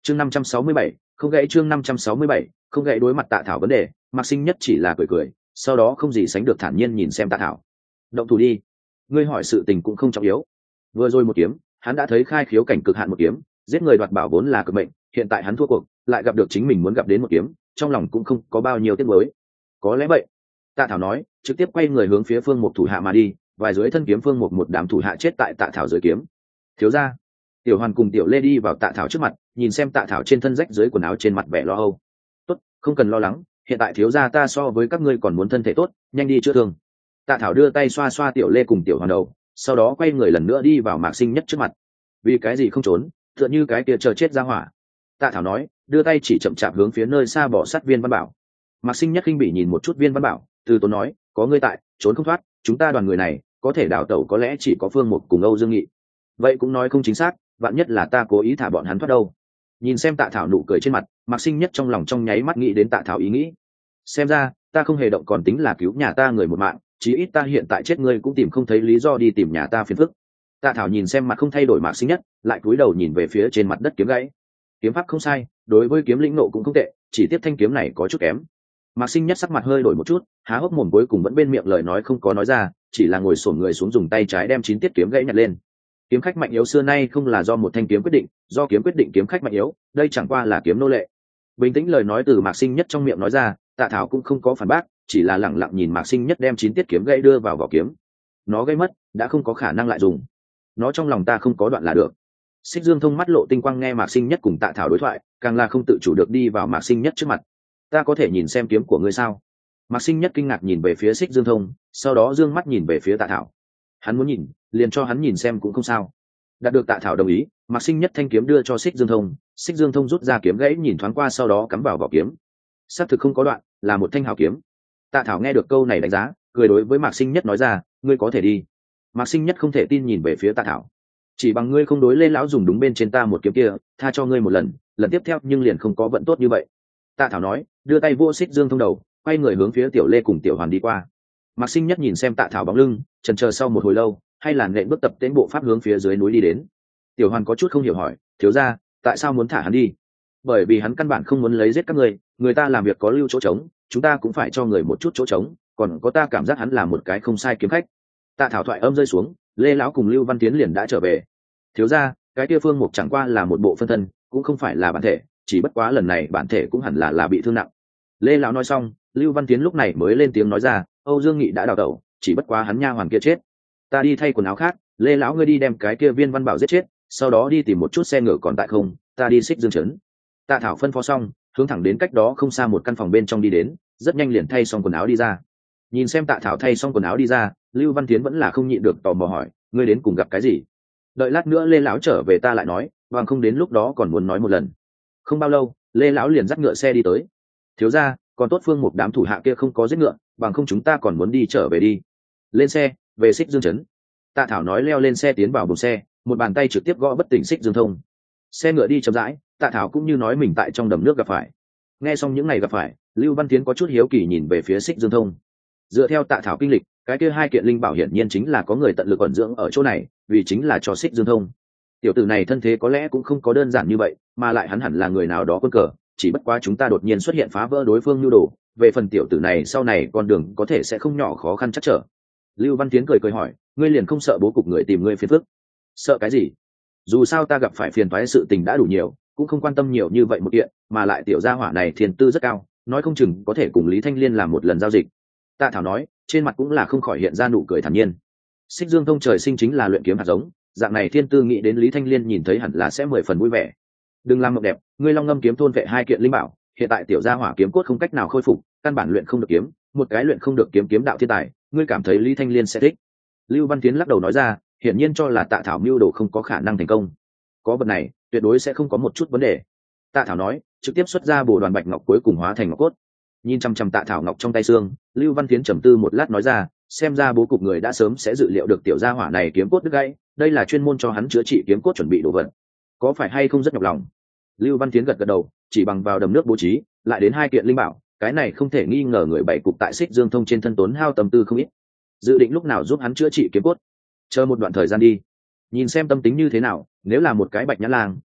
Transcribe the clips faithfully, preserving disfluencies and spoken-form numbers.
chương năm trăm sáu mươi bảy không gãy chương năm trăm sáu mươi bảy không gãy đối mặt Tạ Thảo vấn đề, Mạc Sinh Nhất chỉ là cười cười, sau đó không gì sánh được thản nhiên nhìn xem Tạ Thảo. Động thủ đi, ngươi hỏi sự tình cũng không trọng yếu. Vừa rồi một kiếm, hắn đã thấy khai khiếu cảnh cực hạn một kiếm, giết người đoạt bảo vốn là cực mệnh, hiện tại hắn thua cuộc, lại gặp được chính mình muốn gặp đến một kiếm, trong lòng cũng không có bao nhiêu tiếc nuối. Có lẽ vậy. Tạ Thảo nói, trực tiếp quay người hướng phía Phương Mục thủ hạ mà đi, vài dưới thân kiếm Phương Mục một đám thủ hạ chết tại Tạ Thảo dưới kiếm. Thiếu gia, Tiểu Hoàn cùng Tiểu Lê đi vào Tạ Thảo trước mặt, nhìn xem Tạ Thảo trên thân rách dưới quần áo trên mặt vẻ lo âu. Tốt, không cần lo lắng, hiện tại thiếu gia ta so với các ngươi còn muốn thân thể tốt, nhanh đi chữa thương. Tạ Thảo đưa tay xoa xoa Tiểu Lê cùng Tiểu Hoàn đầu, sau đó quay người lần nữa đi vào Mạc Sinh Nhất trước mặt. Vì cái gì không trốn, tựa như cái kia chờ chết ra hỏa. Tạ Thảo nói, đưa tay chỉ chậm chạp hướng phía nơi xa bỏ sát Viên Văn Bảo. Mạc Sinh Nhất khinh bỉ nhìn một chút Viên Văn Bảo, từ tốn nói, có ngươi tại, trốn không thoát, chúng ta đoàn người này có thể đào tẩu có lẽ chỉ có Phương Mục cùng Âu Dương Nghị. Vậy cũng nói không chính xác, vạn nhất là ta cố ý thả bọn hắn thoát đâu. Nhìn xem Tạ Thảo nụ cười trên mặt, Mạc Sinh Nhất trong lòng trong nháy mắt nghĩ đến Tạ Thảo ý nghĩ. Xem ra ta không hề động còn tính là cứu nhà ta người một mạng, chí ít ta hiện tại chết ngươi cũng tìm không thấy lý do đi tìm nhà ta phiền phức. Tạ Thảo nhìn xem mặt không thay đổi Mạc Sinh Nhất, lại cúi đầu nhìn về phía trên mặt đất kiếm gãy. Kiếm pháp không sai, đối với kiếm lĩnh nộ cũng không tệ, chỉ tiếp thanh kiếm này có chút kém. Mạc Sinh Nhất sắc mặt hơi đổi một chút, há hốc mồm cuối cùng vẫn bên miệng lời nói không có nói ra, chỉ là ngồi xổm người xuống dùng tay trái đem chín tiết kiếm gãy nhặt lên. Kiếm khách mạnh yếu xưa nay không là do một thanh kiếm quyết định, do kiếm quyết định kiếm khách mạnh yếu, đây chẳng qua là kiếm nô lệ. Bình tĩnh lời nói từ Mạc Sinh Nhất trong miệng nói ra, Tạ Thảo cũng không có phản bác, chỉ là lẳng lặng nhìn Mạc Sinh Nhất đem chín tiết kiếm gãy đưa vào vỏ kiếm. Nó gãy mất, đã không có khả năng lại dùng. Nó trong lòng ta không có đoạn là được. Xích Dương Thông mắt lộ tinh quang nghe Mạc Sinh Nhất cùng Tạ Thảo đối thoại, càng là không tự chủ được đi vào Mạc Sinh Nhất trước mặt. Ta có thể nhìn xem kiếm của ngươi sao? Mạc Sinh Nhất kinh ngạc nhìn về phía Xích Dương Thông, sau đó dương mắt nhìn về phía Tạ Thảo. Hắn muốn nhìn, liền cho hắn nhìn xem cũng không sao. Đạt được Tạ Thảo đồng ý, Mạc Sinh Nhất thanh kiếm đưa cho Xích Dương Thông, Xích Dương Thông rút ra kiếm gãy nhìn thoáng qua sau đó cắm vào vỏ kiếm. Xác thực không có đoạn, là một thanh hào kiếm. Tạ Thảo nghe được câu này đánh giá, cười đối với Mạc Sinh Nhất nói ra, ngươi có thể đi. Mạc Sinh Nhất không thể tin nhìn về phía Tạ Thảo. Chỉ bằng ngươi không đối lên lão dùng đúng bên trên ta một kiếm kia, tha cho ngươi một lần, lần tiếp theo nhưng liền không có vận tốt như vậy. Tạ Thảo nói, đưa tay vô Xích Dương Thông đầu, quay người hướng phía Tiểu Lê cùng Tiểu Hoàn đi qua. Mạc Sinh Nhất nhìn xem Tạ Thảo bóng lưng, chần chờ sau một hồi lâu, hay là nện bước tập tễnh bộ pháp hướng phía dưới núi đi đến. Tiểu Hoàn có chút không hiểu hỏi, thiếu gia, tại sao muốn thả hắn đi? Bởi vì hắn căn bản không muốn lấy giết các người, người ta làm việc có lưu chỗ trống, chúng ta cũng phải cho người một chút chỗ trống, còn có ta cảm giác hắn là một cái không sai kiếm khách. Tạ Thảo thoại âm rơi xuống, Lê lão cùng Lưu Văn Tiến liền đã trở về. Thiếu gia, cái kia Phương Mục chẳng qua là một bộ phân thân, cũng không phải là bản thể, chỉ bất quá lần này bản thể cũng hẳn là là bị thương nặng. Lê lão nói xong, Lưu Văn Tiến lúc này mới lên tiếng nói ra, Âu Dương Nghị đã đào tẩu, chỉ bất quá hắn nha hoàn kia chết. Ta đi thay quần áo khác, Lê lão ngươi đi đem cái kia Viên Văn Bảo giết chết, sau đó đi tìm một chút xe ngựa còn tại không, ta đi Xích Dương trấn. Tạ Thảo phân phó xong, hướng thẳng đến cách đó không xa một căn phòng bên trong đi đến, rất nhanh liền thay xong quần áo đi ra. Nhìn xem Tạ Thảo thay xong quần áo đi ra, Lưu Văn Tiến vẫn là không nhịn được tò mò hỏi, ngươi đến cùng gặp cái gì? Đợi lát nữa Lê lão trở về ta lại nói, bằng không đến lúc đó còn muốn nói một lần. Không bao lâu, Lê lão liền dắt ngựa xe đi tới. Thiếu gia, còn tốt Phương một đám thủ hạ kia không có giết ngựa, bằng không chúng ta còn muốn đi trở về đi. Lên xe, về Xích Dương trấn. Tạ Thảo nói leo lên xe tiến vào buồng xe, một bàn tay trực tiếp gõ bất tỉnh Xích Dương Thông. Xe ngựa đi chậm rãi, Tạ Thảo cũng như nói mình tại trong đầm nước gặp phải. Nghe xong những ngày gặp phải, Lưu Văn Tiến có chút hiếu kỳ nhìn về phía Xích Dương Thông. Dựa theo Tạ Thảo kinh lịch, cái kia hai kiện linh bảo hiển nhiên chính là có người tận lực ẩn dưỡng ở chỗ này, vì chính là cho Xích Dương Thông. Tiểu tử này thân thế có lẽ cũng không có đơn giản như vậy, mà lại hắn hẳn là người nào đó quân cờ, chỉ bất quá chúng ta đột nhiên xuất hiện phá vỡ đối phương nhu đồ, về phần tiểu tử này sau này con đường có thể sẽ không nhỏ khó khăn chắc trở. Lưu Văn Tiến cười cười hỏi, ngươi liền không sợ bố cục người tìm ngươi phiền phức? Sợ cái gì? Dù sao ta gặp phải phiền toái sự tình đã đủ nhiều, cũng không quan tâm nhiều như vậy một kiện, mà lại tiểu gia hỏa này thiên tư rất cao, nói không chừng có thể cùng Lý Thanh Liên làm một lần giao dịch. Tạ Thảo nói, trên mặt cũng là không khỏi hiện ra nụ cười thản nhiên. Xích Dương Thông trời sinh chính là luyện kiếm hạt giống, dạng này thiên tư nghĩ đến Lý Thanh Liên nhìn thấy hẳn là sẽ mười phần vui vẻ. Đừng làm mộng đẹp, ngươi Long Ngâm kiếm thôn vệ hai kiện linh bảo, hiện tại tiểu gia hỏa kiếm cốt không cách nào khôi phục, căn bản luyện không được kiếm, một cái luyện không được kiếm kiếm đạo thiên tài, ngươi cảm thấy Lý Thanh Liên sẽ thích? Lưu Văn Tiến lắc đầu nói ra, hiển nhiên cho là Tạ Thảo mưu đồ không có khả năng thành công. Có vật này, tuyệt đối sẽ không có một chút vấn đề. Tạ Thảo nói, trực tiếp xuất ra bổ đoàn bạch ngọc cuối cùng hóa thành ngọc cốt. Nhìn chăm chăm Tạ Thảo ngọc trong tay xương, Lưu Văn Tiến trầm tư một lát nói ra, xem ra bố cục người đã sớm sẽ dự liệu được tiểu gia hỏa này kiếm cốt đứt gãy, đây là chuyên môn cho hắn chữa trị kiếm cốt chuẩn bị đồ vật. Có phải hay không rất nhọc lòng? Lưu Văn Tiến gật gật đầu, chỉ bằng vào đầm nước bố trí, lại đến hai kiện linh bảo, cái này không thể nghi ngờ người bảy cục tại Xích Dương Thông trên thân tốn hao tâm tư không ít. Dự định lúc nào giúp hắn chữa trị kiếm cốt? Chờ một đoạn thời gian đi, nhìn xem tâm tính như thế nào, nếu là một cái bạch nhã lang,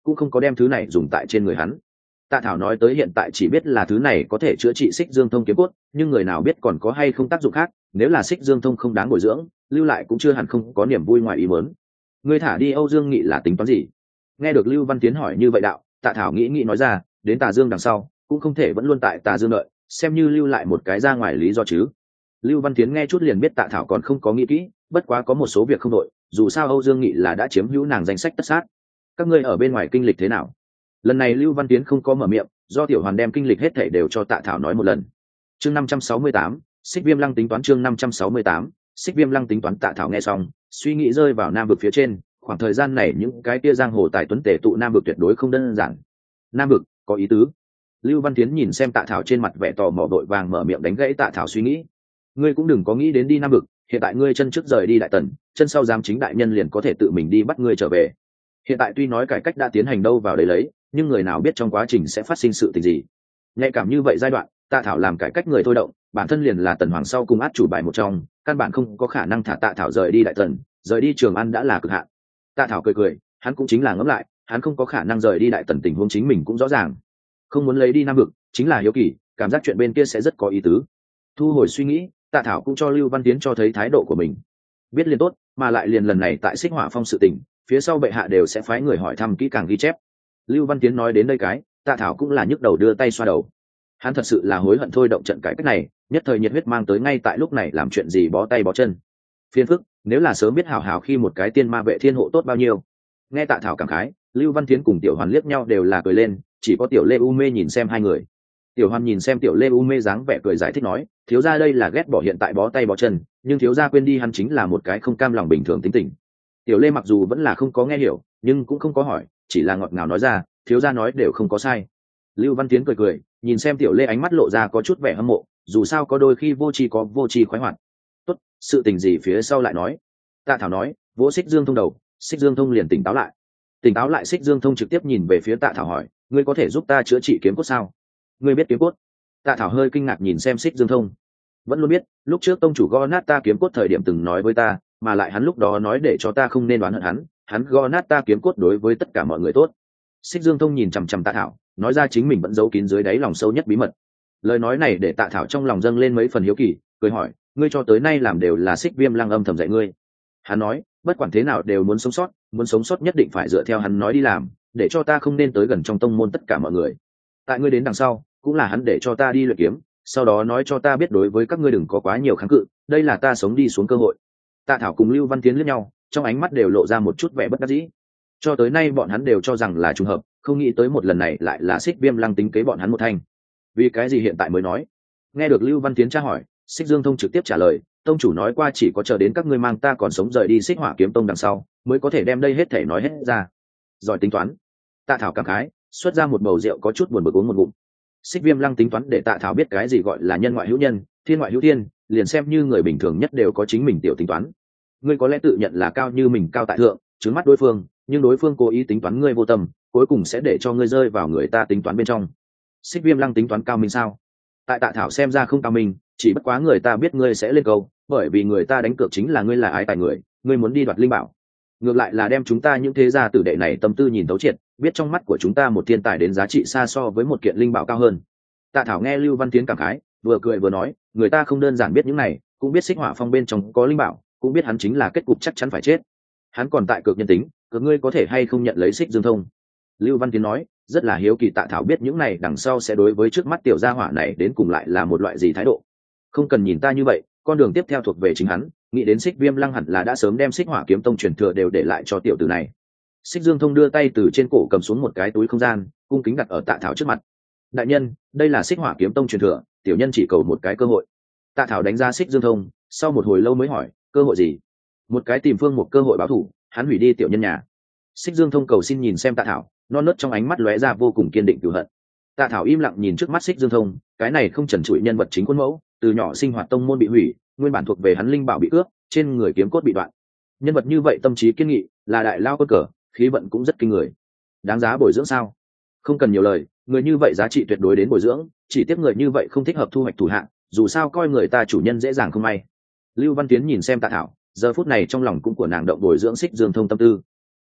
cũng không có đem thứ này dùng tại trên người hắn. Tạ Thảo nói tới hiện tại chỉ biết là thứ này có thể chữa trị xích dương thông kiếm cốt, nhưng người nào biết còn có hay không tác dụng khác, nếu là xích dương thông không đáng bồi dưỡng, lưu lại cũng chưa hẳn không có niềm vui ngoài ý muốn. Ngươi thả đi Âu Dương Nghị là tính toán gì? Nghe được Lưu Văn Tiến hỏi như vậy đạo, Tạ Thảo nghĩ nghĩ nói ra, đến Tà Dương đằng sau, cũng không thể vẫn luôn tại Tà Dương đợi, xem như lưu lại một cái ra ngoài lý do chứ. Lưu Văn Tiến nghe chút liền biết Tạ Thảo còn không có nghĩ kỹ, bất quá có một số việc không đội, dù sao Âu Dương Nghị là đã chiếm hữu nàng danh sách tất sát. Các ngươi ở bên ngoài kinh lịch thế nào? Lần này Lưu Văn Tiến không có mở miệng, do Tiểu Hoàn đem kinh lịch hết thảy đều cho Tạ Thảo nói một lần. Chương năm trăm sáu mươi tám, Xích Viêm Lăng tính toán chương năm trăm sáu mươi tám, Xích Viêm Lăng tính toán. Tạ Thảo nghe xong, suy nghĩ rơi vào Nam vực phía trên, khoảng thời gian này những cái kia giang hồ tài tuấn tề tụ Nam vực tuyệt đối không đơn giản. Nam vực, có ý tứ. Lưu Văn Tiến nhìn xem Tạ Thảo trên mặt vẻ tò mò vội vàng mở miệng đánh gãy Tạ Thảo suy nghĩ. Ngươi cũng đừng có nghĩ đến đi Nam vực, hiện tại ngươi chân trước rời đi Đại Tần, chân sau giám chính đại nhân liền có thể tự mình đi bắt ngươi trở về. Hiện tại tuy nói cải cách đã tiến hành đâu vào đấy lấy, nhưng người nào biết trong quá trình sẽ phát sinh sự tình gì. Nhạy cảm như vậy giai đoạn, Tạ Thảo làm cải cách người thôi động, bản thân liền là Tần Hoàng sau cùng át chủ bài một trong, căn bản không có khả năng thả Tạ Thảo rời đi Đại Tần, rời đi Trường An đã là cực hạn. Tạ Thảo cười cười, hắn cũng chính là ngẫm lại, hắn không có khả năng rời đi Đại Tần, tình huống chính mình cũng rõ ràng. Không muốn lấy đi Nam vực, chính là hiếu kỳ, cảm giác chuyện bên kia sẽ rất có ý tứ. Thu hồi suy nghĩ, Tạ Thảo cũng cho Lưu Văn Tiến cho thấy thái độ của mình. Biết liền tốt, mà lại liền lần này tại Xích Hỏa Phong sự tình, phía sau bệ hạ đều sẽ phái người hỏi thăm kỹ càng ghi chép. Lưu Văn Tiến nói đến đây cái, Tạ Thảo cũng là nhức đầu đưa tay xoa đầu. Hắn thật sự là hối hận thôi động trận cải cách này, nhất thời nhiệt huyết mang tới ngay tại lúc này làm chuyện gì bó tay bó chân. Phiền phức, nếu là sớm biết hảo hảo khi một cái tiên ma vệ thiên hộ tốt bao nhiêu. Nghe Tạ Thảo cảm khái, Lưu Văn Tiến cùng Tiểu Hoàn liếc nhau đều là cười lên, chỉ có Tiểu Lê U Mê nhìn xem hai người. Tiểu Hoàn nhìn xem Tiểu Lê U Mê dáng vẻ cười giải thích nói, thiếu gia đây là ghét bỏ hiện tại bó tay bó chân, nhưng thiếu gia quên đi hắn chính là một cái không cam lòng bình thường tính tình. Tiểu Lê mặc dù vẫn là không có nghe hiểu, nhưng cũng không có hỏi, chỉ là ngọt ngào nói ra, thiếu gia nói đều không có sai. Lưu Văn Tiến cười cười, nhìn xem Tiểu Lê ánh mắt lộ ra có chút vẻ hâm mộ, dù sao có đôi khi vô tri có vô tri khoái hoạt. Tốt, sự tình gì phía sau lại nói. Tạ Thảo nói, vỗ Xích Dương Thông đầu, Xích Dương Thông liền tỉnh táo lại. Tỉnh táo lại Xích Dương Thông trực tiếp nhìn về phía Tạ Thảo hỏi, ngươi có thể giúp ta chữa trị kiếm cốt sao? Ngươi biết kiếm cốt? Tạ Thảo hơi kinh ngạc nhìn xem Xích Dương Thông. Vẫn luôn biết, lúc trước tông chủ gõ nát ta kiếm cốt thời điểm từng nói với ta, mà lại hắn lúc đó nói để cho ta không nên đoán hận hắn, hắn gõ nát ta kiếm cốt đối với tất cả mọi người tốt. Xích Dương Thông nhìn chằm chằm Tạ Thảo, nói ra chính mình vẫn giấu kín dưới đáy lòng sâu nhất bí mật. Lời nói này để Tạ Thảo trong lòng dâng lên mấy phần hiếu kỳ, cười hỏi, ngươi cho tới nay làm đều là Xích Viêm Lăng âm thầm dạy ngươi. Hắn nói, bất quản thế nào đều muốn sống sót, muốn sống sót nhất định phải dựa theo hắn nói đi làm, để cho ta không nên tới gần trong tông môn tất cả mọi người. Tại ngươi đến đằng sau, cũng là hắn để cho ta đi luyện kiếm, sau đó nói cho ta biết đối với các ngươi đừng có quá nhiều kháng cự, đây là ta sống đi xuống cơ hội. Tạ Thảo cùng Lưu Văn Tiến liếc nhau, trong ánh mắt đều lộ ra một chút vẻ bất đắc dĩ. Cho tới nay bọn hắn đều cho rằng là trùng hợp, không nghĩ tới một lần này lại là Xích Viêm Lăng tính kế bọn hắn một thanh. Vì cái gì hiện tại mới nói? Nghe được Lưu Văn Tiến tra hỏi, Xích Dương Thông trực tiếp trả lời, tông chủ nói qua chỉ có chờ đến các ngươi mang ta còn sống rời đi Xích Hỏa Kiếm Tông đằng sau, mới có thể đem đây hết thể nói hết ra. Giỏi tính toán. Tạ Thảo cảm khái, xuất ra một bầu rượu có chút buồn bực uống một ngụm. Xích Viêm Lăng tính toán để Tạ Thảo biết cái gì gọi là nhân ngoại hữu nhân, thiên ngoại hữu thiên, liền xem như người bình thường nhất đều có chính mình tiểu tính toán. Ngươi có lẽ tự nhận là cao như mình cao tại thượng, trướng mắt đối phương, nhưng đối phương cố ý tính toán ngươi vô tâm, cuối cùng sẽ để cho ngươi rơi vào người ta tính toán bên trong. Xích Viêm Lăng tính toán cao minh sao? Tại Tạ Thảo xem ra không cao minh, chỉ bất quá người ta biết ngươi sẽ lên câu, bởi vì người ta đánh cược chính là ngươi là ái tài người, ngươi muốn đi đoạt linh bảo. Ngược lại là đem chúng ta những thế gia tử đệ này tâm tư nhìn thấu triệt, biết trong mắt của chúng ta một thiên tài đến giá trị xa so với một kiện linh bảo cao hơn. Tạ Thảo nghe Lưu Văn Tiến cảm khái, vừa cười vừa nói, người ta không đơn giản biết những này, cũng biết Xích Hỏa Phong bên trong có linh bảo, cũng biết hắn chính là kết cục chắc chắn phải chết. Hắn còn tại cược nhân tính, cược ngươi có thể hay không nhận lấy Xích Dương Thông. Lưu Văn Tiến nói, rất là hiếu kỳ Tạ Thảo biết những này đằng sau sẽ đối với trước mắt tiểu gia hỏa này đến cùng lại là một loại gì thái độ. Không cần nhìn ta như vậy, con đường tiếp theo thuộc về chính hắn, nghĩ đến Xích Viêm Lăng hẳn là đã sớm đem Xích Hỏa Kiếm Tông truyền thừa đều để lại cho tiểu tử này. Xích Dương Thông đưa tay từ trên cổ cầm xuống một cái túi không gian, cung kính đặt ở Tạ Thảo trước mặt. Đại nhân, đây là Xích Hỏa Kiếm Tông truyền thừa, tiểu nhân chỉ cầu một cái cơ hội. Tạ Thảo đánh ra Xích Dương Thông, sau một hồi lâu mới hỏi, cơ hội gì? Một cái tìm Phương một cơ hội báo thù, hắn hủy đi tiểu nhân nhà. Xích Dương Thông cầu xin nhìn xem Tạ Thảo, non nớt trong ánh mắt lóe ra vô cùng kiên định cửu hận. Tạ Thảo im lặng nhìn trước mắt Xích Dương Thông, cái này không trần trụi nhân vật chính khuôn mẫu, từ nhỏ sinh hoạt tông môn bị hủy, nguyên bản thuộc về hắn linh bảo bị cướp, trên người kiếm cốt bị đoạn. Nhân vật như vậy tâm trí kiên nghị, là đại lao cốt cờ, khí vận cũng rất kinh người. Đáng giá bồi dưỡng sao? Không cần nhiều lời, người như vậy giá trị tuyệt đối đến bồi dưỡng, chỉ tiếp người như vậy không thích hợp thu hoạch thủ hạng, dù sao coi người ta chủ nhân dễ dàng không may. Lưu Văn Tiến nhìn xem Tạ Thảo, giờ phút này trong lòng cũng của nàng động bồi dưỡng Xích Dương Thông tâm tư.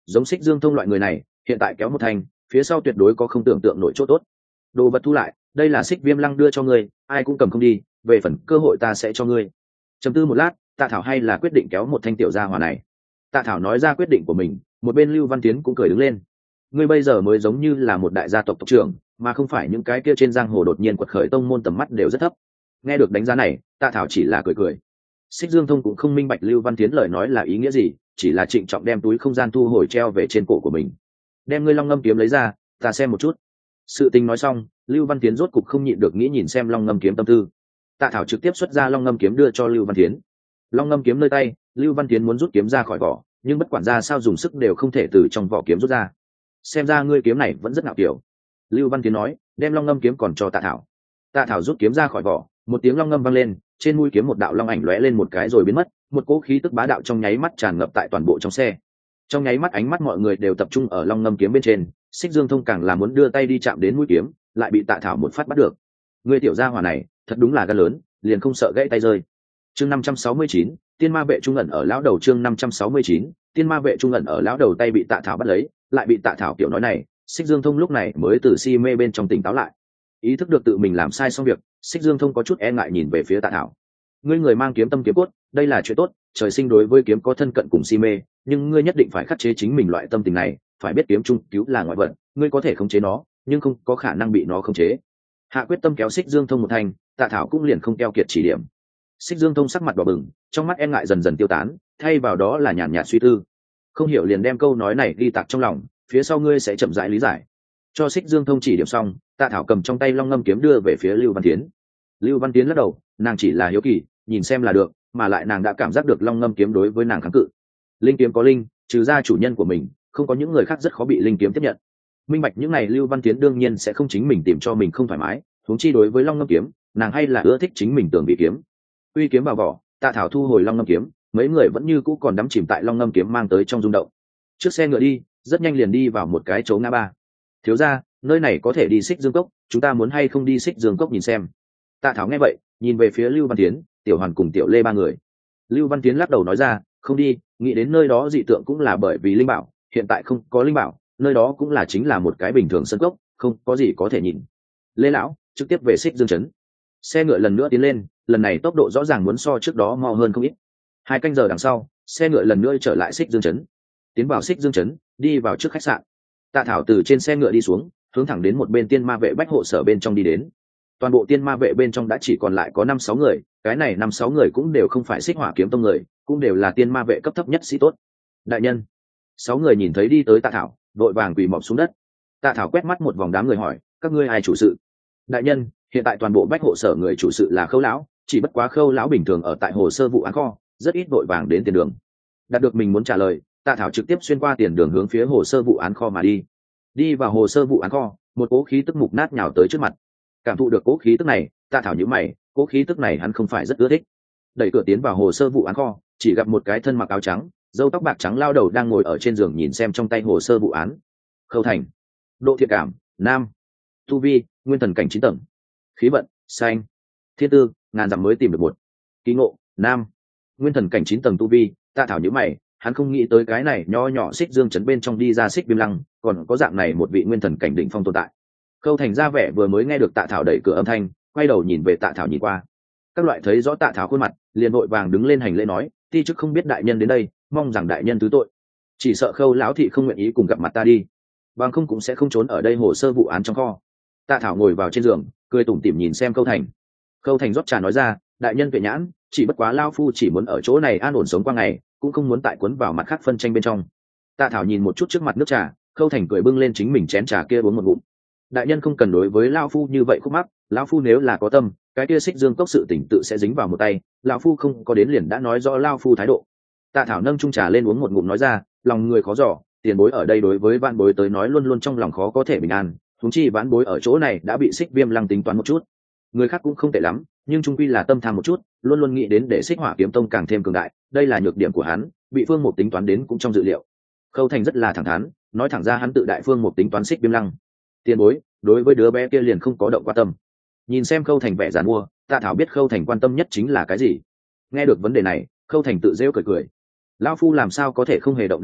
giống Xích Dương Thông loại người này hiện tại kéo một thanh phía sau tuyệt đối có không tưởng tượng nổi chỗ tốt. Đồ vật thu lại, đây là Xích Viêm Lăng đưa cho ngươi, ai cũng cầm không đi, về phần cơ hội ta sẽ cho ngươi. Trầm tư một lát, Tạ Thảo hay là quyết định kéo một thanh tiểu gia hỏa này. Tạ Thảo nói ra quyết định của mình, một bên Lưu Văn Tiến cũng cười đứng lên. Ngươi bây giờ mới giống như là một đại gia tộc tộc trưởng, mà không phải những cái kia trên giang hồ đột nhiên quật khởi tông môn tầm mắt đều rất thấp. Nghe được đánh giá này, Tạ Thảo chỉ là cười cười. Xích Dương Thông cũng không minh bạch Lưu Văn Tiến lời nói là ý nghĩa gì, chỉ là trịnh trọng đem túi không gian thu hồi treo về trên cổ của mình. Đem ngươi Long Ngâm kiếm lấy ra, ta xem một chút. Sự tình nói xong, Lưu Văn Tiến rốt cục không nhịn được nghĩ nhìn xem Long Ngâm kiếm tâm tư. Tạ Thảo trực tiếp xuất ra Long Ngâm kiếm đưa cho Lưu Văn Tiến. Long Ngâm kiếm nơi tay, Lưu Văn Tiến muốn rút kiếm ra khỏi vỏ, nhưng bất quản ra sao dùng sức đều không thể từ trong vỏ kiếm rút ra. Xem ra ngươi kiếm này vẫn rất ngạo kiểu. Lưu Văn Tiến nói, đem Long Ngâm kiếm còn cho Tạ Thảo. Tạ Thảo rút kiếm ra khỏi vỏ, một tiếng long ngâm vang lên, trên mũi kiếm một đạo long ảnh lóe lên một cái rồi biến mất, một cỗ khí tức bá đạo trong nháy mắt tràn ngập tại toàn bộ trong xe. Trong nháy mắt ánh mắt mọi người đều tập trung ở long ngâm kiếm bên trên, Xích Dương Thông càng là muốn đưa tay đi chạm đến mũi kiếm, lại bị Tạ Thảo một phát bắt được. Người tiểu gia hỏa này, thật đúng là gan lớn, liền không sợ gãy tay rơi. Chương năm trăm sáu mươi chín, Tiên Ma vệ trung ẩn ở lão đầu. Chương năm trăm sáu mươi chín, Tiên Ma vệ trung ẩn ở lão đầu, tay bị Tạ Thảo bắt lấy, lại bị Tạ Thảo kiểu nói này, Xích Dương Thông lúc này mới từ si mê bên trong tỉnh táo lại. Ý thức được tự mình làm sai xong việc, Xích Dương Thông có chút e ngại nhìn về phía Tạ Thảo. Ngươi người mang kiếm tâm kiếm cốt, đây là chuyện tốt, trời sinh đối với kiếm có thân cận cùng si mê, nhưng ngươi nhất định phải khắc chế chính mình loại tâm tình này, phải biết kiếm trung cứu là ngoại vật, ngươi có thể khống chế nó, nhưng không có khả năng bị nó khống chế. Hạ quyết tâm kéo Xích Dương Thông một thành, Tạ Thảo cũng liền không keo kiệt chỉ điểm. Xích Dương Thông sắc mặt đỏ bừng, trong mắt e ngại dần dần tiêu tán, thay vào đó là nhàn nhạt suy tư. Không hiểu liền đem câu nói này ghi tạc trong lòng, phía sau ngươi sẽ chậm rãi lý giải. Cho Xích Dương Thông chỉ điểm xong, Tạ Thảo cầm trong tay long ngâm kiếm đưa về phía Lưu Văn Tiến. Lưu Văn Tiến lắc đầu, nàng chỉ là hiếu kỳ, nhìn xem là được, mà lại nàng đã cảm giác được long ngâm kiếm đối với nàng kháng cự. Linh kiếm có linh, trừ ra chủ nhân của mình, không có những người khác rất khó bị linh kiếm tiếp nhận. Minh bạch những này Lưu Văn Tiến đương nhiên sẽ không chính mình tìm cho mình không thoải mái, huống chi đối với long ngâm kiếm, nàng hay là ưa thích chính mình tưởng bị kiếm. Uy kiếm vào vỏ, Tạ Thảo thu hồi long ngâm kiếm, mấy người vẫn như cũ còn đắm chìm tại long ngâm kiếm mang tới trong rung động. Trước xe ngựa đi, rất nhanh liền đi vào một cái chỗ ngã ba. Thiếu gia, nơi này có thể đi Xích Dương Cốc, chúng ta muốn hay không đi Xích Dương Cốc nhìn xem. Tạ Thảo nghe vậy, nhìn về phía Lưu Văn Tiến, Tiểu Hoàn cùng Tiểu Lê ba người. Lưu Văn Tiến lắc đầu nói ra, không đi, nghĩ đến nơi đó dị tượng cũng là bởi vì linh bảo, hiện tại không có linh bảo, nơi đó cũng là chính là một cái bình thường sân cốc, không có gì có thể nhìn. Lê lão, trực tiếp về Xích Dương trấn. Xe ngựa lần nữa tiến lên, lần này tốc độ rõ ràng muốn so trước đó mau hơn không ít. Hai canh giờ đằng sau, xe ngựa lần nữa trở lại Xích Dương trấn. Tiến vào Xích Dương trấn, đi vào trước khách sạn. Tạ Thảo từ trên xe ngựa đi xuống, hướng thẳng đến một bên tiên ma vệ bách hộ sở bên trong đi đến. Toàn bộ tiên ma vệ bên trong đã chỉ còn lại có năm sáu người, cái này năm sáu người cũng đều không phải Xích Hỏa kiếm tông người, cũng đều là tiên ma vệ cấp thấp nhất sĩ tốt. Đại nhân. Sáu người nhìn thấy đi tới Tạ Thảo, vội vàng quỳ mọp xuống đất. Tạ Thảo quét mắt một vòng đám người hỏi, các ngươi ai chủ sự? Đại nhân, hiện tại toàn bộ bách hộ sở người chủ sự là Khâu lão, chỉ bất quá Khâu lão bình thường ở tại hồ sơ vụ án kho, rất ít vội vàng đến tiền đường. Đạt được mình muốn trả lời, Tạ Thảo trực tiếp xuyên qua tiền đường hướng phía hồ sơ vụ án kho mà đi. Đi vào hồ sơ vụ án kho, một cố khí tức mục nát nhào tới trước mặt. Cảm thụ được cố khí tức này, Tạ Thảo nhíu mày, cố khí tức này hắn không phải rất ưa thích. Đẩy cửa tiến vào hồ sơ vụ án kho, chỉ gặp một cái thân mặc áo trắng, râu tóc bạc trắng lao đầu đang ngồi ở trên giường nhìn xem trong tay hồ sơ vụ án. Khâu Thành, độ thiện cảm, nam, tu vi, nguyên thần cảnh chín tầng, khí vận, xanh, thiên tư, ngàn dặm mới tìm được một, kỳ ngộ, nam, nguyên thần cảnh chín tầng tu vi. Tạ Thảo nhíu mày, hắn không nghĩ tới cái này nho nhỏ Xích Dương trấn bên trong đi ra Xích Viêm Lăng, còn có dạng này một vị nguyên thần cảnh đỉnh phong tồn tại. Khâu Thành ra vẻ vừa mới nghe được Tạ Thảo đẩy cửa âm thanh, quay đầu nhìn về Tạ Thảo nhìn qua. Các loại thấy rõ Tạ Thảo khuôn mặt, liền vội vàng đứng lên hành lễ nói, ti chức không biết đại nhân đến đây, mong rằng đại nhân thứ tội. Chỉ sợ Khâu lão thị không nguyện ý cùng gặp mặt ta đi, bằng không cũng sẽ không trốn ở đây hồ sơ vụ án trong kho. Tạ Thảo ngồi vào trên giường, cười tủm tỉm nhìn xem Khâu Thành. Khâu Thành rót trà nói ra, đại nhân tuệ nhãn, chỉ bất quá lao phu chỉ muốn ở chỗ này an ổn sống qua ngày, cũng không muốn tại cuốn vào mặt khác phân tranh bên trong. Tạ Thảo nhìn một chút trước mặt nước trà, Khâu Thành cười bưng lên chính mình chén trà kia uống một ngụm. Đại nhân không cần đối với lao phu như vậy khúc mắc, lão phu nếu là có tâm, cái kia Xích Dương cốc sự tỉnh tự sẽ dính vào một tay, lão phu không có đến liền đã nói rõ lao phu thái độ. Tạ Thảo nâng chung trà lên uống một ngụm nói ra, lòng người khó dò, tiền bối ở đây đối với vãn bối tới nói luôn luôn trong lòng khó có thể bình an, huống chi vãn bối ở chỗ này đã bị Xích Viêm Lăng tính toán một chút. Người khác cũng không tệ lắm, nhưng trung quy là tâm tham một chút, luôn luôn nghĩ đến để Xích Hỏa kiếm tông càng thêm cường đại, đây là nhược điểm của hắn, bị Phương Mục tính toán đến cũng trong dự liệu. Khâu Thành rất là thẳng thắn, nói thẳng ra hắn tự đại Phương Mục tính toán Xích Viêm Lăng. Tiền bối, đối với đứa bé kia liền không có động qua tâm. Nhìn xem Khâu Thành vẻ giàn mua, Tạ Thảo biết Khâu Thành quan tâm nhất chính là cái gì. Nghe được vấn đề này, Khâu Thành tự rêu cười cười. Lão phu làm sao có thể không hề động đa nghi,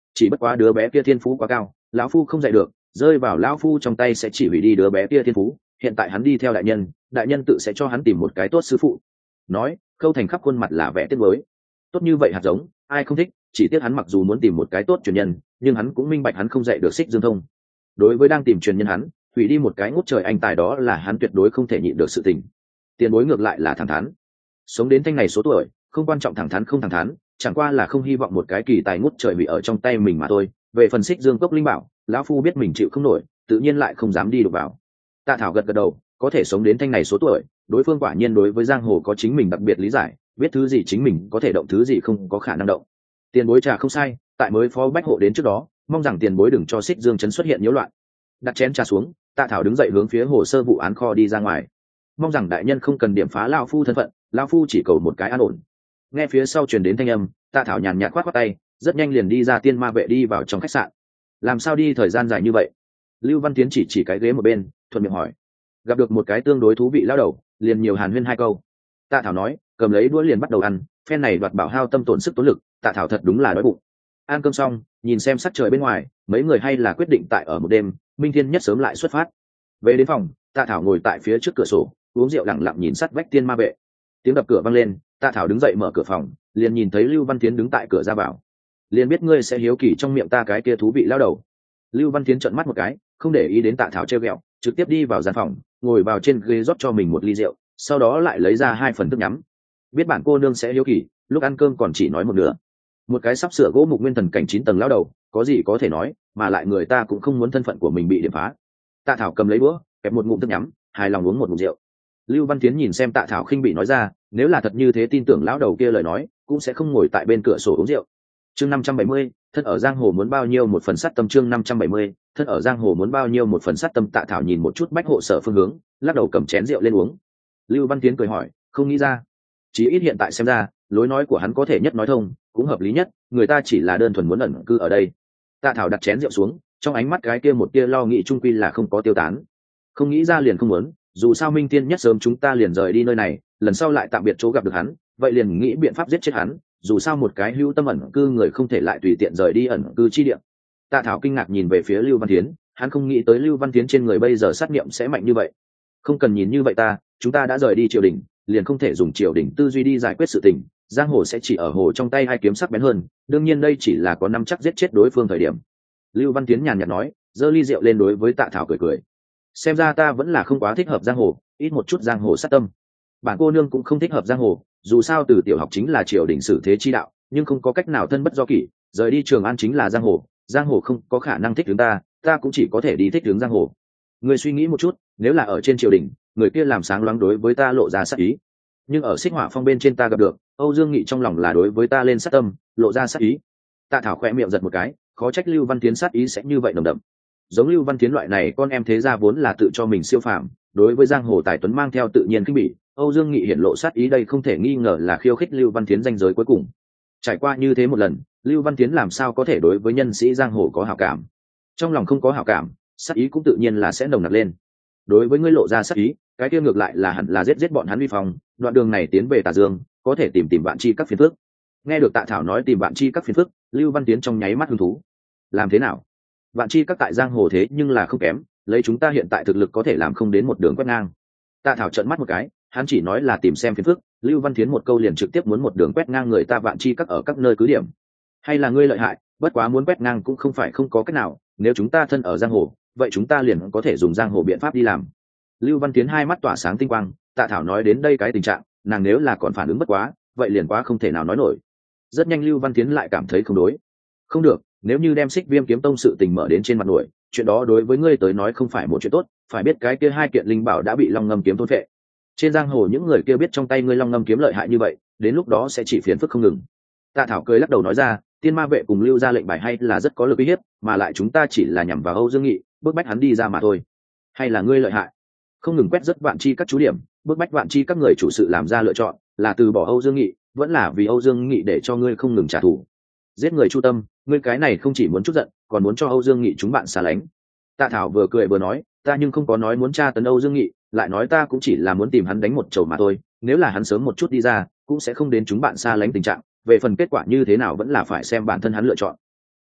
chỉ bất quá đứa bé kia thiên phú quá cao, lão phu không dạy được, rơi vào lão phu trong tay sẽ chỉ hủy đi đứa bé kia thiên phú. Hiện tại hắn đi theo đại nhân, đại nhân tự sẽ cho hắn tìm một cái tốt sư phụ. Nói, Khâu Thành khắp khuôn mặt là vẻ tiếc nuối. Tốt như vậy hạt giống, ai không thích, chỉ tiếc hắn mặc dù muốn tìm một cái tốt truyền nhân, nhưng hắn cũng minh bạch hắn không dạy được Xích Dương Thông. Đối với đang tìm truyền nhân hắn, hủy đi một cái ngút trời anh tài đó là hắn tuyệt đối không thể nhịn được sự tình. Tiền bối ngược lại là thẳng thắn, sống đến thanh này số tuổi, không quan trọng thẳng thắn không thẳng thắn, chẳng qua là không hy vọng một cái kỳ tài ngút trời bị ở trong tay mình mà thôi. Về phần Xích Dương Cốc linh bảo, lão phu biết mình chịu không nổi, tự nhiên lại không dám đi đụng vào. Tạ Thảo gật gật đầu, có thể sống đến thanh này số tuổi, đối phương quả nhiên đối với giang hồ có chính mình đặc biệt lý giải, biết thứ gì chính mình có thể động, thứ gì không có khả năng động. Tiền bối trà không sai, tại mới phó bách hộ đến trước đó, mong rằng tiền bối đừng cho Xích Dương trấn xuất hiện nhiễu loạn. Đặt chén trà xuống, Tạ Thảo đứng dậy hướng phía hồ sơ vụ án kho đi ra ngoài. Mong rằng đại nhân không cần điểm phá lão phu thân phận, lão phu chỉ cầu một cái an ổn. Nghe phía sau truyền đến thanh âm, Tạ Thảo nhàn nhạt khoát khoát tay, rất nhanh liền đi ra tiên ma vệ đi vào trong khách sạn. Làm sao đi thời gian dài như vậy? Lưu Văn Tiến chỉ chỉ cái ghế một bên, thuận miệng hỏi. Gặp được một cái tương đối thú vị lão đầu, liền nhiều hàn huyên hai câu. Tạ Thảo nói, cầm lấy đũa liền bắt đầu ăn, phen này đoạt bảo hao tâm tổn sức tốn lực, Tạ Thảo thật đúng là đói bụng. Ăn cơm xong, nhìn xem sắc trời bên ngoài, mấy người hay là quyết định tại ở một đêm, minh thiên nhất sớm lại xuất phát. Về đến phòng, Tạ Thảo ngồi tại phía trước cửa sổ, uống rượu lặng lặng nhìn sát vách tiên ma vệ. Tiếng đập cửa vang lên, Tạ Thảo đứng dậy mở cửa phòng, liền nhìn thấy Lưu Văn Tiến đứng tại cửa ra vào. Liền biết ngươi sẽ hiếu kỳ trong miệng ta cái kia thú vị lão đầu. Lưu Văn Tiến trợn mắt một cái, không để ý đến Tạ Thảo trêu ghẹo, trực tiếp đi vào gian phòng, ngồi vào trên ghế rót cho mình một ly rượu, sau đó lại lấy ra hai phần thức nhắm. Biết bản cô nương sẽ hiếu kỳ, lúc ăn cơm còn chỉ nói một nửa. Một cái sắp sửa gỗ mục nguyên thần cảnh chín tầng lão đầu, có gì có thể nói, mà lại người ta cũng không muốn thân phận của mình bị điểm phá. Tạ Thảo cầm lấy búa, kẹp một ngụm thức nhắm, hài lòng uống một ngụm rượu. Lưu Văn Tiến nhìn xem Tạ Thảo khinh bị nói ra, nếu là thật như thế tin tưởng lão đầu kia lời nói, cũng sẽ không ngồi tại bên cửa sổ uống rượu. Chương năm trăm bảy mươi, thân ở giang hồ muốn bao nhiêu một phần sát tâm. Chương năm trăm bảy mươi, thân ở giang hồ muốn bao nhiêu một phần sát tâm. Tạ Thảo nhìn một chút bách hộ sở phương hướng, lắc đầu cầm chén rượu lên uống. Lưu Văn Tiến cười hỏi, không nghĩ ra. Chí ít hiện tại xem ra, lối nói của hắn có thể nhất nói thông, cũng hợp lý nhất, người ta chỉ là đơn thuần muốn ẩn cư ở đây. Tạ Thảo đặt chén rượu xuống, trong ánh mắt cái kia một tia lo nghĩ trung quy là không có tiêu tán. Không nghĩ ra liền không muốn, dù sao minh tiên nhất sớm chúng ta liền rời đi nơi này, lần sau lại tạm biệt chỗ gặp được hắn, vậy liền nghĩ biện pháp giết chết hắn, dù sao một cái hữu tâm ẩn cư người không thể lại tùy tiện rời đi ẩn cư chi địa. Tạ Thảo kinh ngạc nhìn về phía Lưu Văn Tiến, hắn không nghĩ tới Lưu Văn Tiến trên người bây giờ sát nghiệm sẽ mạnh như vậy. Không cần nhìn như vậy ta, chúng ta đã rời đi triều đình, liền không thể dùng triều đình tư duy đi giải quyết sự tình, giang hồ sẽ chỉ ở hồ trong tay hai kiếm sắc bén hơn, đương nhiên đây chỉ là có năm chắc giết chết đối phương thời điểm. Lưu Văn Tiến nhàn nhạt nói, giơ ly rượu lên đối với Tạ Thảo cười cười. Xem ra ta vẫn là không quá thích hợp giang hồ, ít một chút giang hồ sát tâm. Bản cô nương cũng không thích hợp giang hồ, dù sao từ tiểu học chính là triều đình xử thế chi đạo, nhưng không có cách nào thân bất do kỷ, rời đi Trường An chính là giang hồ, giang hồ không có khả năng thích hướng ta, ta cũng chỉ có thể đi thích hướng giang hồ. Người suy nghĩ một chút, nếu là ở trên triều đình, người kia làm sáng loáng đối với ta lộ ra sát ý, nhưng ở Xích Hỏa Phong bên trên ta gặp được, Âu Dương Nghị trong lòng là đối với ta lên sát tâm, lộ ra sát ý. Tạ Thảo khẽ miệng giật một cái, khó trách Lưu Văn Tiến sát ý sẽ như vậy nồng đậm. Giống Lưu Văn Tiến loại này con em thế gia vốn là tự cho mình siêu phàm, đối với giang hồ tài tuấn mang theo tự nhiên khinh bỉ, Âu Dương Nghị hiển lộ sát ý đây không thể nghi ngờ là khiêu khích Lưu Văn Tiến danh giới cuối cùng. Trải qua như thế một lần, Lưu Văn Tiến làm sao có thể đối với nhân sĩ giang hồ có hảo cảm? Trong lòng không có hảo cảm, sát ý cũng tự nhiên là sẽ nồng nặc lên. Đối với ngươi lộ ra sát ý, cái kia ngược lại là hẳn là giết giết bọn hắn vi phong, đoạn đường này tiến về Tà Dương, có thể tìm tìm bạn chi các phiền phức. Nghe được Tạ Thảo nói tìm bạn chi các phiền phức, Lưu Văn Tiến trong nháy mắt hứng thú. Làm thế nào? Bạn chi các tại giang hồ thế nhưng là không kém, lấy chúng ta hiện tại thực lực có thể làm không đến một đường quét ngang. Tạ Thảo trợn mắt một cái, hắn chỉ nói là tìm xem phiền phức, Lưu Văn Tiến một câu liền trực tiếp muốn một đường quét ngang người ta bạn chi các ở các nơi cứ điểm. Hay là ngươi lợi hại, bất quá muốn quét ngang cũng không phải không có cách nào, nếu chúng ta thân ở giang hồ, vậy chúng ta liền có thể dùng giang hồ biện pháp đi làm. Lưu Văn Tiến hai mắt tỏa sáng tinh quang, Tạ Thảo nói đến đây cái tình trạng, nàng nếu là còn phản ứng bất quá, vậy liền quá không thể nào nói nổi. Rất nhanh Lưu Văn Tiến lại cảm thấy không đối. Không được, nếu như đem Xích Viêm kiếm tông sự tình mở đến trên mặt nổi, chuyện đó đối với ngươi tới nói không phải một chuyện tốt, phải biết cái kia hai kiện linh bảo đã bị Long Ngâm kiếm thôn phệ. Trên giang hồ những người kia biết trong tay ngươi Long Ngâm kiếm lợi hại như vậy, đến lúc đó sẽ chỉ phiền phức không ngừng. Tạ Thảo cười lắc đầu nói ra, Tiên Ma vệ cùng Lưu ra lệnh bài hay là rất có lực uy hiếp, mà lại chúng ta chỉ là nhằm vào Âu Dương Nghị, bức bách hắn đi ra mà thôi. Hay là ngươi lợi hại, không ngừng quét rất vạn chi các chú điểm, bức bách vạn chi các người chủ sự làm ra lựa chọn, là từ bỏ Âu Dương Nghị, vẫn là vì Âu Dương Nghị để cho ngươi không ngừng trả thù. Giết người chu tâm, ngươi cái này không chỉ muốn chút giận, còn muốn cho Âu Dương Nghị chúng bạn xa lánh. Tạ Thảo vừa cười vừa nói, ta nhưng không có nói muốn tra tấn Âu Dương Nghị, lại nói ta cũng chỉ là muốn tìm hắn đánh một chầu mà thôi, nếu là hắn sớm một chút đi ra, cũng sẽ không đến chúng bạn xa lánh tình trạng, về phần kết quả như thế nào vẫn là phải xem bản thân hắn lựa chọn.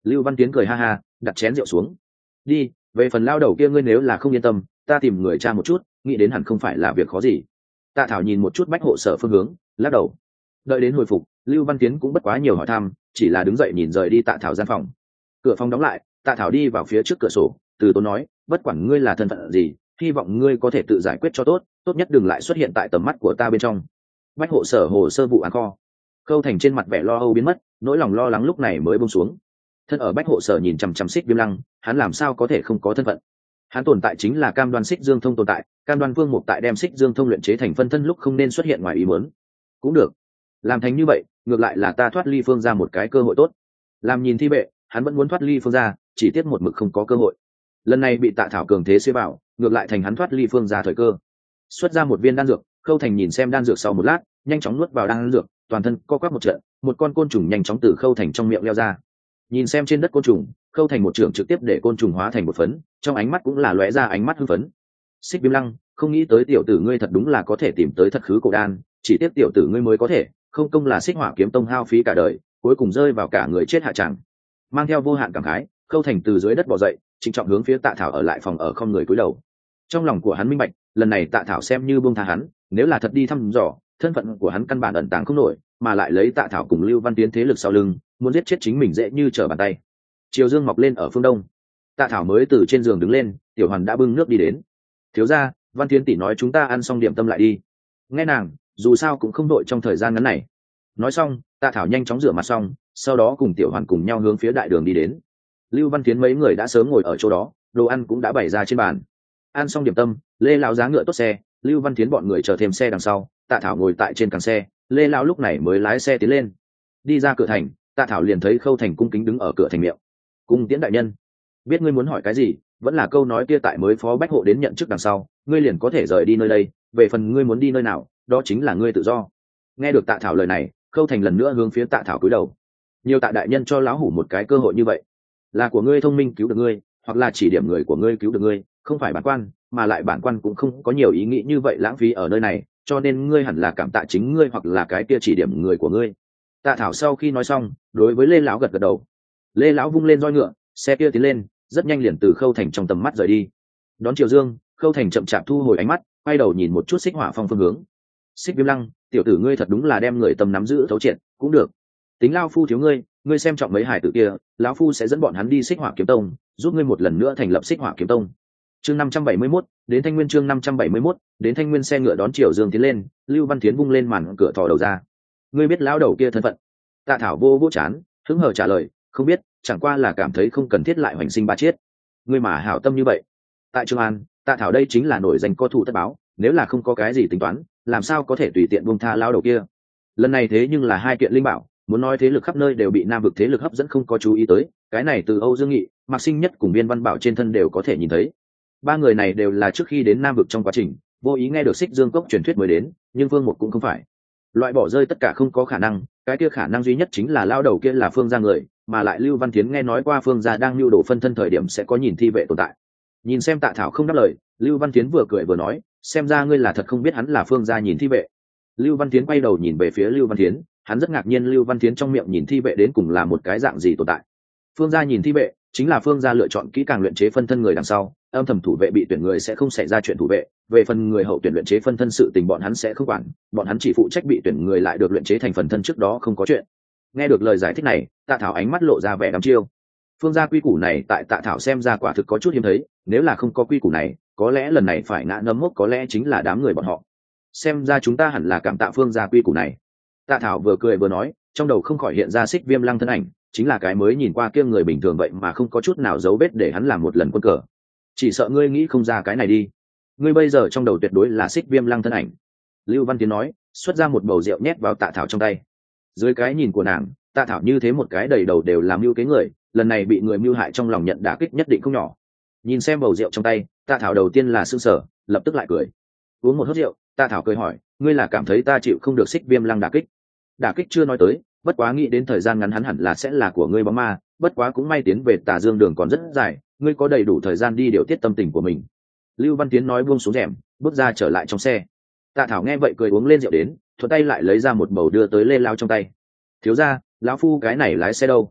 Lưu Văn Tiến cười ha ha, đặt chén rượu xuống. Đi, về phần lao đầu kia ngươi nếu là không yên tâm, ta tìm người tra một chút, nghĩ đến hẳn không phải là việc khó gì. Tạ Thảo nhìn một chút bách hộ sở phương hướng, lắc đầu. Đợi đến hồi phục, Lưu Văn Tiến cũng bất quá nhiều hỏi thăm, chỉ là đứng dậy nhìn rời đi Tạ Thảo gian phòng. Cửa phòng đóng lại, Tạ Thảo đi vào phía trước cửa sổ, từ tốn nói, bất quản ngươi là thân phận gì, hy vọng ngươi có thể tự giải quyết cho tốt, tốt nhất đừng lại xuất hiện tại tầm mắt của ta bên trong. Bách hộ sở hồ sơ vụ án kho. Khâu Thành trên mặt vẻ lo âu biến mất, nỗi lòng lo lắng lúc này mới buông xuống. Thân ở bách hộ sở nhìn chằm chằm Xích Viêm Lăng, hắn làm sao có thể không có thân phận? Hắn tồn tại chính là cam đoan Xích Dương Thông tồn tại, cam đoan Vương Mục tại đem Xích Dương Thông luyện chế thành phân thân lúc không nên xuất hiện ngoài ý muốn. Cũng được, làm thành như vậy, ngược lại là ta thoát ly Phương ra một cái cơ hội tốt. Làm nhìn thi bệ, hắn vẫn muốn thoát ly Phương ra, chỉ tiếc một mực không có cơ hội. Lần này bị Tạ Thảo cường thế xế vào, ngược lại thành hắn thoát ly Phương ra thời cơ. Xuất ra một viên đan dược, Khâu Thành nhìn xem đan dược sau một lát, nhanh chóng nuốt vào đan dược, toàn thân co quắp một trận, một con côn trùng nhanh chóng từ Khâu Thành trong miệng leo ra. Nhìn xem trên đất côn trùng, Khâu Thành một trường trực tiếp để côn trùng hóa thành một phấn, trong ánh mắt cũng là lóe ra ánh mắt hưng phấn. Xích Viêm Lăng, không nghĩ tới tiểu tử ngươi thật đúng là có thể tìm tới thật khứ cổ đan, chỉ tiếc tiểu tử ngươi mới có thể, không công là Xích Hỏa Kiếm Tông hao phí cả đời, cuối cùng rơi vào cả người chết hạ chẳng. Mang theo vô hạn cảm khái, Khâu Thành từ dưới đất bò dậy, trịnh trọng hướng phía Tạ Thảo ở lại phòng ở không người cúi đầu. Trong lòng của hắn minh bạch, lần này Tạ Thảo xem như buông tha hắn, nếu là thật đi thăm dò, thân phận của hắn căn bản ẩn tàng không nổi, mà lại lấy Tạ Thảo cùng Lưu Văn Tiến thế lực sau lưng, muốn giết chết chính mình dễ như trở bàn tay. Chiều dương mọc lên ở phương đông, Tạ Thảo mới từ trên giường đứng lên, Tiểu Hoàn đã bưng nước đi đến. Thiếu gia, Văn Tiến tỷ nói chúng ta ăn xong điểm tâm lại đi. Nghe nàng, dù sao cũng không đội trong thời gian ngắn này. Nói xong, Tạ Thảo nhanh chóng rửa mặt xong, sau đó cùng Tiểu Hoàn cùng nhau hướng phía đại đường đi đến. Lưu Văn Tiến mấy người đã sớm ngồi ở chỗ đó, đồ ăn cũng đã bày ra trên bàn. Ăn xong điểm tâm, Lê lão giá ngựa tốt xe, Lưu Văn Tiến bọn người chờ thêm xe đằng sau, Tạ Thảo ngồi tại trên càng xe, Lê lão lúc này mới lái xe tiến lên. Đi ra cửa thành, Tạ Thảo liền thấy Khâu Thành cung kính đứng ở cửa thành miệng. Cung Tiễn đại nhân, biết ngươi muốn hỏi cái gì, vẫn là câu nói kia tại mới phó bách hộ đến nhận chức đằng sau, ngươi liền có thể rời đi nơi đây, về phần ngươi muốn đi nơi nào, đó chính là ngươi tự do. Nghe được Tạ Thảo lời này, Khâu Thành lần nữa hướng phía Tạ Thảo cúi đầu. Nhiều Tạ đại nhân cho lão hủ một cái cơ hội như vậy, là của ngươi thông minh cứu được ngươi, hoặc là chỉ điểm người của ngươi cứu được ngươi, không phải bản quan, mà lại bản quan cũng không có nhiều ý nghĩ như vậy lãng phí ở nơi này, cho nên ngươi hẳn là cảm tạ chính ngươi hoặc là cái kia chỉ điểm người của ngươi. Tạ Thảo sau khi nói xong, đối với Lê lão gật gật đầu. Lê lão vung lên roi ngựa, xe kia tiến lên, rất nhanh liền từ Khâu Thành trong tầm mắt rời đi. Đón chiều dương, Khâu Thành chậm chạp thu hồi ánh mắt, quay đầu nhìn một chút Xích Hỏa Phong phương hướng. Xích Viêm Lăng, tiểu tử ngươi thật đúng là đem người tâm nắm giữ thấu triệt, cũng được. Tính lao phu thiếu ngươi, ngươi xem trọng mấy hải tử kia, lão phu sẽ dẫn bọn hắn đi Xích Hỏa Kiếm Tông, giúp ngươi một lần nữa thành lập Xích Hỏa Kiếm Tông. Chương năm trăm bảy mươi mốt, đến Thanh Nguyên chương năm trăm bảy mươi mốt, đến Thanh Nguyên xe ngựa đón chiều dương tiến lên, Lưu Văn Tiến vung lên màn cửa thò đầu ra. Ngươi biết lão đầu kia thân phận? Tạ Thảo vô vô chán, hứng hờ trả lời, không biết, chẳng qua là cảm thấy không cần thiết lại hoành sinh ba chết. Ngươi mà hảo tâm như vậy. Tại Trường An, Tạ Thảo đây chính là nổi danh có thủ tất báo, nếu là không có cái gì tính toán, làm sao có thể tùy tiện buông tha lão đầu kia. Lần này thế nhưng là hai kiện linh bảo, muốn nói thế lực khắp nơi đều bị nam vực thế lực hấp dẫn không có chú ý tới, cái này từ Âu Dương Nghị, Mạc Sinh Nhất cùng Viên Văn Bảo trên thân đều có thể nhìn thấy. Ba người này đều là trước khi đến nam vực trong quá trình vô ý nghe được Xích Dương Cốc truyền thuyết mới đến, nhưng Vương Mục cũng không phải loại bỏ rơi tất cả không có khả năng, cái kia khả năng duy nhất chính là lao đầu kia là Phương gia người, mà lại Lưu Văn Tiến nghe nói qua Phương gia đang lưu đồ phân thân thời điểm sẽ có nhìn thi vệ tồn tại. Nhìn xem Tạ Thảo không đáp lời, Lưu Văn Tiến vừa cười vừa nói, xem ra ngươi là thật không biết hắn là Phương gia nhìn thi vệ. Lưu Văn Tiến quay đầu nhìn về phía Lưu Văn Tiến, hắn rất ngạc nhiên Lưu Văn Tiến trong miệng nhìn thi vệ đến cùng là một cái dạng gì tồn tại. Phương gia nhìn thi vệ chính là Phương gia lựa chọn kỹ càng luyện chế phân thân người đằng sau, âm thầm thủ vệ bị tuyển người sẽ không xảy ra chuyện thủ vệ, về phần người hậu tuyển luyện chế phân thân sự tình bọn hắn sẽ không quản, bọn hắn chỉ phụ trách bị tuyển người lại được luyện chế thành phần thân trước đó không có chuyện. Nghe được lời giải thích này, Tạ Thảo ánh mắt lộ ra vẻ đăm chiêu. Phương gia quy củ này tại Tạ Thảo xem ra quả thực có chút hiếm thấy, nếu là không có quy củ này, có lẽ lần này phải ngã nấm mốc có lẽ chính là đám người bọn họ. Xem ra chúng ta hẳn là cảm tạ Phương gia quy củ này. Tạ Thảo vừa cười vừa nói, trong đầu không khỏi hiện ra Xích Viêm Lăng thân ảnh, chính là cái mới nhìn qua kia người bình thường vậy mà không có chút nào dấu vết để hắn làm một lần quân cờ. Chỉ sợ ngươi nghĩ không ra cái này đi. Ngươi bây giờ trong đầu tuyệt đối là Xích Viêm Lăng thân ảnh. Lưu Văn Tiến nói, xuất ra một bầu rượu nhét vào Tạ Thảo trong tay. Dưới cái nhìn của nàng, Tạ Thảo như thế một cái đầy đầu đều làm mưu kế người, lần này bị người mưu hại trong lòng nhận đả kích nhất định không nhỏ. Nhìn xem bầu rượu trong tay, Tạ Thảo đầu tiên là sững sờ, lập tức lại cười. Uống một hớp rượu, Tạ Thảo cười hỏi, ngươi là cảm thấy ta chịu không được Xích Viêm Lăng đả kích? Đả kích chưa nói tới, bất quá nghĩ đến thời gian ngắn hắn hẳn là sẽ là của ngươi bóng ma, bất quá cũng may tiến về Tà Dương đường còn rất dài, ngươi có đầy đủ thời gian đi điều tiết tâm tình của mình. Lưu Văn Tiến nói buông xuống rèm, bước ra trở lại trong xe. Tạ Thảo nghe vậy cười uống lên rượu đến, thuận tay lại lấy ra một bầu đưa tới Lê Lao trong tay. Thiếu gia, lão phu cái này lái xe đâu?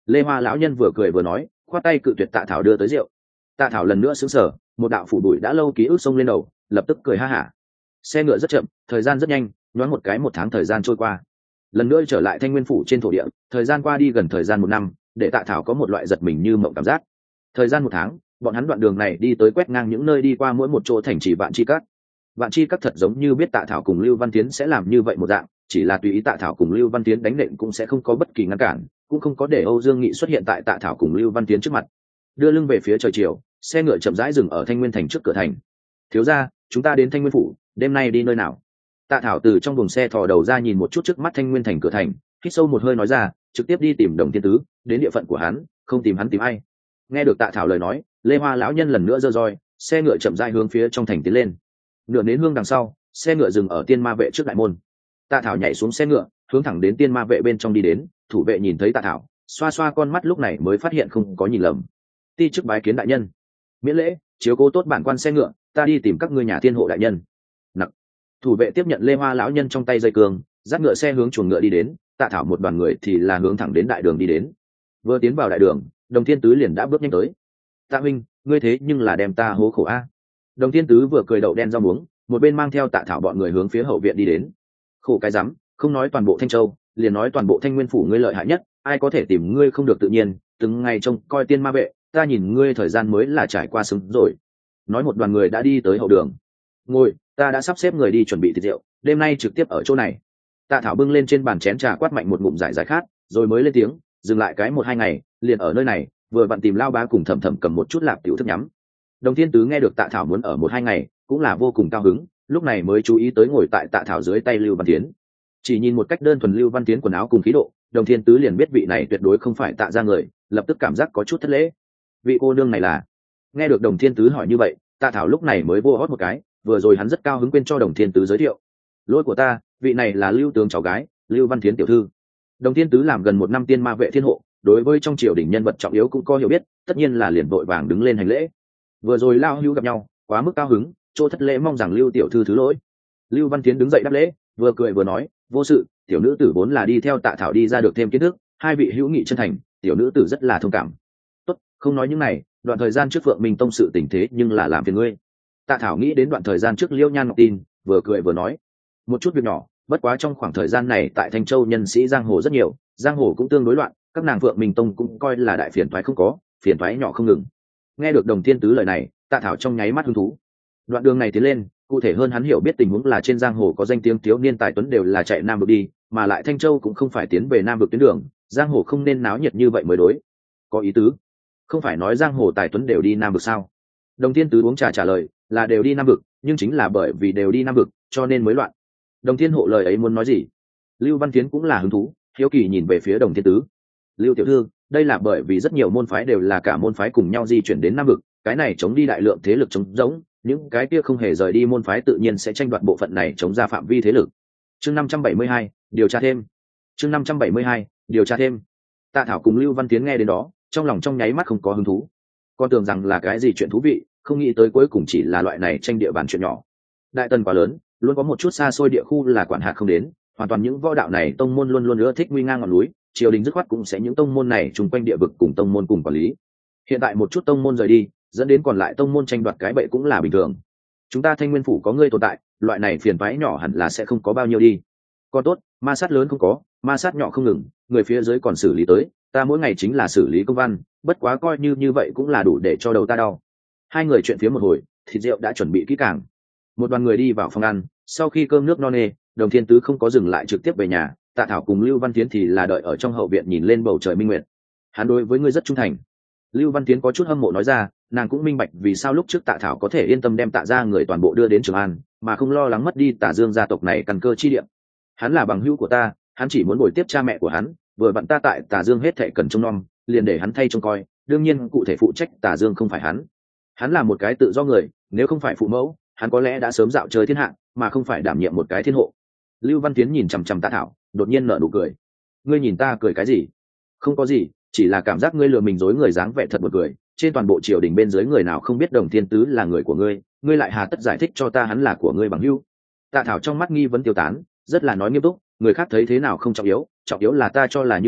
Lê Hoa lão nhân vừa cười vừa nói, khoát tay cự tuyệt Tạ Thảo đưa tới rượu. Tạ Thảo lần nữa sững sờ, một đạo phủ bụi đã lâu ký ức xông lên đầu, lập tức cười ha hả. Xe ngựa rất chậm, thời gian rất nhanh, nhoáng một cái một tháng thời gian trôi qua. Lần nữa trở lại Thanh Nguyên phủ trên thổ địa, thời gian qua đi gần thời gian một năm, để Tạ Thảo có một loại giật mình như mộng cảm giác. Thời gian một tháng, bọn hắn đoạn đường này đi tới quét ngang những nơi đi qua mỗi một chỗ thành trì Vạn Chi Các. Vạn Chi Các thật giống như biết Tạ Thảo cùng Lưu Văn Tiến sẽ làm như vậy một dạng, chỉ là tùy ý Tạ Thảo cùng Lưu Văn Tiến đánh nện cũng sẽ không có bất kỳ ngăn cản, cũng không có để Âu Dương Nghị xuất hiện tại Tạ Thảo cùng Lưu Văn Tiến trước mặt. Đưa lưng về phía trời chiều, xe ngựa chậm rãi dừng ở Thanh Nguyên thành trước cửa thành. Thiếu gia, chúng ta đến Thanh Nguyên phủ, đêm nay đi nơi nào? Tạ Thảo từ trong buồng xe thò đầu ra nhìn một chút trước mắt Thanh Nguyên thành cửa thành, hít sâu một hơi nói ra, trực tiếp đi tìm Đồng Thiên Tứ, đến địa phận của hắn, không tìm hắn tìm ai. Nghe được Tạ Thảo lời nói, Lê Hoa lão nhân lần nữa giơ roi, xe ngựa chậm rãi hướng phía trong thành tiến lên. Nửa nén hương đằng sau, xe ngựa dừng ở Tiên Ma vệ trước đại môn. Tạ Thảo nhảy xuống xe ngựa, hướng thẳng đến Tiên Ma vệ bên trong đi đến. Thủ vệ nhìn thấy Tạ Thảo, xoa xoa con mắt lúc này mới phát hiện không có nhìn lầm. Ti chức bái kiến đại nhân. Miễn lễ, chiếu cố tốt bản quan xe ngựa, ta đi tìm các ngươi nhà tiên hộ đại nhân. Nặc. Thủ vệ tiếp nhận Lê Hoa lão nhân trong tay dây cương, dắt ngựa xe hướng chuồng ngựa đi đến. Tạ Thảo một đoàn người thì là hướng thẳng đến đại đường đi đến. Vừa tiến vào đại đường, Đồng Thiên Tứ liền đã bước nhanh tới. Tạ huynh, ngươi thế nhưng là đem ta hố khổ a. Đồng Thiên Tứ vừa cười đậu đen rau muống, một bên mang theo Tạ Thảo bọn người hướng phía hậu viện đi đến. Khổ cái rắm, không nói toàn bộ Thanh Châu, liền nói toàn bộ Thanh Nguyên phủ ngươi lợi hại nhất, ai có thể tìm ngươi không được tự nhiên, từng ngày trông coi Tiên Ma vệ, ta nhìn ngươi thời gian mới là trải qua xứng rồi. Nói một đoàn người đã đi tới hậu đường. Ngồi, ta đã sắp xếp người đi chuẩn bị thịt rượu, đêm nay trực tiếp ở chỗ này. Tạ Thảo bưng lên trên bàn chén trà quát mạnh một ngụm giải giải khát, rồi mới lên tiếng, dừng lại cái một hai ngày, liền ở nơi này, vừa vặn tìm Lao Bá cùng Thẩm Thẩm cầm một chút lạp tiểu thức nhắm. Đồng Thiên Tứ nghe được Tạ Thảo muốn ở một hai ngày, cũng là vô cùng cao hứng, lúc này mới chú ý tới ngồi tại Tạ Thảo dưới tay Lưu Văn Tiến. Chỉ nhìn một cách đơn thuần Lưu Văn Tiến quần áo cùng khí độ, Đồng Thiên Tứ liền biết vị này tuyệt đối không phải Tạ gia người, lập tức cảm giác có chút thất lễ. Vị cô nương này là? Nghe được Đồng Thiên Tứ hỏi như vậy, Tạ Thảo lúc này mới vô hót một cái, vừa rồi hắn rất cao hứng quên cho Đồng Thiên Tứ giới thiệu. Lỗi của ta, vị này là Lưu tướng cháu gái, Lưu Văn Tiến tiểu thư. Đồng Thiên Tứ làm gần một năm Tiên Ma vệ thiên hộ, đối với trong triều đình nhân vật trọng yếu cũng có hiểu biết, tất nhiên là liền vội vàng đứng lên hành lễ. Vừa rồi Lao Hữu gặp nhau, quá mức cao hứng, chỗ thất lễ mong rằng Lưu tiểu thư thứ lỗi. Lưu Văn Tiến đứng dậy đáp lễ, vừa cười vừa nói, vô sự, tiểu nữ tử vốn là đi theo Tạ Thảo đi ra được thêm kiến thức, hai vị hữu nghị chân thành, tiểu nữ tử rất là thông cảm. Tốt, không nói những này, đoạn thời gian trước Phượng Minh Tông sự tình thế nhưng là làm phiền ngươi. Tạ Thảo nghĩ đến đoạn thời gian trước Liêu Nhan Ngọc tin, vừa cười vừa nói, một chút việc nhỏ, bất quá trong khoảng thời gian này tại Thanh Châu nhân sĩ giang hồ rất nhiều, giang hồ cũng tương đối loạn, các nàng Phượng Minh Tông cũng coi là đại phiền toái không có, phiền toái nhỏ không ngừng. Nghe được Đồng Thiên Tứ lời này, Tạ Thảo trong nháy mắt hứng thú. Đoạn đường này tiến lên, cụ thể hơn hắn hiểu biết tình huống là trên giang hồ có danh tiếng thiếu niên tài tuấn đều là chạy nam vực đi, mà lại Thanh Châu cũng không phải tiến về nam vực tuyến đường, giang hồ không nên náo nhiệt như vậy mới đối. Có ý tứ? Không phải nói giang hồ tài tuấn đều đi nam vực sao? Đồng Thiên Tứ uống trà trả lời, là đều đi nam vực, nhưng chính là bởi vì đều đi nam vực, cho nên mới loạn. Đồng Thiên hộ lời ấy muốn nói gì? Lưu Văn Tiến cũng là hứng thú, hiếu kỳ nhìn về phía Đồng Thiên Tứ. Lưu tiểu thư, đây là bởi vì rất nhiều môn phái đều là cả môn phái cùng nhau di chuyển đến nam vực, cái này chống đi đại lượng thế lực chống giống, những cái kia không hề rời đi môn phái tự nhiên sẽ tranh đoạt bộ phận này chống ra phạm vi thế lực. Chương năm trăm bảy mươi hai, điều tra thêm. Chương năm trăm bảy mươi hai, điều tra thêm. Tạ Thảo cùng Lưu Văn Tiến nghe đến đó, trong lòng trong nháy mắt không có hứng thú. Con tưởng rằng là cái gì chuyện thú vị, không nghĩ tới cuối cùng chỉ là loại này tranh địa bàn chuyện nhỏ. Đại tần quá lớn, luôn có một chút xa xôi địa khu là quản hạt không đến, hoàn toàn những võ đạo này tông môn luôn luôn ưa thích nguy ngang ngọn núi, triều đình dứt khoát cũng sẽ những tông môn này chung quanh địa vực cùng tông môn cùng quản lý. Hiện tại một chút tông môn rời đi, dẫn đến còn lại tông môn tranh đoạt cái bậy cũng là bình thường. Chúng ta Thanh Nguyên phủ có ngươi tồn tại, loại này phiền toái nhỏ hẳn là sẽ không có bao nhiêu đi. Còn tốt, ma sát lớn không có, ma sát nhỏ không ngừng, người phía dưới còn xử lý tới, ta mỗi ngày chính là xử lý công văn, bất quá coi như như vậy cũng là đủ để cho đầu ta đau. Hai người chuyện phía một hồi, thịt rượu đã chuẩn bị kỹ càng. Một đoàn người đi vào phòng ăn, sau khi cơm nước no nê, Đồng Thiên Tứ không có dừng lại trực tiếp về nhà, Tạ Thảo cùng Lưu Văn Tiến thì là đợi ở trong hậu viện nhìn lên bầu trời minh nguyệt. Hắn đối với ngươi rất trung thành. Lưu Văn Tiến có chút hâm mộ nói ra, nàng cũng minh bạch vì sao lúc trước Tạ Thảo có thể yên tâm đem Tạ gia người toàn bộ đưa đến Trường An, mà không lo lắng mất đi Tạ Dương gia tộc này căn cơ chi địa. Hắn là bằng hữu của ta, hắn chỉ muốn bồi tiếp cha mẹ của hắn, vừa vặn ta tại Tạ Dương hết thệ cần trông nom, liền để hắn thay trông coi, đương nhiên cụ thể phụ trách Tạ Dương không phải hắn. Hắn là một cái tự do người, nếu không phải phụ mẫu, hắn có lẽ đã sớm dạo chơi thiên hạ, mà không phải đảm nhiệm một cái thiên hộ. Lưu Văn Tiến nhìn chằm chằm Tạ Thảo, đột nhiên nở nụ cười. Ngươi nhìn ta cười cái gì? Không có gì, chỉ là cảm giác ngươi lừa mình dối người dáng vẻ thật buồn cười. Trên toàn bộ triều đình bên dưới người nào không biết Đồng Thiên Tứ là người của ngươi, ngươi lại hà tất giải thích cho ta hắn là của ngươi bằng hữu? Tạ Thảo trong mắt nghi vấn tiêu tán, rất là nói nghiêm túc, người khác thấy thế nào không trọng yếu, trọng yếu là ta cho là như vậy,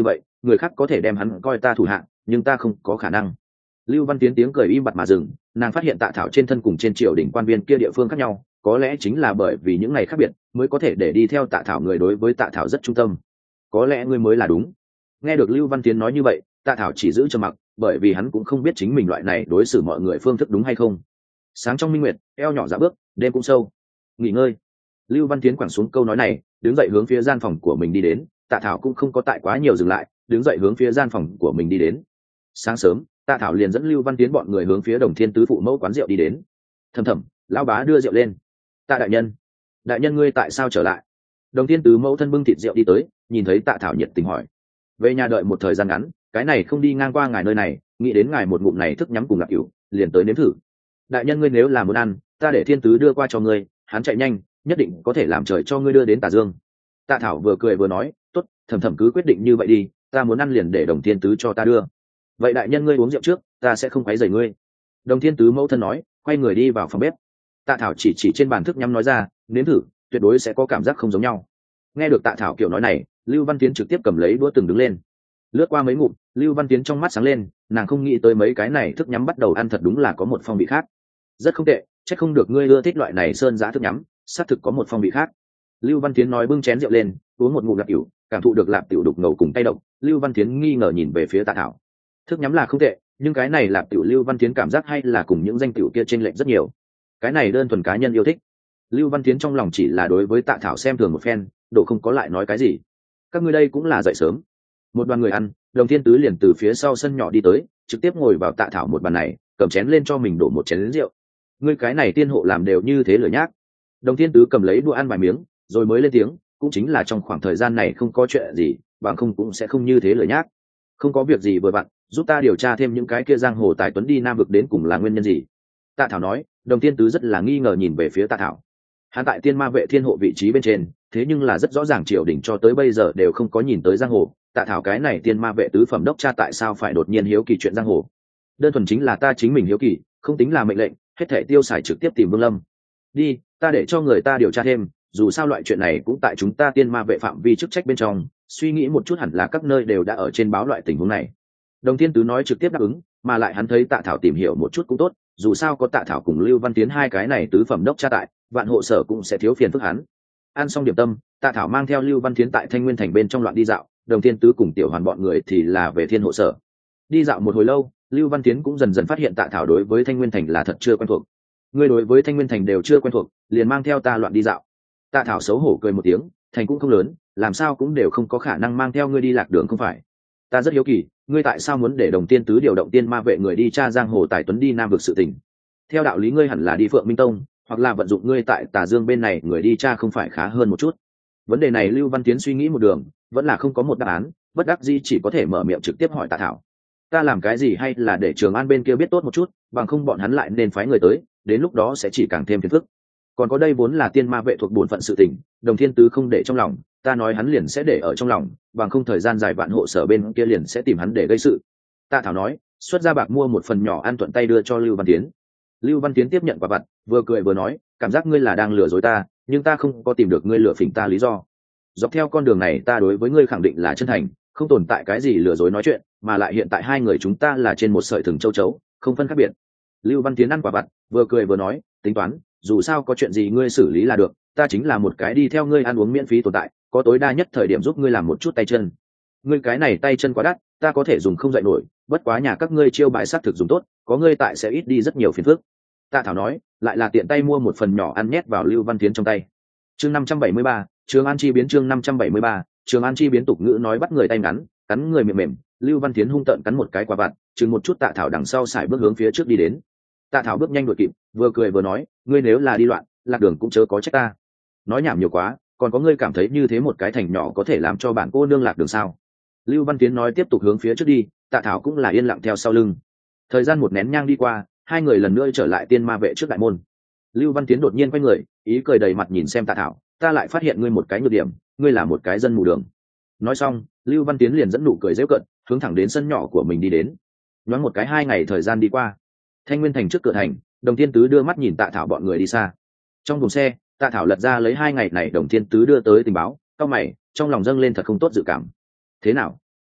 người khác có thể đem hắn coi ta thủ hạng, nhưng ta không có khả năng. Lưu Văn Tiến tiếng cười im bặt mà dừng, nàng phát hiện Tạ Thảo trên thân cùng trên triều đình quan viên kia địa phương khác nhau, có lẽ chính là bởi vì những ngày khác biệt mới có thể để đi theo Tạ Thảo người đối với Tạ Thảo rất trung tâm. Có lẽ ngươi mới là đúng. Nghe được Lưu Văn Tiến nói như vậy, Tạ Thảo chỉ giữ trầm mặc, bởi vì hắn cũng không biết chính mình loại này đối xử mọi người phương thức đúng hay không. Sáng trong minh nguyệt, eo nhỏ dạ bước, đêm cũng sâu. Nghỉ ngơi. Lưu Văn Tiến quẳng xuống câu nói này, đứng dậy hướng phía gian phòng của mình đi đến. Tạ Thảo cũng không có tại quá nhiều dừng lại, đứng dậy hướng phía gian phòng của mình đi đến. Sáng sớm, Tạ Thảo liền dẫn Lưu Văn Tiến bọn người hướng phía Đồng Thiên tứ phụ mẫu quán rượu đi đến. Thầm thầm, lão bá đưa rượu lên. Tạ đại nhân, đại nhân ngươi tại sao trở lại? Đồng Thiên tứ mẫu thân bưng thịt rượu đi tới, nhìn thấy Tạ Thảo nhiệt tình hỏi. Về nhà đợi một thời gian ngắn, cái này không đi ngang qua ngài nơi này, nghĩ đến ngài một ngụm này thức nhắm cùng lạc cửu, liền tới nếm thử. Đại nhân ngươi nếu là muốn ăn, ta để Thiên tứ đưa qua cho ngươi, hắn chạy nhanh, nhất định có thể làm trời cho ngươi đưa đến Tà Dương. Tạ Thảo vừa cười vừa nói, tốt, thầm thầm cứ quyết định như vậy đi, ta muốn ăn liền để Đồng Thiên tứ cho ta đưa. Vậy đại nhân ngươi uống rượu trước, ta sẽ không quấy rầy ngươi. Đồng Thiên tứ mẫu thân nói, quay người đi vào phòng bếp. Tạ Thảo chỉ chỉ trên bàn thức nhắm nói ra, nếm thử, tuyệt đối sẽ có cảm giác không giống nhau. Nghe được Tạ Thảo kiểu nói này, Lưu Văn Tiến trực tiếp cầm lấy đũa từng đứng lên. Lướt qua mấy ngụm, Lưu Văn Tiến trong mắt sáng lên, nàng không nghĩ tới mấy cái này thức nhắm bắt đầu ăn thật đúng là có một phong vị khác. Rất không tệ, chắc không được ngươi ưa thích loại này sơn giã thức nhắm, xác thực có một phong vị khác. Lưu Văn Tiến nói bưng chén rượu lên, uống một ngụm lạp tiểu, cảm thụ được lạp tiểu đục ngầu cùng tay độc. Lưu Văn Tiến nghi ngờ nhìn về phía Tạ Thảo. Thức nhắm là không tệ, nhưng cái này lạp tiểu Lưu Văn Tiến cảm giác hay là cùng những danh tiểu kia chênh lệch rất nhiều. Cái này đơn thuần cá nhân yêu thích. Lưu Văn Tiến trong lòng chỉ là đối với Tạ Thảo xem thường một phen, độ không có lại nói cái gì. Các ngươi đây cũng là dậy sớm. Một đoàn người ăn, Đồng Thiên tứ liền từ phía sau sân nhỏ đi tới, trực tiếp ngồi vào Tạ Thảo một bàn này, cầm chén lên cho mình đổ một chén rượu. Ngươi cái này tiên hộ làm đều như thế lửa nhác. Đồng Thiên tứ cầm lấy đũa ăn vài miếng, rồi mới lên tiếng, cũng chính là trong khoảng thời gian này không có chuyện gì, bằng không cũng sẽ không như thế lửa nhác. Không có việc gì vừa vặn, giúp ta điều tra thêm những cái kia giang hồ tài tuấn đi Nam vực đến cùng là nguyên nhân gì. Tạ Thảo nói. Đồng Thiên tứ rất là nghi ngờ nhìn về phía Tạ Thảo. Hắn tại Tiên Ma vệ thiên hộ vị trí bên trên, thế nhưng là rất rõ ràng triều đình cho tới bây giờ đều không có nhìn tới giang hồ. Tạ Thảo cái này Tiên Ma vệ tứ phẩm đốc cha tại sao phải đột nhiên hiếu kỳ chuyện giang hồ? Đơn thuần chính là ta chính mình hiếu kỳ, không tính là mệnh lệnh, hết thảy tiêu xài trực tiếp tìm Vương Lâm. Đi, ta để cho người ta điều tra thêm, dù sao loại chuyện này cũng tại chúng ta Tiên Ma vệ phạm vi chức trách bên trong, suy nghĩ một chút hẳn là các nơi đều đã ở trên báo loại tình huống này. Đồng Thiên tứ nói trực tiếp đáp ứng, mà lại hắn thấy Tạ Thảo tìm hiểu một chút cũng tốt, dù sao có Tạ Thảo cùng Lưu Văn Tiến hai cái này tứ phẩm đốc tra tại, vạn hộ sở cũng sẽ thiếu phiền phức hắn. Ăn xong điểm tâm, Tạ Thảo mang theo Lưu Văn Tiến tại Thanh Nguyên thành bên trong loạn đi dạo, Đồng Thiên tứ cùng Tiểu Hoàn bọn người thì là về Thiên hộ sở. Đi dạo một hồi lâu, Lưu Văn Tiến cũng dần dần phát hiện Tạ Thảo đối với Thanh Nguyên thành là thật chưa quen thuộc. Ngươi đối với Thanh Nguyên thành đều chưa quen thuộc, liền mang theo ta loạn đi dạo. Tạ Thảo xấu hổ cười một tiếng, thành cũng không lớn, làm sao cũng đều không có khả năng mang theo ngươi đi lạc đường không phải? Ta rất hiếu kỳ, ngươi tại sao muốn để Đồng Tiên tứ điều động Tiên Ma vệ người đi tra giang hồ tài tuấn đi Nam vực sự tình? Theo đạo lý ngươi hẳn là đi Phượng Minh Tông, hoặc là vận dụng ngươi tại Tà Dương bên này người đi tra không phải khá hơn một chút? Vấn đề này Lưu Văn Tiến suy nghĩ một đường, vẫn là không có một đáp án, bất đắc dĩ chỉ có thể mở miệng trực tiếp hỏi Tạ Thảo. Ta làm cái gì hay là để Trường An bên kia biết tốt một chút, bằng không bọn hắn lại nên phái người tới, đến lúc đó sẽ chỉ càng thêm phiền phức. Còn có đây vốn là Tiên Ma vệ thuộc bổn phận sự tình, Đồng Thiên tứ không để trong lòng, ta nói hắn liền sẽ để ở trong lòng, bằng không thời gian dài vạn hộ sở bên kia liền sẽ tìm hắn để gây sự. Tạ Thảo nói, xuất ra bạc mua một phần nhỏ ăn thuận tay đưa cho Lưu Văn Tiến. Lưu Văn Tiến tiếp nhận quả vặt, vừa cười vừa nói, cảm giác ngươi là đang lừa dối ta, nhưng ta không có tìm được ngươi lừa phỉnh ta lý do. Dọc theo con đường này ta đối với ngươi khẳng định là chân thành, không tồn tại cái gì lừa dối nói chuyện, mà lại hiện tại hai người chúng ta là trên một sợi thừng châu chấu, không phân khác biệt. Lưu Văn Tiến ăn quả vặt, vừa cười vừa nói, tính toán, dù sao có chuyện gì ngươi xử lý là được, ta chính là một cái đi theo ngươi ăn uống miễn phí tồn tại, có tối đa nhất thời điểm giúp ngươi làm một chút tay chân. Ngươi cái này tay chân quá đắt, ta có thể dùng không dậy nổi, bất quá nhà các ngươi chiêu bài sát thực dùng tốt, có ngươi tại sẽ ít đi rất nhiều phiền phức. Tạ Thảo nói, lại là tiện tay mua một phần nhỏ ăn nhét vào Lưu Văn Tiến trong tay. Chương năm trăm bảy mươi ba, Trường An chi biến chương năm trăm bảy mươi ba, Trường An chi biến tục ngữ nói bắt người tay ngắn, cắn người mềm mềm, Lưu Văn Tiến hung tợn cắn một cái quả vặt, chừng một chút Tạ Thảo đằng sau xài bước hướng phía trước đi đến. Tạ Thảo bước nhanh đuổi kịp, vừa cười vừa nói, ngươi nếu là đi loạn, lạc đường cũng chớ có trách ta. Nói nhảm nhiều quá, còn có ngươi cảm thấy như thế một cái thành nhỏ có thể làm cho bản cô nương lạc đường sao? Lưu Văn Tiến nói tiếp tục hướng phía trước đi, Tạ Thảo cũng là yên lặng theo sau lưng. Thời gian một nén nhang đi qua, hai người lần nữa trở lại Tiên Ma vệ trước đại môn. Lưu Văn Tiến đột nhiên quay người, ý cười đầy mặt nhìn xem Tạ Thảo, ta lại phát hiện ngươi một cái nhược điểm, ngươi là một cái dân mù đường. Nói xong, Lưu Văn Tiến liền dẫn nụ cười giễu cợt, hướng thẳng đến sân nhỏ của mình đi đến. Nhoáng một cái hai ngày thời gian đi qua, Thanh Nguyên thành trước cửa thành, Đồng Thiên tứ đưa mắt nhìn Tạ Thảo bọn người đi xa. Trong thùng xe, Tạ Thảo lật ra lấy hai ngày này Đồng Thiên tứ đưa tới tình báo, cau mày, trong lòng dâng lên thật không tốt dự cảm. Thế nào?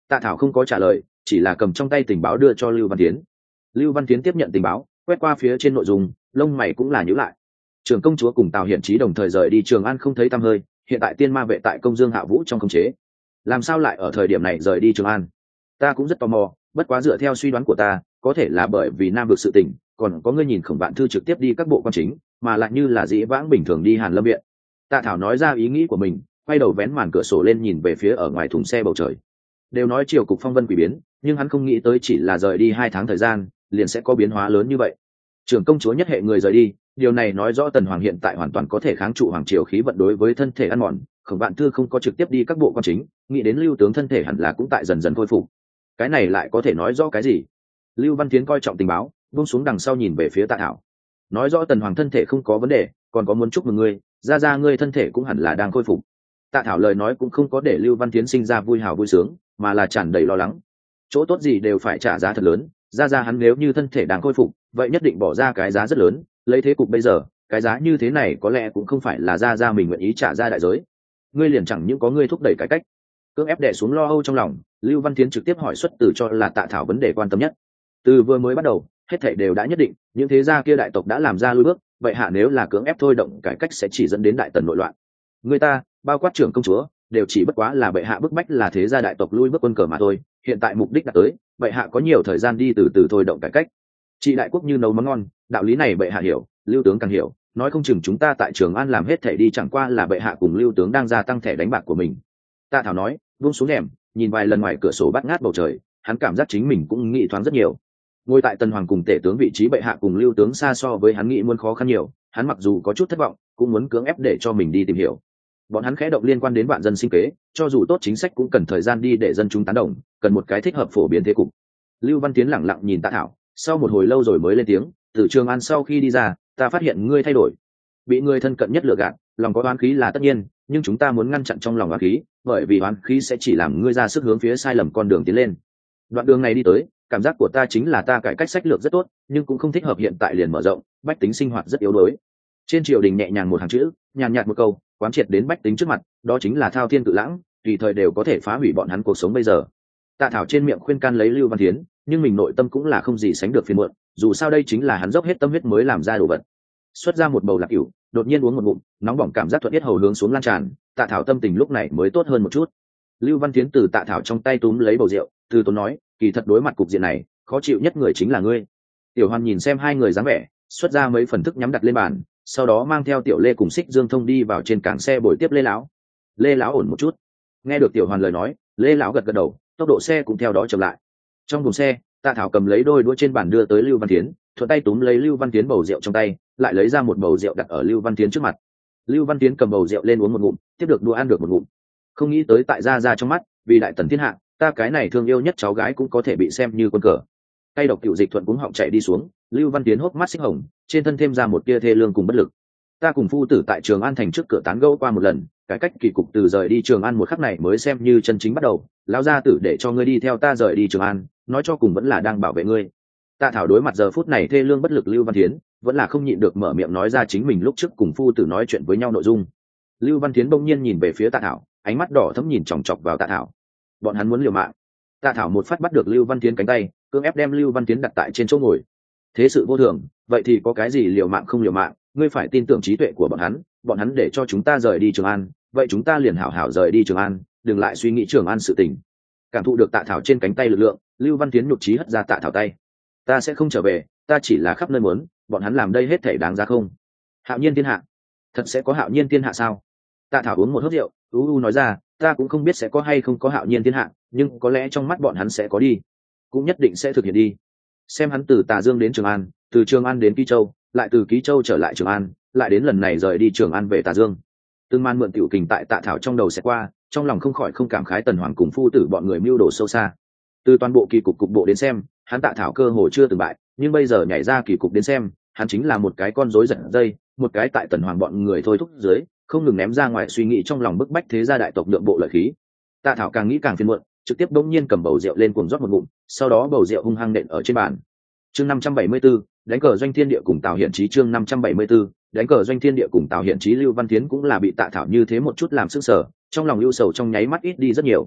Tạ Thảo không có trả lời, chỉ là cầm trong tay tình báo đưa cho Lưu Văn Tiến. Lưu Văn Tiến tiếp nhận tình báo, quét qua phía trên nội dung, lông mày cũng là nhíu lại. Trưởng công chúa cùng Tào Hiển Chí đồng thời rời đi Trường An không thấy tăm hơi, hiện tại Tiên Ma vệ tại Công Dương Hạ Vũ trong khống chế, làm sao lại ở thời điểm này rời đi Trường An? Ta cũng rất tò mò, bất quá dựa theo suy đoán của ta, có thể là bởi vì Nam vực sự tình, còn có ngươi nhìn Khổng Vạn Thư trực tiếp đi các bộ quan chính, mà lại như là dĩ vãng bình thường đi Hàn Lâm viện. Tạ Thảo nói ra ý nghĩ của mình, quay đầu vén màn cửa sổ lên nhìn về phía ở ngoài thùng xe bầu trời. Đều nói triều cục phong vân quỷ biến, nhưng hắn không nghĩ tới chỉ là rời đi hai tháng thời gian, liền sẽ có biến hóa lớn như vậy. Trưởng công chúa nhất hệ người rời đi, điều này nói rõ Tần Hoàng hiện tại hoàn toàn có thể kháng trụ hoàng triều khí vận đối với thân thể ăn mòn. Khổng Vạn Thư không có trực tiếp đi các bộ quan chính, nghĩ đến Lưu tướng thân thể hẳn là cũng tại dần dần khôi phục. Cái này lại có thể nói rõ cái gì? Lưu Văn Tiến coi trọng tình báo, buông xuống đằng sau nhìn về phía Tạ Thảo, nói rõ Tần Hoàng thân thể không có vấn đề, còn có muốn chúc mừng ngươi, ra ra ngươi thân thể cũng hẳn là đang khôi phục. Tạ Thảo lời nói cũng không có để Lưu Văn Tiến sinh ra vui hào vui sướng, mà là tràn đầy lo lắng. Chỗ tốt gì đều phải trả giá thật lớn, ra ra hắn nếu như thân thể đang khôi phục, vậy nhất định bỏ ra cái giá rất lớn, lấy thế cục bây giờ, cái giá như thế này có lẽ cũng không phải là ra ra mình nguyện ý trả ra đại giới. Ngươi liền chẳng những có ngươi thúc đẩy cải cách, cưỡng ép đè xuống lo âu trong lòng. Lưu Văn Tiến trực tiếp hỏi xuất từ cho là Tạ Thảo vấn đề quan tâm nhất. Từ vừa mới bắt đầu, hết thảy đều đã nhất định, những thế gia kia đại tộc đã làm ra lui bước, vậy hạ nếu là cưỡng ép thôi động cải cách sẽ chỉ dẫn đến đại tần nội loạn. Người ta, bao quát trưởng công chúa, đều chỉ bất quá là bệ hạ bức bách là thế gia đại tộc lui bước quân cờ mà thôi, hiện tại mục đích đã tới, bệ hạ có nhiều thời gian đi từ từ thôi động cải cách. Trị đại quốc như nấu món ngon, đạo lý này bệ hạ hiểu, Lưu tướng càng hiểu, nói không chừng chúng ta tại Trường An làm hết thảy đi chẳng qua là bệ hạ cùng Lưu tướng đang gia tăng thẻ đánh bạc của mình. Tạ Thảo nói, buông xuống rèm, nhìn vài lần ngoài cửa sổ bát ngát bầu trời, hắn cảm giác chính mình cũng nghĩ thoáng rất nhiều. Ngồi tại Tần Hoàng cùng tể tướng vị trí bệ hạ cùng Lưu tướng xa so với hắn nghĩ muốn khó khăn nhiều, hắn mặc dù có chút thất vọng, cũng muốn cưỡng ép để cho mình đi tìm hiểu. Bọn hắn khẽ động liên quan đến vạn dân sinh kế, cho dù tốt chính sách cũng cần thời gian đi để dân chúng tán đồng, cần một cái thích hợp phổ biến thế cục. Lưu Văn Tiến lẳng lặng nhìn Tạ Thảo, sau một hồi lâu rồi mới lên tiếng, từ Trường An sau khi đi ra, ta phát hiện ngươi thay đổi, bị người thân cận nhất lừa gạt, lòng có oán khí là tất nhiên, nhưng chúng ta muốn ngăn chặn trong lòng oán khí, bởi vì oán khí sẽ chỉ làm ngươi ra sức hướng phía sai lầm con đường tiến lên. Đoạn đường này đi tới, cảm giác của ta chính là ta cải cách sách lược rất tốt, nhưng cũng không thích hợp hiện tại liền mở rộng, bách tính sinh hoạt rất yếu đuối. Trên triều đình nhẹ nhàng một hàng chữ, nhàn nhạt một câu, quán triệt đến bách tính trước mặt, đó chính là thao thiên cự lãng, tùy thời đều có thể phá hủy bọn hắn cuộc sống bây giờ. Tạ Thảo trên miệng khuyên can lấy Lưu Văn Tiến, nhưng mình nội tâm cũng là không gì sánh được phiền muộn, dù sao đây chính là hắn dốc hết tâm huyết mới làm ra đồ vật. Xuất ra một bầu lạc cửu, đột nhiên uống một ngụm, nóng bỏng cảm giác thuận tiết hầu hướng xuống lan tràn, Tạ Thảo tâm tình lúc này mới tốt hơn một chút. Lưu Văn Tiến từ Tạ Thảo trong tay túm lấy bầu rượu, từ tốn nói, kỳ thật đối mặt cục diện này, khó chịu nhất người chính là ngươi. Tiểu Hoan nhìn xem hai người dáng vẻ, xuất ra mấy phần thức nhắm đặt lên bàn, sau đó mang theo Tiểu Lê cùng Xích Dương Thông đi vào trên cảng xe bồi tiếp Lê lão. Lê lão ổn một chút. Nghe được Tiểu Hoàn lời nói, Lê lão gật gật đầu, tốc độ xe cũng theo đó chậm lại. Trong buồng xe, Tạ Thảo cầm lấy đôi đũa trên bàn đưa tới Lưu Văn Tiến, thuận tay túm lấy Lưu Văn Tiến bầu rượu trong tay, lại lấy ra một bầu rượu đặt ở Lưu Văn Tiến trước mặt. Lưu Văn Tiến cầm bầu rượu lên uống một ngụm, tiếp được đũa ăn được một ngụm. Không nghĩ tới tại gia gia trong mắt, vì đại tần thiên hạ, ta cái này thương yêu nhất cháu gái cũng có thể bị xem như con cờ. Tay độc cựu dịch thuận cũng họng chạy đi xuống, Lưu Văn Tiến hốc mắt xích hồng, trên thân thêm ra một tia thê lương cùng bất lực. Ta cùng phu tử tại Trường An thành trước cửa tán gẫu qua một lần, cải cách kỳ cục từ rời đi Trường An một khắc này mới xem như chân chính bắt đầu. Lão gia tử để cho ngươi đi theo ta rời đi Trường An, nói cho cùng vẫn là đang bảo vệ ngươi. Tạ Thảo đối mặt giờ phút này thê lương bất lực Lưu Văn Tiến, vẫn là không nhịn được mở miệng nói ra chính mình lúc trước cùng phu tử nói chuyện với nhau nội dung. Lưu Văn Tiến bỗng nhiên nhìn về phía Tạ Thảo, ánh mắt đỏ thẫm nhìn chòng chọc vào Tạ Thảo. Bọn hắn muốn liều mạng. Tạ Thảo một phát bắt được Lưu Văn Tiến cánh tay, cưỡng ép đem Lưu Văn Tiến đặt tại trên chỗ ngồi. Thế sự vô thường, vậy thì có cái gì liều mạng không liều mạng, ngươi phải tin tưởng trí tuệ của bọn hắn, bọn hắn để cho chúng ta rời đi Trường An, vậy chúng ta liền hảo hảo rời đi Trường An, đừng lại suy nghĩ Trường An sự tình. Cảm thụ được Tạ Thảo trên cánh tay lực lượng, Lưu Văn Tiến nhục trí hất ra Tạ Thảo tay. Ta sẽ không trở về, ta chỉ là khắp nơi muốn, bọn hắn làm đây hết thảy đáng ra không? Hạo nhiên thiên hạ, thật sẽ có hạo nhiên thiên hạ sao? Tạ Thảo uống một hớp rượu, u u nói ra, ta cũng không biết sẽ có hay không có hạo nhiên thiên hạ, nhưng có lẽ trong mắt bọn hắn sẽ có đi, cũng nhất định sẽ thực hiện đi. Xem hắn từ Tà Dương đến Trường An, từ Trường An đến Ký Châu, lại từ Ký Châu trở lại Trường An, lại đến lần này rời đi Trường An về Tà Dương. Từng man mượn tiểu kình tại Tạ Thảo trong đầu sẽ qua, trong lòng không khỏi không cảm khái Tần Hoàng cùng phu tử bọn người mưu đồ sâu xa. Từ toàn bộ kỳ cục cục bộ đến xem, hắn Tạ Thảo cơ hồ chưa từng bại, nhưng bây giờ nhảy ra kỳ cục đến xem, hắn chính là một cái con rối giật dây, một cái tại Tần Hoàng bọn người thôi thúc dưới, không ngừng ném ra ngoài suy nghĩ trong lòng bức bách thế gia đại tộc lượng bộ lợi khí. Tạ Thảo càng nghĩ càng phiền muộn, trực tiếp đống nhiên cầm bầu rượu lên cuồng rót một ngụm, sau đó bầu rượu hung hăng nện ở trên bàn. Chương năm trăm bảy mươi 574, đánh cờ doanh thiên địa cùng Tào Hiển Chí. Chương năm trăm bảy mươi 574, đánh cờ doanh thiên địa cùng Tào Hiển Chí. Lưu Văn Tiến cũng là bị Tạ Thảo như thế một chút làm sức sở, trong lòng ưu sầu trong nháy mắt ít đi rất nhiều.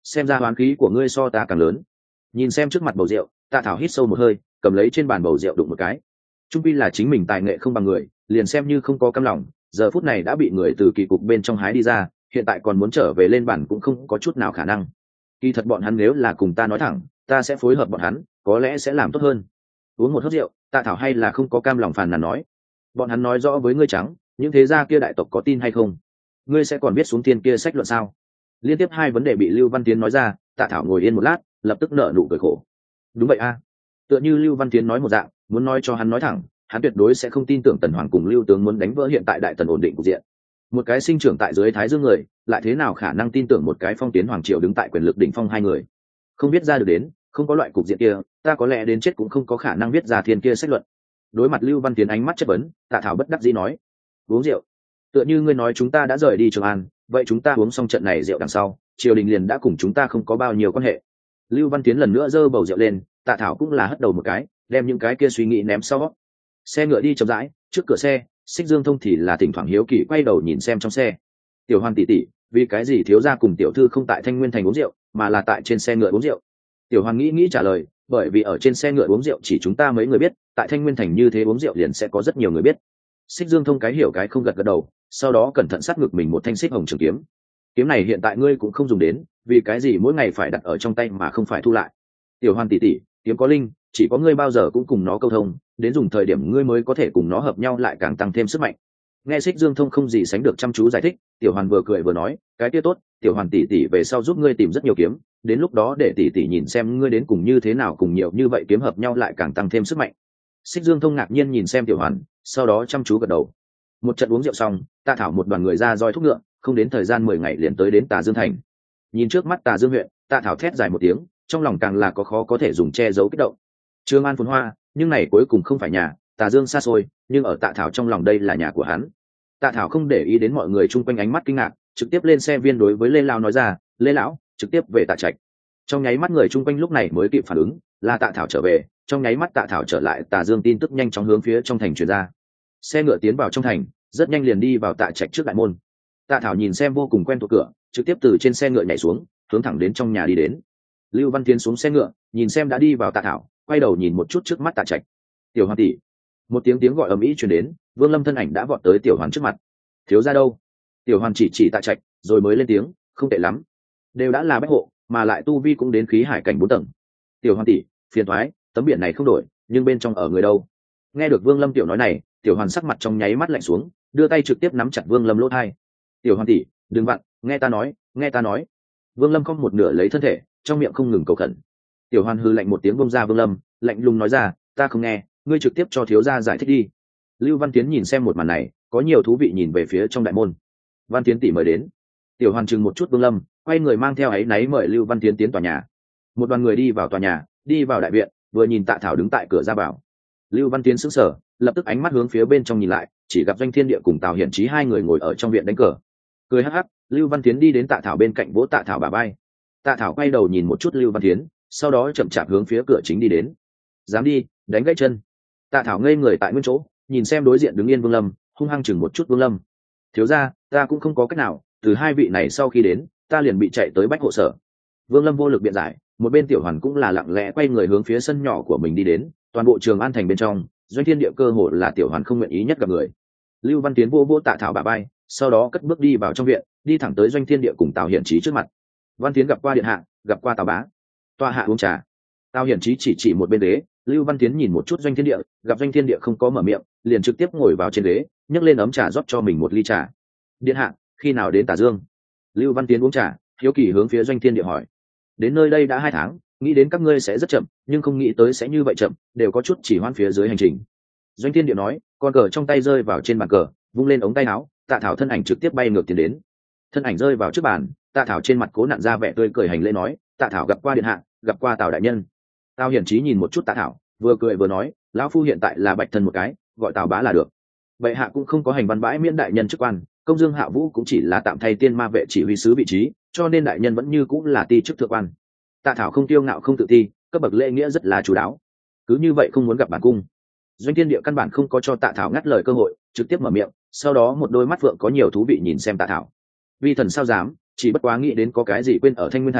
xem ra hoán khí của ngươi so ta càng lớn. Nhìn xem trước mặt bầu rượu, Tạ Thảo hít sâu một hơi, cầm lấy trên bàn bầu rượu đụng một cái. Trung quy là chính mình tài nghệ không bằng người, liền xem như không có cam lòng, giờ phút này đã bị người từ kỳ cục bên trong hái đi ra, hiện tại còn muốn trở về lên bàn cũng không có chút nào khả năng. Kỳ thật bọn hắn nếu là cùng ta nói thẳng, ta sẽ phối hợp bọn hắn, có lẽ sẽ làm tốt hơn. Uống một hớp rượu, Tạ Thảo hay là không có cam lòng phàn nàn nói. Bọn hắn nói rõ với ngươi trắng, những thế gia kia đại tộc có tin hay không? Ngươi sẽ còn biết xuống tiên kia sách luận sao? Liên tiếp hai vấn đề bị Lưu Văn Tiến nói ra, Tạ Thảo ngồi yên một lát, lập tức nở nụ cười khổ. Đúng vậy a, tựa như Lưu Văn Tiến nói một dạng, muốn nói cho hắn nói thẳng, hắn tuyệt đối sẽ không tin tưởng Tần Hoàng cùng Lưu tướng muốn đánh vỡ hiện tại đại tần ổn định cục diện. Một cái sinh trưởng tại dưới Thái Dương người, lại thế nào khả năng tin tưởng một cái phong tiến hoàng triều đứng tại quyền lực đỉnh phong hai người? Không biết ra được đến, không có loại cục diện kia, ta có lẽ đến chết cũng không có khả năng viết ra thiên kia sách luận. Đối mặt Lưu Văn Tiến ánh mắt chất vấn, Tạ Thảo bất đắc dĩ nói: uống rượu. Tựa như ngươi nói chúng ta đã rời đi Trường An, vậy chúng ta uống xong trận này rượu đằng sau, triều đình liền đã cùng chúng ta không có bao nhiêu quan hệ. Lưu Văn Tiến lần nữa giơ bầu rượu lên, Tạ Thảo cũng là hất đầu một cái, đem những cái kia suy nghĩ ném sau. Xe ngựa đi chậm rãi, trước cửa xe, Xích Dương Thông thì là thỉnh thoảng hiếu kỳ quay đầu nhìn xem trong xe. Tiểu Hoàn tỷ tỷ, vì cái gì thiếu gia cùng tiểu thư không tại Thanh Nguyên thành uống rượu, mà là tại trên xe ngựa uống rượu? Tiểu Hoàn nghĩ nghĩ trả lời, bởi vì ở trên xe ngựa uống rượu chỉ chúng ta mấy người biết, tại Thanh Nguyên thành như thế uống rượu liền sẽ có rất nhiều người biết. Xích Dương Thông cái hiểu cái không gật gật đầu, sau đó cẩn thận sát ngực mình một thanh xích hồng trường kiếm. Kiếm này hiện tại ngươi cũng không dùng đến, vì cái gì mỗi ngày phải đặt ở trong tay mà không phải thu lại? Tiểu Hoàn tỷ tỷ, kiếm có linh, chỉ có ngươi bao giờ cũng cùng nó câu thông, đến dùng thời điểm ngươi mới có thể cùng nó hợp nhau lại càng tăng thêm sức mạnh. Nghe Xích Dương Thông không gì sánh được chăm chú giải thích, Tiểu Hoàn vừa cười vừa nói, cái kia tốt, Tiểu Hoàn tỷ tỷ về sau giúp ngươi tìm rất nhiều kiếm, đến lúc đó để tỷ tỷ nhìn xem ngươi đến cùng như thế nào cùng nhiều như vậy kiếm hợp nhau lại càng tăng thêm sức mạnh. Xích Dương Thông ngạc nhiên nhìn xem Tiểu Hoàn, sau đó chăm chú gật đầu. Một trận uống rượu xong, Tạ Thảo một đoàn người ra roi thúc ngựa, không đến thời gian mười ngày liền tới đến Tà Dương thành. Nhìn trước mắt Tà Dương huyện, Tạ Thảo thét dài một tiếng, trong lòng càng là có khó có thể dùng che giấu kích động. Trường An phồn hoa, nhưng này cuối cùng không phải nhà, Tà Dương xa xôi, nhưng ở Tạ Thảo trong lòng đây là nhà của hắn. Tạ Thảo không để ý đến mọi người chung quanh ánh mắt kinh ngạc, trực tiếp lên xe viên đối với Lê Lão nói ra, Lê lão, trực tiếp về Tạ trạch. Trong nháy mắt người chung quanh lúc này mới kịp phản ứng, là Tạ Thảo trở về. Trong nháy mắt Tạ Thảo trở lại, Tà Dương tin tức nhanh chóng hướng phía trong thành truyền ra. Xe ngựa tiến vào trong thành, rất nhanh liền đi vào Tạ trạch trước đại môn. Tạ Thảo nhìn xem vô cùng quen thuộc cửa, trực tiếp từ trên xe ngựa nhảy xuống, hướng thẳng đến trong nhà đi đến. Lưu Văn Tiến xuống xe ngựa, nhìn xem đã đi vào Tạ Thảo, quay đầu nhìn một chút trước mắt Tạ trạch. Tiểu Hoàn tỷ. Một tiếng tiếng gọi ầm ĩ truyền đến, Vương Lâm thân ảnh đã vọt tới Tiểu Hoàn trước mặt. Thiếu gia đâu? Tiểu Hoàn chỉ chỉ Tạ trạch, rồi mới lên tiếng, không tệ lắm, đều đã là bách hộ, mà lại tu vi cũng đến khí hải cảnh bốn tầng. Tiểu Hoàn tỷ, phiền toái, tấm biển này không đổi, nhưng bên trong ở người đâu? Nghe được Vương Lâm tiểu nói này, Tiểu Hoàn sắc mặt trong nháy mắt lạnh xuống, đưa tay trực tiếp nắm chặt Vương Lâm lỗ tai. Tiểu Hoàn tỷ, đừng vặn, nghe ta nói, nghe ta nói. Vương Lâm không một nửa lấy thân thể, trong miệng không ngừng cầu khẩn. Tiểu Hoàn hư lạnh một tiếng bông ra Vương Lâm, lạnh lùng nói ra, ta không nghe, ngươi trực tiếp cho thiếu gia giải thích đi. Lưu Văn Tiến nhìn xem một màn này, có nhiều thú vị nhìn về phía trong đại môn. Văn Tiến tỷ mời đến. Tiểu Hoàn chừng một chút Vương Lâm, quay người mang theo áy náy mời Lưu Văn Tiến tiến tòa nhà. Một đoàn người đi vào tòa nhà, đi vào đại viện, vừa nhìn Tạ Thảo đứng tại cửa ra vào. Lưu Văn Tiến sững sờ, lập tức ánh mắt hướng phía bên trong nhìn lại, chỉ gặp Doanh Thiên Địa cùng Tào Hiển Chí hai người ngồi ở trong viện đánh cờ. Cười hắc hắc, Lưu Văn Tiến đi đến Tạ Thảo bên cạnh vỗ Tạ Thảo bả vai. Tạ Thảo quay đầu nhìn một chút Lưu Văn Tiến, sau đó chậm chạp hướng phía cửa chính đi đến. Dám đi, đánh gãy chân. Tạ Thảo ngây người tại nguyên chỗ, nhìn xem đối diện đứng yên Vương Lâm, hung hăng chừng một chút Vương Lâm. Thiếu gia, ta cũng không có cách nào, từ hai vị này sau khi đến, ta liền bị chạy tới bách hộ sở. Vương Lâm vô lực biện giải, một bên Tiểu Hoàn cũng là lặng lẽ quay người hướng phía sân nhỏ của mình đi đến. Toàn bộ Trường An thành bên trong, Doanh Thiên Địa cơ hội là Tiểu Hoàn không nguyện ý nhất gặp người. Lưu Văn Tiến vô vô Tạ Thảo bả vai, sau đó cất bước đi vào trong viện, đi thẳng tới Doanh Thiên Địa cùng Tào Hiển Chí trước mặt. Văn Tiến gặp qua điện hạ, gặp qua Tào bá. Toa hạ uống trà. Tào Hiển Chí chỉ chỉ một bên ghế. Lưu Văn Tiến nhìn một chút Doanh Thiên Địa, gặp Doanh Thiên Địa không có mở miệng, liền trực tiếp ngồi vào trên ghế, nhấc lên ấm trà rót cho mình một ly trà. Điện hạ, khi nào đến Tả Dương? Lưu Văn Tiến uống trà, hiếu kỳ hướng phía Doanh Thiên Địa hỏi. Đến nơi đây đã hai tháng, nghĩ đến các ngươi sẽ rất chậm, nhưng không nghĩ tới sẽ như vậy chậm, đều có chút chỉ hoãn phía dưới hành trình. Doanh Thiên Địa nói, con cờ trong tay rơi vào trên bàn cờ, vung lên ống tay áo, Tạ Thảo thân ảnh trực tiếp bay ngược tiến đến. Thân ảnh rơi vào trước bàn, Tạ Thảo trên mặt cố nặn ra vẻ tươi cười hành lễ nói, Tạ Thảo gặp qua điện hạ, gặp qua Tào đại nhân. Tào Hiển Chí nhìn một chút Tạ Thảo, vừa cười vừa nói, lão phu hiện tại là bạch thân một cái, gọi Tào bá là được. Bệ hạ cũng không có hành văn bãi miễn đại nhân chức quan, công dương hạ vũ cũng chỉ là tạm thay tiên ma vệ chỉ huy sứ vị trí, cho nên đại nhân vẫn như cũng là ti chức thượng quan. Tạ Thảo không tiêu ngạo không tự ti, cấp bậc lễ nghĩa rất là chú đáo. Cứ như vậy không muốn gặp bản cung. Doanh Thiên Địa căn bản không có cho Tạ Thảo ngắt lời cơ hội, trực tiếp mở miệng, sau đó một đôi mắt vượng có nhiều thú vị nhìn xem Tạ Thảo. Vi thần sao dám, chỉ bất quá nghĩ đến có cái gì quên ở Thanh Nguyên thành,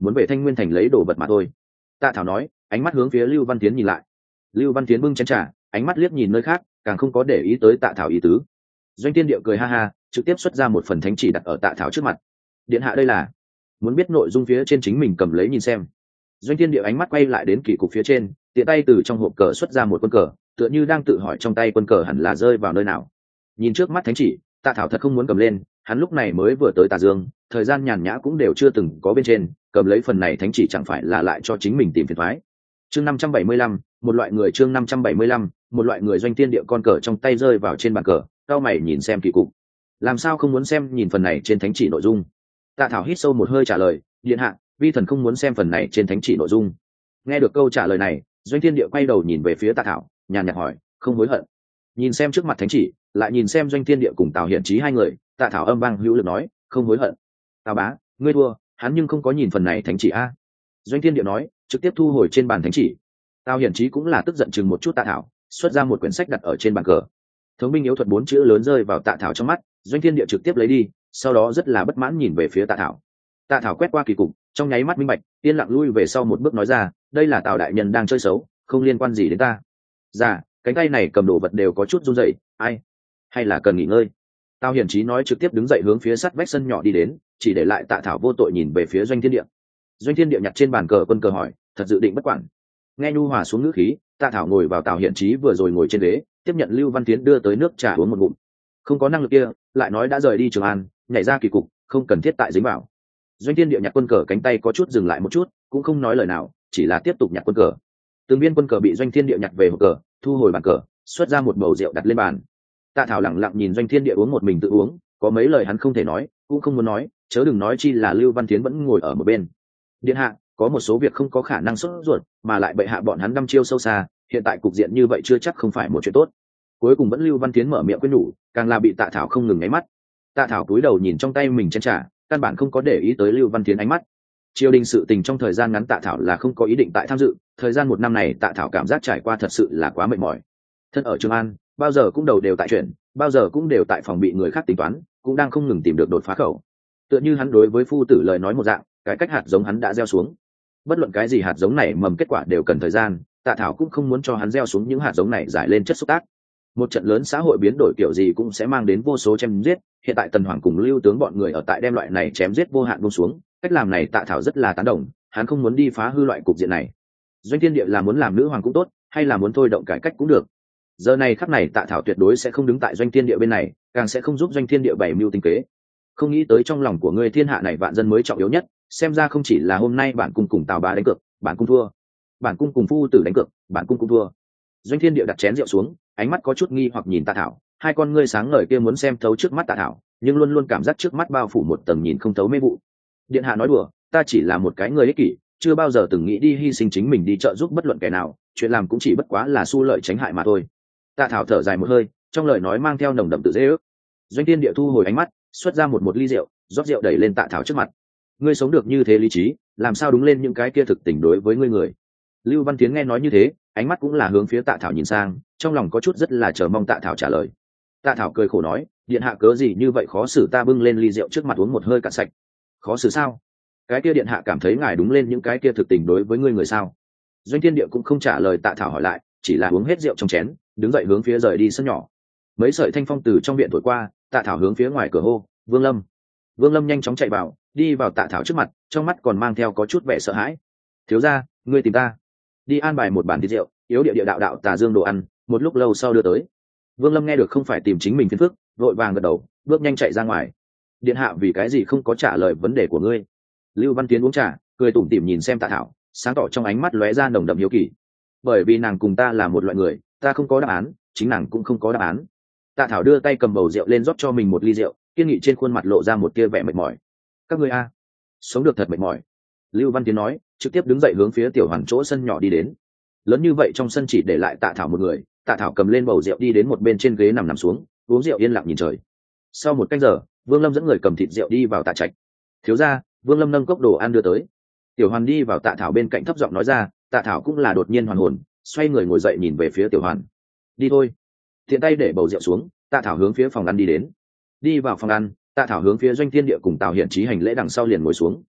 muốn về Thanh Nguyên thành lấy đồ vật mà thôi. Tạ Thảo nói, ánh mắt hướng phía Lưu Văn Tiến nhìn lại. Lưu Văn Tiến bưng chén trà, ánh mắt liếc nhìn nơi khác, càng không có để ý tới Tạ Thảo ý tứ. Doanh Tiên Điệu cười ha ha, trực tiếp xuất ra một phần thánh chỉ đặt ở Tạ Thảo trước mặt. Điện hạ đây là muốn biết nội dung phía trên, chính mình cầm lấy nhìn xem. Doanh Tiên Điệu ánh mắt quay lại đến kỳ cục phía trên, tiện tay từ trong hộp cờ xuất ra một quân cờ, tựa như đang tự hỏi trong tay quân cờ hẳn là rơi vào nơi nào. Nhìn trước mắt thánh chỉ, Tạ Thảo thật không muốn cầm lên, hắn lúc này mới vừa tới Tà Dương, thời gian nhàn nhã cũng đều chưa từng có bên trên, cầm lấy phần này thánh chỉ chẳng phải là lại cho chính mình tìm phiền toái. Chương năm trăm bảy mươi lăm, một loại người chương năm trăm bảy mươi lăm, một loại người. Doanh Tiên Điệu con cờ trong tay rơi vào trên bàn cờ, cao mày nhìn xem kỳ cục. Làm sao không muốn xem nhìn phần này trên thánh chỉ nội dung? Tạ Thảo hít sâu một hơi trả lời, điện hạ, vi thần không muốn xem phần này trên thánh chỉ nội dung. Nghe được câu trả lời này, Doanh Tiên Điệu quay đầu nhìn về phía Tạ Thảo, nhàn nhạt hỏi, không hối hận? Nhìn xem trước mặt thánh chỉ, lại nhìn xem Doanh Tiên Điệu cùng Tào Hiển Chí hai người, Tạ Thảo âm vang hữu lực nói, không hối hận. Tào bá, ngươi thua, hắn nhưng không có nhìn phần này thánh chỉ a. Doanh Tiên Điệu nói, trực tiếp thu hồi trên bàn thánh chỉ. Tào Hiển Chí cũng là tức giận chừng một chút Tạ Thảo, xuất ra một quyển sách đặt ở trên bàn cờ. Thống binh yếu thuật bốn chữ lớn rơi vào Tạ Thảo trong mắt, Doanh Tiên Điệu trực tiếp lấy đi, sau đó rất là bất mãn nhìn về phía Tạ Thảo. Tạ Thảo quét qua kỳ cục, trong nháy mắt minh bạch, yên lặng lui về sau một bước nói ra, đây là Tào đại nhân đang chơi xấu, không liên quan gì đến ta. Dạ, cánh tay này cầm đồ vật đều có chút run rẩy, ai? Hay là cần nghỉ ngơi? Tào Hiển Chí nói, trực tiếp đứng dậy hướng phía sắt vách sân nhỏ đi đến, chỉ để lại Tạ Thảo vô tội nhìn về phía Doanh Thiên Điệu. Doanh Thiên Điệu nhặt trên bàn cờ quân cờ hỏi, thật dự định bất quản? Nghe nhu hòa xuống ngữ khí, Tạ Thảo ngồi vào Tào Hiển Chí vừa rồi ngồi trên ghế, tiếp nhận Lưu Văn Tiến đưa tới nước trà uống một ngụm. Không có năng lực kia, lại nói đã rời đi Trường An, nhảy ra kỳ cục, không cần thiết tại dính vào. Doanh Thiên Điệu nhặt quân cờ, cánh tay có chút dừng lại một chút, cũng không nói lời nào, chỉ là tiếp tục nhặt quân cờ. Từng viên quân cờ bị Doanh Thiên Điệu nhặt về hộp cờ, thu hồi bàn cờ, xuất ra một bầu rượu đặt lên bàn. Tạ Thảo lẳng lặng nhìn Doanh Thiên Điệu uống một mình tự uống, có mấy lời hắn không thể nói, cũng không muốn nói, chớ đừng nói chi là Lưu Văn Tiến vẫn ngồi ở một bên. Điện hạ, có một số việc không có khả năng sốt ruột, mà lại bệ hạ bọn hắn đăm chiêu sâu xa, hiện tại cục diện như vậy chưa chắc không phải một chuyện tốt. Cuối cùng vẫn Lưu Văn Tiến mở miệng khuyên nhủ, càng là bị Tạ Thảo không ngừng nháy mắt. Tạ Thảo cúi đầu nhìn trong tay mình chén trà, căn bản không có để ý tới Lưu Văn Tiến ánh mắt. Triều đình sự tình trong thời gian ngắn Tạ Thảo là không có ý định tại tham dự, thời gian một năm này Tạ Thảo cảm giác trải qua thật sự là quá mệt mỏi. Thân ở Trường An, bao giờ cũng đầu đều tại chuyện, bao giờ cũng đều tại phòng bị người khác tính toán, cũng đang không ngừng tìm được đột phá khẩu. Tựa như hắn đối với phu tử lời nói một dạng, cái cách hạt giống hắn đã gieo xuống. Bất luận cái gì hạt giống này mầm kết quả đều cần thời gian, Tạ Thảo cũng không muốn cho hắn gieo xuống những hạt giống này giải lên chất xúc tác. Một trận lớn xã hội biến đổi kiểu gì cũng sẽ mang đến vô số chém giết, hiện tại Tần Hoàng cùng Lưu tướng bọn người ở tại đem loại này chém giết vô hạn buông xuống, cách làm này Tạ Thảo rất là tán đồng, hắn không muốn đi phá hư loại cục diện này. Doanh Thiên Địa là muốn làm nữ hoàng cũng tốt, hay là muốn thôi động cải cách cũng được. Giờ này khắc này Tạ Thảo tuyệt đối sẽ không đứng tại Doanh Thiên Địa bên này, càng sẽ không giúp Doanh Thiên Địa bày mưu tính kế. Không nghĩ tới trong lòng của ngươi thiên hạ này vạn dân mới trọng yếu nhất, xem ra không chỉ là hôm nay bản cung cùng Tào bá đánh cược, bản cung thua. Bản cung cùng phu tử đánh cược, bản cung cũng thua. Doanh Thiên Địa đặt chén rượu xuống, ánh mắt có chút nghi hoặc nhìn Tạ Thảo, hai con ngươi sáng ngời kia muốn xem thấu trước mắt Tạ Thảo, nhưng luôn luôn cảm giác trước mắt bao phủ một tầng nhìn không thấu mê vụ. Điện hạ nói đùa, ta chỉ là một cái người ích kỷ, chưa bao giờ từng nghĩ đi hy sinh chính mình đi trợ giúp bất luận kẻ nào, chuyện làm cũng chỉ bất quá là xu lợi tránh hại mà thôi. Tạ Thảo thở dài một hơi, trong lời nói mang theo nồng đậm tự dễ ước. Doanh Thiên Địa thu hồi ánh mắt, xuất ra một một ly rượu, rót rượu đẩy lên Tạ Thảo trước mặt. Ngươi sống được như thế lý trí, làm sao đúng lên những cái kia thực tình đối với ngươi người? Lưu Văn Tiến nghe nói như thế, ánh mắt cũng là hướng phía Tạ Thảo nhìn sang, trong lòng có chút rất là chờ mong Tạ Thảo trả lời. Tạ Thảo cười khổ nói, điện hạ cớ gì như vậy khó xử ta, bưng lên ly rượu trước mặt uống một hơi cạn sạch. Khó xử sao? Cái kia điện hạ cảm thấy ngài đúng lên những cái kia thực tình đối với ngươi người sao? Doanh Thiên Địa cũng không trả lời Tạ Thảo hỏi lại, chỉ là uống hết rượu trong chén, đứng dậy hướng phía rời đi sân nhỏ. Mấy sợi thanh phong từ trong viện thổi qua, Tạ Thảo hướng phía ngoài cửa hô, Vương Lâm. Vương Lâm nhanh chóng chạy vào, đi vào Tạ Thảo trước mặt, trong mắt còn mang theo có chút vẻ sợ hãi. Thiếu gia, ngươi tìm ta? Đi an bài một bàn thịt rượu, yếu địa địa đạo đạo Tà Dương đồ ăn, một lúc lâu sau đưa tới. Vương Lâm nghe được không phải tìm chính mình phiền phức, vội vàng gật đầu, bước nhanh chạy ra ngoài. Điện hạ vì cái gì không có trả lời vấn đề của ngươi? Lưu Văn Tiến uống trà, cười tủm tỉm nhìn xem Tạ Thảo, sáng tỏ trong ánh mắt lóe ra nồng đậm hiếu kỳ. Bởi vì nàng cùng ta là một loại người, ta không có đáp án, chính nàng cũng không có đáp án. Tạ Thảo đưa tay cầm bầu rượu lên rót cho mình một ly rượu, kiên nghị trên khuôn mặt lộ ra một tia vẻ mệt mỏi. Các ngươi a, sống được thật mệt mỏi. Lưu Văn Tiến nói, trực tiếp đứng dậy hướng phía Tiểu Hoàn chỗ sân nhỏ đi đến. Lớn như vậy trong sân chỉ để lại Tạ Thảo một người, Tạ Thảo cầm lên bầu rượu đi đến một bên trên ghế nằm nằm xuống, uống rượu yên lặng nhìn trời. Sau một canh giờ, Vương Lâm dẫn người cầm thịt rượu đi vào Tạ trạch. Thiếu gia, Vương Lâm nâng cốc đồ ăn đưa tới. Tiểu Hoàn đi vào Tạ Thảo bên cạnh thấp giọng nói ra, Tạ Thảo cũng là đột nhiên hoàn hồn, xoay người ngồi dậy nhìn về phía Tiểu Hoàn. Đi thôi. Thiện tay để bầu rượu xuống, Tạ Thảo hướng phía phòng ăn đi đến. Đi vào phòng ăn, Tạ Thảo hướng phía Doanh Thiên Địa cùng Tào Hiển Chí hành lễ, đằng sau liền ngồi xuống.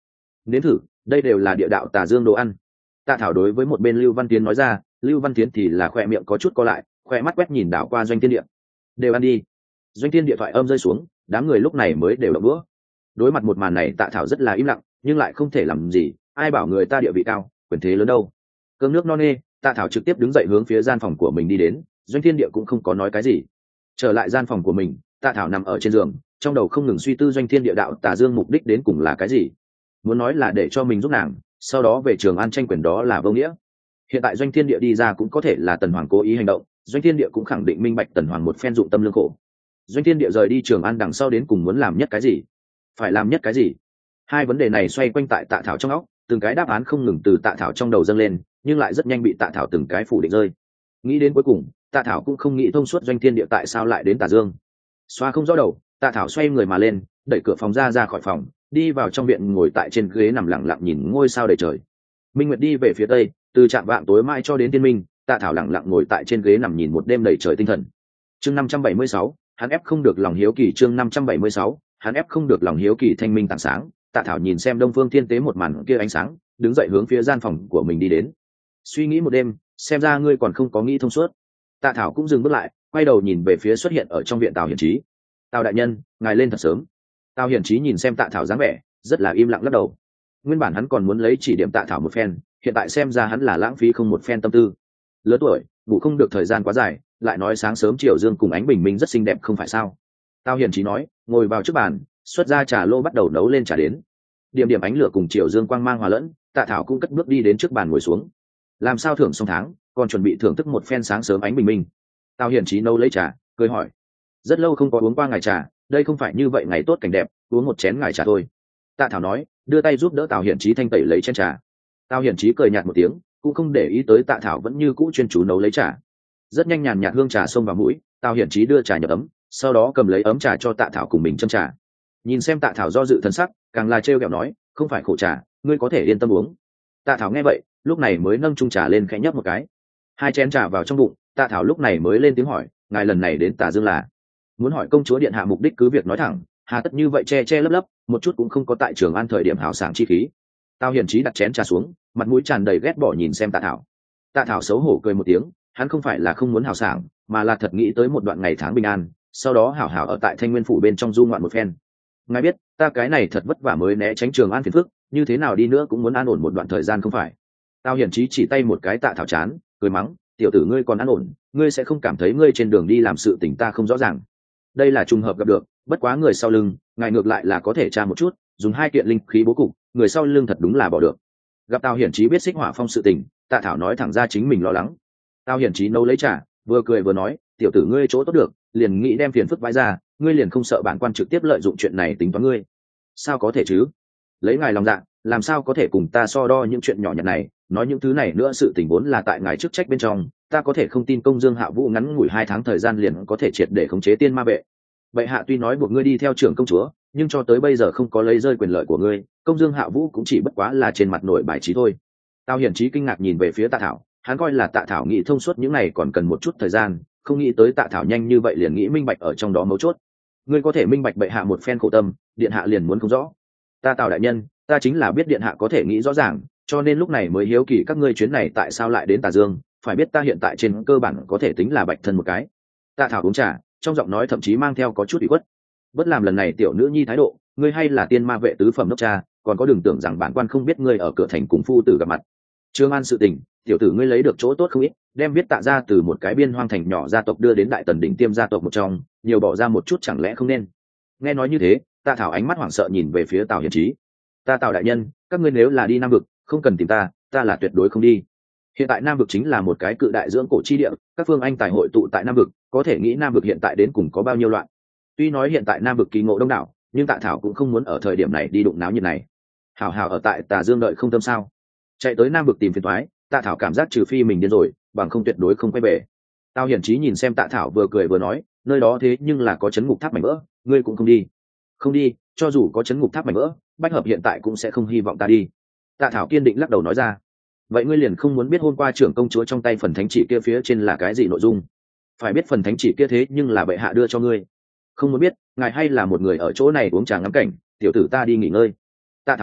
nếm thử, đây đều là địa đạo tà dương đồ ăn. Tạ thảo đối với một bên Lưu Văn Tiến nói ra. Lưu Văn Tiến thì là khoe miệng có chút co lại, khoe mắt quét nhìn đảo qua Doanh Thiên Địa. Đều ăn đi. Doanh Thiên Địa thoại âm rơi xuống, đám người lúc này mới đều động bữa. Đối mặt một màn này Tạ thảo rất là im lặng, nhưng lại không thể làm gì, ai bảo người ta địa vị cao, quyền thế lớn đâu. Cơm nước no nê, Tạ thảo trực tiếp đứng dậy hướng phía gian phòng của mình đi đến. Doanh Thiên Địa cũng không có nói cái gì. Trở lại gian phòng của mình, Tạ thảo nằm ở trên giường, trong đầu không ngừng suy tư Doanh Thiên Địa đạo tà dương mục đích đến cùng là cái gì. Muốn nói là để cho mình giúp nàng, sau đó về Trường An tranh quyền đó là vô nghĩa. Hiện tại Doanh Thiên Địa đi ra cũng có thể là Tần Hoàng cố ý hành động, Doanh Thiên Địa cũng khẳng định minh bạch Tần Hoàng một phen dụng tâm lương khổ. Doanh Thiên Địa rời đi Trường An đằng sau đến cùng muốn làm nhất cái gì, phải làm nhất cái gì? Hai vấn đề này xoay quanh tại Tạ thảo trong óc, từng cái đáp án không ngừng từ Tạ thảo trong đầu dâng lên, nhưng lại rất nhanh bị Tạ thảo từng cái phủ định rơi. Nghĩ đến cuối cùng, Tạ thảo cũng không nghĩ thông suốt Doanh Thiên Địa tại sao lại đến Tà Dương. Xoa không rõ đầu, Tạ thảo xoay người mà lên, đẩy cửa phòng ra ra khỏi phòng, đi vào trong viện, ngồi tại trên ghế nằm lặng lặng nhìn ngôi sao đầy trời. Minh Nguyệt đi về phía tây, từ trạm vạng tối mai cho đến tiên minh, Tạ thảo lặng lặng ngồi tại trên ghế nằm nhìn một đêm đầy trời tinh thần. Chương năm trăm bảy mươi sáu, hắn ép không được lòng hiếu kỳ. Chương năm trăm bảy mươi sáu, hắn ép không được lòng hiếu kỳ. Thanh minh tảng sáng, Tạ thảo nhìn xem Đông Phương Thiên Tế một màn kia ánh sáng, đứng dậy hướng phía gian phòng của mình đi đến. Suy nghĩ một đêm, xem ra ngươi còn không có nghĩ thông suốt. Tạ thảo cũng dừng bước lại, quay đầu nhìn về phía xuất hiện ở trong viện Tào Hiển Chí. Tào đại nhân, ngài lên thật sớm. Tào Hiển Chí nhìn xem Tạ thảo dáng vẻ, rất là im lặng lắc đầu. Nguyên bản hắn còn muốn lấy chỉ điểm Tạ thảo một phen, hiện tại xem ra hắn là lãng phí không một phen tâm tư. Lớn tuổi, ngủ không được thời gian quá dài, lại nói sáng sớm chiều dương cùng ánh bình minh rất xinh đẹp không phải sao? Tào Hiển Chí nói, ngồi vào trước bàn, xuất ra trà lô bắt đầu nấu lên trà đến. Điểm điểm ánh lửa cùng chiều dương quang mang hòa lẫn, Tạ thảo cũng cất bước đi đến trước bàn ngồi xuống. Làm sao thưởng xong tháng, còn chuẩn bị thưởng thức một phen sáng sớm ánh bình minh. Tào Hiển Chí nấu lấy trà, cười hỏi, rất lâu không có uống qua ngài trà, đây không phải như vậy ngày tốt cảnh đẹp, uống một chén ngài trà thôi. Tạ thảo nói, đưa tay giúp đỡ Tào Hiển Chí thanh tẩy lấy chén trà. Tào Hiển Chí cười nhạt một tiếng, cũng không để ý tới Tạ thảo vẫn như cũ chuyên chú nấu lấy trà. Rất nhanh nhàn nhạt hương trà xông vào mũi, Tào Hiển Chí đưa trà nhập ấm, sau đó cầm lấy ấm trà cho Tạ thảo cùng mình châm trà. Nhìn xem Tạ thảo do dự thần sắc, càng là trêu ghẹo nói, không phải khổ trà, ngươi có thể yên tâm uống. Tạ thảo nghe vậy, lúc này mới nâng chung trà lên khẽ nhấp một cái. Hai chén trà vào trong bụng, Tạ thảo lúc này mới lên tiếng hỏi, ngài lần này đến Tà Dương là muốn hỏi công chúa điện hạ mục đích, cứ việc nói thẳng, hà tất như vậy che che lấp lấp, một chút cũng không có tại Trường An thời điểm hào sảng chi khí. Tào Hiển Chí đặt chén trà xuống, mặt mũi tràn đầy ghét bỏ nhìn xem Tạ thảo. Tạ thảo xấu hổ cười một tiếng, hắn không phải là không muốn hào sảng, mà là thật nghĩ tới một đoạn ngày tháng bình an, sau đó hảo hảo ở tại Thanh Nguyên phủ bên trong du ngoạn một phen. Ngài biết, ta cái này thật vất vả mới né tránh Trường An phiền phức, như thế nào đi nữa cũng muốn an ổn một đoạn thời gian không phải? Tào Hiển Chí chỉ tay một cái Tạ thảo chán, cười mắng, tiểu tử ngươi còn an ổn, ngươi sẽ không cảm thấy ngươi trên đường đi làm sự tình ta không rõ ràng. Đây là trùng hợp gặp được, bất quá người sau lưng, ngài ngược lại là có thể tra một chút, dùng hai kiện linh khí bố cục, người sau lưng thật đúng là bỏ được. Gặp Tào Hiển Chí biết Xích Hỏa Phong sự tình, Tạ thảo nói thẳng ra chính mình lo lắng. Tào Hiển Chí nấu lấy trà, vừa cười vừa nói, tiểu tử ngươi chỗ tốt được, liền nghĩ đem phiền phức vãi ra, ngươi liền không sợ bản quan trực tiếp lợi dụng chuyện này tính toán ngươi? Sao có thể chứ? Lấy ngài lòng dạ, làm sao có thể cùng ta so đo những chuyện nhỏ nhặt này? Nói những thứ này nữa, sự tình vốn là tại ngài chức trách bên trong, ta có thể không tin công dương hạ vũ ngắn ngủi hai tháng thời gian liền có thể triệt để khống chế tiên ma vệ. Bệ hạ tuy nói buộc ngươi đi theo trưởng công chúa, nhưng cho tới bây giờ không có lấy rơi quyền lợi của ngươi, công dương hạ vũ cũng chỉ bất quá là trên mặt nổi bài trí thôi. Tào Hiển Chí kinh ngạc nhìn về phía Tạ thảo, hắn coi là Tạ thảo nghĩ thông suốt những này còn cần một chút thời gian, không nghĩ tới Tạ thảo nhanh như vậy liền nghĩ minh bạch ở trong đó mấu chốt. Ngươi có thể minh bạch bệ hạ một phen khổ tâm, điện hạ liền muốn không rõ. Ta Tào đại nhân, ta chính là biết điện hạ có thể nghĩ rõ ràng, cho nên lúc này mới hiếu kỳ các ngươi chuyến này tại sao lại đến Tà Dương, phải biết ta hiện tại trên cơ bản có thể tính là bạch thân một cái. Tạ thảo uống trà, trong giọng nói thậm chí mang theo có chút ủy khuất. Bất làm lần này tiểu nữ nhi thái độ, ngươi hay là tiên ma vệ tứ phẩm đốc cha, còn có đừng tưởng rằng bản quan không biết ngươi ở cửa thành cùng phu tử gặp mặt. Trường An sự tình, tiểu tử ngươi lấy được chỗ tốt không ít, đem biết Tạ ra từ một cái biên hoang thành nhỏ gia tộc đưa đến đại tần đỉnh tiêm gia tộc một trong, nhiều bỏ ra một chút chẳng lẽ không nên? Nghe nói như thế, Tạ thảo ánh mắt hoảng sợ nhìn về phía Tào Hiển Chí. Ta Tào đại nhân, các ngươi nếu là đi Nam vực, không cần tìm ta, ta là tuyệt đối không đi. Hiện tại Nam vực chính là một cái cự đại dưỡng cổ chi địa, các phương anh tài hội tụ tại Nam vực, có thể nghĩ Nam vực hiện tại đến cùng có bao nhiêu loạn. Tuy nói hiện tại Nam vực kỳ ngộ đông đảo, nhưng Tạ thảo cũng không muốn ở thời điểm này đi đụng náo như này. Hảo hảo ở tại Tà Dương đợi không tâm sao? Chạy tới Nam vực tìm phiền toái, Tạ thảo cảm giác trừ phi mình điên rồi, bằng không tuyệt đối không quay về. Tào Hiển Chí nhìn xem Tạ thảo vừa cười vừa nói, nơi đó thế nhưng là có chấn ngục tháp mảnh vỡ, ngươi cũng không đi. Không đi, cho dù có chấn ngục tháp mảnh vỡ, Bách Hợp hiện tại cũng sẽ không hy vọng ta đi. Tạ thảo kiên định lắc đầu nói ra. Vậy ngươi liền không muốn biết hôm qua trưởng công chúa trong tay phần thánh chỉ kia phía trên là cái gì nội dung? Phải biết phần thánh chỉ kia thế nhưng là bệ hạ đưa cho ngươi. Không muốn biết, ngài hay là một người ở chỗ này uống trà ngắm cảnh, tiểu tử ta đi nghỉ ngơi. Tạ thảo nói,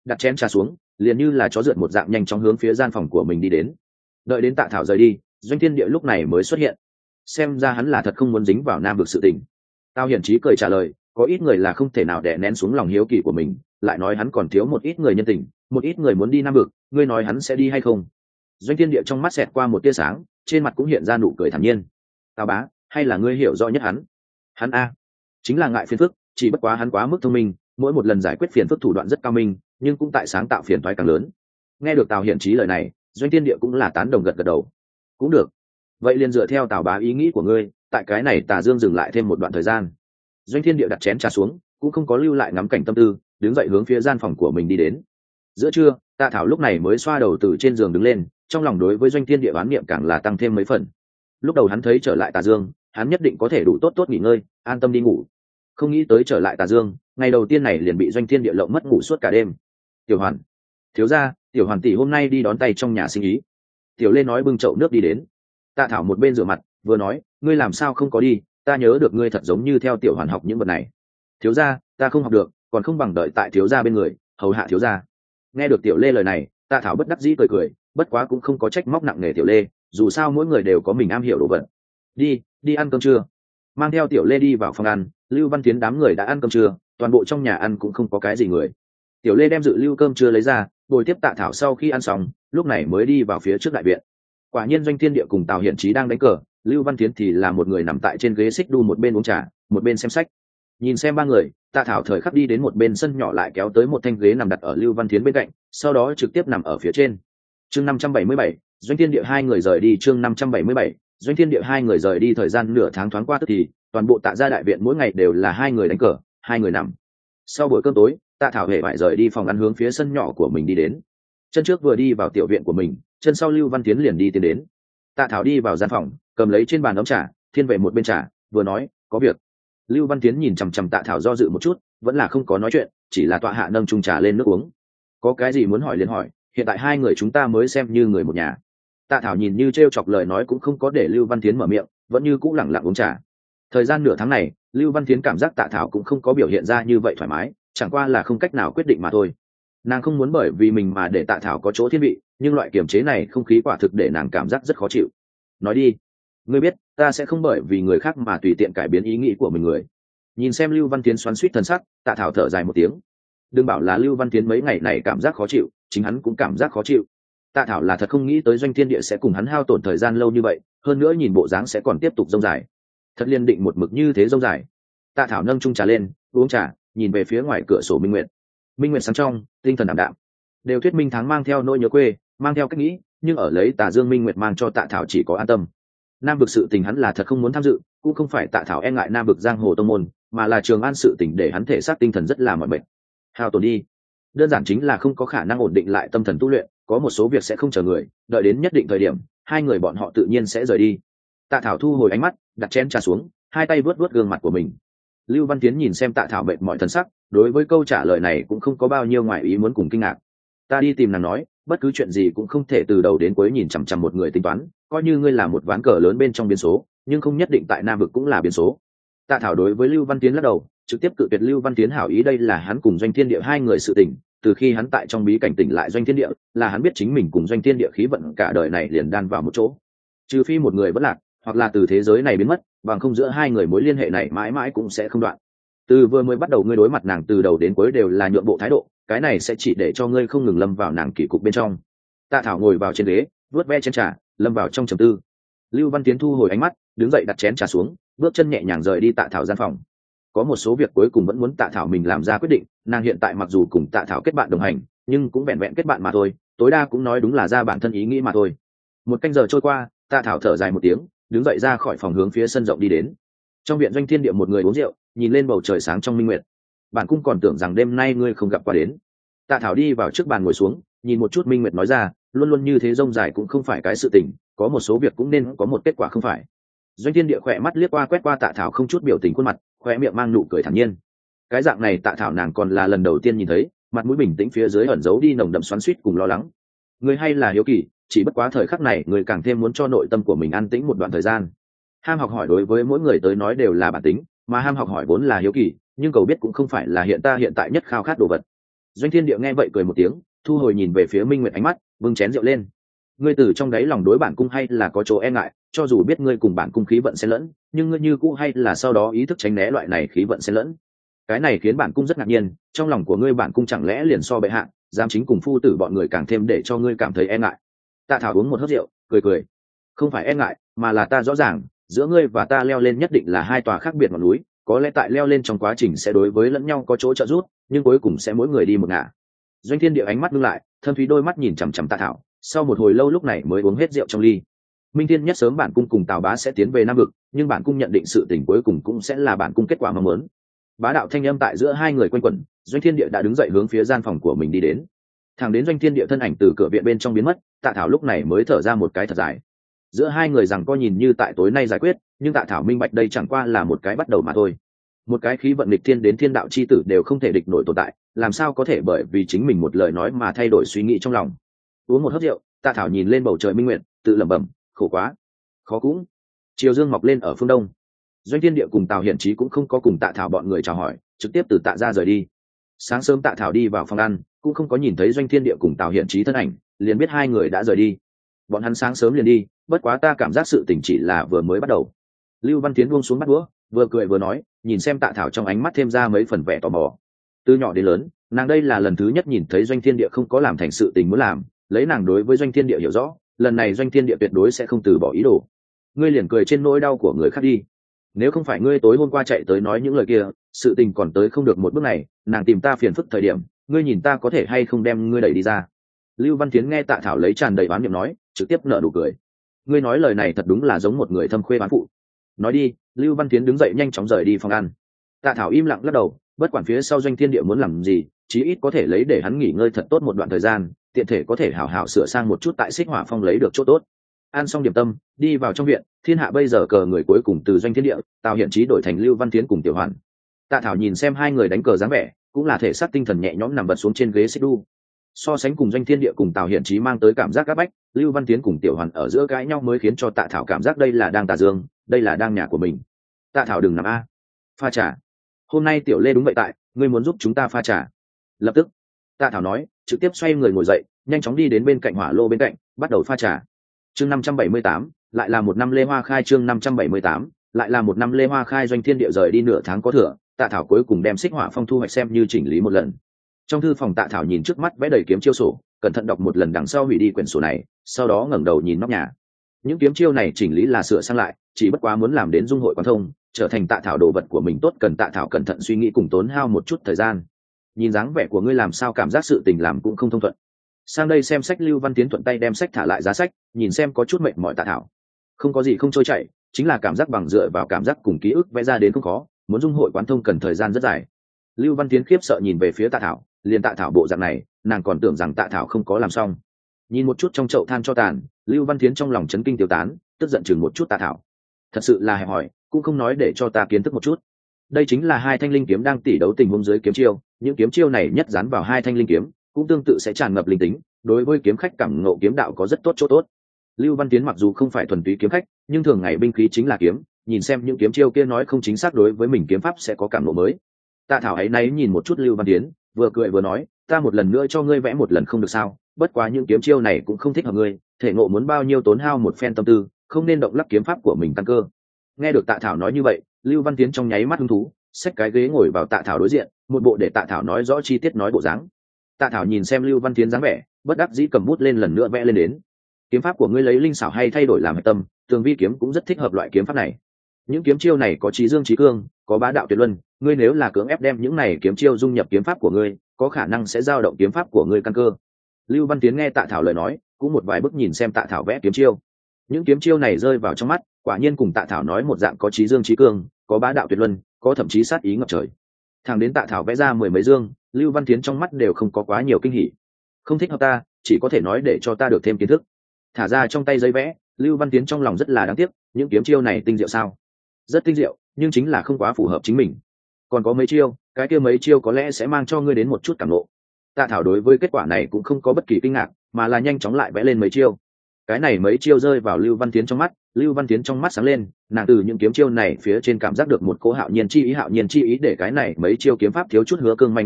đặt chén trà xuống, liền như là chó rượt một dạng nhanh chóng hướng phía gian phòng của mình đi đến. Đợi đến Tạ Thảo rời đi, Doanh Thiên Địa lúc này mới xuất hiện. Xem ra hắn là thật không muốn dính vào Nam vực sự tình. Tao hiển chí cười trả lời, có ít người là không thể nào đè nén xuống lòng hiếu kỳ của mình, lại nói hắn còn thiếu một ít người nhân tình, một ít người muốn đi Nam vực, ngươi nói hắn sẽ đi hay không? Doanh Thiên Địa trong mắt xẹt qua một tia sáng, trên mặt cũng hiện ra nụ cười thản nhiên. Tào bá, hay là ngươi hiểu rõ nhất hắn? Hắn a, chính là ngại phiền phức, chỉ bất quá hắn quá mức thông minh, mỗi một lần giải quyết phiền phức thủ đoạn rất cao minh, nhưng cũng tại sáng tạo phiền toái càng lớn. Nghe được Tào hiển chí lời này, Doanh Thiên Địa cũng là tán đồng gật gật đầu. Cũng được, vậy liền dựa theo Tào bá ý nghĩ của ngươi, tại cái này Tà Dương dừng lại thêm một đoạn thời gian. Doanh Thiên Địa đặt chén trà xuống, cũng không có lưu lại ngắm cảnh tâm tư, đứng dậy hướng phía gian phòng của mình đi đến. Giữa trưa, Tạ Thảo lúc này mới xoa đầu từ trên giường đứng lên, trong lòng đối với Doanh Thiên Địa oán niệm càng là tăng thêm mấy phần. Lúc đầu hắn thấy trở lại Tà Dương, hắn nhất định có thể đủ tốt tốt nghỉ ngơi, an tâm đi ngủ. Không nghĩ tới trở lại Tà Dương, ngày đầu tiên này liền bị Doanh Thiên Địa lộng mất ngủ suốt cả đêm. Tiểu Hoàn, thiếu gia, Tiểu Hoàn tỷ hôm nay đi đón tay trong nhà sinh ý. Tiểu Lê nói bưng chậu nước đi đến. Tạ Thảo một bên rửa mặt, vừa nói, ngươi làm sao không có đi, ta nhớ được ngươi thật giống như theo Tiểu Hoàn học những vật này. Thiếu gia, ta không học được, còn không bằng đợi tại thiếu gia bên người, hầu hạ thiếu gia. Nghe được Tiểu Lê lời này, Tạ Thảo bất đắc dĩ cười cười, bất quá cũng không có trách móc nặng nề Tiểu Lê, dù sao mỗi người đều có mình am hiểu đồ vật. Đi, đi ăn cơm trưa. Mang theo Tiểu Lê đi vào phòng ăn, Lưu Văn Tiến đám người đã ăn cơm trưa, toàn bộ trong nhà ăn cũng không có cái gì người. Tiểu Lê đem dự lưu cơm trưa lấy ra, bồi tiếp Tạ Thảo sau khi ăn xong, lúc này mới đi vào phía trước đại viện. Quả nhiên Doanh Thiên Địa cùng Tào Hiển Chí đang đánh cờ, Lưu Văn Tiến thì là một người nằm tại trên ghế xích đu, một bên uống trà, một bên xem sách. Nhìn xem ba người, Tạ Thảo thời khắc đi đến một bên sân nhỏ, lại kéo tới một thanh ghế nằm đặt ở Lưu Văn Tiến bên cạnh, sau đó trực tiếp nằm ở phía trên. Chương năm trăm bảy mươi bảy, Doanh Thiên Địa hai người rời đi. Chương năm trăm bảy mươi bảy, Doanh Thiên Địa hai người rời đi. Thời gian nửa tháng thoáng qua tức thì, toàn bộ Tạ gia đại viện mỗi ngày đều là hai người đánh cờ, hai người nằm. Sau buổi cơm tối, Tạ Thảo hề bại rời đi phòng ăn hướng phía sân nhỏ của mình đi đến. Chân trước vừa đi vào tiểu viện của mình, chân sau Lưu Văn Tiến liền đi tiến đến. Tạ Thảo đi vào gian phòng, cầm lấy trên bàn ấm trà, thiên về một bên trà, vừa nói, có việc. Lưu Văn Tiến nhìn chằm chằm Tạ Thảo do dự một chút, vẫn là không có nói chuyện, chỉ là tọa hạ nâng chung trà lên nước uống. Có cái gì muốn hỏi liền hỏi, hiện tại hai người chúng ta mới xem như người một nhà. Tạ Thảo nhìn như trêu chọc lời nói cũng không có để Lưu Văn Tiến mở miệng, vẫn như cũ lẳng lặng uống trà. Thời gian nửa tháng này, Lưu Văn Tiến cảm giác Tạ Thảo cũng không có biểu hiện ra như vậy thoải mái, chẳng qua là không cách nào quyết định mà thôi. Nàng không muốn bởi vì mình mà để Tạ Thảo có chỗ thiên vị, nhưng loại kiềm chế này không khí quả thực để nàng cảm giác rất khó chịu. Nói đi, ngươi biết ta sẽ không bởi vì người khác mà tùy tiện cải biến ý nghĩ của mình người. Nhìn xem Lưu Văn Tiến xoắn xuýt thân sắc, Tạ Thảo thở dài một tiếng. Đừng bảo là Lưu Văn Tiến mấy ngày này cảm giác khó chịu, chính hắn cũng cảm giác khó chịu. Tạ Thảo là thật không nghĩ tới Doanh Thiên Địa sẽ cùng hắn hao tổn thời gian lâu như vậy, hơn nữa nhìn bộ dáng sẽ còn tiếp tục rông dài. Thật liên định một mực như thế rông dài. Tạ Thảo nâng chung trà lên, uống trà, nhìn về phía ngoài cửa sổ minh nguyệt. Minh nguyệt sáng trong, tinh thần ảm đạm. Đều thuyết minh tháng mang theo nỗi nhớ quê, mang theo cách nghĩ, nhưng ở lấy Tà Dương minh nguyệt mang cho Tạ Thảo chỉ có an tâm. Nam vực sự tình hắn là thật không muốn tham dự, cũng không phải Tạ Thảo e ngại Nam vực giang hồ tông môn, mà là Trường An sự tình để hắn thể xác tinh thần rất là mỏi mệt. Hao tổn đi, đơn giản chính là không có khả năng ổn định lại tâm thần tu luyện, có một số việc sẽ không chờ người, đợi đến nhất định thời điểm, hai người bọn họ tự nhiên sẽ rời đi. Tạ Thảo thu hồi ánh mắt, đặt chén trà xuống, hai tay vuốt vuốt gương mặt của mình. Lưu Văn Tiến nhìn xem Tạ Thảo mệt mỏi thần sắc, đối với câu trả lời này cũng không có bao nhiêu ngoài ý muốn cùng kinh ngạc. Ta đi tìm nàng nói, bất cứ chuyện gì cũng không thể từ đầu đến cuối nhìn chằm chằm một người tính toán, coi như ngươi là một ván cờ lớn bên trong biến số, nhưng không nhất định tại Nam vực cũng là biến số. Tạ Thảo đối với Lưu Văn Tiến lắc đầu, trực tiếp cự tuyệt Lưu Văn Tiến hảo ý, đây là hắn cùng Doanh Thiên Địa hai người sự tình, từ khi hắn tại trong bí cảnh tỉnh lại Doanh Thiên Địa, là hắn biết chính mình cùng Doanh Thiên Địa khí vận cả đời này liền đan vào một chỗ. Trừ phi một người bất lạc, hoặc là từ thế giới này biến mất, bằng không giữa hai người mối liên hệ này mãi mãi cũng sẽ không đoạn. Từ vừa mới bắt đầu ngươi đối mặt nàng từ đầu đến cuối đều là nhượng bộ thái độ, cái này sẽ chỉ để cho ngươi không ngừng lâm vào nàng kỳ cục bên trong. Tạ Thảo ngồi vào trên ghế, vuốt ve chén trà, lâm vào trong trầm tư. Lưu Văn Tiến thu hồi ánh mắt, đứng dậy đặt chén trà xuống, bước chân nhẹ nhàng rời đi Tạ Thảo gian phòng. Có một số việc cuối cùng vẫn muốn Tạ Thảo mình làm ra quyết định, nàng hiện tại mặc dù cùng Tạ Thảo kết bạn đồng hành, nhưng cũng vẹn vẹn kết bạn mà thôi, tối đa cũng nói đúng là ra bản thân ý nghĩ mà thôi. Một canh giờ trôi qua, Tạ Thảo thở dài một tiếng, đứng dậy ra khỏi phòng hướng phía sân rộng đi đến. Trong viện Doanh Thiên Địa một người uống rượu, nhìn lên bầu trời sáng trong minh nguyệt. Bản cung còn tưởng rằng đêm nay ngươi không gặp qua đến. Tạ Thảo đi vào trước bàn ngồi xuống, nhìn một chút minh nguyệt nói ra, luôn luôn như thế rông dài cũng không phải cái sự tình, có một số việc cũng nên có một kết quả không phải. Doanh Thiên Địa khỏe mắt liếc qua quét qua Tạ Thảo không chút biểu tình khuôn mặt, khóe miệng mang nụ cười thản nhiên. Cái dạng này Tạ Thảo nàng còn là lần đầu tiên nhìn thấy, mặt mũi bình tĩnh phía dưới ẩn giấu đi nồng đậm xoắn xuýt cùng lo lắng. Ngươi hay là hiếu kỳ, chỉ bất quá thời khắc này người càng thêm muốn cho nội tâm của mình an tĩnh một đoạn thời gian. Ham học hỏi đối với mỗi người tới nói đều là bản tính, mà ham học hỏi vốn là hiếu kỳ, nhưng cầu biết cũng không phải là hiện ta hiện tại nhất khao khát đồ vật. Doanh Thiên Địa nghe vậy cười một tiếng, thu hồi nhìn về phía Minh Nguyệt ánh mắt, vâng chén rượu lên. Ngươi từ trong đáy lòng đối bản cung hay là có chỗ e ngại, cho dù biết ngươi cùng bản cung khí vận xen lẫn, nhưng ngươi như cũ hay là sau đó ý thức tránh né loại này khí vận xen lẫn. Cái này khiến bản cung rất ngạc nhiên, trong lòng của ngươi bản cung chẳng lẽ liền so bệ hạ, giám chính cùng phu tử bọn người càng thêm để cho ngươi cảm thấy e ngại. Tạ Thảo uống một hớp rượu, cười cười. Không phải e ngại, mà là ta rõ ràng, giữa ngươi và ta leo lên nhất định là hai tòa khác biệt ngọn núi, có lẽ tại leo lên trong quá trình sẽ đối với lẫn nhau có chỗ trợ giúp, nhưng cuối cùng sẽ mỗi người đi một ngả. Doanh Thiên Địa ánh mắt ngưng lại, thâm thúy đôi mắt nhìn chằm chằm Tạ Thảo, sau một hồi lâu lúc này mới uống hết rượu trong ly. Minh Thiên nhất sớm bản cung cùng Tào Bá sẽ tiến về Nam vực, nhưng bản cung nhận định sự tình cuối cùng cũng sẽ là bản cung kết quả mong muốn. Bá đạo thanh âm tại giữa hai người quanh quẩn, Doanh Thiên Địa đã đứng dậy hướng phía gian phòng của mình đi đến. Thẳng đến Doanh Thiên Địa thân ảnh từ cửa viện bên trong biến mất, Tạ Thảo lúc này mới thở ra một cái thật dài. Giữa hai người rằng co nhìn như tại tối nay giải quyết, nhưng Tạ Thảo minh bạch đây chẳng qua là một cái bắt đầu mà thôi. Một cái khí vận nghịch thiên đến thiên đạo chi tử đều không thể địch nổi tồn tại, làm sao có thể bởi vì chính mình một lời nói mà thay đổi suy nghĩ trong lòng. Uống một hớp rượu, Tạ Thảo nhìn lên bầu trời minh nguyện, tự lẩm bẩm, khổ quá, khó cũng. Chiều dương mọc lên ở phương đông. Doanh Thiên Địa cùng Tào Hiển Chí cũng không có cùng Tạ Thảo bọn người chào hỏi, trực tiếp từ Tạ ra rời đi. Sáng sớm Tạ Thảo đi vào phòng ăn, cũng không có nhìn thấy Doanh Thiên Địa cùng Tào Hiển Chí thân ảnh, liền biết hai người đã rời đi. Bọn hắn sáng sớm liền đi, bất quá ta cảm giác sự tình chỉ là vừa mới bắt đầu. Lưu Văn Tiến buông xuống bắt đũa, vừa cười vừa nói, nhìn xem Tạ Thảo trong ánh mắt thêm ra mấy phần vẻ tò mò. Từ nhỏ đến lớn, nàng đây là lần thứ nhất nhìn thấy Doanh Thiên Địa không có làm thành sự tình muốn làm, lấy nàng đối với Doanh Thiên Địa hiểu rõ, lần này Doanh Thiên Địa tuyệt đối sẽ không từ bỏ ý đồ. Ngươi liền cười trên nỗi đau của người khác đi. Nếu không phải ngươi tối hôm qua chạy tới nói những lời kia, sự tình còn tới không được một bước này, nàng tìm ta phiền phức thời điểm, ngươi nhìn ta có thể hay không đem ngươi đẩy đi ra. Lưu Văn Tiến nghe Tạ Thảo lấy tràn đầy oán niệm nói, trực tiếp nở nụ cười. Ngươi nói lời này thật đúng là giống một người thâm khuê bán phụ. Nói đi. Lưu Văn Tiến đứng dậy nhanh chóng rời đi phòng ăn. Tạ Thảo im lặng lắc đầu, bất quản phía sau Doanh Thiên Địa muốn làm gì, chí ít có thể lấy để hắn nghỉ ngơi thật tốt một đoạn thời gian, tiện thể có thể hảo hảo sửa sang một chút tại Xích Hỏa Phong lấy được chỗ tốt. Ăn xong điểm tâm, đi vào trong viện, thiên hạ bây giờ cờ người cuối cùng từ Doanh Thiên Địa, Tào Hiển Chí đổi thành Lưu Văn Tiến cùng Tiểu Hoàn. Tạ Thảo nhìn xem hai người đánh cờ dáng vẻ, cũng là thể xác tinh thần nhẹ nhõm nằm bật xuống trên ghế xích đu. So sánh cùng Doanh Thiên Địa cùng Tào Hiển Chí mang tới cảm giác áp bách, Lưu Văn Tiến cùng Tiểu Hoàn ở giữa cãi nhau mới khiến cho Tạ Thảo cảm giác đây là đang tà dương, đây là đang nhà của mình. Tạ Thảo đừng nằm a, pha trà. Hôm nay Tiểu Lê đúng vậy tại, ngươi muốn giúp chúng ta pha trà. Lập tức, Tạ Thảo nói, trực tiếp xoay người ngồi dậy, nhanh chóng đi đến bên cạnh hỏa lô bên cạnh, bắt đầu pha trà. Chương năm trăm bảy mươi tám, lại là một năm lê hoa khai. Chương năm trăm bảy mươi tám, lại là một năm lê hoa khai. Doanh Thiên Địa rời đi nửa tháng có thừa, Tạ Thảo cuối cùng đem Xích Hỏa Phong thu hoạch xem như chỉnh lý một lần. Trong thư phòng Tạ Thảo nhìn trước mắt vẽ đầy kiếm chiêu sổ, cẩn thận đọc một lần đằng sau hủy đi quyển sổ này, sau đó ngẩng đầu nhìn nóc nhà. Những kiếm chiêu này chỉnh lý là sửa sang lại, chỉ bất quá muốn làm đến dung hội quán thông, trở thành Tạ Thảo đồ vật của mình tốt cần Tạ Thảo cẩn thận suy nghĩ cùng tốn hao một chút thời gian. Nhìn dáng vẻ của ngươi làm sao cảm giác sự tình làm cũng không thông thuận. Sang đây xem sách. Lưu Văn Tiến thuận tay đem sách thả lại giá sách, nhìn xem có chút mệt mỏi Tạ Thảo. Không có gì không trôi chảy, chính là cảm giác bằng dựa vào cảm giác cùng ký ức vẽ ra đến không khó, muốn dung hội quán thông cần thời gian rất dài. Lưu Văn Tiến khiếp sợ nhìn về phía Tạ Thảo, liền Tạ Thảo bộ dạng này, nàng còn tưởng rằng Tạ Thảo không có làm xong. Nhìn một chút trong chậu than cho tàn, Lưu Văn Tiến trong lòng chấn kinh tiêu tán, tức giận chừng một chút Tạ Thảo. Thật sự là hẹp hỏi, cũng không nói để cho ta kiến thức một chút. Đây chính là hai thanh linh kiếm đang tỉ đấu tình huống dưới kiếm chiêu, những kiếm chiêu này nhất dán vào hai thanh linh kiếm, cũng tương tự sẽ tràn ngập linh tính, đối với kiếm khách cảm ngộ kiếm đạo có rất tốt chỗ tốt. Lưu Văn Tiến mặc dù không phải thuần túy kiếm khách, nhưng thường ngày binh khí chính là kiếm, nhìn xem những kiếm chiêu kia nói không chính xác đối với mình kiếm pháp sẽ có cảm ngộ mới. Tạ Thảo ấy náy nhìn một chút Lưu Văn Tiến, vừa cười vừa nói, ta một lần nữa cho ngươi vẽ một lần không được sao? Bất quá những kiếm chiêu này cũng không thích hợp ngươi, thể ngộ muốn bao nhiêu tốn hao một phen tâm tư, không nên động lắc kiếm pháp của mình tăng cơ. Nghe được Tạ Thảo nói như vậy, Lưu Văn Tiến trong nháy mắt hứng thú, xách cái ghế ngồi vào Tạ Thảo đối diện, một bộ để Tạ Thảo nói rõ chi tiết nói bộ dáng. Tạ Thảo nhìn xem Lưu Văn Tiến dáng vẻ, bất đắc dĩ cầm bút lên lần nữa vẽ lên đến. Kiếm pháp của ngươi lấy linh xảo hay thay đổi làm hạch tâm, tường vi kiếm cũng rất thích hợp loại kiếm pháp này. Những kiếm chiêu này có trí dương trí cương, có bá đạo tuyệt luân, ngươi nếu là cưỡng ép đem những này kiếm chiêu dung nhập kiếm pháp của ngươi, có khả năng sẽ dao động kiếm pháp của ngươi căn cơ. Lưu Văn Tiến nghe Tạ Thảo lời nói, cũng một vài bức nhìn xem Tạ Thảo vẽ kiếm chiêu. Những kiếm chiêu này rơi vào trong mắt, quả nhiên cùng Tạ Thảo nói một dạng có trí dương trí cương, có bá đạo tuyệt luân, có thậm chí sát ý ngập trời. Thằng đến Tạ Thảo vẽ ra mười mấy dương, Lưu Văn Tiến trong mắt đều không có quá nhiều kinh hỉ. Không thích hợp ta, chỉ có thể nói để cho ta được thêm kiến thức. Thả ra trong tay giấy vẽ, Lưu Văn Tiến trong lòng rất là đáng tiếc, những kiếm chiêu này tinh diệu sao? Rất tinh diệu, nhưng chính là không quá phù hợp chính mình. Còn có mấy chiêu, cái kia mấy chiêu có lẽ sẽ mang cho ngươi đến một chút cảm ngộ. Tạ Thảo đối với kết quả này cũng không có bất kỳ kinh ngạc, mà là nhanh chóng lại vẽ lên mấy chiêu. Cái này mấy chiêu rơi vào Lưu Văn Tiến trong mắt, Lưu Văn Tiến trong mắt sáng lên, nàng từ những kiếm chiêu này phía trên cảm giác được một cỗ hạo nhiên chi ý, hạo nhiên chi ý để cái này mấy chiêu kiếm pháp thiếu chút hứa cương manh bá đạo,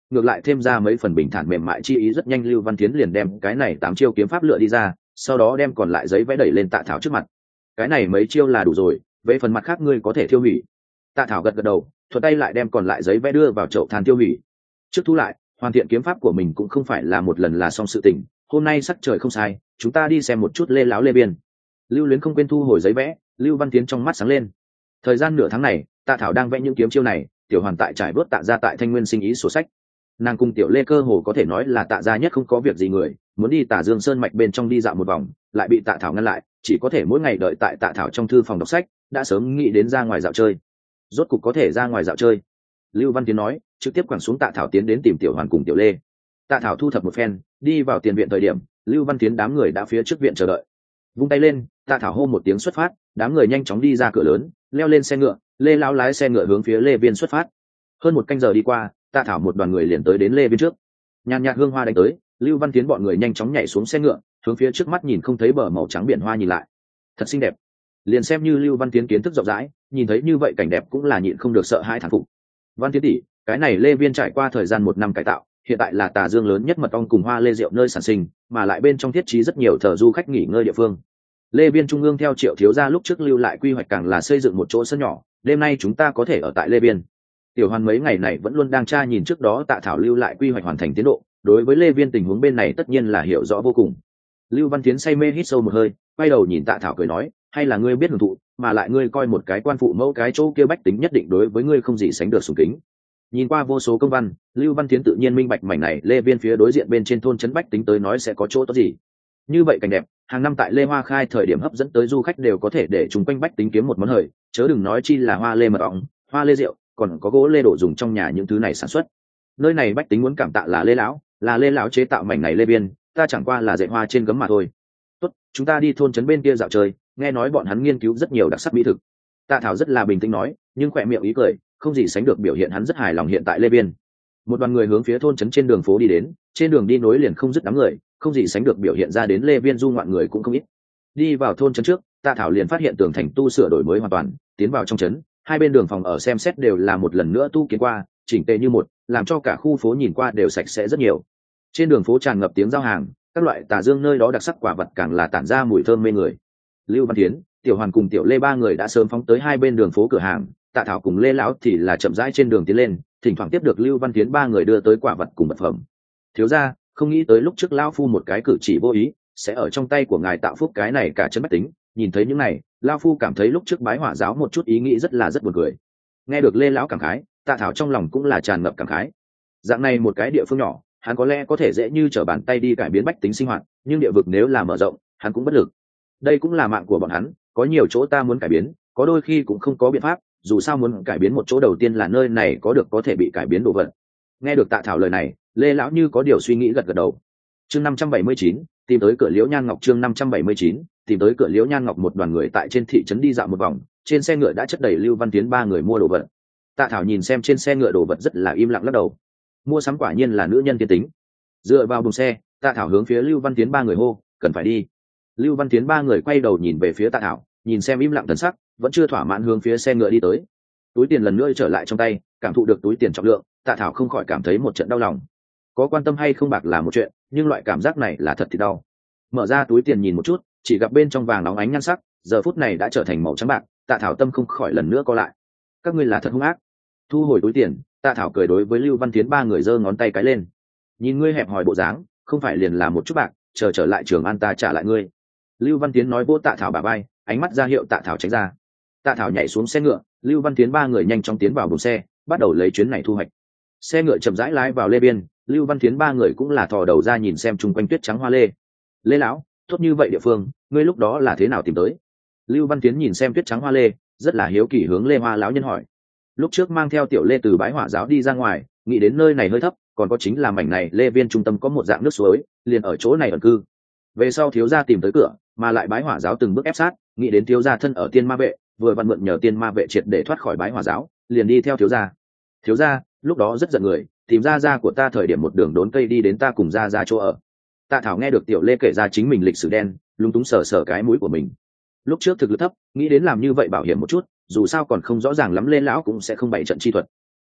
ngược lại thêm ra mấy phần bình thản mềm mại chi ý. Rất nhanh Lưu Văn Tiến liền đem cái này tám chiêu kiếm pháp lựa đi ra, sau đó đem còn lại giấy vẽ đẩy lên Tạ Thảo trước mặt. Cái này mấy chiêu là đủ rồi, về phần mặt khác ngươi có thể tiêu hủy. Tạ Thảo gật gật đầu, thuận tay lại đem còn lại giấy vẽ đưa vào chậu than tiêu hủy. Trước thu lại, hoàn thiện kiếm pháp của mình cũng không phải là một lần là xong sự tình. Hôm nay sắc trời không sai, chúng ta đi xem một chút Lê Láo Lê Biên. Lưu Luyến không quên thu hồi giấy vẽ, Lưu Văn Tiến trong mắt sáng lên. Thời gian nửa tháng này, Tạ Thảo đang vẽ những kiếm chiêu này, tiểu hoàn tại trải bớt Tạ gia tại Thanh Nguyên sinh ý sổ sách. Nàng cùng tiểu Lê cơ hồ có thể nói là Tạ gia nhất không có việc gì người, muốn đi Tả Dương Sơn mạch bên trong đi dạo một vòng, lại bị Tạ Thảo ngăn lại, chỉ có thể mỗi ngày đợi tại Tạ Thảo trong thư phòng đọc sách, đã sớm nghĩ đến ra ngoài dạo chơi. Rốt cục có thể ra ngoài dạo chơi. Lưu Văn Tiến nói, trực tiếp quẳng xuống Tạ Thảo tiến đến tìm tiểu hoàn cùng tiểu Lê. Tạ Thảo thu thập một phen, đi vào tiền viện thời điểm, Lưu Văn Tiến đám người đã phía trước viện chờ đợi. Vung tay lên, Tạ Thảo hô một tiếng xuất phát, đám người nhanh chóng đi ra cửa lớn, leo lên xe ngựa, Lê Lão lái xe ngựa hướng phía Lê Viên xuất phát. Hơn một canh giờ đi qua, Tạ Thảo một đoàn người liền tới đến Lê Viên trước. Nhàn nhạt hương hoa đánh tới, Lưu Văn Tiến bọn người nhanh chóng nhảy xuống xe ngựa, hướng phía trước mắt nhìn không thấy bờ màu trắng biển hoa nhìn lại. Thật xinh đẹp. Liền xem như Lưu Văn Tiến kiến thức rộng rãi, nhìn thấy như vậy cảnh đẹp cũng là nhịn không được sợ hãi thán phục. Văn Tiến tỷ, cái này Lê Viên trải qua thời gian một năm cải tạo, hiện tại là Tà Dương lớn nhất mật ong cùng hoa lê rượu nơi sản sinh, mà lại bên trong thiết trí rất nhiều thờ du khách nghỉ ngơi địa phương. Lê Viên trung ương theo Triệu thiếu gia lúc trước lưu lại quy hoạch càng là xây dựng một chỗ sân nhỏ, đêm nay chúng ta có thể ở tại Lê Viên. Tiểu Hoàn mấy ngày này vẫn luôn đang tra nhìn trước đó Tạ Thảo lưu lại quy hoạch hoàn thành tiến độ, đối với Lê Viên tình huống bên này tất nhiên là hiểu rõ vô cùng. Lưu Văn Tiến say mê hít sâu một hơi, quay đầu nhìn Tạ Thảo cười nói, hay là ngươi biết hưởng thụ, mà lại ngươi coi một cái quan phụ mẫu cái chỗ kia bách tính nhất định đối với ngươi không gì sánh được sủng kính. Nhìn qua vô số công văn, Lưu Văn Tiến tự nhiên minh bạch mảnh này Lê Viên phía đối diện bên trên thôn trấn bách tính tới nói sẽ có chỗ tốt gì. Như vậy cảnh đẹp, hàng năm tại Lê Hoa khai thời điểm hấp dẫn tới du khách đều có thể để chúng quanh bách tính kiếm một món hời, chớ đừng nói chi là hoa lê mật ong, hoa lê rượu, còn có gỗ lê đổ dùng trong nhà những thứ này sản xuất. Nơi này bách tính muốn cảm tạ là Lê lão, là Lê lão chế tạo mảnh này Lê Viên, ta chẳng qua là dạy hoa trên gấm mà thôi. Tốt, chúng ta đi thôn trấn bên kia dạo chơi, nghe nói bọn hắn nghiên cứu rất nhiều đặc sắc mỹ thực. Tạ Thảo rất là bình tĩnh nói, nhưng khỏe miệng ý cười không gì sánh được biểu hiện hắn rất hài lòng hiện tại Lê Viên. Một đoàn người hướng phía thôn trấn trên đường phố đi đến, trên đường đi nối liền không dứt đám người, không gì sánh được biểu hiện ra đến Lê Viên du ngoạn người cũng không ít. Đi vào thôn trấn trước, Tạ Thảo liền phát hiện tường thành tu sửa đổi mới hoàn toàn, tiến vào trong trấn, hai bên đường phòng ở xem xét đều là một lần nữa tu kiến qua, chỉnh tề như một, làm cho cả khu phố nhìn qua đều sạch sẽ rất nhiều. Trên đường phố tràn ngập tiếng giao hàng, các loại Tà Dương nơi đó đặc sắc quả vật càng là tản ra mùi thơm mê người. Lưu Văn Tiến, Tiểu Hoàn cùng Tiểu Lê ba người đã sớm phóng tới hai bên đường phố cửa hàng, Tạ Thảo cùng Lê lão thì là chậm rãi trên đường tiến lên, thỉnh thoảng tiếp được Lưu Văn Tiến ba người đưa tới quả vật cùng vật phẩm. Thiếu gia, không nghĩ tới lúc trước lão phu một cái cử chỉ vô ý, sẽ ở trong tay của ngài tạo phúc cái này cả chân bách tính, nhìn thấy những này, lão phu cảm thấy lúc trước bái hỏa giáo một chút ý nghĩ rất là rất buồn cười. Nghe được Lê lão cảm khái, Tạ Thảo trong lòng cũng là tràn ngập cảm khái. Dạng này một cái địa phương nhỏ, hắn có lẽ có thể dễ như trở bàn tay đi cải biến bách tính sinh hoạt, nhưng địa vực nếu là mở rộng, hắn cũng bất lực. Đây cũng là mạng của bọn hắn, có nhiều chỗ ta muốn cải biến, có đôi khi cũng không có biện pháp, dù sao muốn cải biến một chỗ đầu tiên là nơi này có được có thể bị cải biến đồ vật. Nghe được Tạ Thảo lời này, Lê lão như có điều suy nghĩ gật gật đầu. Chương năm trăm bảy mươi chín, tìm tới cửa Liễu Nhan Ngọc. Chương năm trăm bảy mươi chín, tìm tới cửa Liễu Nhan Ngọc. Một đoàn người tại trên thị trấn đi dạo một vòng, trên xe ngựa đã chất đầy Lưu Văn Tiến ba người mua đồ vật. Tạ Thảo nhìn xem trên xe ngựa đồ vật rất là im lặng lắc đầu. Mua sắm quả nhiên là nữ nhân tiên tính. Dựa vào buồng xe, Tạ Thảo hướng phía Lưu Văn Tiến ba người hô, cần phải đi. Lưu Văn Tiến ba người quay đầu nhìn về phía Tạ Thảo, nhìn xem im lặng thần sắc, vẫn chưa thỏa mãn hướng phía xe ngựa đi tới. Túi tiền lần nữa trở lại trong tay, cảm thụ được túi tiền trọng lượng, Tạ Thảo không khỏi cảm thấy một trận đau lòng. Có quan tâm hay không bạc là một chuyện, nhưng loại cảm giác này là thật thì đau. Mở ra túi tiền nhìn một chút, chỉ gặp bên trong vàng óng ánh nhan sắc, giờ phút này đã trở thành màu trắng bạc, Tạ Thảo tâm không khỏi lần nữa co lại. Các ngươi là thật hung ác. Thu hồi túi tiền, Tạ Thảo cười đối với Lưu Văn Tiến ba người giơ ngón tay cái lên. Nhìn ngươi hẹp hòi bộ dáng, không phải liền là một chút bạc, chờ trở lại Trường An ta trả lại ngươi. Lưu Văn Tiến nói vỗ Tạ Thảo bả vai, ánh mắt ra hiệu Tạ Thảo tránh ra. Tạ Thảo nhảy xuống xe ngựa, Lưu Văn Tiến ba người nhanh chóng tiến vào buồng xe, bắt đầu lấy chuyến này thu hoạch. Xe ngựa chậm rãi lái vào Lê Biên, Lưu Văn Tiến ba người cũng là thò đầu ra nhìn xem chung quanh tuyết trắng hoa lê. Lê lão, tốt như vậy địa phương, ngươi lúc đó là thế nào tìm tới? Lưu Văn Tiến nhìn xem tuyết trắng hoa lê, rất là hiếu kỳ hướng Lê Hoa lão nhân hỏi. Lúc trước mang theo Tiểu Lê từ bái hỏa giáo đi ra ngoài, nghĩ đến nơi này hơi thấp, còn có chính là mảnh này Lê Viên trung tâm có một dạng nước suối, liền ở chỗ này ẩn cư. Về sau thiếu gia tìm tới cửa, mà lại bái hỏa giáo từng bước ép sát, nghĩ đến thiếu gia thân ở tiên ma vệ, vừa vặn mượn nhờ tiên ma vệ triệt để thoát khỏi bái hỏa giáo, liền đi theo thiếu gia. Thiếu gia lúc đó rất giận người, tìm ra gia của ta thời điểm một đường đốn cây đi đến ta cùng gia gia chỗ ở. Tạ Thảo nghe được Tiểu Lê kể ra chính mình lịch sử đen, lúng túng sờ sờ cái mũi của mình. Lúc trước thực lực thấp, nghĩ đến làm như vậy bảo hiểm một chút, dù sao còn không rõ ràng lắm, lên lão cũng sẽ không bày trận chi thuật.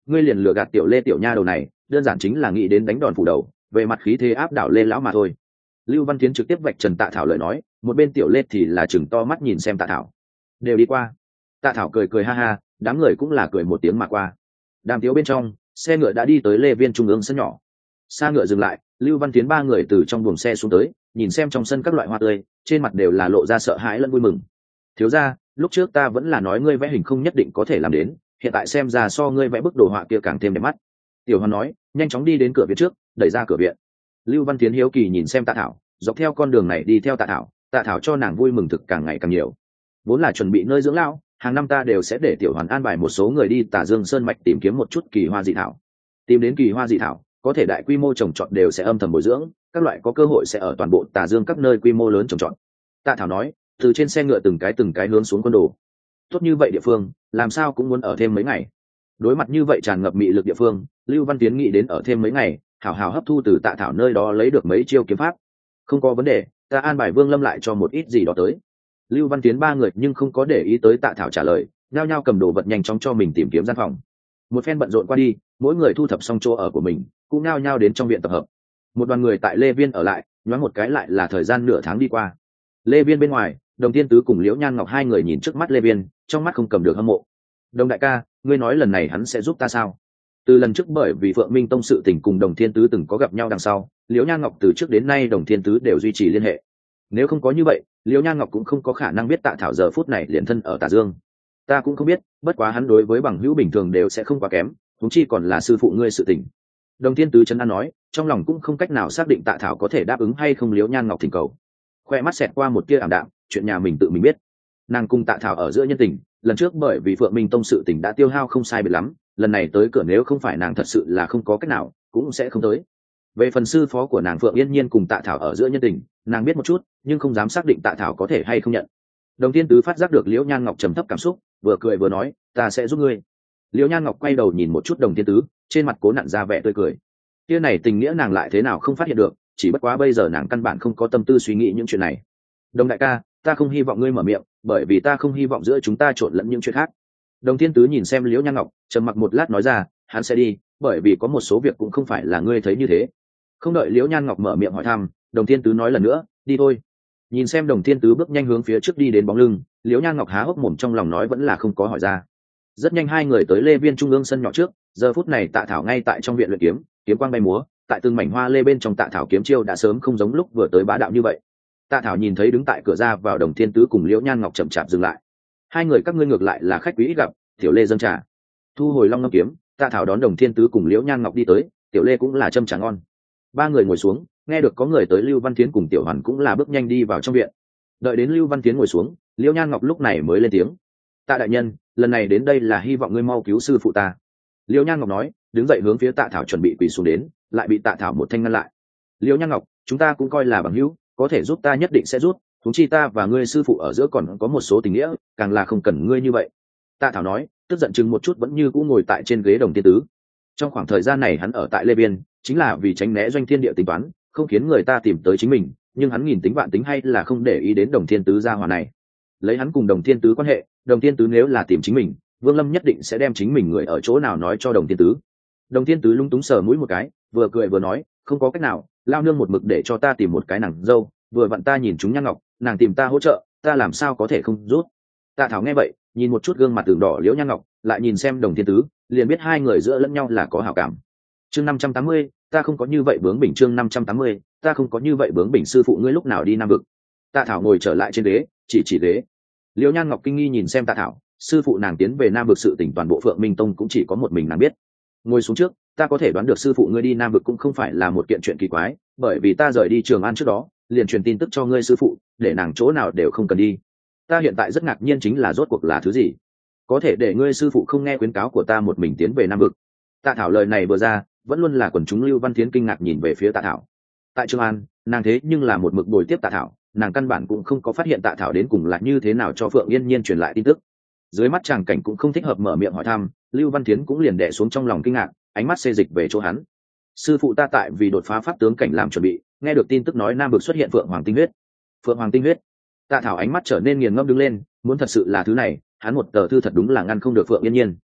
ngươi liền lừa gạt tiểu lê tiểu nha đầu này, đơn giản chính là nghĩ đến đánh đòn phủ đầu, về mặt khí thế áp đảo lê lão mà thôi. Lưu Văn Tiến trực tiếp vạch trần Tạ Thảo lời nói, một bên tiểu lê thì là chừng to mắt nhìn xem Tạ Thảo. Đều đi qua. Tạ Thảo cười cười ha ha, đám người cũng là cười một tiếng mà qua. Đàm tiếu bên trong, xe ngựa đã đi tới lê viên trung ương sân nhỏ. Xa ngựa dừng lại, Lưu Văn Tiến ba người từ trong buồng xe xuống tới, nhìn xem trong sân các loại hoa tươi, trên mặt đều là lộ ra sợ hãi lẫn vui mừng. Thiếu gia, lúc trước ta vẫn là nói ngươi vẽ hình không nhất định có thể làm đến, hiện tại xem ra so ngươi vẽ bức đồ họa kia càng thêm đẹp mắt. Tiểu Hoan nói, nhanh chóng đi đến cửa viện trước, đẩy ra cửa viện. Lưu Văn Tiến hiếu kỳ nhìn xem Tạ Thảo, dọc theo con đường này đi theo Tạ Thảo, Tạ Thảo cho nàng vui mừng thực càng ngày càng nhiều. Vốn là chuẩn bị nơi dưỡng lão, hàng năm ta đều sẽ để Tiểu Hoàn an bài một số người đi Tả Dương Sơn mạch tìm kiếm một chút kỳ hoa dị thảo. Tìm đến kỳ hoa dị thảo, có thể đại quy mô trồng trọt đều sẽ âm thầm bồi dưỡng, các loại có cơ hội sẽ ở toàn bộ Tả Dương các nơi quy mô lớn trồng trọt. Tạ Thảo nói, từ trên xe ngựa từng cái từng cái hướng xuống quân đồ. Tốt như vậy địa phương, làm sao cũng muốn ở thêm mấy ngày. Đối mặt như vậy tràn ngập mị lực địa phương, Lưu Văn Tiến nghĩ đến ở thêm mấy ngày, hảo hảo hấp thu từ Tạ Thảo nơi đó lấy được mấy chiêu kiếm pháp. Không có vấn đề, ta an bài Vương Lâm lại cho một ít gì đó tới. Lưu Văn Tiến ba người nhưng không có để ý tới Tạ Thảo trả lời, nhao nhao cầm đồ vật nhanh chóng cho mình tìm kiếm gian phòng. Một phen bận rộn qua đi, mỗi người thu thập xong chỗ ở của mình, cũng nhao nhao đến trong viện tập hợp. Một đoàn người tại Lê Viên ở lại, nhoáng một cái lại là thời gian nửa tháng đi qua. Lê Viên bên ngoài, Đồng Thiên Tứ cùng Liễu Nhan Ngọc hai người nhìn trước mắt Lê Viên, trong mắt không cầm được hâm mộ. Đồng đại ca, ngươi nói lần này hắn sẽ giúp ta sao? Từ lần trước bởi vì Phượng Minh Tông sự tình cùng Đồng Thiên Tứ từng có gặp nhau đằng sau, Liễu Nhan Ngọc từ trước đến nay Đồng Thiên Tứ đều duy trì liên hệ. Nếu không có như vậy, Liễu Nhan Ngọc cũng không có khả năng biết Tạ Thảo giờ phút này liền thân ở Tả Dương. Ta cũng không biết, bất quá hắn đối với bằng hữu bình thường đều sẽ không quá kém, huống chi còn là sư phụ ngươi sự tình. Đồng Thiên Tứ trấn an nói, trong lòng cũng không cách nào xác định Tạ Thảo có thể đáp ứng hay không Liễu Nhan Ngọc thỉnh cầu. Khoe mắt xẹt qua một tia ảm đạm, chuyện nhà mình tự mình biết. Nàng cùng Tạ Thảo ở giữa nhân tình, lần trước bởi vì Phượng Minh Tông sự tình đã tiêu hao không sai biệt lắm, lần này tới cửa nếu không phải nàng thật sự là không có cách nào, cũng sẽ không tới. Về phần sư phó của nàng Phượng Yên Nhiên cùng Tạ Thảo ở giữa nhân tình, nàng biết một chút, nhưng không dám xác định Tạ Thảo có thể hay không nhận. Đồng Thiên Tứ phát giác được Liễu Nhan Ngọc trầm thấp cảm xúc, vừa cười vừa nói, ta sẽ giúp ngươi. Liễu Nhan Ngọc quay đầu nhìn một chút Đồng Thiên Tứ, trên mặt cố nặn ra vẻ tươi cười. Kia này tình nghĩa nàng lại thế nào không phát hiện được, chỉ bất quá bây giờ nàng căn bản không có tâm tư suy nghĩ những chuyện này. Đồng đại ca, ta không hy vọng ngươi mở miệng, bởi vì ta không hy vọng giữa chúng ta trộn lẫn những chuyện khác. Đồng Thiên Tứ nhìn xem Liễu Nhan Ngọc, trầm mặc một lát nói ra, hắn sẽ đi, bởi vì có một số việc cũng không phải là ngươi thấy như thế. Không đợi Liễu Nhan Ngọc mở miệng hỏi thăm, Đồng Thiên Tứ nói lần nữa, đi thôi. Nhìn xem Đồng Thiên Tứ bước nhanh hướng phía trước đi đến bóng lưng, Liễu Nhan Ngọc há hốc mồm trong lòng nói vẫn là không có hỏi ra. Rất nhanh hai người tới Lê Viên trung ương sân nhỏ trước, giờ phút này Tạ Thảo ngay tại trong viện luyện kiếm, kiếm quang bay múa, tại từng mảnh hoa lê bên trong Tạ Thảo kiếm chiêu đã sớm không giống lúc vừa tới bá đạo như vậy. Tạ Thảo nhìn thấy đứng tại cửa ra vào Đồng Thiên Tứ cùng Liễu Nhan Ngọc chậm chạp dừng lại. Hai người các ngươi ngược lại là khách quý ít gặp, Tiểu Lê dâng trà. Thu hồi long ngâm kiếm, Tạ Thảo đón Đồng Thiên Tứ cùng Liễu Nhan Ngọc đi tới, Tiểu Lê cũng là châm trà ngon. Ba người ngồi xuống, nghe được có người tới, Lưu Văn Tiến cùng Tiểu Hoàn cũng là bước nhanh đi vào trong viện. Đợi đến Lưu Văn Tiến ngồi xuống, Liễu Nhan Ngọc lúc này mới lên tiếng. Tạ đại nhân, lần này đến đây là hy vọng ngươi mau cứu sư phụ ta. Liễu Nhan Ngọc nói, đứng dậy hướng phía Tạ Thảo chuẩn bị quỳ xuống đến, lại bị Tạ Thảo một thanh ngăn lại. Liễu Nhan Ngọc, chúng ta cũng coi là bằng hữu, có thể giúp ta nhất định sẽ giúp, huống chi ta và ngươi sư phụ ở giữa còn có một số tình nghĩa, càng là không cần ngươi như vậy. Tạ Thảo nói, tức giận chừng một chút vẫn như cũ ngồi tại trên ghế Đồng Thiên Tứ. Trong khoảng thời gian này hắn ở tại Lê Biên, chính là vì tránh né Doanh Thiên Địa tính toán, không khiến người ta tìm tới chính mình, nhưng hắn nghìn tính vạn tính hay là không để ý đến Đồng Thiên Tứ gia hỏa này. Lấy hắn cùng Đồng Thiên Tứ quan hệ, Đồng Thiên Tứ nếu là tìm chính mình, Vương Lâm nhất định sẽ đem chính mình người ở chỗ nào nói cho Đồng Thiên Tứ. Đồng Thiên Tứ lung túng sờ mũi một cái, vừa cười vừa nói, không có cách nào, lao nương một mực để cho ta tìm một cái nàng dâu, vừa vặn ta nhìn chúng Nhan Ngọc, nàng tìm ta hỗ trợ, ta làm sao có thể không rút. Tạ Thảo nghe vậy, nhìn một chút gương mặt tường đỏ Liễu Nhan Ngọc, lại nhìn xem Đồng Thiên Tứ, liền biết hai người giữa lẫn nhau là có hảo cảm. Chương năm trăm tám mươi, ta không có như vậy bướng bỉnh. Chương năm trăm tám mươi, ta không có như vậy bướng bỉnh. Sư phụ ngươi lúc nào đi Nam Vực? Tạ Thảo ngồi trở lại trên ghế, chỉ chỉ ghế. Liễu Nhan Ngọc kinh nghi nhìn xem Tạ Thảo, sư phụ nàng tiến về Nam Vực sự tình toàn bộ Phượng Minh Tông cũng chỉ có một mình nàng biết. Ngồi xuống trước, ta có thể đoán được sư phụ ngươi đi Nam Vực cũng không phải là một kiện chuyện kỳ quái, bởi vì ta rời đi Trường An trước đó, liền truyền tin tức cho ngươi sư phụ, để nàng chỗ nào đều không cần đi. Ta hiện tại rất ngạc nhiên chính là rốt cuộc là thứ gì có thể để ngươi sư phụ không nghe khuyến cáo của ta một mình tiến về Nam Vực. Tạ Thảo lời này vừa ra, vẫn luôn là quần chúng Lưu Văn Thiến kinh ngạc nhìn về phía Tạ Thảo. Tại Trường An, nàng thế nhưng là một mực bồi tiếp Tạ Thảo, nàng căn bản cũng không có phát hiện Tạ Thảo đến cùng là như thế nào cho Phượng Yên Nhiên truyền lại tin tức. Dưới mắt chàng cảnh cũng không thích hợp mở miệng hỏi thăm, Lưu Văn Thiến cũng liền đè xuống trong lòng kinh ngạc, ánh mắt xê dịch về chỗ hắn. Sư phụ ta tại vì đột phá pháp tướng cảnh làm chuẩn bị, nghe được tin tức nói Nam Vực xuất hiện Phượng Hoàng tinh huyết. Phượng Hoàng tinh huyết? Tạ Thảo ánh mắt trở nên nghiền ngẫm đứng lên, muốn thật sự là thứ này, hắn một tờ thư thật đúng là ngăn không được Phượng Yên Nhiên.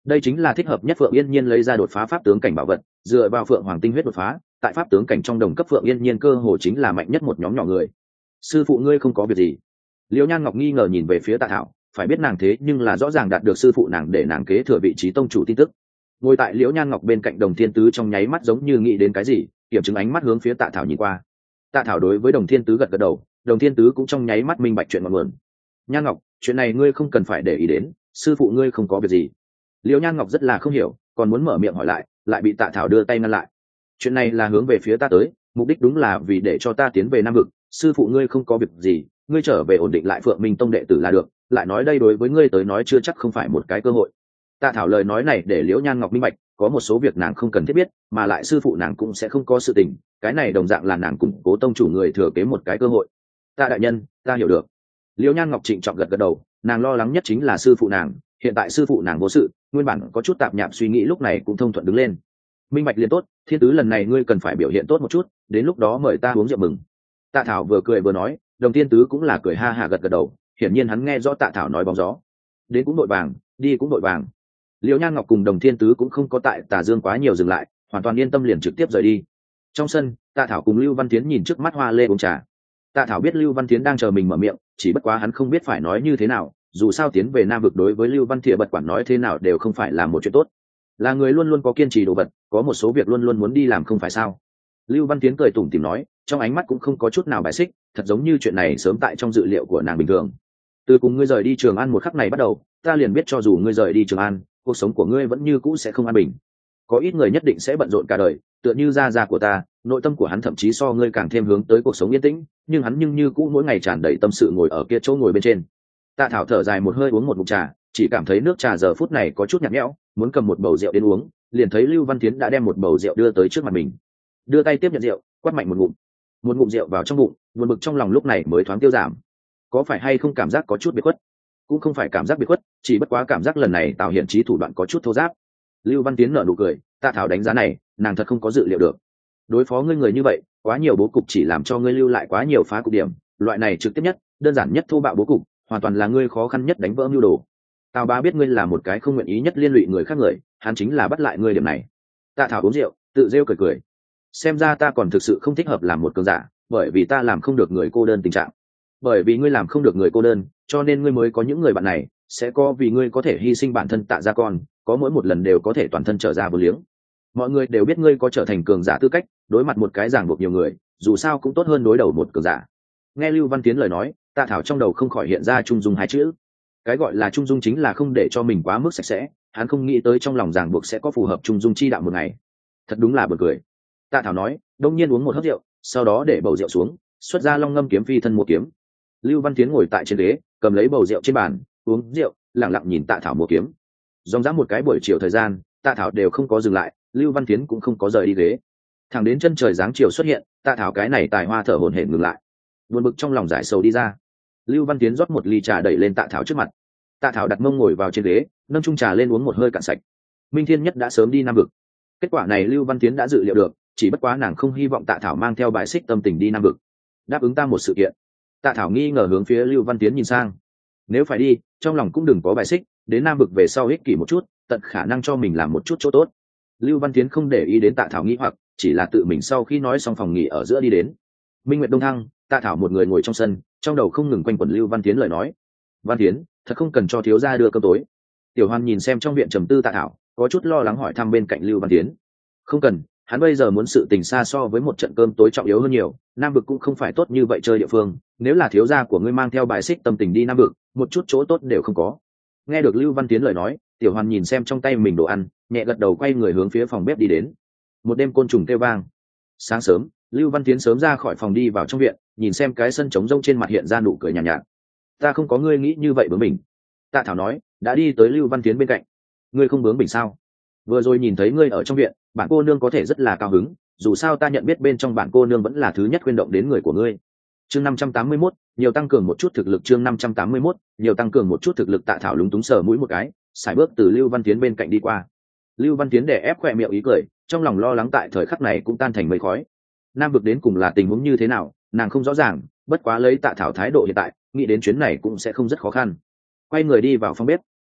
đây chính là thích hợp nhất Phượng Yên Nhiên lấy ra đột phá pháp tướng cảnh bảo vật, dựa vào Phượng Hoàng tinh huyết đột phá, tại pháp tướng cảnh trong đồng cấp Phượng Yên Nhiên cơ hồ chính là mạnh nhất một nhóm nhỏ người. Sư phụ ngươi không có việc gì? Liễu Nhan Ngọc nghi ngờ nhìn về phía Tạ Thảo, phải biết nàng thế nhưng là rõ ràng đạt được sư phụ nàng để nàng kế thừa vị trí tông chủ tin tức. Ngồi tại Liễu Nhan Ngọc bên cạnh Đồng Thiên Tứ trong nháy mắt giống như nghĩ đến cái gì, kiểm chứng ánh mắt hướng phía Tạ Thảo nhìn qua. Tạ Thảo đối với Đồng Thiên Tứ gật gật đầu, Đồng Thiên Tứ cũng trong nháy mắt minh bạch chuyện ngọn nguồn. Nhan Ngọc, chuyện này ngươi không cần phải để ý đến, sư phụ ngươi không có việc gì. Liễu Nhan Ngọc rất là không hiểu, còn muốn mở miệng hỏi lại, lại bị Tạ Thảo đưa tay ngăn lại. Chuyện này là hướng về phía ta tới, mục đích đúng là vì để cho ta tiến về Nam vực, sư phụ ngươi không có việc gì, ngươi trở về ổn định lại Phượng Minh Tông đệ tử là được, lại nói đây đối với ngươi tới nói chưa chắc không phải một cái cơ hội. Tạ Thảo lời nói này để Liễu Nhan Ngọc minh bạch, có một số việc nàng không cần thiết biết, mà lại sư phụ nàng cũng sẽ không có sự tình, cái này đồng dạng là nàng củng cố tông chủ người thừa kế một cái cơ hội. Tạ đại nhân, ta hiểu được. Liễu Nhan Ngọc trịnh trọng gật gật đầu, nàng lo lắng nhất chính là sư phụ nàng, hiện tại sư phụ nàng vô sự, nguyên bản có chút tạp nhạp suy nghĩ lúc này cũng thông thuận đứng lên. Minh bạch liền tốt, Thiên Tứ lần này ngươi cần phải biểu hiện tốt một chút, đến lúc đó mời ta uống rượu mừng. Tạ Thảo vừa cười vừa nói, Đồng Thiên Tứ cũng là cười ha ha gật gật đầu, hiển nhiên hắn nghe rõ Tạ Thảo nói bóng gió. Đến cũng đội vàng, đi cũng đội vàng. Liễu Nhan Ngọc cùng Đồng Thiên Tứ cũng không có tại Tà Dương quá nhiều dừng lại, hoàn toàn yên tâm liền trực tiếp rời đi. Trong sân, Tạ Thảo cùng Lưu Văn Tiến nhìn trước mắt hoa lê uống trà. Tạ Thảo biết Lưu Văn Tiến đang chờ mình mở miệng, chỉ bất quá hắn không biết phải nói như thế nào, dù sao tiến về Nam vực đối với Lưu Văn Thiệ bật quản nói thế nào đều không phải là một chuyện tốt. Là người luôn luôn có kiên trì đồ vật, có một số việc luôn luôn muốn đi làm không phải sao? Lưu Văn Tiến cười tủm tỉm nói, trong ánh mắt cũng không có chút nào bài xích, thật giống như chuyện này sớm tại trong dự liệu của nàng bình thường. Từ cùng ngươi rời đi Trường An một khắc này bắt đầu, ta liền biết cho dù ngươi rời đi Trường An, cuộc sống của ngươi vẫn như cũ sẽ không an bình. Có ít người nhất định sẽ bận rộn cả đời, tựa như gia gia của ta, nội tâm của hắn thậm chí so ngươi càng thêm hướng tới cuộc sống yên tĩnh, nhưng hắn nhưng như cũ mỗi ngày tràn đầy tâm sự ngồi ở kia chỗ ngồi bên trên. Tạ Thảo thở dài một hơi uống một ngụm trà, chỉ cảm thấy nước trà giờ phút này có chút nhạt nhẽo, muốn cầm một bầu rượu đến uống, liền thấy Lưu Văn Tiến đã đem một bầu rượu đưa tới trước mặt mình. Đưa tay tiếp nhận rượu, quát mạnh một ngụm. Một ngụm rượu vào trong bụng, buồn bực trong lòng lúc này mới thoáng tiêu giảm. Có phải hay không cảm giác có chút biệt khuất? Cũng không phải cảm giác biệt khuất, chỉ bất quá cảm giác lần này Tào Hiển Chí thủ đoạn có chút thô ráp. Lưu Văn Tiến nở nụ cười, Tạ Thảo đánh giá này, nàng thật không có dự liệu được. Đối phó ngươi người như vậy, quá nhiều bố cục chỉ làm cho ngươi lưu lại quá nhiều phá cục điểm, loại này trực tiếp nhất, đơn giản nhất thô bạo bố cục, hoàn toàn là ngươi khó khăn nhất đánh vỡ mưu đồ. Tào Bá biết ngươi là một cái không nguyện ý nhất liên lụy người khác người, hắn chính là bắt lại ngươi điểm này. Tạ Thảo uống rượu, tự rêu cười cười. Xem ra ta còn thực sự không thích hợp làm một cường giả, bởi vì ta làm không được người cô đơn tình trạng. Bởi vì ngươi làm không được người cô đơn, cho nên ngươi mới có những người bạn này, sẽ có vì ngươi có thể hy sinh bản thân Tạ ra con, có mỗi một lần đều có thể toàn thân trở ra vô liếng. Mọi người đều biết ngươi có trở thành cường giả tư cách, đối mặt một cái ràng buộc nhiều người, dù sao cũng tốt hơn đối đầu một cường giả. Nghe Lưu Văn Tiến lời nói, Tạ Thảo trong đầu không khỏi hiện ra trung dung hai chữ. Cái gọi là trung dung chính là không để cho mình quá mức sạch sẽ, hắn không nghĩ tới trong lòng ràng buộc sẽ có phù hợp trung dung chi đạo một ngày. Thật đúng là buồn cười. Tạ Thảo nói, đông nhiên uống một hớp rượu, sau đó để bầu rượu xuống, xuất ra Long Ngâm kiếm phi thân mua kiếm. Lưu Văn Tiến ngồi tại trên ghế, cầm lấy bầu rượu trên bàn, uống rượu, lặng lặng nhìn Tạ Thảo mua kiếm. Dòng dã một cái buổi chiều thời gian, Tạ Thảo đều không có dừng lại, Lưu Văn Tiến cũng không có rời đi ghế. Thẳng đến chân trời dáng chiều xuất hiện, Tạ Thảo cái này tài hoa thở hổn hển ngừng lại. Buồn bực trong lòng giải sầu đi ra. Lưu Văn Tiến rót một ly trà đẩy lên Tạ Thảo trước mặt. Tạ Thảo đặt mông ngồi vào trên ghế, nâng chung trà lên uống một hơi cạn sạch. Minh Thiên Nhất đã sớm đi Nam vực. Kết quả này Lưu Văn Tiến đã dự liệu được, chỉ bất quá nàng không hy vọng Tạ Thảo mang theo bài xích tâm tình đi Nam vực. Đáp ứng ta một sự kiện. Tạ Thảo nghi ngờ hướng phía Lưu Văn Tiến nhìn sang. Nếu phải đi, trong lòng cũng đừng có bài xích, đến Nam vực về sau ích kỷ một chút, tận khả năng cho mình làm một chút chỗ tốt. Lưu Văn Tiến không để ý đến Tạ Thảo nghi hoặc, chỉ là tự mình sau khi nói xong phòng nghỉ ở giữa đi đến. Minh Nguyệt Đông Thăng, Tạ Thảo một người ngồi trong sân, trong đầu không ngừng quanh quẩn Lưu Văn Tiến lời nói. Văn Tiến, thật không cần cho thiếu gia đưa cơm tối. Tiểu Hoan nhìn xem trong viện trầm tư Tạ Thảo, có chút lo lắng hỏi thăm bên cạnh Lưu Văn Tiến. Không cần, hắn bây giờ muốn sự tình xa so với một trận cơm tối trọng yếu hơn nhiều, Nam vực cũng không phải tốt như vậy chơi địa phương, nếu là thiếu gia của ngươi mang theo bài xích tâm tình đi Nam vực, một chút chỗ tốt đều không có. Nghe được Lưu Văn Tiến lời nói, Tiểu Hoan nhìn xem trong tay mình đồ ăn, nhẹ gật đầu quay người hướng phía phòng bếp đi đến. Một đêm côn trùng kêu vang. Sáng sớm, Lưu Văn Tiến sớm ra khỏi phòng đi vào trong viện, nhìn xem cái sân trống rông trên mặt hiện ra nụ cười nhàn nhạt, nhạt. Ta không có ngươi nghĩ như vậy bướng bỉnh. Tạ Thảo nói, đã đi tới Lưu Văn Tiến bên cạnh. Ngươi không bướng bỉnh sao? Vừa rồi nhìn thấy ngươi ở trong viện, bạn cô nương có thể rất là cao hứng, dù sao ta nhận biết bên trong bạn cô nương vẫn là thứ nhất khuyên động đến người của ngươi. Chương năm trăm tám mươi mốt, nhiều tăng cường một chút thực lực. Chương năm trăm tám mươi mốt, nhiều tăng cường một chút thực lực. Tạ Thảo lúng túng sờ mũi một cái, sải bước từ Lưu Văn Tiến bên cạnh đi qua. Lưu Văn Tiến đè ép khỏe miệng ý cười, trong lòng lo lắng tại thời khắc này cũng tan thành mây khói. Nam vực đến cùng là tình huống như thế nào, nàng không rõ ràng, bất quá lấy Tạ Thảo thái độ hiện tại, nghĩ đến chuyến này cũng sẽ không rất khó khăn. Quay người đi vào phòng bếp,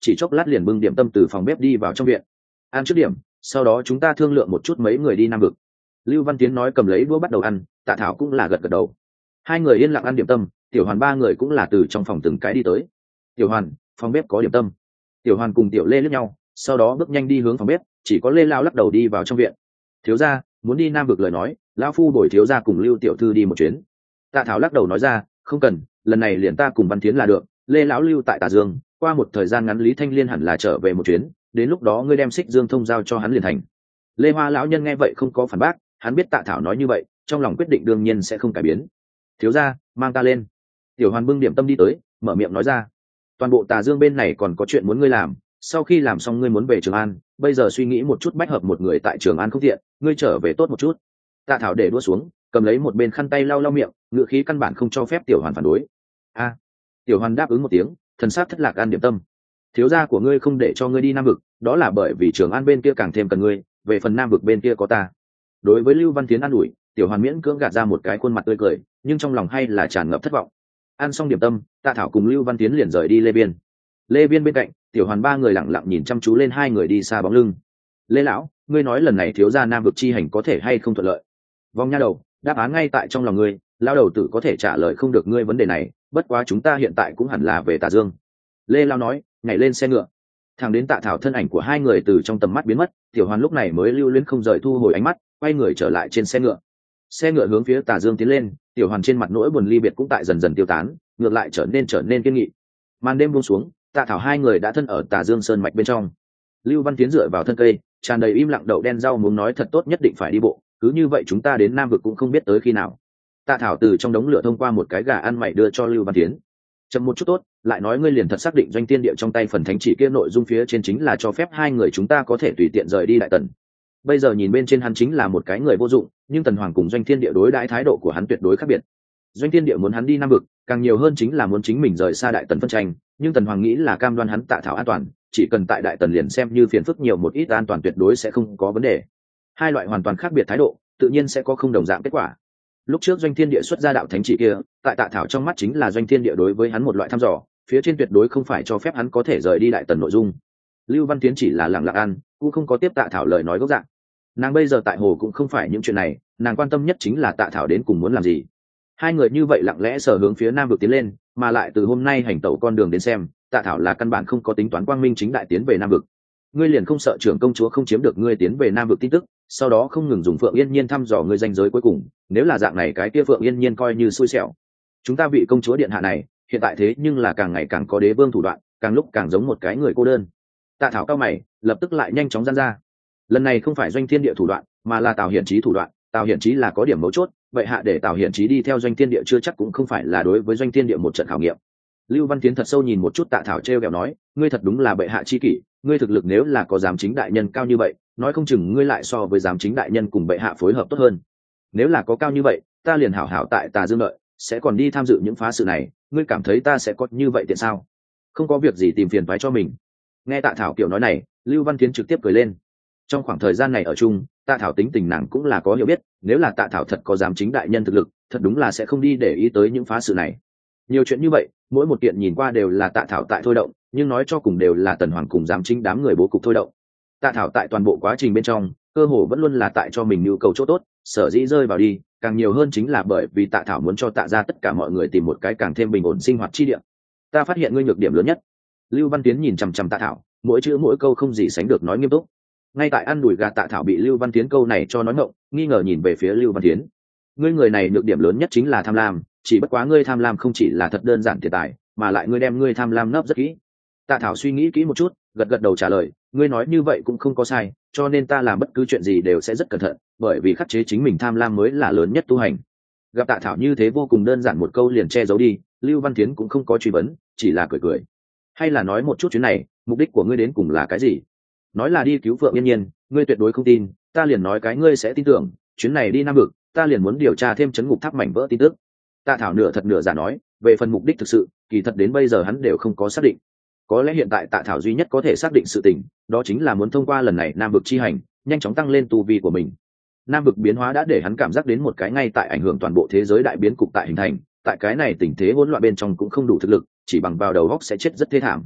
chỉ chốc lát liền bưng điểm tâm từ phòng bếp đi vào trong viện. Ăn trước điểm, sau đó chúng ta thương lượng một chút mấy người đi Nam vực. Lưu Văn Tiến nói, cầm lấy đũa bắt đầu ăn. Tạ Thảo cũng là gật gật đầu. Hai người yên lặng ăn điểm tâm. Tiểu Hoàn ba người cũng là từ trong phòng từng cái đi tới. Tiểu Hoàn, phòng bếp có điểm tâm. Tiểu Hoàn cùng Tiểu Lê liếc nhau, sau đó bước nhanh đi hướng phòng bếp. Chỉ có Lê Lao lắc đầu đi vào trong viện. Thiếu gia, muốn đi Nam vực lời nói, lão phu đổi thiếu gia cùng Lưu tiểu thư đi một chuyến. Tạ Thảo lắc đầu nói ra, không cần, lần này liền ta cùng Văn Tiến là được. Lê lão lưu tại Tà Dương, qua một thời gian ngắn Lý Thanh Liên hẳn là trở về một chuyến, đến lúc đó ngươi đem Xích Dương thông giao cho hắn liền thành. Lê Hoa lão nhân nghe vậy không có phản bác, hắn biết Tạ Thảo nói như vậy, trong lòng quyết định đương nhiên sẽ không cải biến. Thiếu gia, mang ta lên. Tiểu Hoàn bưng điểm tâm đi tới, mở miệng nói ra, toàn bộ Tà Dương bên này còn có chuyện muốn ngươi làm, sau khi làm xong ngươi muốn về Trường An, bây giờ suy nghĩ một chút bách hợp một người tại Trường An không tiện, ngươi trở về tốt một chút. Tạ Thảo để đũa xuống, cầm lấy một bên khăn tay lau lau miệng, ngữ khí căn bản không cho phép Tiểu Hoàn phản đối. A. Tiểu Hoàn đáp ứng một tiếng, thần sắc thất lạc ăn điểm tâm. Thiếu gia của ngươi không để cho ngươi đi Nam vực, đó là bởi vì Trường An bên kia càng thêm cần ngươi, về phần Nam vực bên kia có ta. Đối với Lưu Văn Tiến an ủi, Tiểu Hoàn miễn cưỡng gạt ra một cái khuôn mặt tươi cười, nhưng trong lòng hay là tràn ngập thất vọng. Ăn xong điểm tâm, Tạ Thảo cùng Lưu Văn Tiến liền rời đi Lê Biên. Lê Biên bên cạnh, Tiểu Hoàn ba người lặng lặng nhìn chăm chú lên hai người đi xa bóng lưng. Lê lão, ngươi nói lần này thiếu gia Nam vực chi hành có thể hay không thuận lợi? Vong nha đầu, đáp án ngay tại trong lòng ngươi, lão đầu tử có thể trả lời không được ngươi vấn đề này, bất quá chúng ta hiện tại cũng hẳn là về Tà Dương. Lê Lao nói, nhảy lên xe ngựa. Thẳng đến Tạ Thảo thân ảnh của hai người từ trong tầm mắt biến mất, Tiểu Hoàn lúc này mới lưu luyến không rời thu hồi ánh mắt, quay người trở lại trên xe ngựa. Xe ngựa hướng phía Tà Dương tiến lên, Tiểu Hoàn trên mặt nỗi buồn ly biệt cũng tại dần dần tiêu tán, ngược lại trở nên trở nên kiên nghị. Màn đêm buông xuống, Tạ Thảo hai người đã thân ở Tà Dương sơn mạch bên trong. Lưu Văn Tiến dựa vào thân cây, tràn đầy im lặng đậu đen rau muốn nói thật tốt nhất định phải đi bộ, cứ như vậy chúng ta đến Nam vực cũng không biết tới khi nào. Tạ Thảo từ trong đống lửa thông qua một cái gà ăn mày đưa cho Lưu Văn Tiến. Chậm một chút tốt, lại nói ngươi liền thật xác định Doanh Tiên Địa trong tay phần thánh chỉ kia nội dung phía trên chính là cho phép hai người chúng ta có thể tùy tiện rời đi Đại Tần. Bây giờ nhìn bên trên hắn chính là một cái người vô dụng, nhưng Tần Hoàng cùng Doanh Thiên Địa đối đãi thái độ của hắn tuyệt đối khác biệt. Doanh Thiên Địa muốn hắn đi Nam vực, càng nhiều hơn chính là muốn chính mình rời xa Đại Tần phân tranh, nhưng Tần Hoàng nghĩ là cam đoan hắn Tạ Thảo an toàn, chỉ cần tại Đại Tần liền xem như phiền phức nhiều một ít, an toàn tuyệt đối sẽ không có vấn đề. Hai loại hoàn toàn khác biệt thái độ, tự nhiên sẽ có không đồng dạng kết quả. Lúc trước Doanh Thiên Địa xuất ra đạo thánh chỉ kia, tại Tạ Thảo trong mắt chính là Doanh Thiên Địa đối với hắn một loại thăm dò, phía trên tuyệt đối không phải cho phép hắn có thể rời đi Đại Tần nội dung. Lưu Văn Tiến chỉ là lặng lặng ăn, cũng không có tiếp Tạ Thảo lời nói gốc dạng. Nàng bây giờ tại hồ cũng không phải những chuyện này, nàng quan tâm nhất chính là Tạ Thảo đến cùng muốn làm gì. Hai người như vậy lặng lẽ sở hướng phía Nam vực tiến lên, mà lại từ hôm nay hành tẩu con đường đến xem, Tạ Thảo là căn bản không có tính toán quang minh chính đại tiến về Nam vực. Ngươi liền không sợ trưởng công chúa không chiếm được ngươi tiến về Nam vực tin tức, sau đó không ngừng dùng Phượng Yên Nhiên thăm dò ngươi danh giới cuối cùng, nếu là dạng này cái kia Phượng Yên Nhiên coi như xui xẻo. Chúng ta vị công chúa điện hạ này, hiện tại thế nhưng là càng ngày càng có đế vương thủ đoạn, càng lúc càng giống một cái người cô đơn. Tạ Thảo cao mày, lập tức lại nhanh chóng giãn ra. Lần này không phải Doanh Thiên Địa thủ đoạn, mà là Tào Hiển Chí thủ đoạn. Tào Hiển Chí là có điểm mấu chốt, vậy hạ để Tào Hiển Chí đi theo Doanh Thiên Địa chưa chắc cũng không phải là đối với Doanh Thiên Địa một trận khảo nghiệm. Lưu Văn Tiến thật sâu nhìn một chút Tạ Thảo trêu ghẹo nói, ngươi thật đúng là bệ hạ chi kỷ, ngươi thực lực nếu là có giám chính đại nhân cao như vậy, nói không chừng ngươi lại so với giám chính đại nhân cùng bệ hạ phối hợp tốt hơn. Nếu là có cao như vậy, ta liền hảo hảo tại Tà Dương đợi, sẽ còn đi tham dự những phá sự này, ngươi cảm thấy ta sẽ có như vậy tiện sao? Không có việc gì tìm phiền toái cho mình. Nghe Tạ Thảo kiểu nói này, Lưu Văn Tiến trực tiếp cười lên. Trong khoảng thời gian này ở chung, Tạ Thảo tính tình nàng cũng là có hiểu biết, nếu là Tạ Thảo thật có giám chính đại nhân thực lực, thật đúng là sẽ không đi để ý tới những phá sự này. Nhiều chuyện như vậy, mỗi một kiện nhìn qua đều là Tạ Thảo tại thôi động, nhưng nói cho cùng đều là Tần Hoàng cùng giám chính đám người bố cục thôi động. Tạ Thảo tại toàn bộ quá trình bên trong, cơ hồ vẫn luôn là tại cho mình nhu cầu chỗ tốt, sở dĩ rơi vào đi, càng nhiều hơn chính là bởi vì Tạ Thảo muốn cho Tạ ra tất cả mọi người tìm một cái càng thêm bình ổn sinh hoạt chi địa. Ta phát hiện ngươi nhược điểm lớn nhất. Lưu Văn Tiến nhìn chằm chằm Tạ Thảo, mỗi chữ mỗi câu không gì sánh được nói nghiêm túc. Ngay tại ăn đùi gà Tạ Thảo bị Lưu Văn Tiến câu này cho nói ngộng, nghi ngờ nhìn về phía Lưu Văn Tiến. Ngươi người này nhược điểm lớn nhất chính là tham lam, chỉ bất quá ngươi tham lam không chỉ là thật đơn giản tiền tài, mà lại ngươi đem ngươi tham lam nấp rất kỹ. Tạ Thảo suy nghĩ kỹ một chút, gật gật đầu trả lời, ngươi nói như vậy cũng không có sai, cho nên ta làm bất cứ chuyện gì đều sẽ rất cẩn thận, bởi vì khắc chế chính mình tham lam mới là lớn nhất tu hành. Gặp Tạ Thảo như thế vô cùng đơn giản một câu liền che giấu đi, Lưu Văn Tiến cũng không có truy vấn, chỉ là cười cười. Hay là nói một chút chuyến này, mục đích của ngươi đến cùng là cái gì? Nói là đi cứu Phượng Yên Nhiên, ngươi tuyệt đối không tin, ta liền nói cái ngươi sẽ tin tưởng, chuyến này đi Nam vực, ta liền muốn điều tra thêm chấn ngục tháp mảnh vỡ tin tức. Tạ Thảo nửa thật nửa giả nói, về phần mục đích thực sự, kỳ thật đến bây giờ hắn đều không có xác định. Có lẽ hiện tại Tạ Thảo duy nhất có thể xác định sự tình, đó chính là muốn thông qua lần này Nam vực chi hành, nhanh chóng tăng lên tu vi của mình. Nam vực biến hóa đã để hắn cảm giác đến một cái ngay tại ảnh hưởng toàn bộ thế giới đại biến cục tại hình thành, tại cái này tình thế hỗn loạn bên trong cũng không đủ thực lực, chỉ bằng vào đầu óc sẽ chết rất thê thảm.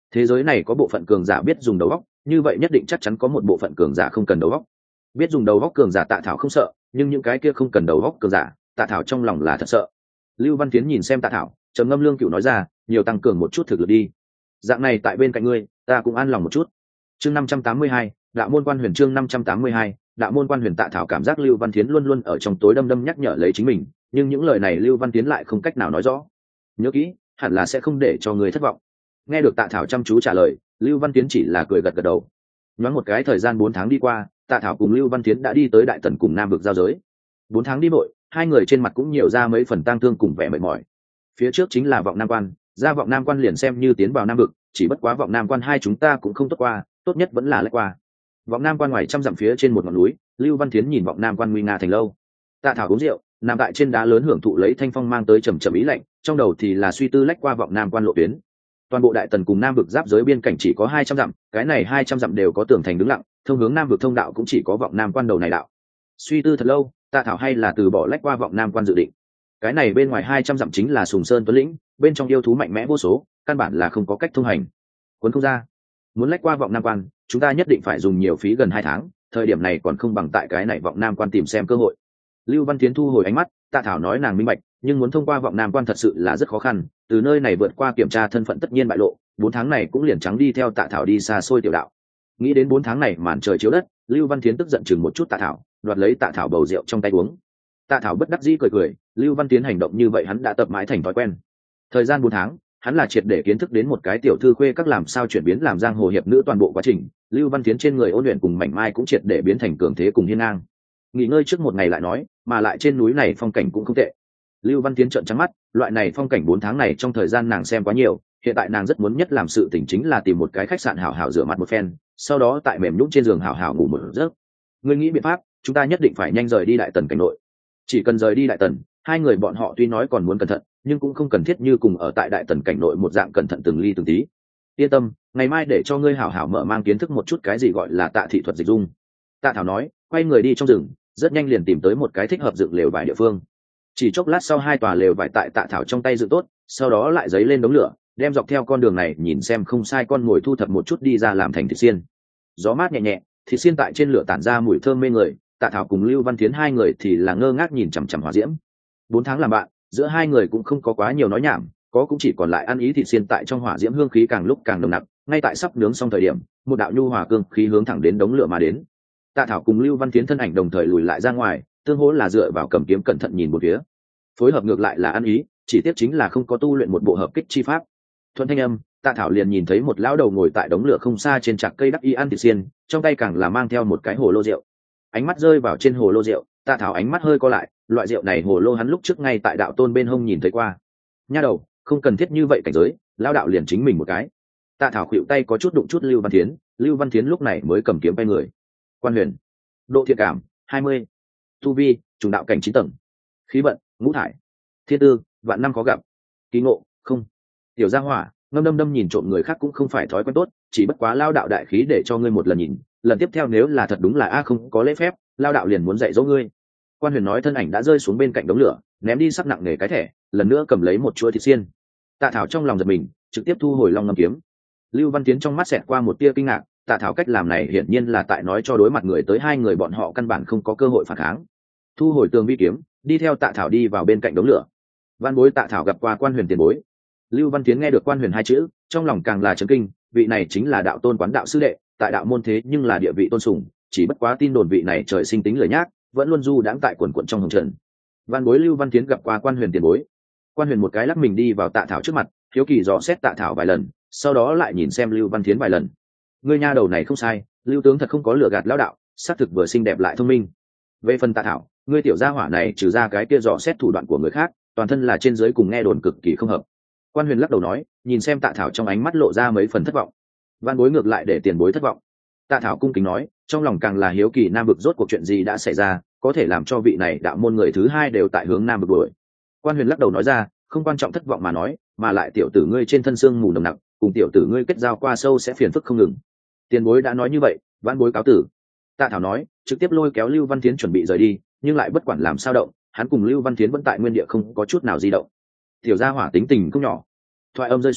thế giới này có bộ phận cường giả biết dùng đầu óc, như vậy nhất định chắc chắn có một bộ phận cường giả không cần đầu óc. Biết dùng đầu óc cường giả Tạ Thảo không sợ, nhưng những cái kia không cần đầu óc cường giả, Tạ Thảo trong lòng là thật sợ. Lưu Văn Tiến nhìn xem Tạ Thảo, trầm ngâm lương cựu nói ra, nhiều tăng cường một chút thực lực đi, dạng này tại bên cạnh ngươi ta cũng an lòng một chút. Chương năm trăm tám mươi hai, đạo môn quan huyền. Chương năm trăm tám mươi hai, đạo môn quan huyền. Tạ Thảo cảm giác Lưu Văn Tiến luôn luôn ở trong tối đâm đâm nhắc nhở lấy chính mình, nhưng những lời này Lưu Văn Tiến lại không cách nào nói rõ. Nhớ kỹ, hẳn là sẽ không để cho người thất vọng. Nghe được Tạ Thảo chăm chú trả lời, Lưu Văn Tiến chỉ là cười gật gật đầu. Nhoáng một cái thời gian bốn tháng đi qua, Tạ Thảo cùng Lưu Văn Tiến đã đi tới Đại Tần cùng Nam vực giao giới. Bốn tháng đi vội, hai người trên mặt cũng nhiều ra mấy phần tang thương cùng vẻ mệt mỏi. Phía trước chính là vọng Nam quan, ra vọng Nam quan liền xem như tiến vào Nam vực, chỉ bất quá vọng Nam quan hai chúng ta cũng không tốt qua, tốt nhất vẫn là lách qua. Vọng Nam quan ngoài trăm dặm phía trên một ngọn núi, Lưu Văn Tiến nhìn vọng Nam quan nguy nga thành lâu. Tạ Thảo uống rượu, nằm tại trên đá lớn hưởng thụ lấy thanh phong mang tới trầm trầm ý lạnh, trong đầu thì là suy tư lách qua vọng Nam quan lộ tuyến. Toàn bộ Đại Tần cùng Nam vực giáp giới biên cảnh chỉ có hai trăm dặm, cái này hai trăm dặm đều có tường thành đứng lặng, thông hướng Nam vực thông đạo cũng chỉ có vọng Nam quan đầu này đạo. Suy tư thật lâu, Tạ Thảo hay là từ bỏ lách qua vọng Nam quan dự định. Cái này bên ngoài hai trăm dặm chính là Sùng Sơn Tuấn lĩnh, bên trong yêu thú mạnh mẽ vô số, căn bản là không có cách thông hành. Cuốn không ra. Muốn lách qua vọng Nam quan, chúng ta nhất định phải dùng nhiều phí gần hai tháng, thời điểm này còn không bằng tại cái này vọng Nam quan tìm xem cơ hội. Lưu Văn Tiến thu hồi ánh mắt, Tạ Thảo nói nàng minh bạch, nhưng muốn thông qua vọng Nam quan thật sự là rất khó khăn, từ nơi này vượt qua kiểm tra thân phận tất nhiên bại lộ, bốn tháng này cũng liền trắng đi theo Tạ Thảo đi xa xôi tiểu đạo. Nghĩ đến bốn tháng này màn trời chiếu đất, Lưu Văn Tiến tức giận chừng một chút Tạ Thảo, đoạt lấy Tạ Thảo bầu rượu trong tay uống. Tạ Thảo bất đắc dĩ cười cười, Lưu Văn Tiến hành động như vậy hắn đã tập mãi thành thói quen. Thời gian bốn tháng, hắn là triệt để kiến thức đến một cái tiểu thư khuê các làm sao chuyển biến làm giang hồ hiệp nữ toàn bộ quá trình. Lưu Văn Tiến trên người ôn luyện cùng mảnh mai cũng triệt để biến thành cường thế cùng hiên ngang. Nghỉ ngơi trước một ngày lại nói, mà lại trên núi này phong cảnh cũng không tệ. Lưu Văn Tiến trợn trắng mắt, loại này phong cảnh bốn tháng này trong thời gian nàng xem quá nhiều, hiện tại nàng rất muốn nhất làm sự tình chính là tìm một cái khách sạn hảo hảo rửa mặt một phen, sau đó tại mềm nhũn trên giường hảo hảo ngủ một giấc. Ngươi nghĩ biện pháp, chúng ta nhất định phải nhanh rời đi Đại Tần cảnh nội. Chỉ cần rời đi Đại Tần, hai người bọn họ tuy nói còn muốn cẩn thận, nhưng cũng không cần thiết như cùng ở tại Đại Tần cảnh nội một dạng cẩn thận từng ly từng tí. Yên tâm, ngày mai để cho ngươi hảo hảo mở mang kiến thức một chút cái gì gọi là tạ thị thuật dịch dung. Tạ Thảo nói, quay người đi trong rừng, rất nhanh liền tìm tới một cái thích hợp dựng lều vải địa phương. Chỉ chốc lát sau hai tòa lều vải tại Tạ Thảo trong tay dựng tốt, sau đó lại giấy lên đống lửa, đem dọc theo con đường này nhìn xem không sai con ngồi thu thập một chút đi ra làm thành thịt xiên. Gió mát nhẹ nhẹ, thịt xiên tại trên lửa tản ra mùi thơm mê người. Tạ Thảo cùng Lưu Văn Tiến hai người thì là ngơ ngác nhìn chằm chằm hỏa diễm. Bốn tháng làm bạn, giữa hai người cũng không có quá nhiều nói nhảm, có cũng chỉ còn lại ăn ý thịt xiên tại trong hỏa diễm hương khí càng lúc càng nồng nặc. Ngay tại sắp nướng xong thời điểm, một đạo nhu hòa cương khí hướng thẳng đến đống lửa mà đến. Tạ Thảo cùng Lưu Văn Tiến thân ảnh đồng thời lùi lại ra ngoài, tương hỗ là dựa vào cầm kiếm cẩn thận nhìn một phía. Phối hợp ngược lại là ăn ý, chỉ tiếc chính là không có tu luyện một bộ hợp kích chi pháp. Thuận thanh âm, Tạ Thảo liền nhìn thấy một lão đầu ngồi tại đống lửa không xa trên trạc cây đắc y ăn thịt xiên, trong tay càng là mang theo một cái hồ lô rượu. Ánh mắt rơi vào trên hồ lô rượu, Tạ Thảo ánh mắt hơi co lại, loại rượu này hồ lô hắn lúc trước ngay tại đạo tôn bên hông nhìn thấy qua. Nha đầu, không cần thiết như vậy cảnh giới, lão đạo liền chính mình một cái. Tạ Thảo khuỵu tay có chút đụng chút Lưu Văn Thiến, Lưu Văn Thiến lúc này mới cầm kiếm bay người. Quan huyền, độ thiện cảm hai mươi, tu vi trùng đạo cảnh chín tầng, khí vận ngũ thải, thiên tư vạn năm khó gặp, kỳ ngộ không. Tiểu gia hỏa, ngâm đâm đâm nhìn trộm người khác cũng không phải thói quen tốt, chỉ bất quá lao đạo đại khí để cho ngươi một lần nhìn, lần tiếp theo nếu là thật đúng là a không có lễ phép, lao đạo liền muốn dạy dỗ ngươi. Quan huyền nói, thân ảnh đã rơi xuống bên cạnh đống lửa, ném đi sắc nặng nề cái thẻ, lần nữa cầm lấy một chuỗi thịt xiên. Tạ Thảo trong lòng giật mình, trực tiếp thu hồi long ngâm kiếm. Lưu Văn Tiến trong mắt xẹt qua một tia kinh ngạc, Tạ Thảo cách làm này hiển nhiên là tại nói cho đối mặt người tới hai người bọn họ căn bản không có cơ hội phản kháng. Thu hồi tường vi kiếm, đi theo Tạ Thảo đi vào bên cạnh đống lửa. Văn bối Tạ Thảo gặp qua Quan huyền tiền bối. Lưu Văn Tiến nghe được Quan huyền hai chữ, trong lòng càng là chấn kinh, vị này chính là đạo tôn quán đạo sư đệ, tại đạo môn thế nhưng là địa vị tôn sùng, chỉ bất quá tin đồn vị này trời sinh tính lười nhác, vẫn luôn du đãng tại quần quần trong hồng trần. Văn bối Lưu Văn Tiến gặp qua Quan huyền tiền bối. Quan huyền một cái lắc mình đi vào Tạ Thảo trước mặt, hiếu kỳ dò xét Tạ Thảo vài lần, sau đó lại nhìn xem Lưu Văn Tiến vài lần. Ngươi nha đầu này không sai, Lưu tướng thật không có lừa gạt lão đạo, xác thực vừa xinh đẹp lại thông minh. Về phần Tạ Thảo, ngươi tiểu gia hỏa này trừ ra cái kia dò xét thủ đoạn của người khác, toàn thân là trên dưới cùng nghe đồn cực kỳ không hợp. Quan huyền lắc đầu nói, nhìn xem Tạ Thảo trong ánh mắt lộ ra mấy phần thất vọng. Văn bối ngược lại để tiền bối thất vọng. Tạ Thảo cung kính nói, trong lòng càng là hiếu kỳ Nam vực rốt cuộc chuyện gì đã xảy ra, có thể làm cho vị này đạo môn người thứ hai đều tại hướng Nam vực đuổi. Quan huyền lắc đầu nói ra, không quan trọng thất vọng mà nói, mà lại tiểu tử ngươi trên thân xương mù nồng nặc, cùng tiểu tử ngươi kết giao qua sâu sẽ phiền phức không ngừng. Tiền bối đã nói như vậy, văn bối cáo tử. Tạ Thảo nói, trực tiếp lôi kéo Lưu Văn Tiến chuẩn bị rời đi, nhưng lại bất quản làm sao động, hắn cùng Lưu Văn Tiến vẫn tại nguyên địa không có chút nào di động. Tiểu gia hỏa tính tình không nhỏ. Thoại âm rơi xuống,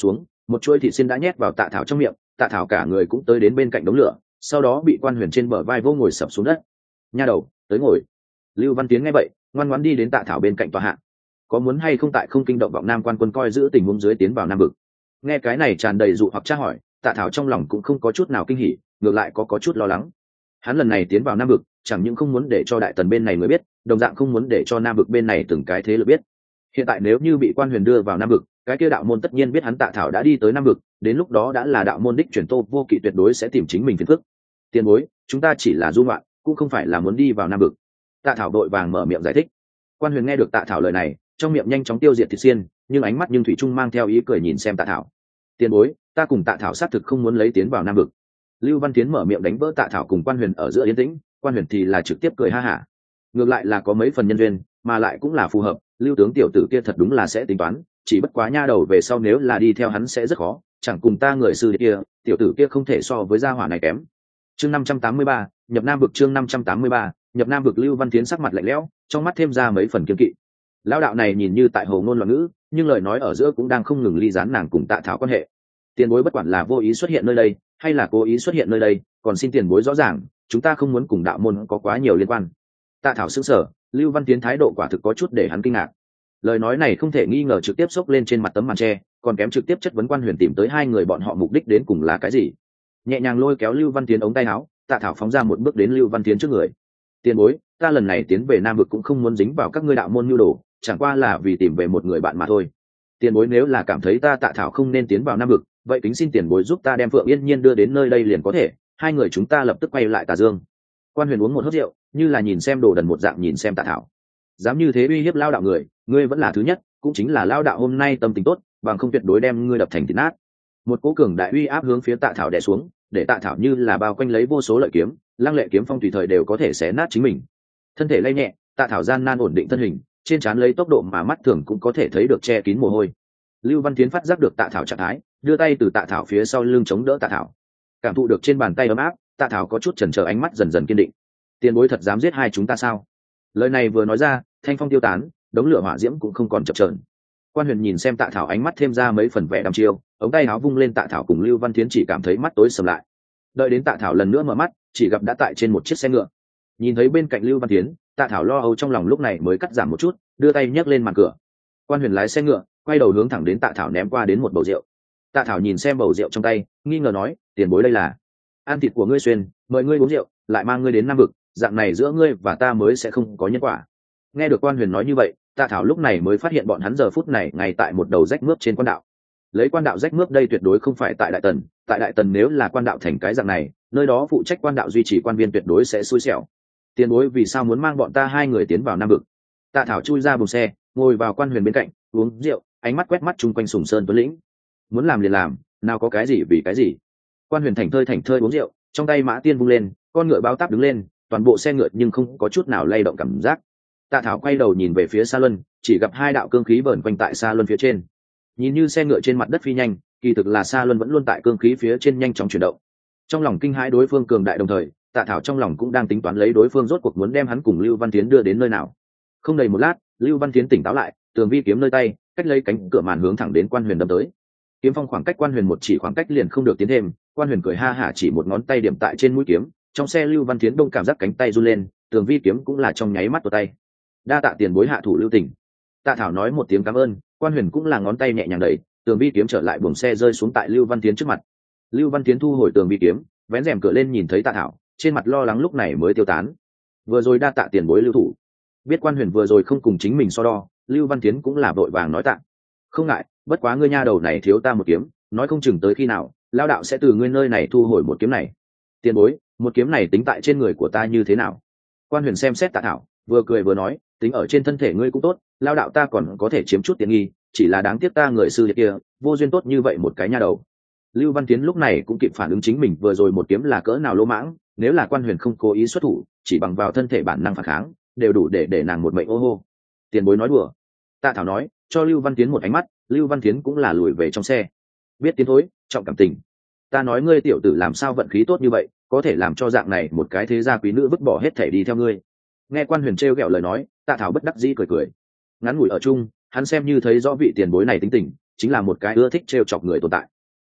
một chuỗi thịt xiên đã nhét vào tạ thảo trong miệng, tạ thảo cả người cũng tới đến bên cạnh đống lửa, sau đó bị quan huyền trên bờ vai vô ngồi sập xuống đất. Nha đầu, tới ngồi. Lưu Văn Tiến nghe vậy, ngoan ngoãn đi đến tạ thảo bên cạnh tòa hạ. Có muốn hay không tại không kinh động vọng Nam quan quân coi giữ tình huống dưới tiến vào Nam vực? Nghe cái này tràn đầy dụ hoặc tra hỏi, tạ thảo trong lòng cũng không có chút nào kinh hỉ, ngược lại có có chút lo lắng. Hắn lần này tiến vào Nam vực, chẳng những không muốn để cho đại tần bên này người biết, đồng dạng không muốn để cho Nam vực bên này từng cái thế lực biết. Hiện tại nếu như bị quan huyền đưa vào Nam vực, cái kia đạo môn tất nhiên biết hắn tạ thảo đã đi tới Nam vực, đến lúc đó đã là đạo môn đích chuyển Tô Vô Kỵ tuyệt đối sẽ tìm chính mình phiền phức. Tiền bối, chúng ta chỉ là du ngoạn, cũng không phải là muốn đi vào Nam vực. Tạ thảo đội vàng mở miệng giải thích. Quan huyền nghe được tạ thảo lời này, trong miệng nhanh chóng tiêu diệt thịt xiên, nhưng ánh mắt nhưng thủy trung mang theo ý cười nhìn xem tạ thảo. Tiền bối, ta cùng tạ thảo xác thực không muốn lấy tiến vào Nam vực. Lưu Văn Tiến mở miệng đánh vỡ tạ thảo cùng quan huyền ở giữa yên tĩnh, quan huyền thì là trực tiếp cười ha hả. Ngược lại là có mấy phần nhân duyên, mà lại cũng là phù hợp. Lưu tướng tiểu tử kia thật đúng là sẽ tính toán, chỉ bất quá nha đầu về sau nếu là đi theo hắn sẽ rất khó, chẳng cùng ta người sư kia, tiểu tử kia không thể so với gia hỏa này kém. Chương năm trăm tám mươi ba, nhập Nam vực. Chương năm trăm tám mươi ba, nhập Nam vực. Lưu Văn Tiến sắc mặt lạnh lẽo, trong mắt thêm ra mấy phần kiên kỵ. Lão đạo này nhìn như tại hồ ngôn loạn ngữ, nhưng lời nói ở giữa cũng đang không ngừng ly gián nàng cùng tạ thảo quan hệ. Tiền bối bất quản là vô ý xuất hiện nơi đây hay là cố ý xuất hiện nơi đây, còn xin tiền bối rõ ràng, chúng ta không muốn cùng đạo môn có quá nhiều liên quan. Tạ thảo sững sờ, Lưu Văn Tiến thái độ quả thực có chút để hắn kinh ngạc. Lời nói này không thể nghi ngờ trực tiếp xốc lên trên mặt tấm màn tre, còn kém trực tiếp chất vấn quan huyền tìm tới hai người bọn họ mục đích đến cùng là cái gì. Nhẹ nhàng lôi kéo Lưu Văn Tiến ống tay áo, Tạ thảo phóng ra một bước đến Lưu Văn Tiến trước người. Tiền bối, ta lần này tiến về Nam vực cũng không muốn dính vào các ngươi đạo môn nhu đồ, chẳng qua là vì tìm về một người bạn mà thôi. Tiền bối nếu là cảm thấy ta Tạ thảo không nên tiến vào Nam vực, vậy kính xin tiền bối giúp ta đem Phượng Yên Nhiên đưa đến nơi đây liền có thể, hai người chúng ta lập tức quay lại Tà Dương. Quan huyền uống một hớp rượu, như là nhìn xem đồ đần một dạng nhìn xem Tạ thảo. Dám như thế uy hiếp lao đạo người, ngươi vẫn là thứ nhất, cũng chính là lao đạo hôm nay tâm tình tốt, bằng không tuyệt đối đem ngươi đập thành thịt nát. Một cỗ cường đại uy áp hướng phía Tạ thảo đè xuống, để Tạ thảo như là bao quanh lấy vô số lợi kiếm, lăng lệ kiếm phong tùy thời đều có thể xé nát chính mình. Thân thể lay nhẹ, Tạ thảo gian nan ổn định thân hình, trên trán lấy tốc độ mà mắt thường cũng có thể thấy được che kín mồ hôi. Lưu Văn Tiến phát giác được Tạ thảo trạng thái, đưa tay từ Tạ thảo phía sau lưng chống đỡ Tạ thảo. Cảm thụ được trên bàn tay ấm áp, Tạ thảo có chút chần chờ, ánh mắt dần dần kiên định. Tiền bối thật dám giết hai chúng ta sao? Lời này vừa nói ra, thanh phong tiêu tán, đống lửa hỏa diễm cũng không còn chập chờn. Quan huyền nhìn xem Tạ thảo, ánh mắt thêm ra mấy phần vẻ đăm chiêu, ống tay áo vung lên, Tạ thảo cùng Lưu Văn Tiến chỉ cảm thấy mắt tối sầm lại. Đợi đến Tạ thảo lần nữa mở mắt, chỉ gặp đã tại trên một chiếc xe ngựa. Nhìn thấy bên cạnh Lưu Văn Tiến, Tạ thảo lo âu trong lòng lúc này mới cắt giảm một chút, đưa tay nhấc lên màn cửa. Quan huyền lái xe ngựa, quay đầu hướng thẳng đến Tạ thảo ném qua đến một bầu rượu. Tạ thảo nhìn xem bầu rượu trong tay, nghi ngờ nói, tiền bối đây là ăn thịt của ngươi xuyên, mời ngươi uống rượu, lại mang ngươi đến Nam vực, dạng này giữa ngươi và ta mới sẽ không có nhân quả. Nghe được quan huyền nói như vậy, Tạ thảo lúc này mới phát hiện bọn hắn giờ phút này ngay tại một đầu rách mướp trên quan đạo. Lấy quan đạo rách mướp đây tuyệt đối không phải tại Đại Tần, tại Đại Tần nếu là quan đạo thành cái dạng này, nơi đó phụ trách quan đạo duy trì quan viên tuyệt đối sẽ xui xẻo. Tiền bối vì sao muốn mang bọn ta hai người tiến vào Nam vực? Tạ thảo chui ra buồng xe, ngồi vào quan huyền bên cạnh, uống rượu, ánh mắt quét mắt chung quanh Sùng Sơn Tuấn Lĩnh. Muốn làm liền làm, nào có cái gì vì cái gì. Quan huyền thành thơi thành thơi uống rượu, trong tay mã tiên vung lên, con ngựa báo táp đứng lên, toàn bộ xe ngựa nhưng không có chút nào lay động cảm giác. Tạ thảo quay đầu nhìn về phía Sa Luân, chỉ gặp hai đạo cương khí vờn quanh tại Sa Luân phía trên. Nhìn như xe ngựa trên mặt đất phi nhanh, kỳ thực là Sa Luân vẫn luôn tại cương khí phía trên nhanh chóng chuyển động. Trong lòng kinh hãi đối phương cường đại, đồng thời Tạ thảo trong lòng cũng đang tính toán lấy đối phương rốt cuộc muốn đem hắn cùng Lưu Văn Tiến đưa đến nơi nào. Không đầy một lát, Lưu Văn Tiến tỉnh táo lại, tường vi kiếm nơi tay, cách lấy cánh cửa màn hướng thẳng đến quan huyền đâm tới. Kiếm phong khoảng cách quan huyền một chỉ khoảng cách liền không được tiến thêm, quan huyền cười ha hả chỉ một ngón tay điểm tại trên mũi kiếm, trong xe Lưu Văn Tiến đông cảm giác cánh tay run lên, tường vi kiếm cũng là trong nháy mắt tuột tay. Đa tạ tiền bối hạ thủ lưu tình. Tạ thảo nói một tiếng cảm ơn, quan huyền cũng là ngón tay nhẹ nhàng đẩy, tường vi kiếm trở lại buồng xe rơi xuống tại Lưu Văn Tiến trước mặt. Lưu Văn Tiến thu hồi tường vi kiếm, vén rèm cửa lên nhìn thấy Tạ thảo, trên mặt lo lắng lúc này mới tiêu tán. Vừa rồi đa tạ tiền bối lưu thủ. Biết quan huyền vừa rồi không cùng chính mình so đo, Lưu Văn Tiến cũng là vội vàng nói tạ. Không ngại, bất quá ngươi nha đầu này thiếu ta một kiếm, nói không chừng tới khi nào lao đạo sẽ từ ngươi nơi này thu hồi một kiếm này. Tiền bối, một kiếm này tính tại trên người của ta như thế nào? Quan huyền xem xét Tạ thảo, vừa cười vừa nói, tính ở trên thân thể ngươi cũng tốt, lao đạo ta còn có thể chiếm chút tiện nghi, chỉ là đáng tiếc ta người sư đệ kia vô duyên tốt như vậy một cái nha đầu. Lưu Văn Tiến lúc này cũng kịp phản ứng chính mình vừa rồi một kiếm là cỡ nào lỗ mãng, nếu là quan huyền không cố ý xuất thủ, chỉ bằng vào thân thể bản năng phản kháng, đều đủ để để nàng một mệnh ô hô. Tiền bối nói đùa. Tạ thảo nói, cho Lưu Văn Tiến một ánh mắt, Lưu Văn Tiến cũng là lùi về trong xe. Biết tiến thối, trọng cảm tình. Ta nói ngươi tiểu tử làm sao vận khí tốt như vậy, có thể làm cho dạng này một cái thế gia quý nữ vứt bỏ hết thể đi theo ngươi. Nghe quan huyền trêu ghẹo lời nói, Tạ thảo bất đắc dĩ cười cười. Ngắn ngủi ở chung, hắn xem như thấy rõ vị tiền bối này tính tình, chính là một cái ưa thích trêu chọc người tồn tại.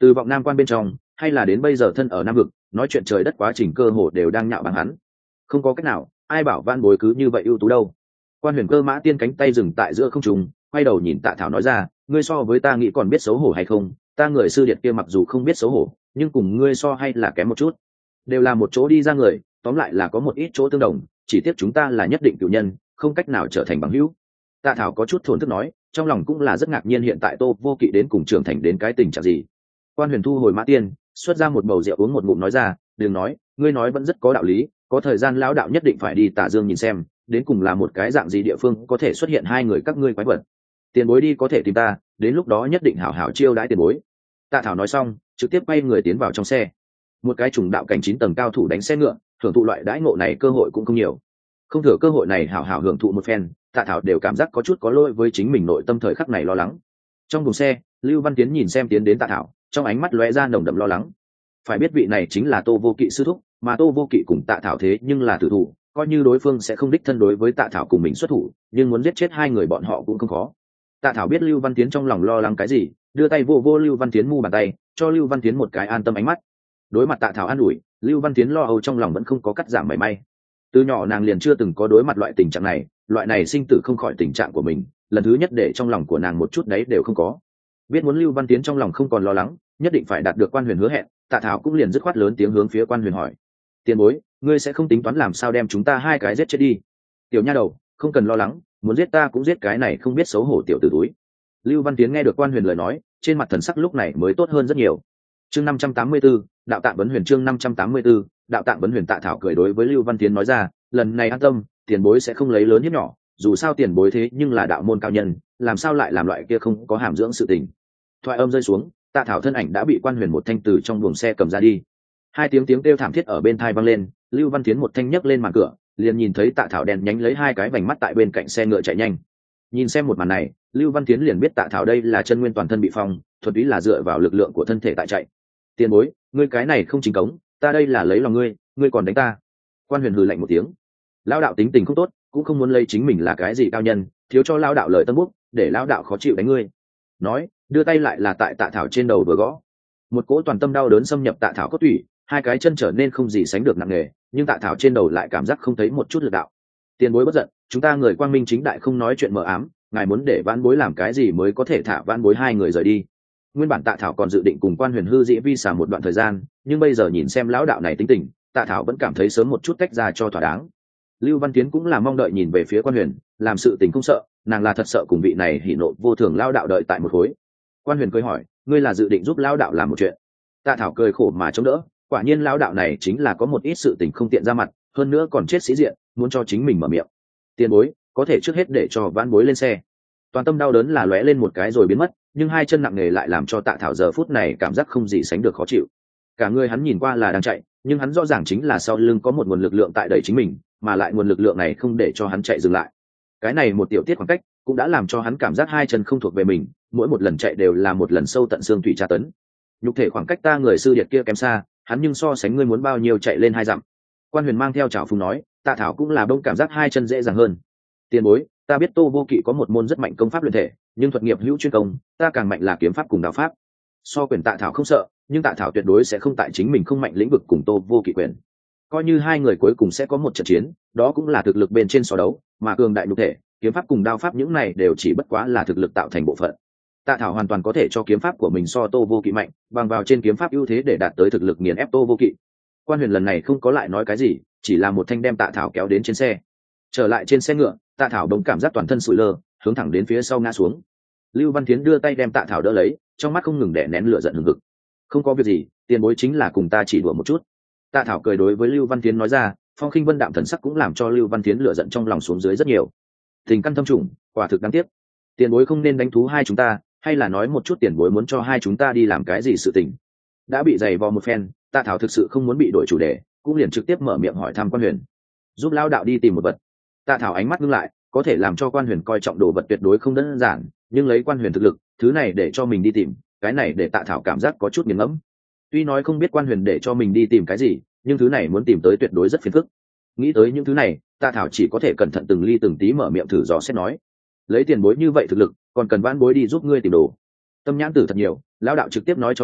từ vọng nam quan bên trong hay là đến bây giờ thân ở nam vực, nói chuyện trời đất quá trình cơ hồ đều đang nhạo báng hắn. Không có cách nào, ai bảo van bối cứ như vậy ưu tú đâu. Quan Huyền Cơ Mã Tiên cánh tay dừng tại giữa không trung, quay đầu nhìn Tạ Thảo nói ra, ngươi so với ta nghĩ còn biết xấu hổ hay không? Ta người sư điệt kia mặc dù không biết xấu hổ, nhưng cùng ngươi so hay là kém một chút. Đều là một chỗ đi ra người, tóm lại là có một ít chỗ tương đồng, chỉ tiếc chúng ta là nhất định cửu nhân, không cách nào trở thành bằng hữu. Tạ Thảo có chút thổn thức nói, trong lòng cũng là rất ngạc nhiên hiện tại Tô Vô Kỵ đến cùng trưởng thành đến cái tình trạng gì. Quan Huyền thu hồi Mã Tiên, xuất ra một bầu rượu uống một ngụm nói ra, đừng nói, ngươi nói vẫn rất có đạo lý, có thời gian lão đạo nhất định phải đi Tả Dương nhìn xem, đến cùng là một cái dạng gì địa phương có thể xuất hiện hai người các ngươi quái vật. Tiền bối đi có thể tìm ta, đến lúc đó nhất định hảo hảo chiêu đãi tiền bối. Tạ Thảo nói xong, trực tiếp quay người tiến vào trong xe. Một cái trùng đạo cảnh chín tầng cao thủ đánh xe ngựa, hưởng thụ loại đãi ngộ này cơ hội cũng không nhiều. Không thừa cơ hội này hảo hảo hưởng thụ một phen, Tạ Thảo đều cảm giác có chút có lỗi với chính mình nội tâm thời khắc này lo lắng. Trong buồng xe, Lưu Văn Tiến nhìn xem tiến đến Tạ Thảo, trong ánh mắt lóe ra nồng đậm lo lắng. Phải biết vị này chính là Tô Vô Kỵ sư thúc, mà Tô Vô Kỵ cùng Tạ Thảo thế nhưng là tử thủ, coi như đối phương sẽ không đích thân đối với Tạ Thảo cùng mình xuất thủ, nhưng muốn giết chết hai người bọn họ cũng không khó. Tạ Thảo biết Lưu Văn Tiến trong lòng lo lắng cái gì, đưa tay vô vô Lưu Văn Tiến mu bàn tay, cho Lưu Văn Tiến một cái an tâm ánh mắt. Đối mặt Tạ Thảo an ủi, Lưu Văn Tiến lo âu trong lòng vẫn không có cắt giảm mảy may. Từ nhỏ nàng liền chưa từng có đối mặt loại tình trạng này, loại này sinh tử không khỏi tình trạng của mình, lần thứ nhất để trong lòng của nàng một chút đấy đều không có. Biết muốn Lưu Văn Tiến trong lòng không còn lo lắng, nhất định phải đạt được Quan Huyền hứa hẹn, Tạ Thảo cũng liền dứt khoát lớn tiếng hướng phía Quan Huyền hỏi: tiền bối, ngươi sẽ không tính toán làm sao đem chúng ta hai cái giết chết đi? Tiểu nha đầu, không cần lo lắng, muốn giết ta cũng giết cái này không biết xấu hổ tiểu tử túi. Lưu Văn Tiến nghe được Quan Huyền lời nói, trên mặt thần sắc lúc này mới tốt hơn rất nhiều. Chương năm trăm tám mươi 584, đạo tạng vấn huyền chương năm trăm tám mươi 584, đạo tạng vấn huyền. Tạ Thảo cười đối với Lưu Văn Tiến nói ra, lần này an tâm, tiền bối sẽ không lấy lớn hiếp nhỏ, dù sao tiền bối thế nhưng là đạo môn cao nhân, làm sao lại làm loại kia không có hàm dưỡng sự tình. Thoại âm rơi xuống, Tạ Thảo thân ảnh đã bị Quan Huyền một thanh từ trong buồng xe cầm ra đi. Hai tiếng tiếng kêu thảm thiết ở bên tai vang lên, Lưu Văn Tiến một thanh nhấc lên màn cửa, liền nhìn thấy Tạ Thảo đèn nhánh lấy hai cái vành mắt tại bên cạnh xe ngựa chạy nhanh. Nhìn xem một màn này, Lưu Văn Tiến liền biết Tạ Thảo đây là chân nguyên toàn thân bị phong, thuần túy là dựa vào lực lượng của thân thể tại chạy. Tiền bối, ngươi cái này không chính cống, ta đây là lấy lòng ngươi, ngươi còn đánh ta. Quan Huyền hừ lạnh một tiếng. Lão đạo tính tình không tốt, cũng không muốn lấy chính mình là cái gì cao nhân, thiếu cho lão đạo lời tân búc, để lão đạo khó chịu đánh ngươi. Nói, đưa tay lại là tại Tạ Thảo trên đầu vừa gõ. Một cỗ toàn tâm đau đớn xâm nhập Tạ Thảo cốt tủy, hai cái chân trở nên không gì sánh được nặng nề, nhưng Tạ Thảo trên đầu lại cảm giác không thấy một chút lực đạo. Tiền bối bất giận, chúng ta người quang minh chính đại không nói chuyện mờ ám, ngài muốn để vãn bối làm cái gì mới có thể thả vãn bối hai người rời đi? Nguyên bản Tạ Thảo còn dự định cùng Quan Huyền hư dĩ vi xả một đoạn thời gian, nhưng bây giờ nhìn xem lão đạo này tính tình, Tạ Thảo vẫn cảm thấy sớm một chút tách ra cho thỏa đáng. Lưu Văn Tiến cũng là mong đợi nhìn về phía Quan Huyền, làm sự tình không sợ, nàng là thật sợ cùng vị này hỉ nộ vô thường lão đạo đợi tại một khối. Quan Huyền cười hỏi, ngươi là dự định giúp lão đạo làm một chuyện? Tạ Thảo cười khổ mà chống đỡ, quả nhiên lão đạo này chính là có một ít sự tình không tiện ra mặt, hơn nữa còn chết sĩ diện, muốn cho chính mình mở miệng. Tiền bối, có thể trước hết để cho vãn bối lên xe. Toàn tâm đau đớn là lóe lên một cái rồi biến mất, nhưng hai chân nặng nề lại làm cho Tạ Thảo giờ phút này cảm giác không gì sánh được khó chịu. Cả người hắn nhìn qua là đang chạy, nhưng hắn rõ ràng chính là sau lưng có một nguồn lực lượng tại đẩy chính mình, mà lại nguồn lực lượng này không để cho hắn chạy dừng lại. Cái này một tiểu tiết khoảng cách cũng đã làm cho hắn cảm giác hai chân không thuộc về mình, mỗi một lần chạy đều là một lần sâu tận xương thủy tra tấn. Nhục thể khoảng cách ta người sư điệt kia kém xa, hắn nhưng so sánh ngươi muốn bao nhiêu chạy lên hai dặm. Quan Huyền mang theo trào phúng nói, Tạ Thảo cũng là bông cảm giác hai chân dễ dàng hơn. Tiền bối, ta biết Tô Vô Kỵ có một môn rất mạnh công pháp luyện thể, nhưng thuật nghiệp hữu chuyên công, ta càng mạnh là kiếm pháp cùng đạo pháp. So quyền Tạ Thảo không sợ, nhưng Tạ Thảo tuyệt đối sẽ không tại chính mình không mạnh lĩnh vực cùng Tô Vô Kỵ quyền. Coi như hai người cuối cùng sẽ có một trận chiến, đó cũng là thực lực bên trên so đấu, mà cường đại nhục thể, kiếm pháp cùng đao pháp những này đều chỉ bất quá là thực lực tạo thành bộ phận. Tạ Thảo hoàn toàn có thể cho kiếm pháp của mình so Tô Vô Kỵ mạnh, bằng vào trên kiếm pháp ưu thế để đạt tới thực lực nghiền ép Tô Vô Kỵ. Quan Huyền lần này không có lại nói cái gì, chỉ là một thanh đem Tạ Thảo kéo đến trên xe. Trở lại trên xe ngựa, Tạ Thảo đống cảm giác toàn thân sụi lơ, hướng thẳng đến phía sau ngã xuống. Lưu Văn Tiến đưa tay đem Tạ Thảo đỡ lấy, trong mắt không ngừng đè nén lửa giận hừng hực. Không có việc gì, tiền bối chính là cùng ta chỉ đùa một chút. Tạ Thảo cười đối với Lưu Văn Tiến nói ra, phong khinh vân đạm thần sắc cũng làm cho Lưu Văn Tiến lửa giận trong lòng xuống dưới rất nhiều. Tình căn thâm trùng, quả thực đáng tiếc. Tiền bối không nên đánh thú hai chúng ta, hay là nói một chút tiền bối muốn cho hai chúng ta đi làm cái gì sự tình. Đã bị giày vò một phen, Tạ Thảo thực sự không muốn bị đổi chủ đề, cũng liền trực tiếp mở miệng hỏi thăm Quan Huyền, giúp lão đạo đi tìm một vật. Tạ Thảo ánh mắt ngưng lại, có thể làm cho Quan Huyền coi trọng đồ vật tuyệt đối không đơn giản, nhưng lấy Quan Huyền thực lực, thứ này để cho mình đi tìm, cái này để Tạ Thảo cảm giác có chút nghiền ngẫm. Tuy nói không biết Quan Huyền để cho mình đi tìm cái gì, nhưng thứ này muốn tìm tới tuyệt đối rất phiền phức. Nghĩ tới những thứ này, Tạ Thảo chỉ có thể cẩn thận từng ly từng tí mở miệng thử dò xét nói, lấy tiền bối như vậy thực lực, còn cần vãn bối đi giúp ngươi tìm đồ. Tâm nhãn tử thật nhiều, lão đạo trực tiếp nói cho ngươi,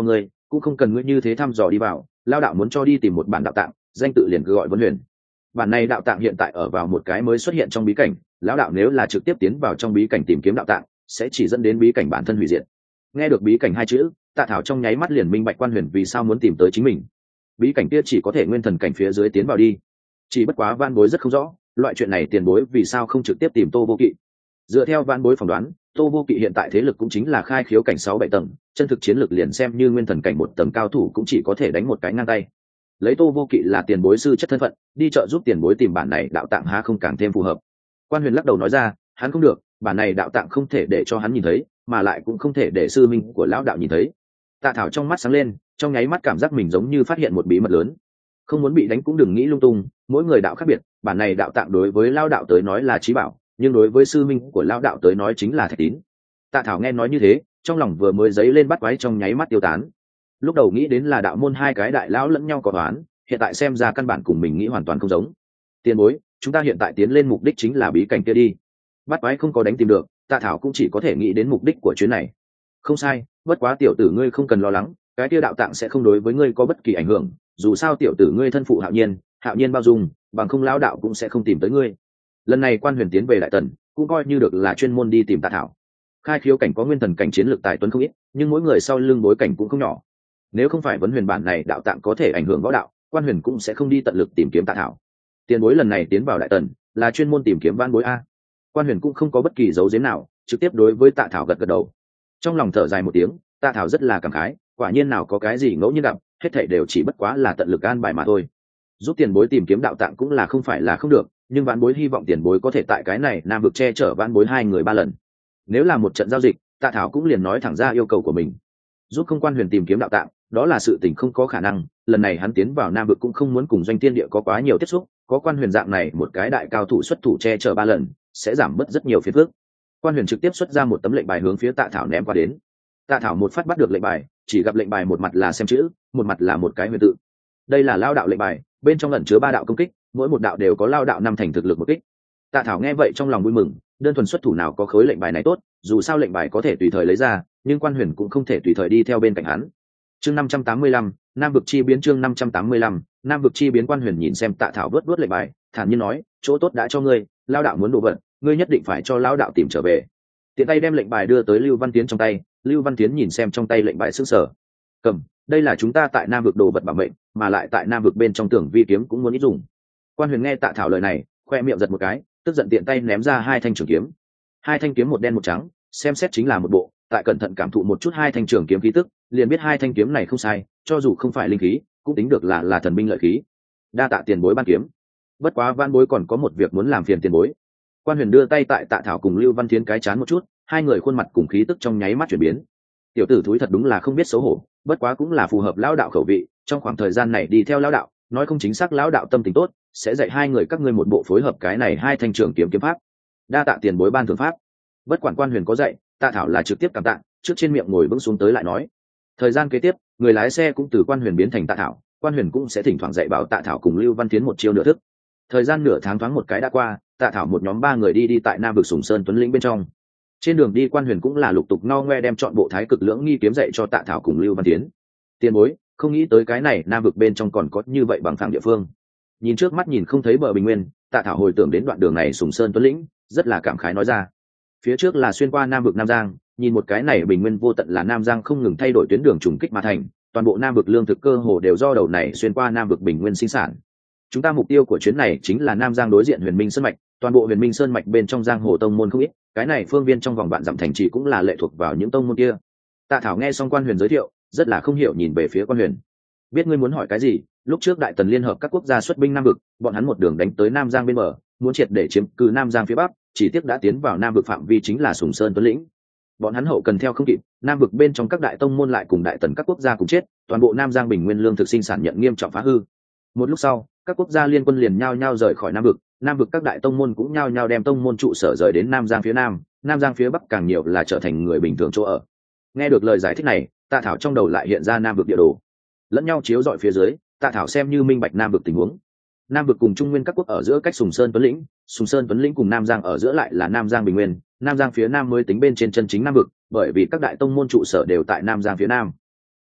cũng không cần ngươi như thế thăm dò đi vào, lao đạo muốn cho đi tìm một bản đạo tạng, danh tự liền cứ gọi vấn huyền. Bản này đạo tạng hiện tại ở vào một cái mới xuất hiện trong bí cảnh, lão đạo nếu là trực tiếp tiến vào trong bí cảnh tìm kiếm đạo tạng, sẽ chỉ dẫn đến bí cảnh bản thân hủy diệt. Nghe được bí cảnh hai chữ, Tạ Thảo trong nháy mắt liền minh bạch Quan Huyền vì sao muốn tìm tới chính mình. Bí cảnh kia chỉ có thể nguyên thần cảnh phía dưới tiến vào đi. Chỉ bất quá Vãn Bối rất không rõ, loại chuyện này tiền bối vì sao không trực tiếp tìm Tô Vô Kỵ. Dựa theo Vãn Bối phỏng đoán, Tô Vô Kỵ hiện tại thế lực cũng chính là khai khiếu cảnh sáu bảy tầng, chân thực chiến lực liền xem như nguyên thần cảnh một tầng cao thủ cũng chỉ có thể đánh một cái ngang tay. Lấy Tô Vô Kỵ là tiền bối sư chất thân phận, đi trợ giúp tiền bối tìm bản này đạo tạng há không càng thêm phù hợp. Quan Huyền lắc đầu nói ra, hắn không được, bản này đạo tạng không thể để cho hắn nhìn thấy, mà lại cũng không thể để sư minh của lão đạo nhìn thấy. Tạ Thảo trong mắt sáng lên, trong nháy mắt cảm giác mình giống như phát hiện một bí mật lớn. Không muốn bị đánh cũng đừng nghĩ lung tung, mỗi người đạo khác biệt, bản này đạo tạng đối với lão đạo tới nói là trí bảo, nhưng đối với sư minh của lão đạo tới nói chính là thạch tín. Tạ Thảo nghe nói như thế, trong lòng vừa mới dấy lên bắt quái trong nháy mắt tiêu tán. Lúc đầu nghĩ đến là đạo môn hai cái đại lão lẫn nhau có toán, hiện tại xem ra căn bản cùng mình nghĩ hoàn toàn không giống. Tiền bối, chúng ta hiện tại tiến lên mục đích chính là bí cảnh kia đi. Bắt quái không có đánh tìm được, Tạ Thảo cũng chỉ có thể nghĩ đến mục đích của chuyến này. Không sai, bất quá tiểu tử ngươi không cần lo lắng, cái kia đạo tạng sẽ không đối với ngươi có bất kỳ ảnh hưởng, dù sao tiểu tử ngươi thân phụ Hạo Nhiên, Hạo Nhiên bao dung, bằng không lão đạo cũng sẽ không tìm tới ngươi. Lần này Quan Huyền tiến về Đại Tần, cũng coi như được là chuyên môn đi tìm Tạ Thảo. Khai khiếu cảnh có nguyên thần cảnh chiến lược tài tuấn không ít, nhưng mỗi người sau lưng bối cảnh cũng không nhỏ. Nếu không phải vấn huyền bản này đạo tạng có thể ảnh hưởng võ đạo, Quan Huyền cũng sẽ không đi tận lực tìm kiếm Tạ Thảo. Tiền bối lần này tiến vào Đại Tần, là chuyên môn tìm kiếm Vãn Bối a. Quan Huyền cũng không có bất kỳ dấu giếm nào, trực tiếp đối với Tạ Thảo gật gật đầu. Trong lòng thở dài một tiếng, Tạ Thảo rất là cảm khái, quả nhiên nào có cái gì ngẫu nhiên gặp, hết thảy đều chỉ bất quá là tận lực an bài mà thôi. Giúp tiền bối tìm kiếm đạo tạng cũng là không phải là không được, nhưng Vãn Bối hy vọng tiền bối có thể tại cái này Nam vực che chở Vãn Bối hai người ba lần. Nếu là một trận giao dịch, Tạ Thảo cũng liền nói thẳng ra yêu cầu của mình. Giúp không Quan Huyền tìm kiếm đạo tạng, đó là sự tình không có khả năng, lần này hắn tiến vào Nam vực cũng không muốn cùng Doanh Tiên Địa có quá nhiều tiếp xúc, có Quan Huyền dạng này một cái đại cao thủ xuất thủ che chở ba lần, sẽ giảm bớt rất nhiều phiền phức. Quan Huyền trực tiếp xuất ra một tấm lệnh bài hướng phía Tạ Thảo ném qua đến. Tạ Thảo một phát bắt được lệnh bài, chỉ gặp lệnh bài một mặt là xem chữ, một mặt là một cái huyền tự. Đây là lao đạo lệnh bài, bên trong ẩn chứa ba đạo công kích, mỗi một đạo đều có lao đạo năm thành thực lực một kích. Tạ Thảo nghe vậy trong lòng vui mừng, đơn thuần xuất thủ nào có khối lệnh bài này tốt, dù sao lệnh bài có thể tùy thời lấy ra, nhưng Quan Huyền cũng không thể tùy thời đi theo bên cạnh hắn. Chương năm trăm tám mươi lăm, Nam vực chi biến chương năm trăm tám mươi lăm, Nam vực chi biến. Quan Huyền nhìn xem Tạ Thảo vớt vớt lệnh bài, thản nhiên nói, chỗ tốt đã cho ngươi, lao đạo muốn đồ vật, ngươi nhất định phải cho lao đạo tìm trở về. Tiện tay đem lệnh bài đưa tới Lưu Văn Tiến trong tay, Lưu Văn Tiến nhìn xem trong tay lệnh bài sững sờ. Cầm, đây là chúng ta tại Nam vực đồ vật bảo mệnh, mà lại tại Nam vực bên trong tưởng vi kiếm cũng muốn ít dùng. Quan Huyền nghe Tạ Thảo lời này, khoe miệng giật một cái, tức giận tiện tay ném ra hai thanh trường kiếm. Hai thanh kiếm một đen một trắng, xem xét chính là một bộ, tại cẩn thận cảm thụ một chút hai thanh trường kiếm khí tức, liền biết hai thanh kiếm này không sai, cho dù không phải linh khí, cũng tính được là là thần binh lợi khí. Đa tạ tiền bối ban kiếm. Bất quá Vãn Bối còn có một việc muốn làm phiền tiền bối. Quan Huyền đưa tay tại Tạ Thảo cùng Lưu Văn Thiến cái chán một chút, hai người khuôn mặt cùng khí tức trong nháy mắt chuyển biến. Tiểu tử thúi thật đúng là không biết xấu hổ, bất quá cũng là phù hợp lão đạo khẩu vị, trong khoảng thời gian này đi theo lão đạo, nói không chính xác lão đạo tâm tình tốt, sẽ dạy hai người các ngươi một bộ phối hợp cái này hai thanh trường kiếm kiếm pháp. Đa tạ tiền bối ban thưởng pháp. Bất quản Quan Huyền có dạy, Tạ Thảo là trực tiếp cảm tạ, trước trên miệng ngồi vững xuống tới lại nói. Thời gian kế tiếp, người lái xe cũng từ Quan Huyền biến thành Tạ Thảo, Quan Huyền cũng sẽ thỉnh thoảng dạy bảo Tạ Thảo cùng Lưu Văn Thiến một chiêu nửa thức. Thời gian nửa tháng thoáng một cái đã qua, Tạ Thảo một nhóm ba người đi đi tại Nam vực Sùng Sơn Tuấn Lĩnh bên trong. Trên đường đi Quan Huyền cũng là lục tục no ngoe đem chọn bộ Thái Cực Lưỡng Nghi kiếm dạy cho Tạ Thảo cùng Lưu Văn Thiến. Tiền bối, không nghĩ tới cái này Nam vực bên trong còn có như vậy bằng phẳng địa phương. Nhìn trước mắt nhìn không thấy bờ bình nguyên, Tạ Thảo hồi tưởng đến đoạn đường này Sùng Sơn Tuấn Lĩnh, rất là cảm khái nói ra. Phía trước là xuyên qua Nam vực Nam Giang, nhìn một cái này bình nguyên vô tận là Nam Giang không ngừng thay đổi tuyến đường trùng kích mà thành, toàn bộ Nam vực lương thực cơ hồ đều do đầu này xuyên qua Nam vực bình nguyên sinh sản. Chúng ta mục tiêu của chuyến này chính là Nam Giang đối diện Huyền Minh Sơn mạch, toàn bộ Huyền Minh Sơn mạch bên trong giang hồ tông môn không ít, cái này phương viên trong vòng vạn dặm thành trì cũng là lệ thuộc vào những tông môn kia. Tạ Thảo nghe xong Quan Huyền giới thiệu, rất là không hiểu nhìn về phía Quan Huyền. Biết ngươi muốn hỏi cái gì, lúc trước Đại Tần liên hợp các quốc gia xuất binh Nam vực, bọn hắn một đường đánh tới Nam Giang bên bờ, muốn triệt để chiếm cứ Nam Giang phía bắc, chỉ tiếc đã tiến vào Nam vực phạm vi chính là Sùng Sơn Tuấn Lĩnh. Bọn hắn hậu cần theo không kịp, Nam vực bên trong các đại tông môn lại cùng Đại Tần các quốc gia cùng chết, toàn bộ Nam Giang bình nguyên lương thực sinh sản nhận nghiêm trọng phá hư. Một lúc sau, các quốc gia liên quân liền nhao nhao rời khỏi Nam vực, Nam vực các đại tông môn cũng nhao nhao đem tông môn trụ sở rời đến Nam Giang phía nam, Nam Giang phía bắc càng nhiều là trở thành người bình thường chỗ ở. Nghe được lời giải thích này, Tạ Thảo trong đầu lại hiện ra Nam vực địa đồ, lẫn nhau chiếu dọi phía dưới, Tạ Thảo xem như minh bạch Nam vực tình huống. Nam vực cùng Trung Nguyên các quốc ở giữa cách Sùng Sơn Tuấn Lĩnh, Sùng Sơn Tuấn Lĩnh cùng Nam Giang ở giữa lại là Nam Giang bình nguyên, Nam Giang phía nam mới tính bên trên chân chính Nam vực, bởi vì các đại tông môn trụ sở đều tại Nam Giang phía nam.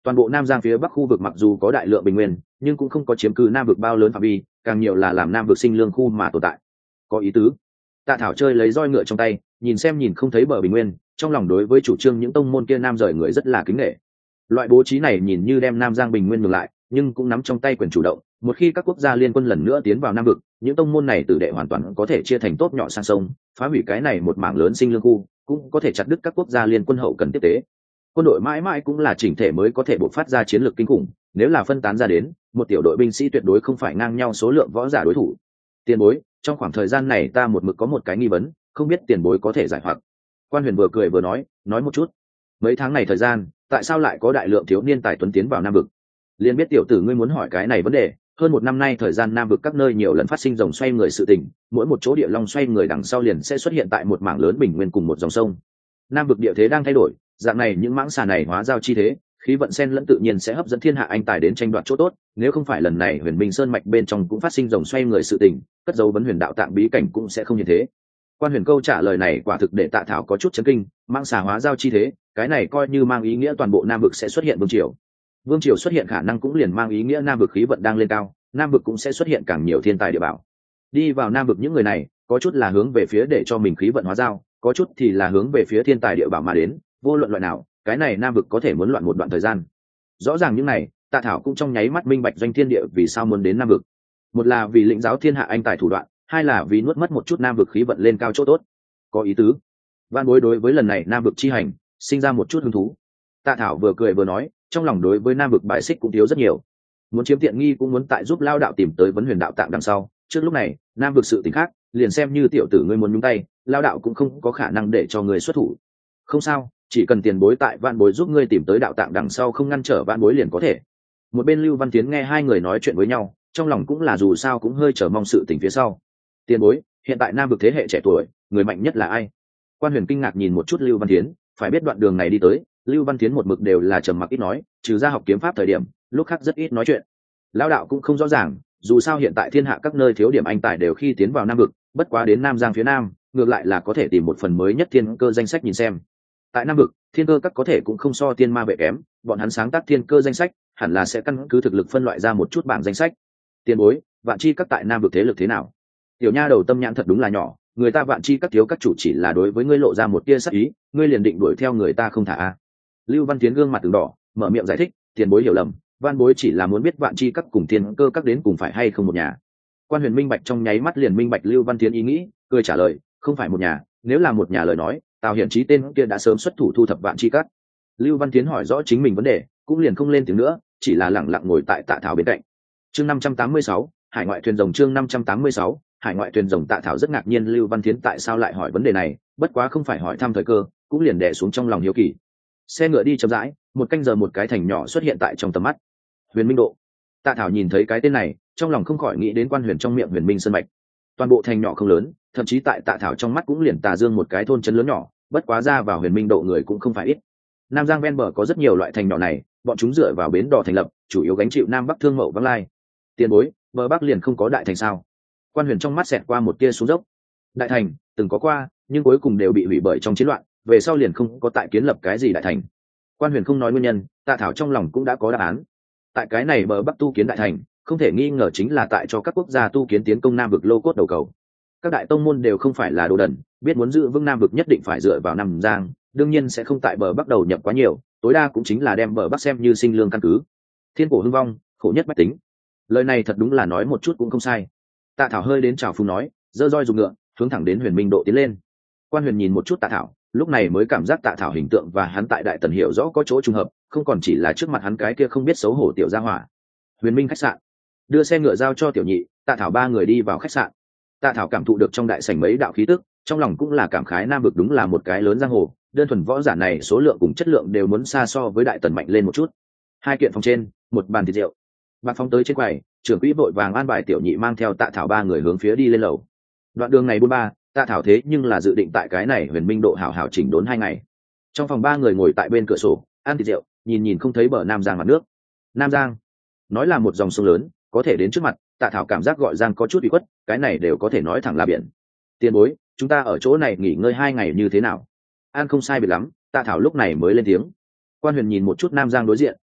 Toàn bộ Nam Giang phía bắc khu vực mặc dù có đại lượng bình nguyên, nhưng cũng không có chiếm cứ Nam vực bao lớn phạm vi, càng nhiều là làm Nam vực sinh lương khu mà tồn tại. Có ý tứ. Tạ Thảo chơi lấy roi ngựa trong tay, nhìn xem nhìn không thấy bờ bình nguyên, trong lòng đối với chủ trương những tông môn kia Nam rời người rất là kính nể. Loại bố trí này nhìn như đem Nam Giang bình nguyên ngược lại, nhưng cũng nắm trong tay quyền chủ động. Một khi các quốc gia liên quân lần nữa tiến vào Nam vực, những tông môn này tử đệ hoàn toàn có thể chia thành tốt nhỏ sang sông, phá hủy cái này một mảng lớn sinh lương khu, cũng có thể chặt đứt các quốc gia liên quân hậu cần tiếp tế. Quân đội mãi mãi cũng là chỉnh thể mới có thể bộc phát ra chiến lược kinh khủng, nếu là phân tán ra đến, một tiểu đội binh sĩ tuyệt đối không phải ngang nhau số lượng võ giả đối thủ. Tiền bối, trong khoảng thời gian này ta một mực có một cái nghi vấn, không biết tiền bối có thể giải hoặc. Quan Huyền vừa cười vừa nói, nói một chút. Mấy tháng này thời gian, tại sao lại có đại lượng thiếu niên tài tuấn tiến vào Nam vực? Liên biết tiểu tử ngươi muốn hỏi cái này vấn đề, hơn một năm nay thời gian Nam vực các nơi nhiều lần phát sinh dòng xoay người sự tình, mỗi một chỗ địa long xoay người đằng sau liền sẽ xuất hiện tại một mảng lớn bình nguyên cùng một dòng sông. Nam vực địa thế đang thay đổi, dạng này những mãng xà này hóa giao chi thế, khí vận sen lẫn tự nhiên sẽ hấp dẫn thiên hạ anh tài đến tranh đoạt chỗ tốt, nếu không phải lần này Huyền Minh Sơn mạch bên trong cũng phát sinh dòng xoay người sự tình, cất dấu vấn huyền đạo tạng bí cảnh cũng sẽ không như thế. Quan Huyền câu trả lời này quả thực để Tạ Thảo có chút chấn kinh, mãng xà hóa giao chi thế, cái này coi như mang ý nghĩa toàn bộ Nam vực sẽ xuất hiện vương triều. Vương triều xuất hiện khả năng cũng liền mang ý nghĩa Nam vực khí vận đang lên cao, Nam vực cũng sẽ xuất hiện càng nhiều thiên tài địa bảo. Đi vào Nam vực những người này, có chút là hướng về phía để cho mình khí vận hóa giao, có chút thì là hướng về phía thiên tài địa bảo mà đến, vô luận loại nào, cái này Nam vực có thể muốn loạn một đoạn thời gian. Rõ ràng những này, Tạ Thảo cũng trong nháy mắt minh bạch doanh thiên địa vì sao muốn đến Nam vực. Một là vì lĩnh giáo thiên hạ anh tài thủ đoạn, hai là vì nuốt mất một chút Nam vực khí vận lên cao chỗ tốt. Có ý tứ. Van Bối đối với lần này Nam vực chi hành, sinh ra một chút hứng thú. Tạ Thảo vừa cười vừa nói, trong lòng đối với Nam vực bài xích cũng thiếu rất nhiều. Muốn chiếm tiện nghi cũng muốn tại giúp lao đạo tìm tới vấn huyền đạo tạng đằng sau, trước lúc này, Nam vực sự tình khác, liền xem như tiểu tử ngươi muốn nhúng tay, lao đạo cũng không có khả năng để cho người xuất thủ. Không sao, chỉ cần tiền bối tại Vạn Bối giúp ngươi tìm tới đạo tạng đằng sau không ngăn trở Vạn Bối liền có thể. Một bên Lưu Văn Tiến nghe hai người nói chuyện với nhau, trong lòng cũng là dù sao cũng hơi chờ mong sự tình phía sau. Tiền bối, hiện tại Nam vực thế hệ trẻ tuổi, người mạnh nhất là ai? Quan Huyền kinh ngạc nhìn một chút Lưu Văn Tiến, phải biết đoạn đường này đi tới, Lưu Văn Tiến một mực đều là trầm mặc ít nói, trừ ra học kiếm pháp thời điểm, lúc khác rất ít nói chuyện. Lão đạo cũng không rõ ràng, dù sao hiện tại thiên hạ các nơi thiếu điểm anh tài đều khi tiến vào Nam vực, bất quá đến Nam Giang phía Nam, ngược lại là có thể tìm một phần mới nhất thiên cơ danh sách nhìn xem. Tại Nam vực, thiên cơ các có thể cũng không so tiên ma vệ kém, bọn hắn sáng tác thiên cơ danh sách, hẳn là sẽ căn cứ thực lực phân loại ra một chút bảng danh sách. Tiền bối, Vạn Chi các tại Nam vực thế lực thế nào? Tiểu nha đầu tâm nhãn thật đúng là nhỏ, người ta Vạn Chi các thiếu các chủ chỉ là đối với ngươi lộ ra một tia sắc ý, ngươi liền định đuổi theo người ta không thả a. Lưu Văn Tiến gương mặt từng đỏ, mở miệng giải thích, tiền bối hiểu lầm, Van Bối chỉ là muốn biết Vạn Chi các cùng thiên cơ các đến cùng phải hay không một nhà. Quan Huyền minh bạch trong nháy mắt liền minh bạch Lưu Văn Tiến ý nghĩ, cười trả lời, không phải một nhà, nếu là một nhà lời nói, Tào Hiển Chí tên kia đã sớm xuất thủ thu thập Vạn Chi các. Lưu Văn Tiến hỏi rõ chính mình vấn đề, cũng liền không lên tiếng nữa, chỉ là lặng lặng ngồi tại Tạ Thảo bên cạnh. Chương năm trăm tám mươi sáu, Hải ngoại thuyền rồng chương năm trăm tám mươi sáu, Hải ngoại thuyền rồng. Tạ Thảo rất ngạc nhiên Lưu Văn Tiến tại sao lại hỏi vấn đề này, bất quá không phải hỏi thăm thời cơ, cũng liền đè xuống trong lòng hiếu kỳ. Xe ngựa đi chậm rãi, một canh giờ một cái thành nhỏ xuất hiện tại trong tầm mắt. Huyền Minh Độ. Tạ Thảo nhìn thấy cái tên này, trong lòng không khỏi nghĩ đến Quan Huyền trong miệng Huyền Minh Sơn mạch. Toàn bộ thành nhỏ không lớn, thậm chí tại Tạ Thảo trong mắt cũng liền Tà Dương một cái thôn trấn lớn nhỏ, bất quá ra vào Huyền Minh Độ người cũng không phải ít. Nam Giang ven bờ có rất nhiều loại thành nhỏ này, bọn chúng dựa vào bến đò thành lập, chủ yếu gánh chịu Nam Bắc thương mậu vắng lai. Tiền bối, bờ Bắc liền không có đại thành sao? Quan Huyền trong mắt xẹt qua một tia xuống dốc. Đại thành từng có qua, nhưng cuối cùng đều bị hủy bởi trong chiến loạn, về sau liền không có tại kiến lập cái gì đại thành. Quan Huyền không nói nguyên nhân, Tạ Thảo trong lòng cũng đã có đáp án. Tại cái này bờ Bắc tu kiến đại thành, không thể nghi ngờ chính là tại cho các quốc gia tu kiến tiến công Nam vực lô cốt đầu cầu. Các đại tông môn đều không phải là đồ đần, biết muốn giữ vững Nam vực nhất định phải dựa vào Nam Giang, đương nhiên sẽ không tại bờ Bắc đầu nhập quá nhiều, tối đa cũng chính là đem bờ Bắc xem như sinh lương căn cứ. Thiên cổ hưng vong, khổ nhất bách tính. Lời này thật đúng là nói một chút cũng không sai. Tạ Thảo hơi đến chào phúng nói, giơ roi dùng ngựa, hướng thẳng đến Huyền Minh Độ tiến lên. Quan Huyền nhìn một chút Tạ Thảo, lúc này mới cảm giác Tạ Thảo hình tượng và hắn tại Đại Tần hiểu rõ có chỗ trùng hợp, không còn chỉ là trước mặt hắn cái kia không biết xấu hổ tiểu gia hỏa. Huyền Minh khách sạn, đưa xe ngựa giao cho tiểu nhị, Tạ Thảo ba người đi vào khách sạn. Tạ Thảo cảm thụ được trong đại sảnh mấy đạo khí tức, trong lòng cũng là cảm khái Nam vực đúng là một cái lớn giang hồ, đơn thuần võ giả này số lượng cùng chất lượng đều muốn xa so với Đại Tần mạnh lên một chút. Hai kiện phòng trên, một bàn thịt rượu. Bạc phóng tới trên quầy, trưởng quỹ vội vàng an bài tiểu nhị mang theo Tạ Thảo ba người hướng phía đi lên lầu. Đoạn đường này buôn ba, Tạ Thảo thế nhưng là dự định tại cái này Huyền Minh Độ hảo hảo chỉnh đốn hai ngày. Trong phòng ba người ngồi tại bên cửa sổ, ăn thịt rượu, nhìn nhìn không thấy bờ Nam Giang mặt nước. Nam Giang, nói là một dòng sông lớn, có thể đến trước mặt, Tạ Thảo cảm giác gọi Giang có chút bị khuất, cái này đều có thể nói thẳng là biển. Tiền bối, chúng ta ở chỗ này nghỉ ngơi hai ngày như thế nào? An không sai biệt lắm, Tạ Thảo lúc này mới lên tiếng. Quan Huyền nhìn một chút Nam Giang đối diện,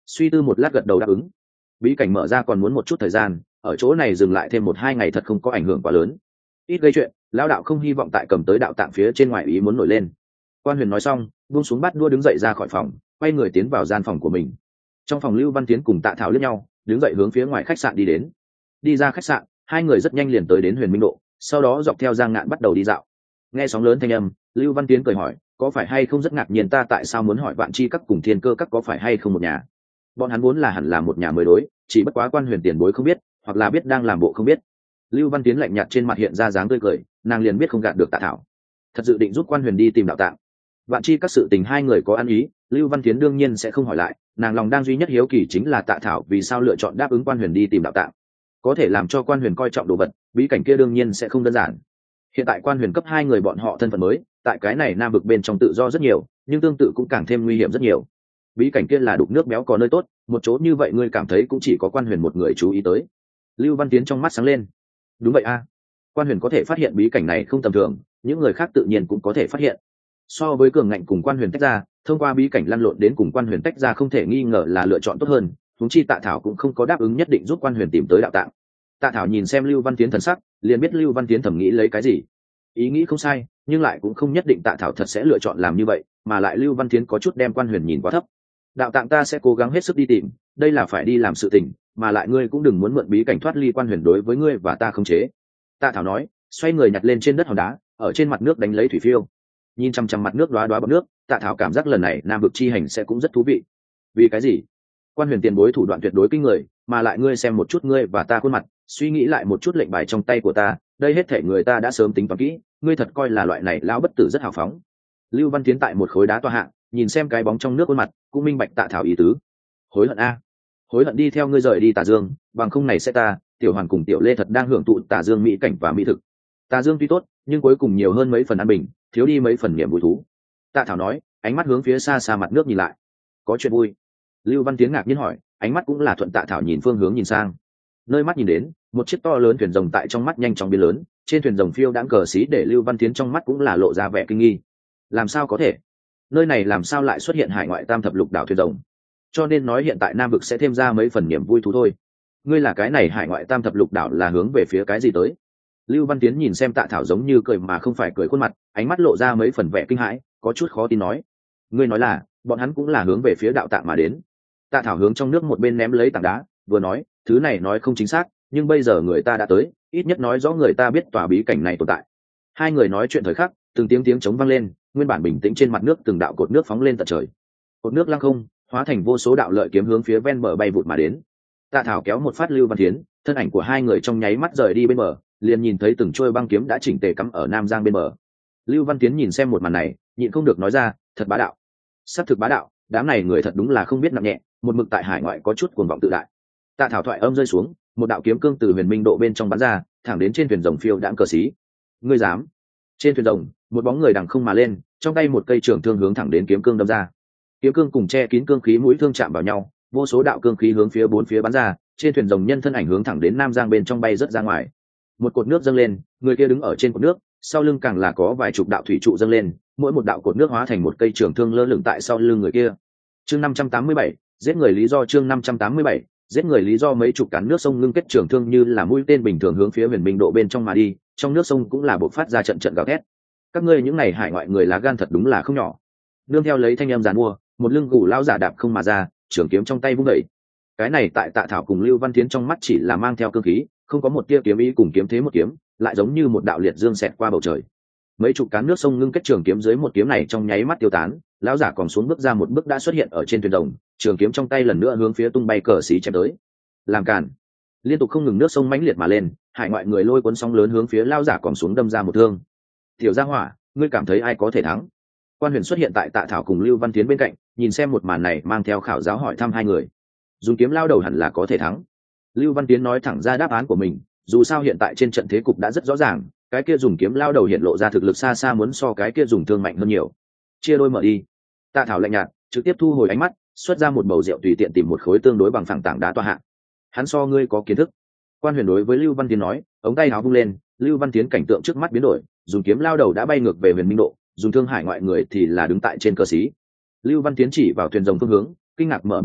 suy tư một lát gật đầu đáp ứng. Bí cảnh mở ra còn muốn một chút thời gian, ở chỗ này dừng lại thêm một hai ngày thật không có ảnh hưởng quá lớn. Ít gây chuyện, lão đạo không hy vọng tại cầm tới đạo tạng phía trên ngoài ý muốn nổi lên. Quan Huyền nói xong, buông xuống bát đua đứng dậy ra khỏi phòng, quay người tiến vào gian phòng của mình. Trong phòng Lưu Văn Tiến cùng Tạ Thảo liếc nhau, đứng dậy hướng phía ngoài khách sạn đi đến. Đi ra khách sạn, hai người rất nhanh liền tới đến Huyền Minh Độ, sau đó dọc theo Giang Ngạn bắt đầu đi dạo. Nghe sóng lớn thanh âm, Lưu Văn Tiến cười hỏi, có phải hay không rất ngạc nhiên ta tại sao muốn hỏi Vạn Chi Các cùng Thiên Cơ Các có phải hay không một nhà? Bọn hắn vốn là hẳn là một nhà mới đối, chỉ bất quá Quan Huyền tiền bối không biết, hoặc là biết đang làm bộ không biết. Lưu Văn Tiến lạnh nhạt trên mặt hiện ra dáng tươi cười, nàng liền biết không gạt được Tạ Thảo. Thật dự định giúp Quan Huyền đi tìm đạo tạng. Vạn Chi Các sự tình hai người có ăn ý, Lưu Văn Tiến đương nhiên sẽ không hỏi lại, nàng lòng đang duy nhất hiếu kỳ chính là Tạ Thảo vì sao lựa chọn đáp ứng Quan Huyền đi tìm đạo tạng. Có thể làm cho Quan Huyền coi trọng đồ vật, bí cảnh kia đương nhiên sẽ không đơn giản. Hiện tại Quan Huyền cấp hai người bọn họ thân phận mới, tại cái này nam vực bên trong tự do rất nhiều, nhưng tương tự cũng càng thêm nguy hiểm rất nhiều. Bí cảnh kia là đục nước béo có nơi tốt, một chỗ như vậy ngươi cảm thấy cũng chỉ có Quan Huyền một người chú ý tới. Lưu Văn Tiến trong mắt sáng lên. Đúng vậy a, Quan Huyền có thể phát hiện bí cảnh này không tầm thường, những người khác tự nhiên cũng có thể phát hiện. So với cường ngạnh cùng Quan Huyền tách ra, thông qua bí cảnh lăn lộn đến cùng Quan Huyền tách ra không thể nghi ngờ là lựa chọn tốt hơn. Huống chi Tạ Thảo cũng không có đáp ứng nhất định giúp Quan Huyền tìm tới đạo tạng. Tạ Thảo nhìn xem Lưu Văn Tiến thần sắc, liền biết Lưu Văn Tiến thẩm nghĩ lấy cái gì. Ý nghĩ không sai, nhưng lại cũng không nhất định Tạ Thảo thật sẽ lựa chọn làm như vậy, mà lại Lưu Văn Tiến có chút đem Quan Huyền nhìn quá thấp. Đạo tạng ta sẽ cố gắng hết sức đi tìm, đây là phải đi làm sự tình, mà lại ngươi cũng đừng muốn mượn bí cảnh thoát ly Quan Huyền đối với ngươi và ta không chế. Tạ Thảo nói, xoay người nhặt lên trên đất hòn đá, ở trên mặt nước đánh lấy thủy phiêu. Nhìn chăm chăm mặt nước đóa đóa bọt nước, Tạ Thảo cảm giác lần này nam vực chi hành sẽ cũng rất thú vị. Vì cái gì? Quan Huyền tiền bối thủ đoạn tuyệt đối kinh người, mà lại ngươi xem một chút ngươi và ta khuôn mặt, suy nghĩ lại một chút lệnh bài trong tay của ta, đây hết thể người ta đã sớm tính toán kỹ, ngươi thật coi là loại này lão bất tử rất hào phóng. Lưu Văn Tiến tại một khối đá tọa hạ, nhìn xem cái bóng trong nước khuôn mặt, cũng minh bạch Tạ Thảo ý tứ. Hối hận a, hối hận đi theo ngươi rời đi Tà Dương, bằng không này sẽ ta, Tiểu Hoàn cùng Tiểu Lê thật đang hưởng thụ Tà Dương mỹ cảnh và mỹ thực. Tà Dương tuy tốt, nhưng cuối cùng nhiều hơn mấy phần an bình, thiếu đi mấy phần niềm vui thú. Tạ Thảo nói, ánh mắt hướng phía xa xa mặt nước nhìn lại. Có chuyện vui? Lưu Văn Tiến ngạc nhiên hỏi, ánh mắt cũng là thuận Tạ Thảo nhìn phương hướng nhìn sang. Nơi mắt nhìn đến, một chiếc to lớn thuyền rồng tại trong mắt nhanh chóng biến lớn, trên thuyền rồng phiêu đãng cờ xí để Lưu Văn Tiến trong mắt cũng là lộ ra vẻ kinh nghi. Làm sao có thể? Nơi này làm sao lại xuất hiện hải ngoại tam thập lục đảo thuyền rồng? Cho nên nói hiện tại nam vực sẽ thêm ra mấy phần niềm vui thú thôi. Ngươi là cái này hải ngoại tam thập lục đảo là hướng về phía cái gì tới? Lưu Văn Tiến nhìn xem Tạ Thảo giống như cười mà không phải cười khuôn mặt, ánh mắt lộ ra mấy phần vẻ kinh hãi, có chút khó tin nói. Ngươi nói là, bọn hắn cũng là hướng về phía đạo tạng mà đến. Tạ Thảo hướng trong nước một bên ném lấy tảng đá, vừa nói, thứ này nói không chính xác, nhưng bây giờ người ta đã tới, ít nhất nói rõ người ta biết tòa bí cảnh này tồn tại. Hai người nói chuyện thời khắc, từng tiếng tiếng trống vang lên, nguyên bản bình tĩnh trên mặt nước từng đạo cột nước phóng lên tận trời. Cột nước lăng không, hóa thành vô số đạo lợi kiếm hướng phía ven bờ bay vụt mà đến. Tạ Thảo kéo một phát Lưu Văn Tiến, thân ảnh của hai người trong nháy mắt rời đi bên bờ, liền nhìn thấy từng trôi băng kiếm đã chỉnh tề cắm ở Nam Giang bên bờ. Lưu Văn Tiến nhìn xem một màn này, nhịn không được nói ra, thật bá đạo. Sắp thực bá đạo, đám này người thật đúng là không biết nặng nhẹ, một mực tại hải ngoại có chút cuồng vọng tự đại. Tạ Thảo thoại âm rơi xuống, một đạo kiếm cương từ Huyền Minh Độ bên trong bắn ra, thẳng đến trên thuyền rồng phiêu đãng cờ xí. Ngươi dám? Trên thuyền rồng, một bóng người đằng không mà lên, trong tay một cây trường thương hướng thẳng đến kiếm cương đâm ra. Kiếm cương cùng che kín cương khí mũi thương chạm vào nhau, vô số đạo cương khí hướng phía bốn phía bắn ra, trên thuyền rồng nhân thân ảnh hướng thẳng đến Nam Giang bên trong bay rất ra ngoài. Một cột nước dâng lên, người kia đứng ở trên cột nước, sau lưng càng là có vài chục đạo thủy trụ dâng lên, mỗi một đạo cột nước hóa thành một cây trường thương lơ lửng tại sau lưng người kia. Chương năm trăm tám mươi bảy, giết người lý do chương năm trăm tám mươi bảy, giết người lý do mấy chục cán nước sông ngưng kết trường thương như là mũi tên bình thường hướng phía Huyền Minh Độ bên trong mà đi, trong nước sông cũng là bộc phát ra trận trận gào thét. Các ngươi những này hải ngoại người lá gan thật đúng là không nhỏ. Nương theo lấy thanh âm giàn mua, một lưng gù lão giả đạp không mà ra, trường kiếm trong tay vung đẩy. Cái này tại Tạ Thảo cùng Lưu Văn Tiến trong mắt chỉ là mang theo cương khí, không có một tia kiếm ý cùng kiếm thế một kiếm, lại giống như một đạo liệt dương xẹt qua bầu trời. Mấy chục cán nước sông ngưng kết trường kiếm dưới một kiếm này trong nháy mắt tiêu tán, lão giả còn xuống bước ra một bước đã xuất hiện ở trên thuyền rồng, trường kiếm trong tay lần nữa hướng phía tung bay cờ xí chém tới. Làm cản! Liên tục không ngừng nước sông mãnh liệt mà lên, hải ngoại người lôi cuốn sóng lớn hướng phía lão giả còn xuống đâm ra một thương. Tiểu gia hỏa, ngươi cảm thấy ai có thể thắng? Quan Huyền xuất hiện tại Tạ Thảo cùng Lưu Văn Tiến bên cạnh, nhìn xem một màn này mang theo khảo giáo hỏi thăm hai người. Dùng kiếm lao đầu hẳn là có thể thắng. Lưu Văn Tiến nói thẳng ra đáp án của mình, dù sao hiện tại trên trận thế cục đã rất rõ ràng, cái kia dùng kiếm lao đầu hiện lộ ra thực lực xa xa muốn so cái kia dùng thương mạnh hơn nhiều. Chia đôi mở đi. Tạ Thảo lạnh nhạt, trực tiếp thu hồi ánh mắt, xuất ra một bầu rượu tùy tiện tìm một khối tương đối bằng phẳng tảng đá tọa hạ. Hắn so ngươi có kiến thức. Quan Huyền đối với Lưu Văn Tiến nói, ống tay áo vung lên, Lưu Văn Tiến cảnh tượng trước mắt biến đổi, dùng kiếm lao đầu đã bay ngược về Huyền Minh Độ, dùng thương hải ngoại người thì là đứng tại trên cơ sĩ. Lưu Văn Tiến chỉ vào thuyền rồng phương hướng, kinh ngạc mở miệng hỏi,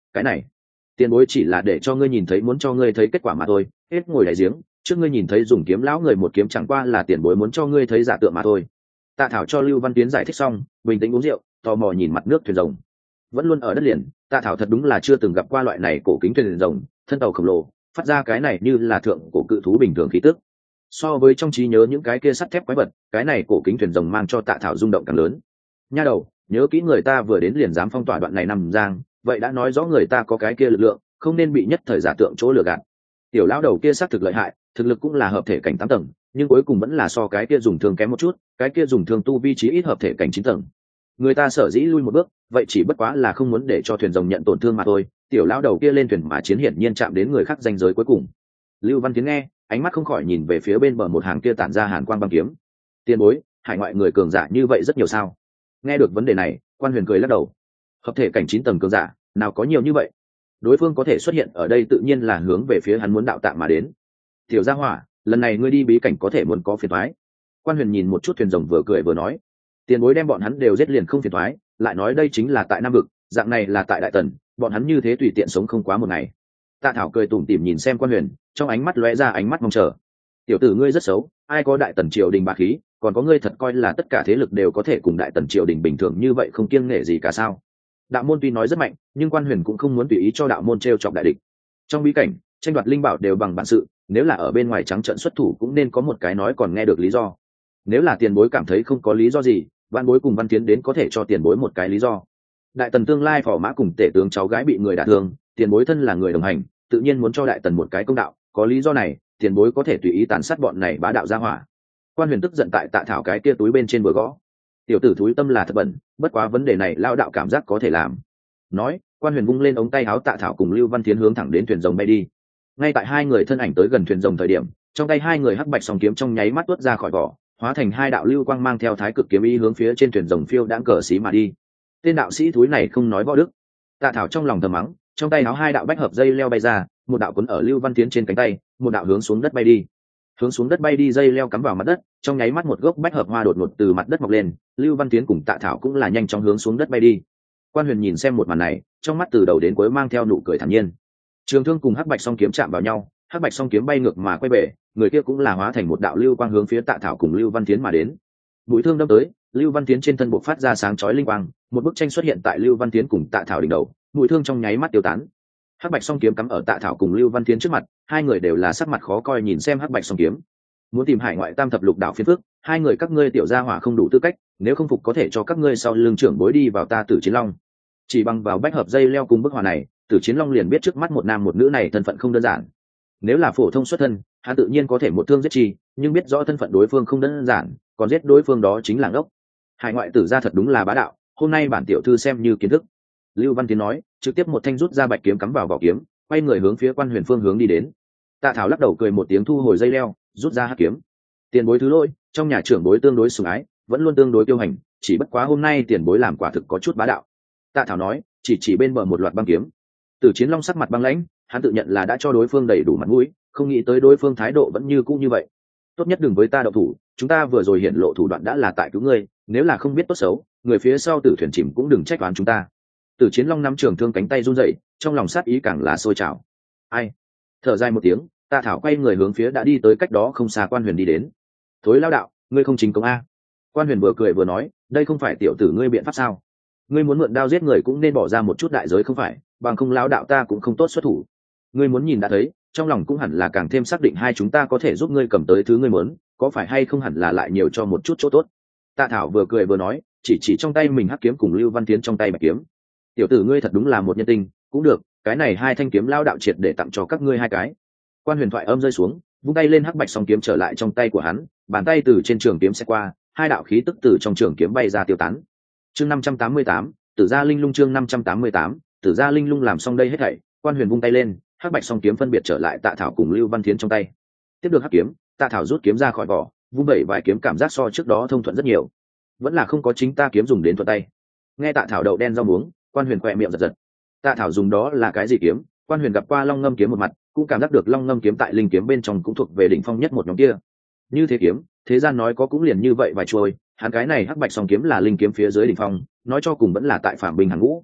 cái này tiền bối chỉ là để cho ngươi nhìn thấy, muốn cho ngươi thấy kết quả mà thôi. Hết ngồi đại giếng trước, ngươi nhìn thấy dùng kiếm lão người một kiếm chẳng qua là tiền bối muốn cho ngươi thấy giả tượng mà thôi. Tạ Thảo cho Lưu Văn Tiến giải thích xong, bình tĩnh uống rượu, tò mò nhìn mặt nước thuyền rồng. Vẫn luôn ở đất liền, Tạ Thảo thật đúng là chưa từng gặp qua loại này cổ kính thuyền rồng, thân tàu khổng lồ, phát ra cái này như là thượng cổ cự thú bình thường khí tức. So với trong trí nhớ những cái kia sắt thép quái vật, cái này cổ kính thuyền rồng mang cho Tạ Thảo rung động càng lớn. Nha đầu, nhớ kỹ người ta vừa đến liền dám phong tỏa đoạn này nằm giang, vậy đã nói rõ người ta có cái kia lực lượng, không nên bị nhất thời giả tượng chỗ lừa gạt. Tiểu lão đầu kia xác thực lợi hại, thực lực cũng là hợp thể cảnh tám tầng, nhưng cuối cùng vẫn là so cái kia dùng thương kém một chút, cái kia dùng thương tu vi trí ít hợp thể cảnh chín tầng. Người ta sở dĩ lui một bước, vậy chỉ bất quá là không muốn để cho thuyền rồng nhận tổn thương mà thôi. Tiểu lão đầu kia lên thuyền mà chiến hiển nhiên chạm đến người khác danh giới cuối cùng. Lưu Văn Tiến nghe, ánh mắt không khỏi nhìn về phía bên bờ một hàng kia tản ra hàn quang băng kiếm. Tiền bối, hải ngoại người cường giả như vậy rất nhiều sao? Nghe được vấn đề này, Quan Huyền cười lắc đầu. Hợp thể cảnh chín tầng cường giả, nào có nhiều như vậy? Đối phương có thể xuất hiện ở đây tự nhiên là hướng về phía hắn muốn đạo tạng mà đến. Tiểu gia hỏa, lần này ngươi đi bí cảnh có thể muốn có phiền toái. Quan Huyền nhìn một chút thuyền rồng vừa cười vừa nói, tiền bối đem bọn hắn đều giết liền không phiền toái, lại nói đây chính là tại Nam vực, dạng này là tại Đại Tần, bọn hắn như thế tùy tiện sống không quá một ngày. Tạ Thảo cười tủm tỉm nhìn xem Quan Huyền, trong ánh mắt lóe ra ánh mắt mong chờ. Tiểu tử ngươi rất xấu, ai có Đại Tần triều đình bá khí, còn có ngươi thật coi là tất cả thế lực đều có thể cùng Đại Tần triều đình bình thường như vậy không kiêng nể gì cả sao? Đạo môn tuy nói rất mạnh, nhưng Quan Huyền cũng không muốn tùy ý cho đạo môn trêu chọc đại địch. Trong bí cảnh, tranh đoạt linh bảo đều bằng bản sự, nếu là ở bên ngoài trắng trợn xuất thủ cũng nên có một cái nói còn nghe được lý do. Nếu là tiền bối cảm thấy không có lý do gì, Văn bối cùng Văn Tiến đến có thể cho tiền bối một cái lý do. Đại Tần tương lai phò mã cùng tể tướng cháu gái bị người đả thương, tiền bối thân là người đồng hành, tự nhiên muốn cho Đại Tần một cái công đạo, có lý do này, tiền bối có thể tùy ý tàn sát bọn này bá đạo gia hỏa. Quan Huyền tức giận tại Tạ Thảo cái kia túi bên trên vừa gõ. Tiểu tử thúi tâm là thật bẩn, bất quá vấn đề này lao đạo cảm giác có thể làm. Nói, Quan Huyền vung lên ống tay áo Tạ Thảo cùng Lưu Văn Tiến hướng thẳng đến thuyền rồng bay đi. Ngay tại hai người thân ảnh tới gần thuyền rồng thời điểm, trong tay hai người hắc bạch song kiếm trong nháy mắt tuốt ra khỏi vỏ, hóa thành hai đạo lưu quang mang theo thái cực kiếm ý hướng phía trên thuyền rồng phiêu đãng cờ xí mà đi. Tên đạo sĩ thúi này không nói võ đức. Tạ Thảo trong lòng thầm mắng, trong tay áo hai đạo bách hợp dây leo bay ra, một đạo cuốn ở Lưu Văn Tiến trên cánh tay, một đạo hướng xuống đất bay đi. Hướng xuống đất bay đi dây leo cắm vào mặt đất, trong nháy mắt một gốc bách hợp hoa đột ngột từ mặt đất mọc lên, Lưu Văn Tiến cùng Tạ Thảo cũng là nhanh chóng hướng xuống đất bay đi. Quan Huyền nhìn xem một màn này, trong mắt từ đầu đến cuối mang theo nụ cười thản nhiên. Trường thương cùng hắc bạch song kiếm chạm vào nhau, hắc bạch song kiếm bay ngược mà quay bể, người kia cũng là hóa thành một đạo lưu quang hướng phía Tạ Thảo cùng Lưu Văn Tiến mà đến. Mũi thương đâm tới, Lưu Văn Tiến trên thân bộc phát ra sáng chói linh quang, một bức tranh xuất hiện tại Lưu Văn Tiến cùng Tạ Thảo đỉnh đầu, mũi thương trong nháy mắt tiêu tán. Hắc bạch song kiếm cắm ở Tạ Thảo cùng Lưu Văn Tiến trước mặt, hai người đều là sắc mặt khó coi nhìn xem hắc bạch song kiếm. Muốn tìm hải ngoại tam thập lục đảo phiên phước, hai người các ngươi tiểu gia hỏa không đủ tư cách, nếu không phục có thể cho các ngươi sau lưng trưởng bối đi vào ta Tử Chiến Long. Chỉ bằng vào bách hợp dây leo cùng bức họa này, Tử Chiến Long liền biết trước mắt một nam một nữ này thân phận không đơn giản. Nếu là phổ thông xuất thân, hắn tự nhiên có thể một thương giết chi, nhưng biết rõ thân phận đối phương không đơn giản, còn giết đối phương đó chính là ngốc. Hải ngoại tử gia thật đúng là bá đạo, hôm nay bản tiểu thư xem như kiến thức. Lưu Văn Tiến nói, trực tiếp một thanh rút ra bạch kiếm cắm vào vỏ kiếm, quay người hướng phía Quan Huyền phương hướng đi đến. Tạ Thảo lắc đầu cười một tiếng thu hồi dây leo, rút ra hắc kiếm. Tiền bối thứ lỗi, trong nhà trưởng bối tương đối sủng ái, vẫn luôn tương đối tiêu hành, chỉ bất quá hôm nay tiền bối làm quả thực có chút bá đạo. Tạ Thảo nói, chỉ chỉ bên bờ một loạt băng kiếm. Tử Chiến Long sắc mặt băng lãnh, hắn tự nhận là đã cho đối phương đầy đủ mặt mũi, không nghĩ tới đối phương thái độ vẫn như cũ như vậy. Tốt nhất đừng với ta động thủ, chúng ta vừa rồi hiện lộ thủ đoạn đã là tại cứu ngươi, nếu là không biết tốt xấu, người phía sau Tử thuyền chìm cũng đừng trách oán chúng ta. Tử Chiến Long nắm trường thương cánh tay run rẩy, trong lòng sát ý càng là sôi trào. Ai? Thở dài một tiếng, Tạ Thảo quay người hướng phía đã đi tới cách đó không xa Quan Huyền đi đến. Thối lao đạo, ngươi không chính công a? Quan Huyền vừa cười vừa nói, đây không phải tiểu tử ngươi biện pháp sao? Ngươi muốn mượn đao giết người cũng nên bỏ ra một chút đại giới không phải, bằng không lao đạo ta cũng không tốt xuất thủ. Ngươi muốn nhìn đã thấy, trong lòng cũng hẳn là càng thêm xác định hai chúng ta có thể giúp ngươi cầm tới thứ ngươi muốn, có phải hay không hẳn là lại nhiều cho một chút chỗ tốt. Tạ Thảo vừa cười vừa nói, chỉ chỉ trong tay mình hắc kiếm cùng Lưu Văn Tiến trong tay bạch kiếm. Tiểu tử ngươi thật đúng là một nhân tinh, cũng được, cái này hai thanh kiếm lao đạo triệt để tặng cho các ngươi hai cái. Quan Huyền thoại âm rơi xuống, vung tay lên hắc bạch song kiếm trở lại trong tay của hắn, bàn tay từ trên trường kiếm sẽ qua, hai đạo khí tức từ trong trường kiếm bay ra tiêu tán. Chương năm trăm tám mươi tám, Tử gia linh lung chương năm trăm tám mươi tám, Tử gia linh lung làm xong đây hết thảy, Quan Huyền vung tay lên, hắc bạch song kiếm phân biệt trở lại Tạ Thảo cùng Lưu Văn Thiến trong tay. Tiếp được hắc kiếm, Tạ Thảo rút kiếm ra khỏi vỏ, vung bảy vài kiếm cảm giác so trước đó thông thuận rất nhiều. Vẫn là không có chính ta kiếm dùng đến thuận tay. Nghe Tạ Thảo đậu đen rau muống, Quan Huyền khỏe miệng giật giật. Tạ Thảo dùng đó là cái gì kiếm? Quan Huyền gặp qua Long Ngâm kiếm một mặt, cũng cảm giác được Long Ngâm kiếm tại linh kiếm bên trong cũng thuộc về đỉnh phong nhất một nhóm kia. Như thế kiếm, thế gian nói có cũng liền như vậy vài chuôi, hắn cái này hắc bạch song kiếm là linh kiếm phía dưới đỉnh phong, nói cho cùng vẫn là tại phạm bình hàng ngũ.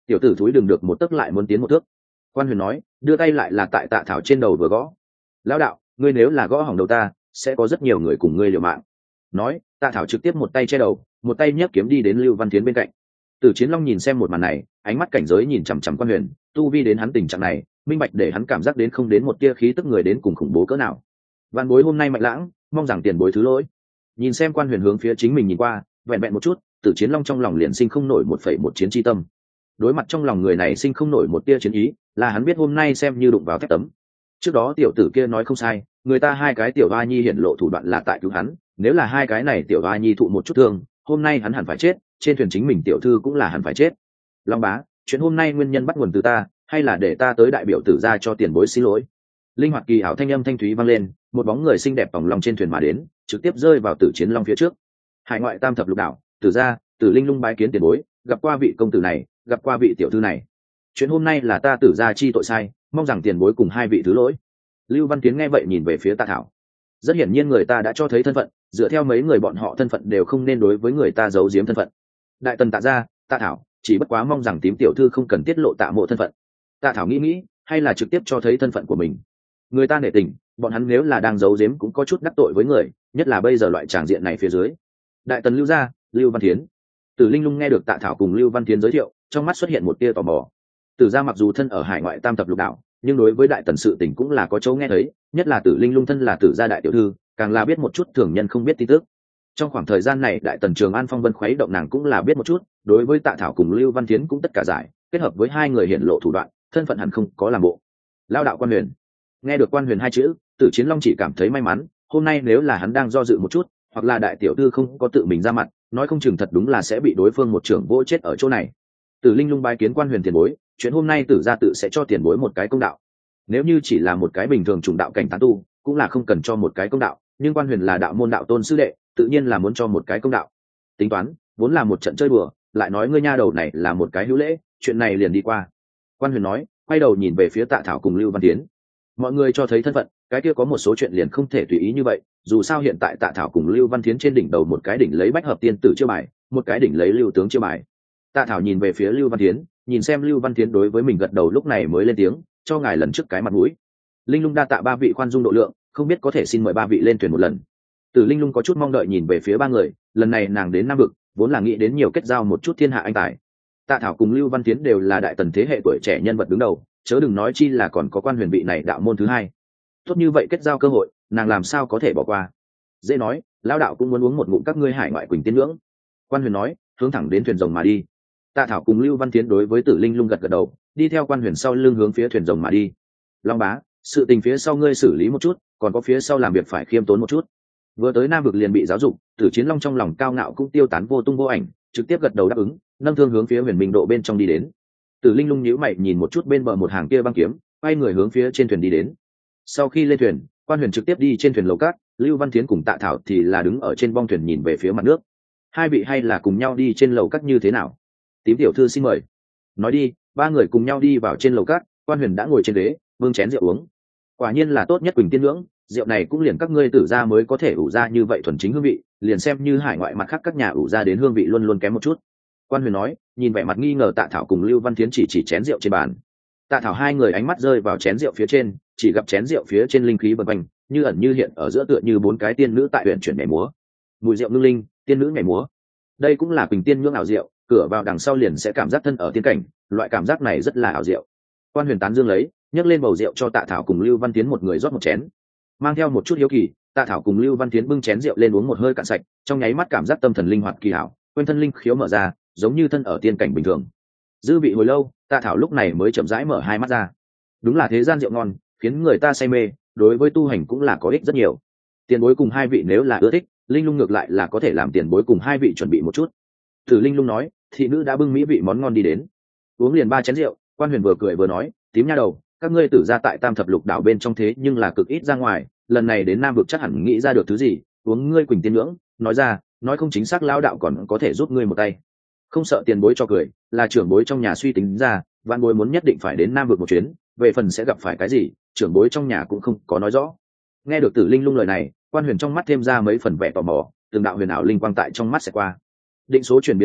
tiểu tử thúi đừng được một tấc lại muốn tiến một thước. Quan Huyền nói, đưa tay lại là tại Tạ Thảo trên đầu vừa gõ. Lão đạo, ngươi nếu là gõ hỏng đầu ta, sẽ có rất nhiều người cùng ngươi liều mạng. Nói, Tạ Thảo trực tiếp một tay che đầu, một tay nhấc kiếm đi đến Lưu Văn Thiến bên cạnh. Tử Chiến Long nhìn xem một màn này, ánh mắt cảnh giới nhìn chằm chằm Quan Huyền, tu vi đến hắn tình trạng này, minh bạch để hắn cảm giác đến không đến một tia khí tức người đến cùng khủng bố cỡ nào. Vạn bối hôm nay mạnh lãng, mong rằng tiền bối thứ lỗi. Nhìn xem Quan Huyền hướng phía chính mình nhìn qua, vẹn vẹn một chút, Tử Chiến Long trong lòng liền sinh không nổi một phẩy một chiến chi tâm. Đối mặt trong lòng người này sinh không nổi một tia chiến ý, là hắn biết hôm nay xem như đụng vào thép tấm. Trước đó tiểu tử kia nói không sai, người ta hai cái tiểu hoa nhi hiển lộ thủ đoạn là tại cứu hắn, nếu là hai cái này tiểu hoa nhi thụ một chút thương, hôm nay hắn hẳn phải chết, trên thuyền chính mình tiểu thư cũng là hẳn phải chết. Long bá, chuyện hôm nay nguyên nhân bắt nguồn từ ta, hay là để ta tới đại biểu tử ra cho tiền bối xin lỗi. Linh hoạt kỳ ảo thanh âm thanh thúy vang lên, một bóng người xinh đẹp vòng lòng trên thuyền mà đến, trực tiếp rơi vào Tử Chiến Long phía trước. Hải ngoại tam thập lục đảo, tử gia, Tử Linh Lung bái kiến tiền bối, gặp qua vị công tử này, gặp qua vị tiểu thư này. Chuyện hôm nay là ta tử gia chi tội sai, mong rằng tiền bối cùng hai vị thứ lỗi. Lưu Văn Tiến nghe vậy nhìn về phía Tạ Thảo. Rất hiển nhiên người ta đã cho thấy thân phận, dựa theo mấy người bọn họ thân phận đều không nên đối với người ta giấu giếm thân phận. Đại tần Tạ gia, Tạ Thảo, chỉ bất quá mong rằng tím tiểu thư không cần tiết lộ Tạ mộ thân phận. Tạ Thảo nghĩ nghĩ, hay là trực tiếp cho thấy thân phận của mình. Người ta nể tình, bọn hắn nếu là đang giấu giếm cũng có chút đắc tội với người, nhất là bây giờ loại tràng diện này phía dưới. Đại tần Lưu gia, Lưu Văn Thiến. Tử Linh Lung nghe được Tạ Thảo cùng Lưu Văn Thiến giới thiệu, trong mắt xuất hiện một tia tò mò. Tử gia mặc dù thân ở hải ngoại tam thập lục đảo, nhưng đối với đại tần sự tình cũng là có chỗ nghe thấy, nhất là Tử Linh Lung thân là Tử gia đại tiểu thư, càng là biết một chút thường nhân không biết tin tức. Trong khoảng thời gian này đại tần Trường An phong vân khuấy động nàng cũng là biết một chút, đối với Tạ Thảo cùng Lưu Văn Thiến cũng tất cả giải, kết hợp với hai người hiển lộ thủ đoạn, thân phận hẳn không có làm bộ. Lao đạo Quan Huyền. Nghe được Quan Huyền hai chữ, Tử Chiến Long chỉ cảm thấy may mắn, hôm nay nếu là hắn đang do dự một chút, hoặc là đại tiểu thư không có tự mình ra mặt, nói không chừng thật đúng là sẽ bị đối phương một trưởng vỗ chết ở chỗ này. Tử Linh Lung bái kiến Quan Huyền tiền bối, chuyện hôm nay tử gia tự sẽ cho tiền bối một cái công đạo. Nếu như chỉ là một cái bình thường trùng đạo cảnh tán tu, cũng là không cần cho một cái công đạo, nhưng Quan Huyền là đạo môn đạo tôn sư đệ, tự nhiên là muốn cho một cái công đạo. Tính toán, vốn là một trận chơi đùa, lại nói ngươi nha đầu này là một cái hữu lễ, chuyện này liền đi qua. Quan Huyền nói, quay đầu nhìn về phía Tạ Thảo cùng Lưu Văn Tiến. Mọi người cho thấy thân phận, cái kia có một số chuyện liền không thể tùy ý như vậy, dù sao hiện tại Tạ Thảo cùng Lưu Văn Thiến trên đỉnh đầu một cái đỉnh lấy bách hợp tiên tử chiêu bài, một cái đỉnh lấy lưu tướng chiêu bài. Tạ Thảo nhìn về phía Lưu Văn Thiến, nhìn xem Lưu Văn Thiến đối với mình gật đầu lúc này mới lên tiếng, cho ngài lần trước cái mặt mũi. Linh Lung đa tạ ba vị khoan dung độ lượng, không biết có thể xin mời ba vị lên thuyền một lần. Tử Linh Lung có chút mong đợi nhìn về phía ba người, lần này nàng đến Nam Vực, vốn là nghĩ đến nhiều kết giao một chút thiên hạ anh tài. Tạ Thảo cùng Lưu Văn Thiến đều là đại tần thế hệ tuổi trẻ nhân vật đứng đầu, chớ đừng nói chi là còn có Quan Huyền vị này đạo môn thứ hai. Tốt như vậy kết giao cơ hội, nàng làm sao có thể bỏ qua. Dễ nói, lão đạo cũng muốn uống một ngụm các ngươi hải ngoại quỳnh tiên ngưỡng. Quan Huyền nói, hướng thẳng đến thuyền rồng mà đi. Tạ Thảo cùng Lưu Văn Thiến đối với Tử Linh Lung gật gật đầu, đi theo Quan Huyền sau lưng hướng phía thuyền rồng mà đi. Long bá, sự tình phía sau ngươi xử lý một chút, còn có phía sau làm việc phải khiêm tốn một chút. Vừa tới Nam Vực liền bị giáo dục, Tử Chiến Long trong lòng cao ngạo cũng tiêu tán vô tung vô ảnh, trực tiếp gật đầu đáp ứng, nâng thương hướng phía Huyền Minh Độ bên trong đi đến. Tử Linh Lung nhíu mày nhìn một chút bên bờ một hàng kia băng kiếm, quay người hướng phía trên thuyền đi đến. Sau khi lên thuyền, Quan Huyền trực tiếp đi trên thuyền lầu cát, Lưu Văn Thiến cùng Tạ Thảo thì là đứng ở trên bong thuyền nhìn về phía mặt nước. Hai vị hay là cùng nhau đi trên lầu cát như thế nào? Tím tiểu thư xin mời. Nói đi, ba người cùng nhau đi vào trên lầu cát, Quan Huyền đã ngồi trên ghế, bưng chén rượu uống. Quả nhiên là tốt nhất quỳnh tiên ngưỡng, rượu này cũng liền các ngươi tử gia mới có thể ủ ra như vậy thuần chính hương vị, liền xem như hải ngoại mặt khác các nhà ủ ra đến hương vị luôn luôn kém một chút. Quan Huyền nói, nhìn vẻ mặt nghi ngờ Tạ Thảo cùng Lưu Văn Thiến chỉ chỉ chén rượu trên bàn. Tạ Thảo hai người ánh mắt rơi vào chén rượu phía trên, chỉ gặp chén rượu phía trên linh khí bần quanh, như ẩn như hiện ở giữa tựa như bốn cái tiên nữ tại huyện chuyển nhảy múa. Mùi rượu ngưng linh, tiên nữ nhảy múa. Đây cũng là quỳnh tiên nhưỡng ảo rượu, cửa vào đằng sau liền sẽ cảm giác thân ở tiên cảnh, loại cảm giác này rất là ảo diệu. Quan Huyền tán dương lấy, nhấc lên bầu rượu cho Tạ Thảo cùng Lưu Văn Thiến một người rót một chén. Mang theo một chút hiếu kỳ, Tạ Thảo cùng Lưu Văn Thiến bưng chén rượu lên uống một hơi cạn sạch, trong nháy mắt cảm giác tâm thần linh hoạt kỳ hảo, quên thân linh khiếu mở ra, giống như thân ở tiên cảnh bình thường. Dư vị hồi lâu, Tạ Thảo lúc này mới chậm rãi mở hai mắt ra. Đúng là thế gian rượu ngon, khiến người ta say mê, đối với tu hành cũng là có ích rất nhiều. Tiền bối cùng hai vị nếu là ưa thích, Linh Lung ngược lại là có thể làm tiền bối cùng hai vị chuẩn bị một chút. Thử Linh Lung nói, thị nữ đã bưng mỹ vị món ngon đi đến. Uống liền ba chén rượu, Quan Huyền vừa cười vừa nói, tím nha đầu, các ngươi tử gia tại Tam Thập Lục đảo bên trong thế nhưng là cực ít ra ngoài, lần này đến Nam Vực chắc hẳn nghĩ ra được thứ gì, uống ngươi quỳnh tiên ngưỡng, nói ra, nói không chính xác lão đạo còn có thể giúp ngươi một tay. Không sợ tiền bối cho cười, là trưởng bối trong nhà suy tính ra, vạn bối muốn nhất định phải đến Nam Vực một chuyến, về phần sẽ gặp phải cái gì, trưởng bối trong nhà cũng không có nói rõ. Nghe được Tử Linh Lung lời này, Quan Huyền trong mắt thêm ra mấy phần vẻ tò mò, từng đạo huyền ảo linh quang tại trong mắt sẽ qua. Định số chuyển biến số,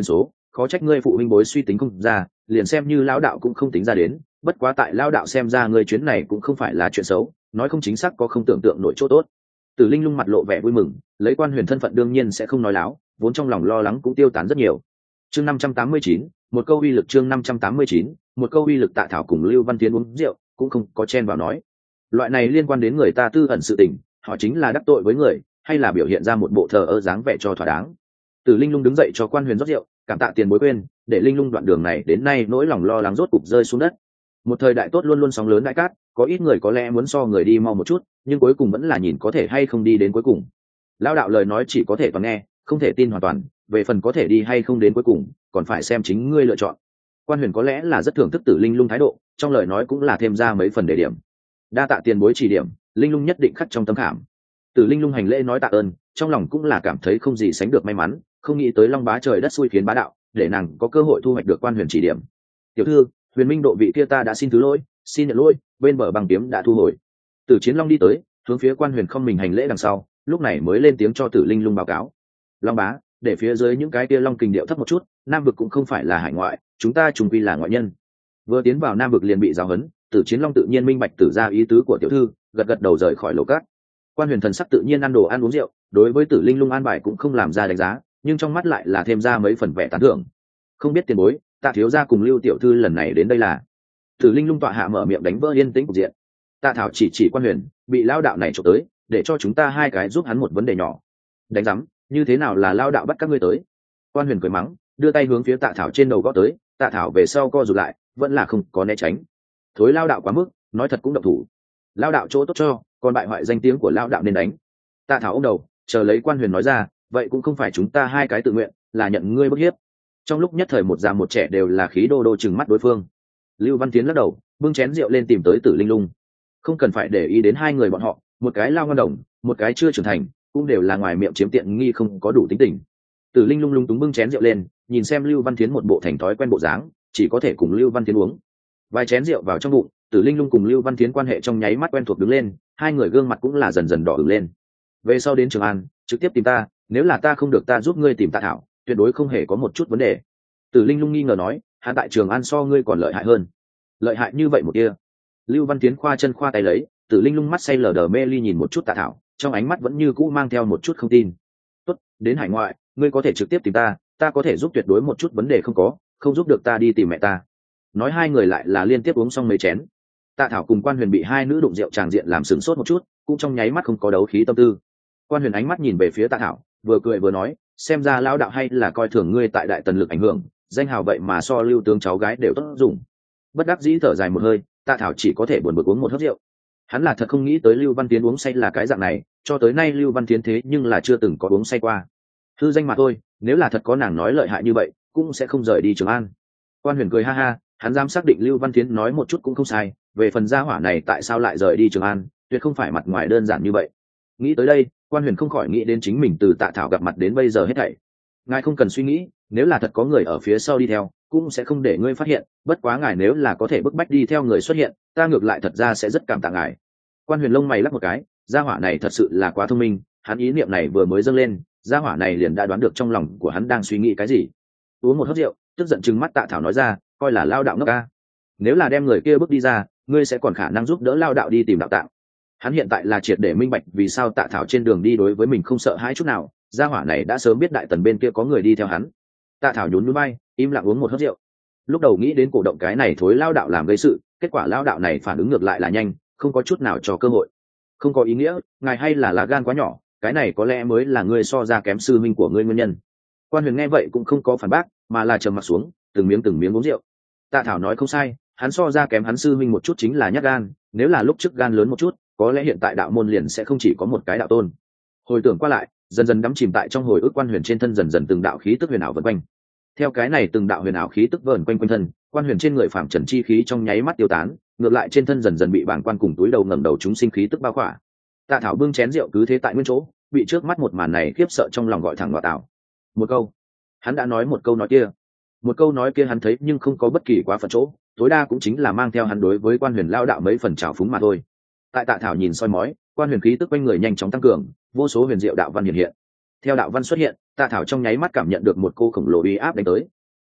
khó trách ngươi phụ huynh bối suy tính không ra, liền xem như lão đạo cũng không tính ra đến, bất quá tại lão đạo xem ra ngươi chuyến này cũng không phải là chuyện xấu, nói không chính xác có không tưởng tượng nổi chỗ tốt. Tử Linh Lung mặt lộ vẻ vui mừng, lấy Quan Huyền thân phận đương nhiên sẽ không nói láo, vốn trong lòng lo lắng cũng tiêu tán rất nhiều. Chương năm trăm tám mươi chín, một câu uy lực chương năm trăm tám mươi chín, một câu uy lực. Tạ Thảo cùng Lưu Văn Tiến uống rượu, cũng không có chen vào nói. Loại này liên quan đến người ta tư ẩn sự tình, họ chính là đắc tội với người, hay là biểu hiện ra một bộ thờ ơ dáng vẻ cho thỏa đáng. Tử Linh Lung đứng dậy cho Quan Huyền rót rượu, cảm tạ tiền bối quên, để Linh Lung đoạn đường này đến nay nỗi lòng lo lắng rốt cục rơi xuống đất. Một thời đại tốt luôn luôn sóng lớn đại cát, có ít người có lẽ muốn so người đi mau một chút, nhưng cuối cùng vẫn là nhìn có thể hay không đi đến cuối cùng. Lão đạo lời nói chỉ có thể toàn nghe, không thể tin hoàn toàn, về phần có thể đi hay không đến cuối cùng, còn phải xem chính ngươi lựa chọn. Quan Huyền có lẽ là rất thưởng thức Tử Linh Lung thái độ, trong lời nói cũng là thêm ra mấy phần đề điểm. Đa tạ tiền bối chỉ điểm, Linh Lung nhất định khắc trong tâm khảm. Tử Linh Lung hành lễ nói tạ ơn, trong lòng cũng là cảm thấy không gì sánh được may mắn, không nghĩ tới Long Bá trời đất xui khiến bá đạo, để nàng có cơ hội thu hoạch được Quan Huyền chỉ điểm. Tiểu thư, Huyền Minh độ vị kia ta đã xin thứ lỗi, xin nhận lỗi, bên bờ băng kiếm đã thu hồi. Tử Chiến Long đi tới, hướng phía Quan Huyền không mình hành lễ đằng sau, lúc này mới lên tiếng cho Tử Linh Lung báo cáo. Long bá, để phía dưới những cái kia long kình điệu thấp một chút, Nam vực cũng không phải là hải ngoại, chúng ta trùng quy là ngoại nhân. Vừa tiến vào Nam vực liền bị giáo huấn, Tử Chiến Long tự nhiên minh bạch Tử ra ý tứ của tiểu thư, gật gật đầu rời khỏi lầu cát. Quan Huyền thần sắc tự nhiên ăn đồ ăn uống rượu, đối với Tử Linh Lung an bài cũng không làm ra đánh giá, nhưng trong mắt lại là thêm ra mấy phần vẻ tán thưởng. Không biết tiền bối, Tạ thiếu gia cùng Lưu tiểu thư lần này đến đây là? Tử Linh Lung tọa hạ mở miệng đánh vỡ yên tĩnh cục diện. Tạ Thảo chỉ chỉ Quan Huyền, bị lao đạo này chụp tới, để cho chúng ta hai cái giúp hắn một vấn đề nhỏ. Đánh rắm, như thế nào là lao đạo bắt các ngươi tới? Quan Huyền cười mắng, đưa tay hướng phía Tạ Thảo trên đầu gõ tới. Tạ Thảo về sau co rụt lại, vẫn là không có né tránh. Thối lao đạo quá mức, nói thật cũng động thủ. Lao đạo chỗ tốt cho, còn bại hoại danh tiếng của lao đạo nên đánh. Tạ Thảo ôm đầu, chờ lấy Quan Huyền nói ra, vậy cũng không phải chúng ta hai cái tự nguyện, là nhận ngươi bức hiếp. Trong lúc nhất thời một già một trẻ đều là khí đô đô chừng mắt đối phương. Lưu Văn Tiến lắc đầu, bưng chén rượu lên tìm tới Tử Linh Lung. Không cần phải để ý đến hai người bọn họ, một cái lao ngon đồng, một cái chưa trưởng thành, cũng đều là ngoài miệng chiếm tiện nghi không có đủ tính tình. Tử Linh Lung lung túng bưng chén rượu lên, nhìn xem Lưu Văn Tiến một bộ thành thói quen bộ dáng, chỉ có thể cùng Lưu Văn Tiến uống. Vài chén rượu vào trong bụng, Tử Linh Lung cùng Lưu Văn Tiến quan hệ trong nháy mắt quen thuộc đứng lên, hai người gương mặt cũng là dần dần đỏ ửng lên. Về sau đến Trường An, trực tiếp tìm ta, nếu là ta không được ta giúp ngươi tìm Tạ Thảo, tuyệt đối không hề có một chút vấn đề. Tử Linh Lung nghi ngờ nói, hắn tại Trường An so ngươi còn lợi hại hơn. Lợi hại như vậy một kia? Lưu Văn Tiến khoa chân khoa tay lấy, Tử Linh Lung mắt say lờ đờ mê ly nhìn một chút Tạ Thảo, trong ánh mắt vẫn như cũ mang theo một chút không tin. Tốt, đến hải ngoại, ngươi có thể trực tiếp tìm ta, ta có thể giúp tuyệt đối một chút vấn đề không có, không giúp được ta đi tìm mẹ ta. Nói hai người lại là liên tiếp uống xong mấy chén. Tạ Thảo cùng Quan Huyền bị hai nữ đụng rượu tràng diện làm sửng sốt một chút, cũng trong nháy mắt không có đấu khí tâm tư. Quan Huyền ánh mắt nhìn về phía Tạ Thảo, vừa cười vừa nói, xem ra lão đạo hay là coi thường ngươi tại Đại Tần lực ảnh hưởng, danh hào vậy mà so Lưu tướng cháu gái đều tốt dùng. Bất đắc dĩ thở dài một hơi, Tạ Thảo chỉ có thể buồn bực uống một hớp rượu. Hắn là thật không nghĩ tới Lưu Văn Tiến uống say là cái dạng này, cho tới nay Lưu Văn Tiến thế nhưng là chưa từng có uống say qua. Hư danh mà thôi, nếu là thật có nàng nói lợi hại như vậy, cũng sẽ không rời đi Trường An. Quan Huyền cười ha ha, hắn dám xác định Lưu Văn Tiến nói một chút cũng không sai, về phần gia hỏa này tại sao lại rời đi Trường An, tuyệt không phải mặt ngoài đơn giản như vậy. Nghĩ tới đây, Quan Huyền không khỏi nghĩ đến chính mình từ Tạ Thảo gặp mặt đến bây giờ hết thảy. Ngài không cần suy nghĩ, nếu là thật có người ở phía sau đi theo, cũng sẽ không để ngươi phát hiện, bất quá ngài nếu là có thể bức bách đi theo người xuất hiện, ta ngược lại thật ra sẽ rất cảm tạ ngài. Quan Huyền lông mày lắc một cái, gia hỏa này thật sự là quá thông minh, hắn ý niệm này vừa mới dâng lên, gia hỏa này liền đã đoán được trong lòng của hắn đang suy nghĩ cái gì. Uống một hớp rượu, tức giận trừng mắt Tạ Thảo nói ra, coi là lao đạo ngốc ca. Nếu là đem người kia bước đi ra, ngươi sẽ còn khả năng giúp đỡ lao đạo đi tìm đạo tạng. Hắn hiện tại là triệt để minh bạch vì sao Tạ Thảo trên đường đi đối với mình không sợ hãi chút nào, gia hỏa này đã sớm biết Đại Tần bên kia có người đi theo hắn. Tạ Thảo nhún nhún vai, im lặng uống một hớp rượu. Lúc đầu nghĩ đến cổ động cái này thối lao đạo làm gây sự, kết quả lao đạo này phản ứng ngược lại là nhanh, không có chút nào cho cơ hội. Không có ý nghĩa, ngài hay là lá gan quá nhỏ, cái này có lẽ mới là ngươi so ra kém sư minh của ngươi nguyên nhân. Quan Huyền nghe vậy cũng không có phản bác, mà là trầm mặt xuống, từng miếng từng miếng uống rượu. Tạ Thảo nói không sai, hắn so ra kém hắn sư minh một chút chính là nhát gan, nếu là lúc trước gan lớn một chút, có lẽ hiện tại đạo môn liền sẽ không chỉ có một cái đạo tôn. Hồi tưởng qua lại, dần dần đắm chìm tại trong hồi ức Quan Huyền trên thân dần dần từng đạo khí tức huyền ảo vần quanh. Theo cái này từng đạo huyền ảo khí tức vờn quanh quanh thân, Quan Huyền trên người phạm trần chi khí trong nháy mắt tiêu tán, ngược lại trên thân dần dần bị bảng quan cùng túi đầu ngẩng đầu chúng sinh khí tức bao khỏa. Tạ Thảo bưng chén rượu cứ thế tại nguyên chỗ, bị trước mắt một màn này khiếp sợ trong lòng gọi thẳng vào tảo. Một câu, hắn đã nói một câu nói kia, một câu nói kia hắn thấy nhưng không có bất kỳ quá phận chỗ, tối đa cũng chính là mang theo hắn đối với Quan Huyền lao đạo mấy phần trào phúng mà thôi. Tại Tạ Thảo nhìn soi mói, Quan Huyền khí tức quanh người nhanh chóng tăng cường, vô số huyền diệu đạo văn hiện hiện. Theo đạo văn xuất hiện, Tạ Thảo trong nháy mắt cảm nhận được một cô khổng lồ uy áp đánh tới.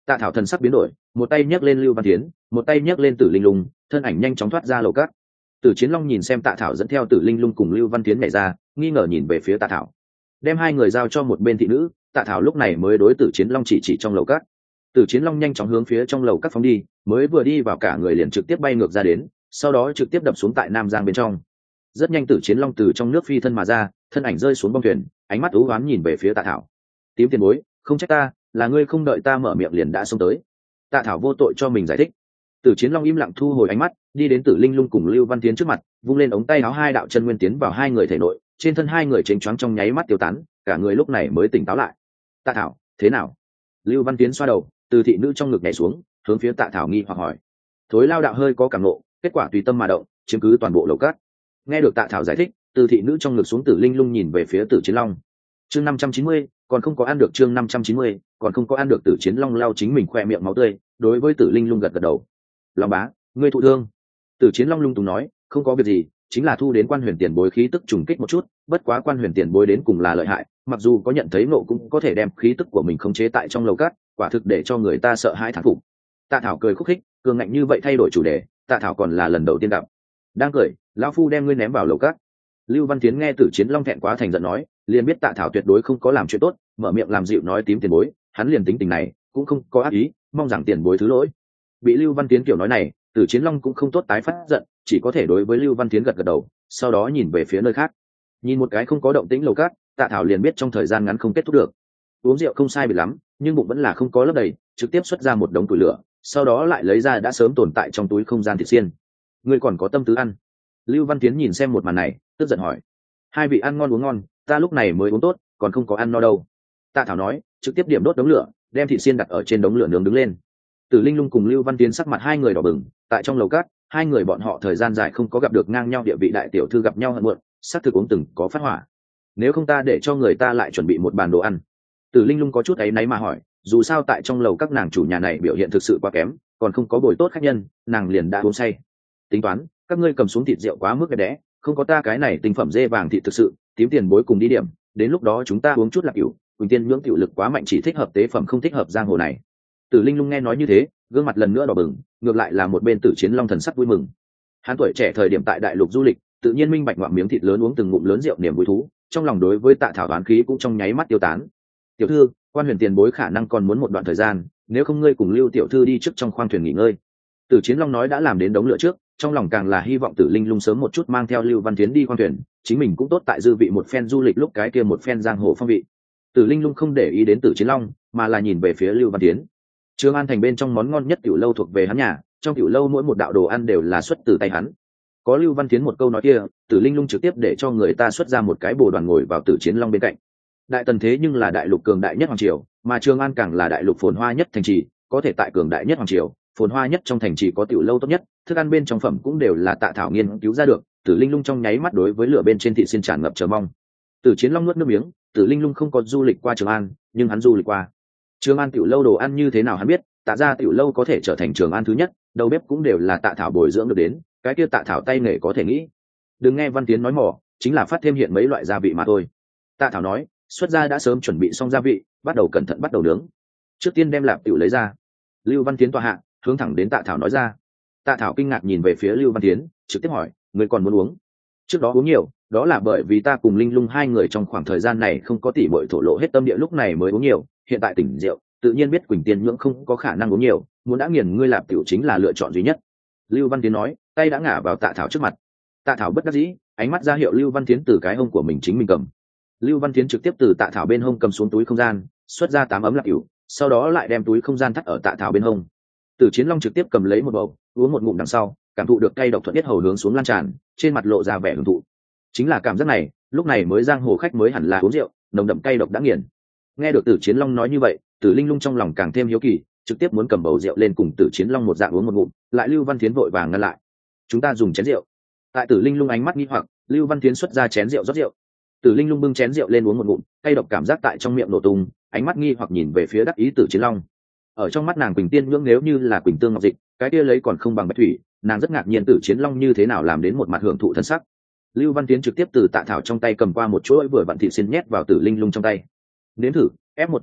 Tạ thảo thần sắc biến đổi, một tay nhấc lên Lưu Văn Tiến, một tay nhấc lên Tử Linh Lung, thân ảnh nhanh chóng thoát ra lầu cát. Tử Chiến Long nhìn xem Tạ thảo dẫn theo Tử Linh Lung cùng Lưu Văn Tiến nhảy ra, nghi ngờ nhìn về phía Tạ thảo, đem hai người giao cho một bên thị nữ. Tạ thảo lúc này mới đối Tử Chiến Long chỉ chỉ trong lầu cát. Tử Chiến Long nhanh chóng hướng phía trong lầu cát phóng đi, mới vừa đi vào cả người liền trực tiếp bay ngược ra đến, sau đó trực tiếp đập xuống tại Nam Giang bên trong. Rất nhanh Tử Chiến Long từ trong nước phi thân mà ra, thân ảnh rơi xuống bong thuyền, ánh mắt u ám nhìn về phía Tạ thảo. Tím tiền bối, không trách ta, là ngươi không đợi ta mở miệng liền đã xông tới. Tạ thảo vô tội cho mình giải thích. Tử Chiến Long im lặng thu hồi ánh mắt, đi đến Tử Linh Lung cùng Lưu Văn Tiến trước mặt, vung lên ống tay áo, hai đạo chân nguyên tiến vào hai người thể nội, trên thân hai người chênh choáng trong nháy mắt tiêu tán, cả người lúc này mới tỉnh táo lại. Tạ thảo, thế nào? Lưu Văn Tiến xoa đầu, từ thị nữ trong ngực nhảy xuống, hướng phía Tạ thảo nghi hoặc hỏi. Thối lao đạo hơi có cảm nộ, kết quả tùy tâm mà động, chiếm cứ toàn bộ lầu cát. Nghe được Tạ thảo giải thích, từ thị nữ trong ngực xuống Tử Linh Lung nhìn về phía Tử Chiến Long. Chương năm trăm chín mươi, còn không có ăn được. Chương năm trăm chín mươi, còn không có ăn được. Tử Chiến Long lao chính mình khoe miệng máu tươi, đối với Tử Linh Lung gật gật đầu. Long bá, ngươi thụ thương? Tử Chiến Long lung tung nói, không có việc gì, chính là thu đến Quan Huyền tiền bối khí tức trùng kích một chút, bất quá Quan Huyền tiền bối đến cùng là lợi hại, mặc dù có nhận thấy nộ cũng có thể đem khí tức của mình khống chế tại trong lầu cát, quả thực để cho người ta sợ hãi thán phục. Tạ thảo cười khúc khích, cường ngạnh như vậy thay đổi chủ đề, Tạ thảo còn là lần đầu tiên gặp. Đang cười, lão phu đem ngươi ném vào lầu cát. Lưu Văn Tiến nghe Tử Chiến Long thẹn quá thành giận nói, liền biết Tạ thảo tuyệt đối không có làm chuyện tốt, mở miệng làm dịu nói tím tiền bối, hắn liền tính tình này, cũng không có ác ý, mong rằng tiền bối thứ lỗi. Bị Lưu Văn Tiến kiểu nói này, Tử Chiến Long cũng không tốt tái phát giận, chỉ có thể đối với Lưu Văn Tiến gật gật đầu, sau đó nhìn về phía nơi khác. Nhìn một cái không có động tĩnh lầu cát, Tạ thảo liền biết trong thời gian ngắn không kết thúc được. Uống rượu không sai biệt lắm, nhưng bụng vẫn là không có lấp đầy, trực tiếp xuất ra một đống củi lửa, sau đó lại lấy ra đã sớm tồn tại trong túi không gian thịt xiên. Ngươi còn có tâm tư ăn? Lưu Văn Tiến nhìn xem một màn này, tức giận hỏi. Hai vị ăn ngon uống ngon, ta lúc này mới uống tốt, còn không có ăn no đâu. Tạ thảo nói, trực tiếp điểm đốt đống lửa, đem thịt xiên đặt ở trên đống lửa nướng đứng lên. Tử Linh Lung cùng Lưu Văn Tiến sắc mặt hai người đỏ bừng, tại trong lầu cát, hai người bọn họ thời gian dài không có gặp được ngang nhau địa vị đại tiểu thư gặp nhau hận muộn, sắc thực uống từng có phát hỏa. Nếu không ta để cho người ta lại chuẩn bị một bàn đồ ăn. Tử Linh Lung có chút áy náy mà hỏi, dù sao tại trong lầu các nàng chủ nhà này biểu hiện thực sự quá kém, còn không có bồi tốt khách nhân, nàng liền đã uống say. Tính toán, các ngươi cầm xuống thịt rượu quá mức đẹp đẽ, không có ta cái này tinh phẩm dê vàng thịt thực sự, tím tiền bối cùng đi điểm, đến lúc đó chúng ta uống chút lạc cửu, Quỳnh Tiên nhưỡng tiểu lực quá mạnh chỉ thích hợp tế phẩm không thích hợp giang hồ này. Tử Linh Lung nghe nói như thế, gương mặt lần nữa đỏ bừng, ngược lại là một bên Tử Chiến Long thần sắc vui mừng. Hắn tuổi trẻ thời điểm tại đại lục du lịch, tự nhiên minh bạch ngoạm miếng thịt lớn uống từng ngụm lớn rượu niềm vui thú, trong lòng đối với Tạ thảo đoán khí cũng trong nháy mắt tiêu tán. Tiểu thư, Quan Huyền tiền bối khả năng còn muốn một đoạn thời gian, nếu không ngươi cùng Lưu tiểu thư đi trước trong khoang thuyền nghỉ ngơi. Tử Chiến Long nói đã làm đến đống lửa trước, trong lòng càng là hy vọng Tử Linh Lung sớm một chút mang theo Lưu Văn Tiến đi khoang thuyền, chính mình cũng tốt tại dư vị một phen du lịch lúc cái kia một phen giang hồ phong vị. Tử Linh Lung không để ý đến Tử Chiến Long, mà là nhìn về phía Lưu Văn Tiến. Trường An thành bên trong món ngon nhất tiểu lâu thuộc về hắn nhà, trong tiểu lâu mỗi một đạo đồ ăn đều là xuất từ tay hắn. Có Lưu Văn Tiến một câu nói kia, Tử Linh Lung trực tiếp để cho người ta xuất ra một cái bồ đoàn ngồi vào Tử Chiến Long bên cạnh. Đại Tần thế nhưng là đại lục cường đại nhất hoàng triều, mà Trường An càng là đại lục phồn hoa nhất thành trì, có thể tại cường đại nhất hoàng triều, phồn hoa nhất trong thành trì có tiểu lâu tốt nhất, thức ăn bên trong phẩm cũng đều là Tạ thảo nghiên cứu ra được. Tử Linh Lung trong nháy mắt đối với lửa bên trên thị xiên tràn ngập chờ mong. Tử Chiến Long nuốt nước miếng, Tử Linh Lung không có du lịch qua Trường An, nhưng hắn du lịch qua. Trường An tiểu lâu đồ ăn như thế nào hắn biết, Tạ gia tiểu lâu có thể trở thành Trường An thứ nhất, đầu bếp cũng đều là Tạ thảo bồi dưỡng được đến, cái kia Tạ thảo tay nghề có thể nghĩ. Đừng nghe Văn Tiến nói mỏ, chính là phát thêm hiện mấy loại gia vị mà thôi. Tạ thảo nói, xuất gia đã sớm chuẩn bị xong gia vị, bắt đầu cẩn thận bắt đầu nướng. Trước tiên đem lạp tiểu lấy ra. Lưu Văn Tiến tọa hạ, hướng thẳng đến Tạ thảo nói ra. Tạ thảo kinh ngạc nhìn về phía Lưu Văn Tiến, trực tiếp hỏi, người còn muốn uống? Trước đó uống nhiều, đó là bởi vì ta cùng Linh Lung hai người trong khoảng thời gian này không có tỉ mội thổ lộ hết tâm địa lúc này mới uống nhiều, hiện tại tỉnh rượu, tự nhiên biết Quỳnh Tiên nhưỡng không có khả năng uống nhiều, muốn đã nghiền ngươi lạp tiểu chính là lựa chọn duy nhất. Lưu Văn Tiến nói, tay đã ngả vào Tạ thảo trước mặt. Tạ thảo bất đắc dĩ, ánh mắt ra hiệu Lưu Văn Tiến từ cái hông của mình chính mình cầm. Lưu Văn Tiến trực tiếp từ Tạ thảo bên hông cầm xuống túi không gian, xuất ra tám ấm lạp tiểu, sau đó lại đem túi không gian thắt ở Tạ thảo bên hông. Tử Chiến Long trực tiếp cầm lấy một bầu, uống một ngụm đằng sau, cảm thụ được cay độc thuận tiết hầu hướng xuống lan tràn, trên mặt lộ ra vẻ hưởng thụ. Chính là cảm giác này, lúc này mới giang hồ khách mới hẳn là uống rượu, nồng đậm cay độc đã nghiền. Nghe được Tử Chiến Long nói như vậy, Tử Linh Lung trong lòng càng thêm hiếu kỳ, trực tiếp muốn cầm bầu rượu lên cùng Tử Chiến Long một dạng uống một ngụm, lại Lưu Văn Tiến vội vàng ngăn lại. Chúng ta dùng chén rượu. Tại Tử Linh Lung ánh mắt nghi hoặc, Lưu Văn Tiến xuất ra chén rượu rót rượu. Tử Linh Lung bưng chén rượu lên uống một ngụm, cay độc cảm giác tại trong miệng nổ tung, ánh mắt nghi hoặc nhìn về phía đắc ý Tử Chiến Long. Ở trong mắt nàng Quỳnh Tiên nhưỡng nếu như là Quỳnh Tương Ngọc Dịch, cái kia lấy còn không bằng Bạch Thủy, nàng rất ngạc nhiên Tử Chiến Long như thế nào làm đến một mặt hưởng thụ thân sắc. Lưu Văn Tiến trực tiếp từ Tạ thảo trong tay cầm qua một chuỗi vừa vặn thịt xiên nhét vào Tử Linh Lung trong tay. Nếm thử, ép một chút rượu,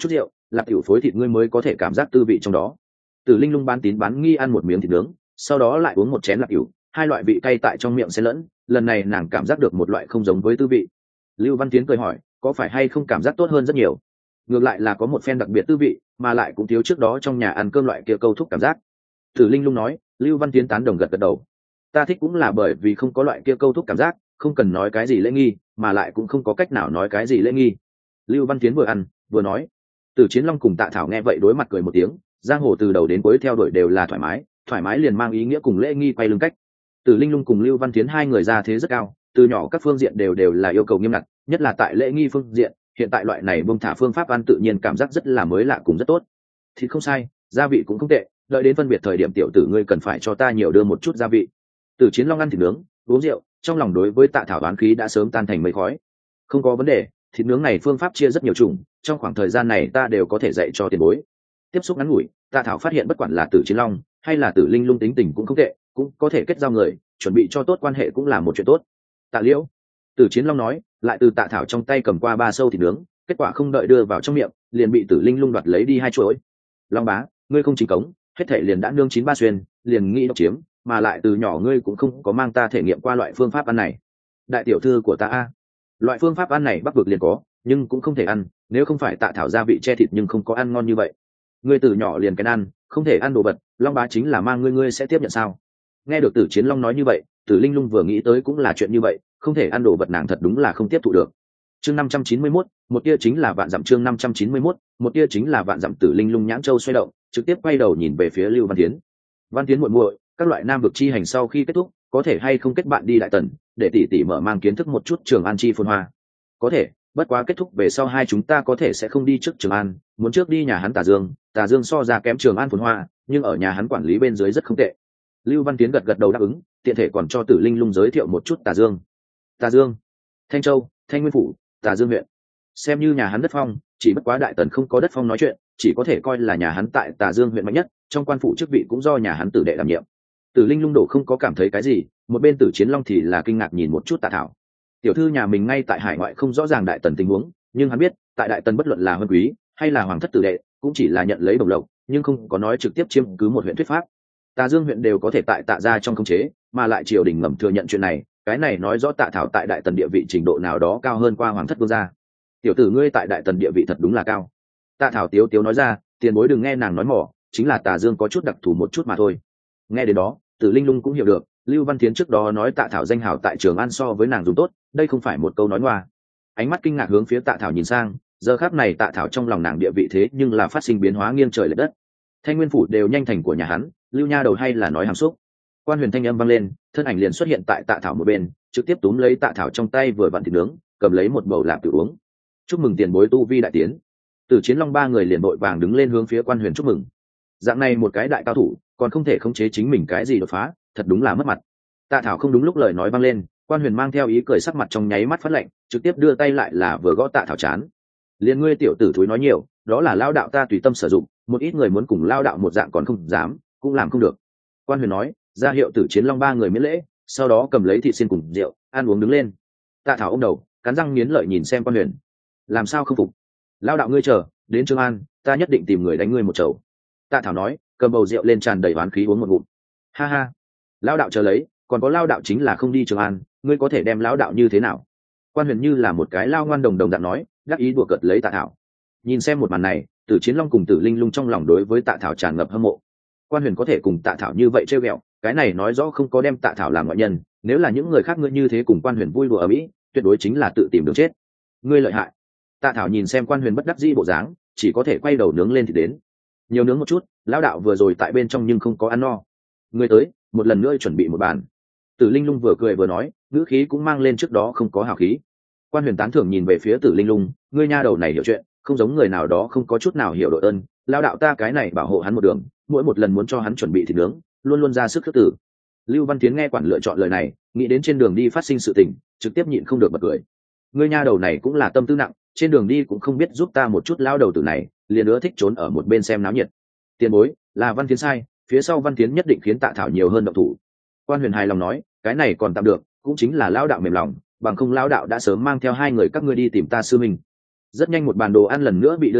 lạp tiểu phối thịt ngươi mới có thể cảm giác tư vị trong đó. Tử Linh Lung bán tín bán nghi ăn một miếng thịt nướng, sau đó lại uống một chén lạp tiểu, hai loại vị cay tại trong miệng xen lẫn, lần này nàng cảm giác được một loại không giống với tư vị. Lưu Văn Tiến cười hỏi, có phải hay không cảm giác tốt hơn rất nhiều? Ngược lại là có một phen đặc biệt tư vị, mà lại cũng thiếu trước đó trong nhà ăn cơm loại kia câu thúc cảm giác. Tử Linh Lung nói. Lưu Văn Tiến tán đồng gật gật đầu. Ta thích cũng là bởi vì không có loại kia câu thúc cảm giác, không cần nói cái gì lễ nghi, mà lại cũng không có cách nào nói cái gì lễ nghi. Lưu Văn Tiến vừa ăn vừa nói. Tử Chiến Long cùng Tạ Thảo nghe vậy đối mặt cười một tiếng, giang hồ từ đầu đến cuối theo đuổi đều là thoải mái, thoải mái liền mang ý nghĩa cùng lễ nghi quay lưng cách. Tử Linh Lung cùng Lưu Văn Tiến hai người ra thế rất cao, từ nhỏ các phương diện đều đều là yêu cầu nghiêm ngặt, nhất là tại lễ nghi phương diện, hiện tại loại này buông thả phương pháp ăn tự nhiên cảm giác rất là mới lạ cùng rất tốt. Thịt không sai, gia vị cũng không tệ, đợi đến phân biệt thời điểm tiểu tử ngươi cần phải cho ta nhiều đưa một chút gia vị. Tử Chiến Long ăn thịt nướng, uống rượu, trong lòng đối với Tạ Thảo đoán khí đã sớm tan thành mây khói. Không có vấn đề, thịt nướng này phương pháp chia rất nhiều chủng, trong khoảng thời gian này ta đều có thể dạy cho tiền bối. Tiếp xúc ngắn ngủi, Tạ Thảo phát hiện bất quản là Tử Chiến Long hay là Tử Linh Lung tính tình cũng không tệ, cũng có thể kết giao người, chuẩn bị cho tốt quan hệ cũng là một chuyện tốt. Tạ Liễu, Tử Chiến Long nói, lại từ Tạ Thảo trong tay cầm qua ba sâu thịt nướng, kết quả không đợi đưa vào trong miệng, liền bị Tử Linh Lung đoạt lấy đi hai chuỗi. Long bá, ngươi không chính cống, hết thể liền đã nương chín ba xuyên, liền nghĩ độc chiếm, mà lại từ nhỏ ngươi cũng không có mang ta thể nghiệm qua loại phương pháp ăn này. Đại tiểu thư của ta a, loại phương pháp ăn này Bắc vực liền có, nhưng cũng không thể ăn, nếu không phải Tạ Thảo gia vị che thịt nhưng không có ăn ngon như vậy. Ngươi từ nhỏ liền cái ăn, không thể ăn đồ vật, Long bá chính là mang ngươi ngươi sẽ tiếp nhận sao? Nghe được Tử Chiến Long nói như vậy, Tử Linh Lung vừa nghĩ tới cũng là chuyện như vậy, không thể ăn đồ vật nàng thật đúng là không tiếp thụ được. Chương năm trăm chín mươi mốt, một tia chính là vạn dặm. Chương năm trăm chín mươi mốt, một tia chính là vạn dặm. Tử Linh Lung nhãn châu xoay động, trực tiếp quay đầu nhìn về phía Lưu Văn Tiến. Văn Tiến muội muội, các loại nam vực chi hành sau khi kết thúc, có thể hay không kết bạn đi Đại Tần, để tỷ tỷ mở mang kiến thức một chút Trường An chi phồn hoa. Có thể, bất quá kết thúc về sau hai chúng ta có thể sẽ không đi trước Trường An, muốn trước đi nhà hắn Tà Dương, Tà Dương so ra kém Trường An phồn hoa, nhưng ở nhà hắn quản lý bên dưới rất không tệ. Lưu Văn Tiến gật gật đầu đáp ứng, tiện thể còn cho Tử Linh Lung giới thiệu một chút Tà Dương. Tà Dương, Thanh Châu, Thanh Nguyên phủ, Tà Dương huyện, xem như nhà hắn đất phong, chỉ bất quá Đại Tần không có đất phong nói chuyện, chỉ có thể coi là nhà hắn tại Tà Dương huyện mạnh nhất, trong quan phủ chức vị cũng do nhà hắn tử đệ đảm nhiệm. Tử Linh Lung đổ không có cảm thấy cái gì, một bên Tử Chiến Long thì là kinh ngạc nhìn một chút Tạ Thảo. Tiểu thư nhà mình ngay tại hải ngoại không rõ ràng Đại Tần tình huống, nhưng hắn biết, tại Đại Tần bất luận là huân quý hay là hoàng thất tử đệ, cũng chỉ là nhận lấy bổng lộc, nhưng không có nói trực tiếp chiếm cứ một huyện thuyết pháp. Tà Dương huyện đều có thể tại Tạ gia trong khống chế, mà lại triều đình ngầm thừa nhận chuyện này, cái này nói rõ Tạ Thảo tại Đại Tần địa vị trình độ nào đó cao hơn qua hoàng thất vương gia. Tiểu tử ngươi tại Đại Tần địa vị thật đúng là cao. Tạ Thảo tiếu tiếu nói ra, tiền bối đừng nghe nàng nói mỏ, chính là Tà Dương có chút đặc thù một chút mà thôi. Nghe đến đó, Tử Linh Lung cũng hiểu được, Lưu Văn Tiến trước đó nói Tạ Thảo danh hào tại Trường An so với nàng dùng tốt, đây không phải một câu nói ngoa. Ánh mắt kinh ngạc hướng phía Tạ Thảo nhìn sang, giờ khắc này Tạ Thảo trong lòng nàng địa vị thế nhưng là phát sinh biến hóa nghiêng trời lệch đất. Thanh Nguyên phủ đều nhanh thành của nhà hắn, Lưu nha đầu hay là nói hàm xúc. Quan Huyền thanh âm vang lên, thân ảnh liền xuất hiện tại Tạ Thảo một bên, trực tiếp túm lấy Tạ Thảo trong tay vừa vặn thịt nướng, cầm lấy một bầu lạp tự uống. Chúc mừng tiền bối tu vi đại tiến. Từ Chiến Long ba người liền vội vàng đứng lên hướng phía Quan Huyền chúc mừng. Dạng này một cái đại cao thủ, còn không thể khống chế chính mình cái gì đột phá, thật đúng là mất mặt. Tạ Thảo không đúng lúc lời nói vang lên, Quan Huyền mang theo ý cười sắc mặt trong nháy mắt phát lạnh, trực tiếp đưa tay lại là vừa gõ Tạ Thảo chán. Liên ngươi tiểu tử thúi nói nhiều, đó là lao đạo ta tùy tâm sử dụng, một ít người muốn cùng lao đạo một dạng còn không dám, cũng làm không được. Quan Huyền nói, ra hiệu Tử Chiến Long ba người miễn lễ, sau đó cầm lấy thịt xiên cùng rượu, ăn uống đứng lên. Tạ Thảo ôm đầu, cắn răng nghiến lợi nhìn xem Quan Huyền. Làm sao không phục? Lao đạo ngươi chờ, đến Trường An, ta nhất định tìm người đánh ngươi một chầu. Tạ Thảo nói, cầm bầu rượu lên tràn đầy oán khí uống một ngụm. Ha ha, lao đạo chờ lấy, còn có lao đạo chính là không đi Trường An, ngươi có thể đem lao đạo như thế nào? Quan Huyền như là một cái lao ngoan đồng đồng dạng nói, đắc ý đùa cợt lấy Tạ Thảo. Nhìn xem một màn này, Tử Chiến Long cùng Tử Linh Lung trong lòng đối với Tạ Thảo tràn ngập hâm mộ. Quan Huyền có thể cùng Tạ Thảo như vậy trêu ghẹo, cái này nói rõ không có đem Tạ Thảo làm ngoại nhân, nếu là những người khác ngươi như thế cùng Quan Huyền vui đùa ở mỹ, tuyệt đối chính là tự tìm đường chết. Ngươi lợi hại. Tạ Thảo nhìn xem Quan Huyền bất đắc dĩ bộ dáng, chỉ có thể quay đầu nướng lên thì đến. Nhiều nướng một chút, lão đạo vừa rồi tại bên trong nhưng không có ăn no. Ngươi tới, một lần nữa chuẩn bị một bàn. Tử Linh Lung vừa cười vừa nói, ngữ khí cũng mang lên trước đó không có hào khí. Quan Huyền tán thưởng nhìn về phía Tử Linh Lung, ngươi nha đầu này hiểu chuyện, không giống người nào đó không có chút nào hiểu đội ơn, lão đạo ta cái này bảo hộ hắn một đường, mỗi một lần muốn cho hắn chuẩn bị thịt nướng, luôn luôn ra sức khước tử. Lưu Văn Tiến nghe quản lựa chọn lời này, nghĩ đến trên đường đi phát sinh sự tình, trực tiếp nhịn không được bật cười. Ngươi nha đầu này cũng là tâm tư nặng, trên đường đi cũng không biết giúp ta một chút lão đầu tử này, liền ưa thích trốn ở một bên xem náo nhiệt. Tiền bối, là Văn Tiến sai, phía sau Văn Tiến nhất định khiến Tạ Thảo nhiều hơn động thủ. Quan Huyền hài lòng nói, cái này còn tạm được, cũng chính là lão đạo mềm lòng, bằng không lão đạo đã sớm mang theo hai người các ngươi đi tìm ta sư mình. Rất nhanh một bàn đồ ăn lần nữa bị đưa ra,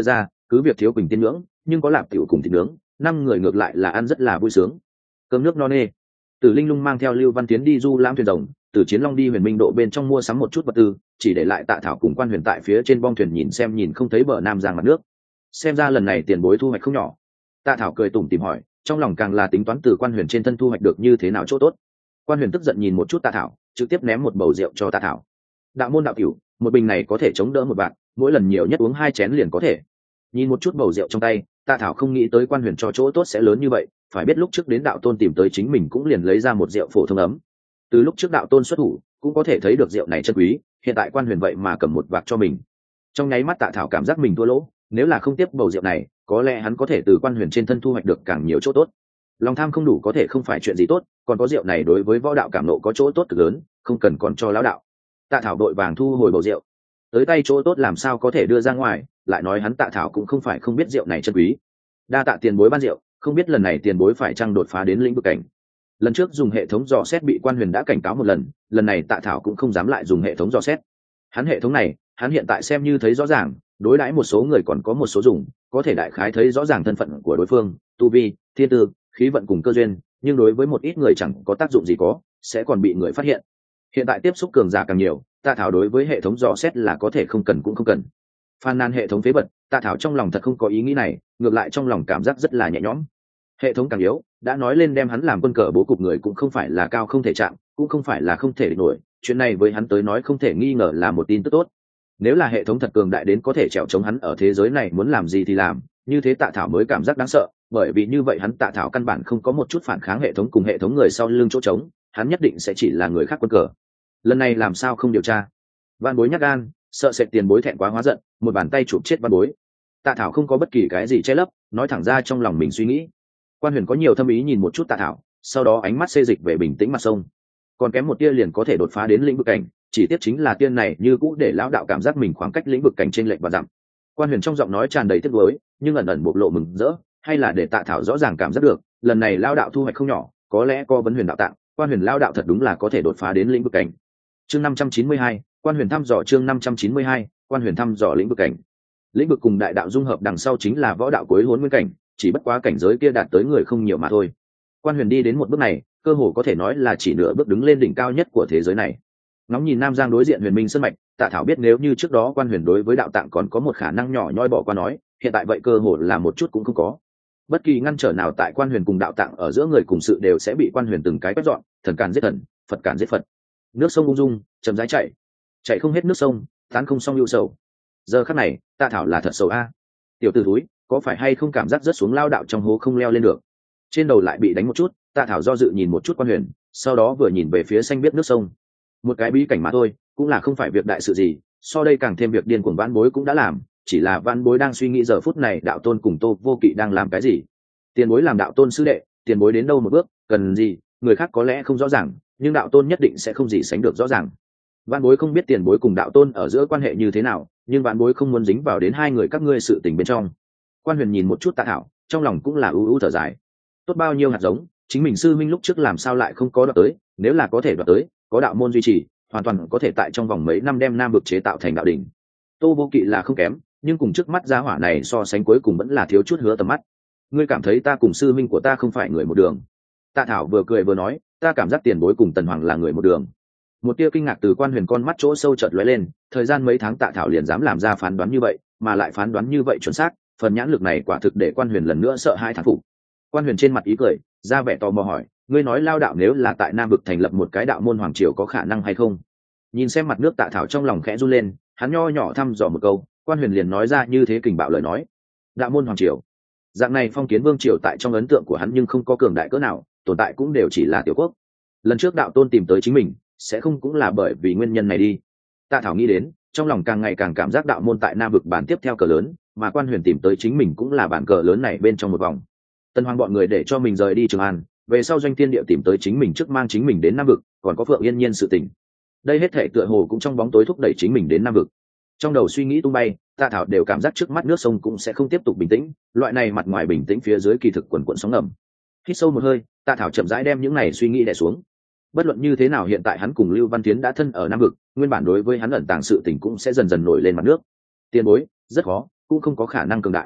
cứ việc thiếu quỳnh tiên nướng nhưng có lạp tiểu cùng thịt nướng, năm người ngược lại là ăn rất là vui sướng. Cơm nước no nê, Tử Linh Lung mang theo Lưu Văn Tiến đi du lãm thuyền rồng, từ Chiến Long đi Huyền Minh độ bên trong mua sắm một chút vật tư, chỉ để lại Tạ Thảo cùng Quan Huyền tại phía trên bong thuyền nhìn xem nhìn không thấy bờ nam giang mặt nước. Xem ra lần này tiền bối thu hoạch không nhỏ. Tạ Thảo cười tủm tỉm hỏi, trong lòng càng là tính toán từ Quan Huyền trên thân thu hoạch được như thế nào chỗ tốt. Quan Huyền tức giận nhìn một chút Tạ Thảo, trực tiếp ném một bầu rượu cho Tạ Thảo. Đạo môn đạo cửu, một bình này có thể chống đỡ một bạn, mỗi lần nhiều nhất uống hai chén liền có thể. Nhìn một chút bầu rượu trong tay, Tạ Thảo không nghĩ tới Quan Huyền cho chỗ tốt sẽ lớn như vậy, phải biết lúc trước đến đạo tôn tìm tới chính mình cũng liền lấy ra một rượu phổ thông ấm. Từ lúc trước đạo tôn xuất thủ, cũng có thể thấy được rượu này chân quý, hiện tại Quan Huyền vậy mà cầm một vạc cho mình. Trong nháy mắt Tạ Thảo cảm giác mình thua lỗ, nếu là không tiếp bầu rượu này, có lẽ hắn có thể từ Quan Huyền trên thân thu hoạch được càng nhiều chỗ tốt. Lòng tham không đủ có thể không phải chuyện gì tốt, còn có rượu này đối với võ đạo cảm nộ có chỗ tốt cực lớn, không cần còn cho lão đạo. Tạ Thảo đội vàng thu hồi bầu rượu, tới tay chỗ tốt làm sao có thể đưa ra ngoài, lại nói hắn Tạ Thảo cũng không phải không biết rượu này chân quý. Đa tạ tiền bối ban rượu, không biết lần này tiền bối phải chăng đột phá đến lĩnh vực cảnh. Lần trước dùng hệ thống dò xét bị Quan Huyền đã cảnh cáo một lần, lần này Tạ Thảo cũng không dám lại dùng hệ thống dò xét. Hắn hệ thống này, hắn hiện tại xem như thấy rõ ràng, đối đãi một số người còn có một số dùng, có thể đại khái thấy rõ ràng thân phận của đối phương, tu vi, thiên tư, khí vận cùng cơ duyên, nhưng đối với một ít người chẳng có tác dụng gì có, sẽ còn bị người phát hiện. Hiện tại tiếp xúc cường giả càng nhiều, Tạ Thảo đối với hệ thống dò xét là có thể không cần cũng không cần. Phàn nàn hệ thống phế vật, Tạ Thảo trong lòng thật không có ý nghĩ này, ngược lại trong lòng cảm giác rất là nhẹ nhõm. Hệ thống càng yếu, đã nói lên đem hắn làm quân cờ bố cục người cũng không phải là cao không thể chạm, cũng không phải là không thể địch nổi, chuyện này với hắn tới nói không thể nghi ngờ là một tin tức tốt. Nếu là hệ thống thật cường đại đến có thể trèo chống hắn ở thế giới này muốn làm gì thì làm, như thế Tạ Thảo mới cảm giác đáng sợ, bởi vì như vậy hắn Tạ Thảo căn bản không có một chút phản kháng hệ thống cùng hệ thống người sau lưng chỗ trống, hắn nhất định sẽ chỉ là người khác quân cờ. Lần này làm sao không điều tra? Van Bối nhắc gan, sợ sệt tiền bối thẹn quá hóa giận, một bàn tay chụp chết Van Bối. Tạ Thảo không có bất kỳ cái gì che lấp, nói thẳng ra trong lòng mình suy nghĩ. Quan Huyền có nhiều thâm ý nhìn một chút Tạ Thảo, sau đó ánh mắt xê dịch về bình tĩnh mặt sông. Còn kém một tia liền có thể đột phá đến lĩnh vực cảnh, chỉ tiếc chính là tiên này như cũ để lão đạo cảm giác mình khoảng cách lĩnh vực cảnh trên lệch và dặm. Quan Huyền trong giọng nói tràn đầy tiếc nuối, nhưng ẩn ẩn bộc lộ mừng rỡ, hay là để Tạ Thảo rõ ràng cảm giác được, lần này lão đạo thu hoạch không nhỏ, có lẽ có vấn huyền đạo tạng, Quan Huyền lão đạo thật đúng là có thể đột phá đến lĩnh vực cảnh. Chương năm trăm chín mươi hai, Quan Huyền thăm dò chương năm trăm chín mươi hai, Quan Huyền thăm dò lĩnh vực cảnh. Lĩnh vực cùng đại đạo dung hợp đằng sau chính là võ đạo cuối Hỗn Nguyên cảnh, chỉ bất quá cảnh giới kia đạt tới người không nhiều mà thôi. Quan Huyền đi đến một bước này, cơ hồ có thể nói là chỉ nửa bước đứng lên đỉnh cao nhất của thế giới này. Ngóng nhìn Nam Giang đối diện Huyền Minh Sơn mạch, Tạ Thảo biết nếu như trước đó Quan Huyền đối với đạo tạng còn có một khả năng nhỏ nhoi bỏ qua nói, hiện tại vậy cơ hồ là một chút cũng không có. Bất kỳ ngăn trở nào tại Quan Huyền cùng đạo tạng ở giữa người cùng sự đều sẽ bị Quan Huyền từng cái quét dọn, thần càn giết thần, Phật càn giết Phật. Nước sông ung dung, chậm rãi chảy, chảy không hết nước sông, tán không xong ưu sầu. Giờ khắc này, Tạ Thảo là thật sầu a. Tiểu tử túi, có phải hay không cảm giác rất xuống lao đạo trong hố không leo lên được? Trên đầu lại bị đánh một chút, Tạ Thảo do dự nhìn một chút Quan Huyền, sau đó vừa nhìn về phía xanh biết nước sông. Một cái bí cảnh mà thôi, cũng là không phải việc đại sự gì, so đây càng thêm việc điên cuồng Vãn Bối cũng đã làm, chỉ là Vãn Bối đang suy nghĩ giờ phút này đạo tôn cùng Tô Vô Kỵ đang làm cái gì. Tiền bối làm đạo tôn sư đệ, tiền bối đến đâu một bước, cần gì, người khác có lẽ không rõ ràng, nhưng đạo tôn nhất định sẽ không gì sánh được rõ ràng. Vãn Bối không biết tiền bối cùng đạo tôn ở giữa quan hệ như thế nào, nhưng Vãn Bối không muốn dính vào đến hai người các ngươi sự tình bên trong. Quan Huyền nhìn một chút Tạ Thảo, trong lòng cũng là ưu ưu thở dài. Tốt bao nhiêu hạt giống, chính mình sư minh lúc trước làm sao lại không có đoạt tới, nếu là có thể đoạt tới, có đạo môn duy trì, hoàn toàn có thể tại trong vòng mấy năm đem Nam vực chế tạo thành đạo đỉnh. Tô Vô Kỵ là không kém, nhưng cùng trước mắt gia hỏa này so sánh cuối cùng vẫn là thiếu chút hứa tầm mắt. Ngươi cảm thấy ta cùng sư minh của ta không phải người một đường? Tạ Thảo vừa cười vừa nói, ta cảm giác tiền bối cùng Tần Hoàng là người một đường. Một tia kinh ngạc từ Quan Huyền con mắt chỗ sâu chợt lóe lên, thời gian mấy tháng Tạ Thảo liền dám làm ra phán đoán như vậy, mà lại phán đoán như vậy chuẩn xác, phần nhãn lực này quả thực để Quan Huyền lần nữa sợ hai thán phục. Quan Huyền trên mặt ý cười, ra vẻ tò mò hỏi, ngươi nói lao đạo nếu là tại Nam vực thành lập một cái đạo môn hoàng triều có khả năng hay không? Nhìn xem mặt nước Tạ Thảo trong lòng khẽ run lên, hắn nho nhỏ thăm dò một câu, Quan Huyền liền nói ra như thế kình bạo lời nói. Đạo môn hoàng triều, dạng này phong kiến vương triều tại trong ấn tượng của hắn nhưng không có cường đại cỡ nào, tồn tại cũng đều chỉ là tiểu quốc. Lần trước đạo tôn tìm tới chính mình, sẽ không cũng là bởi vì nguyên nhân này đi. Tạ Thảo nghĩ đến, trong lòng càng ngày càng cảm giác đạo môn tại Nam vực bản tiếp theo cờ lớn, mà Quan Huyền tìm tới chính mình cũng là bản cờ lớn này bên trong một vòng. Tần Hoàng bọn người để cho mình rời đi Trường An, về sau Doanh Thiên Địa tìm tới chính mình trước mang chính mình đến Nam vực, còn có Phượng Yên Nhiên sự tình. Đây hết thể tựa hồ cũng trong bóng tối thúc đẩy chính mình đến Nam vực. Trong đầu suy nghĩ tung bay, Tạ Thảo đều cảm giác trước mắt nước sông cũng sẽ không tiếp tục bình tĩnh, loại này mặt ngoài bình tĩnh phía dưới kỳ thực quần quần sóng ngầm. Hít sâu một hơi, Tạ Thảo chậm rãi đem những này suy nghĩ đè xuống. Bất luận như thế nào hiện tại hắn cùng Lưu Văn Tiến đã thân ở Nam vực, nguyên bản đối với hắn ẩn tàng sự tình cũng sẽ dần dần nổi lên mặt nước. Tiền bối, rất khó, cũng không có khả năng cường đại.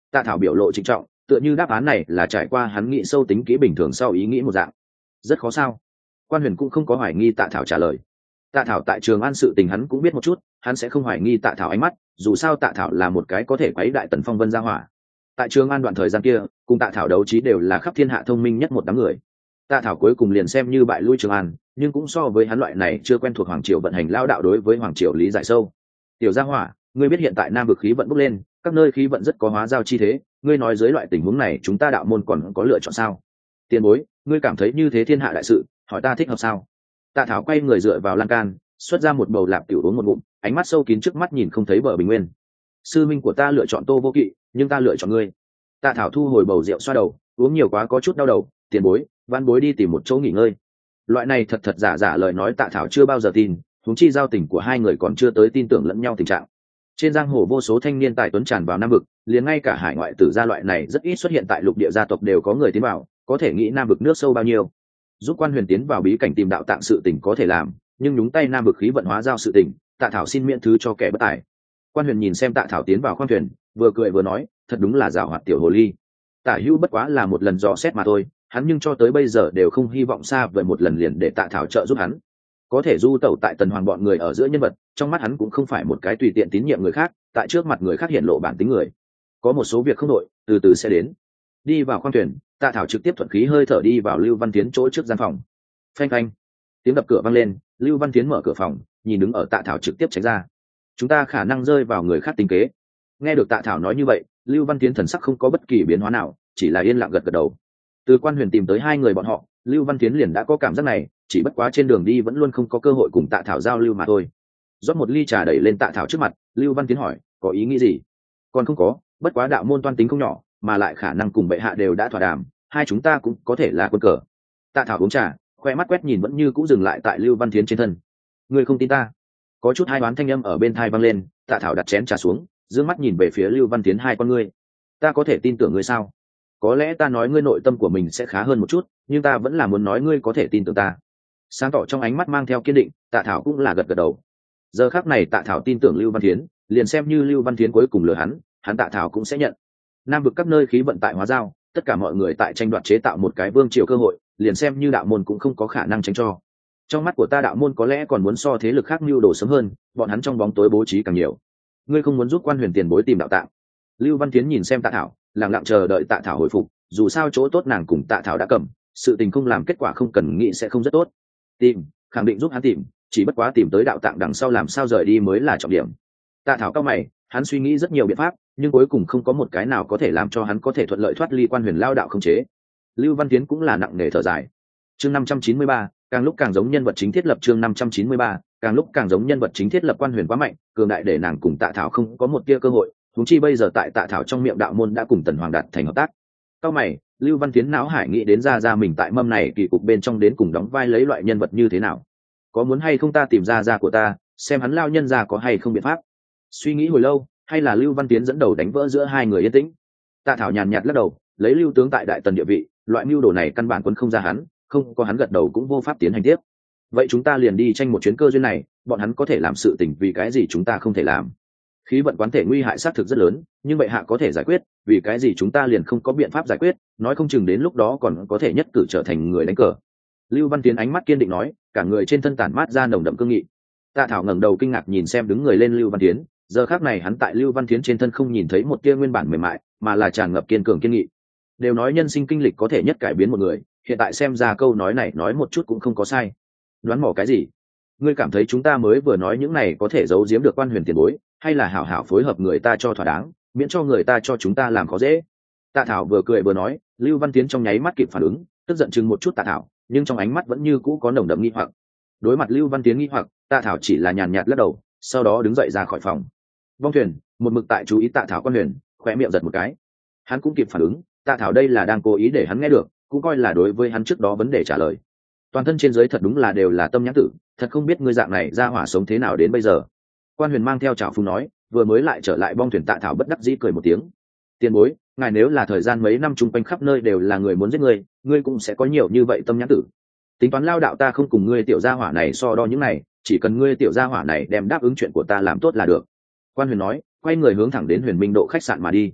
Tạ Thảo biểu lộ trịnh trọng, tựa như đáp án này là trải qua hắn nghĩ sâu tính kỹ bình thường sau ý nghĩ một dạng. Rất khó sao? Quan Huyền cũng không có hoài nghi Tạ Thảo trả lời. Tạ Thảo tại Trường An sự tình hắn cũng biết một chút, hắn sẽ không hoài nghi Tạ Thảo ánh mắt, dù sao Tạ Thảo là một cái có thể quấy đại tần phong vân gia hỏa. Tại Trường An đoạn thời gian kia, cùng Tạ Thảo đấu trí đều là khắp thiên hạ thông minh nhất một đám người. Tạ Thảo cuối cùng liền xem như bại lui Trường An, nhưng cũng so với hắn loại này chưa quen thuộc hoàng triều vận hành lao đạo đối với hoàng triều lý giải sâu. Tiểu gia hỏa, ngươi biết hiện tại Nam vực khí vận bốc lên, các nơi khí vận rất có hóa giao chi thế, ngươi nói dưới loại tình huống này chúng ta đạo môn còn có lựa chọn sao? Tiền bối, ngươi cảm thấy như thế thiên hạ đại sự, hỏi ta thích hợp sao? Tạ Thảo quay người dựa vào lan can, xuất ra một bầu lạp tiểu uống một ngụm, ánh mắt sâu kín trước mắt nhìn không thấy bờ bình nguyên. Sư minh của ta lựa chọn Tô Vô Kỵ, nhưng ta lựa chọn ngươi. Tạ Thảo thu hồi bầu rượu xoa đầu, uống nhiều quá có chút đau đầu, tiền bối, văn bối đi tìm một chỗ nghỉ ngơi. Loại này thật thật giả giả lời nói Tạ Thảo chưa bao giờ tin, huống chi giao tình của hai người còn chưa tới tin tưởng lẫn nhau tình trạng. Trên giang hồ vô số thanh niên tài tuấn tràn vào Nam vực, liền ngay cả hải ngoại tử gia loại này rất ít xuất hiện tại lục địa gia tộc đều có người tiến vào, có thể nghĩ Nam vực nước sâu bao nhiêu. Giúp Quan Huyền tiến vào bí cảnh tìm đạo tạng sự tình có thể làm, nhưng nhúng tay Nam vực khí vận hóa giao sự tình, Tạ Thảo xin miễn thứ cho kẻ bất tài. Quan Huyền nhìn xem Tạ Thảo tiến vào khoang thuyền, vừa cười vừa nói, thật đúng là giàu hoạt tiểu hồ ly. Tả Hữu bất quá là một lần dò xét mà thôi, hắn nhưng cho tới bây giờ đều không hy vọng xa vời một lần liền để Tạ Thảo trợ giúp hắn. Có thể du tẩu tại Tần Hoàng bọn người ở giữa nhân vật, trong mắt hắn cũng không phải một cái tùy tiện tín nhiệm người khác, tại trước mặt người khác hiện lộ bản tính người. Có một số việc không đội, từ từ sẽ đến. Đi vào khoang thuyền, Tạ Thảo trực tiếp thuận khí hơi thở đi vào Lưu Văn Tiến chỗ trước gian phòng. Phanh phanh, tiếng đập cửa vang lên, Lưu Văn Tiến mở cửa phòng, nhìn đứng ở Tạ Thảo trực tiếp tránh ra. Chúng ta khả năng rơi vào người khác tính kế. Nghe được Tạ Thảo nói như vậy, Lưu Văn Tiến thần sắc không có bất kỳ biến hóa nào, chỉ là yên lặng gật gật đầu. Từ Quan Huyền tìm tới hai người bọn họ, Lưu Văn Tiến liền đã có cảm giác này, chỉ bất quá trên đường đi vẫn luôn không có cơ hội cùng Tạ Thảo giao lưu mà thôi. Rót một ly trà đẩy lên Tạ Thảo trước mặt, Lưu Văn Tiến hỏi, có ý nghĩ gì? Còn không có, bất quá đạo môn toan tính không nhỏ, mà lại khả năng cùng bệ hạ đều đã thỏa đàm, hai chúng ta cũng có thể là quân cờ. Tạ Thảo uống trà, khoe mắt quét nhìn vẫn như cũ dừng lại tại Lưu Văn Tiến trên thân. Ngươi không tin ta? Có chút hai đoán thanh âm ở bên thai vang lên, Tạ Thảo đặt chén trà xuống, dương mắt nhìn về phía Lưu Văn Tiến hai con ngươi. Ta có thể tin tưởng ngươi sao? Có lẽ ta nói ngươi nội tâm của mình sẽ khá hơn một chút, nhưng ta vẫn là muốn nói ngươi có thể tin tưởng ta. Sáng tỏ trong ánh mắt mang theo kiên định, Tạ Thảo cũng là gật gật đầu. Giờ khắc này Tạ Thảo tin tưởng Lưu Văn Tiến, liền xem như Lưu Văn Tiến cuối cùng lừa hắn, hắn Tạ Thảo cũng sẽ nhận. Nam vực các nơi khí vận tại hóa giao, tất cả mọi người tại tranh đoạt chế tạo một cái vương triều cơ hội, liền xem như đạo môn cũng không có khả năng tránh cho. Trong mắt của ta đạo môn có lẽ còn muốn so thế lực khác mưu đồ sớm hơn, bọn hắn trong bóng tối bố trí càng nhiều. Ngươi không muốn giúp Quan Huyền tiền bối tìm đạo tạng? Lưu Văn Tiến nhìn xem Tạ Thảo, lặng lặng chờ đợi Tạ Thảo hồi phục, dù sao chỗ tốt nàng cùng Tạ Thảo đã cầm, sự tình không làm kết quả không cần nghĩ sẽ không rất tốt. Tìm, khẳng định giúp hắn tìm, chỉ bất quá tìm tới đạo tạng đằng sau làm sao rời đi mới là trọng điểm. Tạ Thảo cao mày, hắn suy nghĩ rất nhiều biện pháp, nhưng cuối cùng không có một cái nào có thể làm cho hắn có thể thuận lợi thoát ly Quan Huyền lao đạo không chế. Lưu Văn Tiến cũng là nặng nề thở dài. Chương năm trăm chín mươi ba, càng lúc càng giống nhân vật chính thiết lập. Chương năm trăm chín mươi ba, càng lúc càng giống nhân vật chính thiết lập. Quan Huyền quá mạnh, cường đại để nàng cùng Tạ Thảo không có một tia cơ hội, huống chi bây giờ tại Tạ Thảo trong miệng đạo môn đã cùng Tần Hoàng đạt thành hợp tác. Cao mày, Lưu Văn Tiến não hải nghĩ đến ra ra mình tại mâm này kỳ cục bên trong đến cùng đóng vai lấy loại nhân vật như thế nào. Có muốn hay không ta tìm ra ra của ta, xem hắn lao nhân ra có hay không biện pháp. Suy nghĩ hồi lâu, hay là Lưu Văn Tiến dẫn đầu đánh vỡ giữa hai người yên tĩnh. Tạ Thảo nhàn nhạt lắc đầu, lấy Lưu tướng tại Đại Tần địa vị, loại mưu đồ này căn bản quân không ra hắn, không có hắn gật đầu cũng vô pháp tiến hành tiếp. Vậy chúng ta liền đi tranh một chuyến cơ duyên này, bọn hắn có thể làm sự tình vì cái gì chúng ta không thể làm? Khí vận quán thể nguy hại xác thực rất lớn, nhưng bệ hạ có thể giải quyết, vì cái gì chúng ta liền không có biện pháp giải quyết, nói không chừng đến lúc đó còn có thể nhất cử trở thành người đánh cờ. Lưu Văn Tiến ánh mắt kiên định nói, cả người trên thân tản mát ra nồng đậm cương nghị. Tạ Thảo ngẩng đầu kinh ngạc nhìn xem đứng người lên Lưu Văn Tiến, giờ khắc này hắn tại Lưu Văn Tiến trên thân không nhìn thấy một tia nguyên bản mềm mại, mà là tràn ngập kiên cường kiên nghị. Đều nói nhân sinh kinh lịch có thể nhất cải biến một người, hiện tại xem ra câu nói này nói một chút cũng không có sai. Đoán mò cái gì? Ngươi cảm thấy chúng ta mới vừa nói những này có thể giấu giếm được Quan Huyền tiền bối, hay là hảo hảo phối hợp người ta cho thỏa đáng, miễn cho người ta cho chúng ta làm khó dễ? Tạ Thảo vừa cười vừa nói. Lưu Văn Tiến trong nháy mắt kịp phản ứng, tức giận chừng một chút Tạ Thảo, nhưng trong ánh mắt vẫn như cũ có nồng đậm nghi hoặc. Đối mặt Lưu Văn Tiến nghi hoặc, Tạ Thảo chỉ là nhàn nhạt lắc đầu, sau đó đứng dậy ra khỏi phòng. Vong thuyền, một mực tại chú ý Tạ Thảo Quan Huyền, khóe miệng giật một cái. Hắn cũng kịp phản ứng, Tạ Thảo đây là đang cố ý để hắn nghe được, cũng coi là đối với hắn trước đó vấn đề trả lời. Toàn thân trên dưới thật đúng là đều là tâm nhãn tử, thật không biết ngươi dạng này ra hỏa sống thế nào đến bây giờ. Quan Huyền mang theo trào phúng nói, vừa mới lại trở lại bong thuyền. Tạ Thảo bất đắc dĩ cười một tiếng. Tiền bối, ngài nếu là thời gian mấy năm chung quanh khắp nơi đều là người muốn giết ngươi, ngươi cũng sẽ có nhiều như vậy tâm nhãn tử. Tính toán lao đạo ta không cùng ngươi tiểu gia hỏa này so đo những này, chỉ cần ngươi tiểu gia hỏa này đem đáp ứng chuyện của ta làm tốt là được. Quan Huyền nói, quay người hướng thẳng đến Huyền Minh Độ khách sạn mà đi.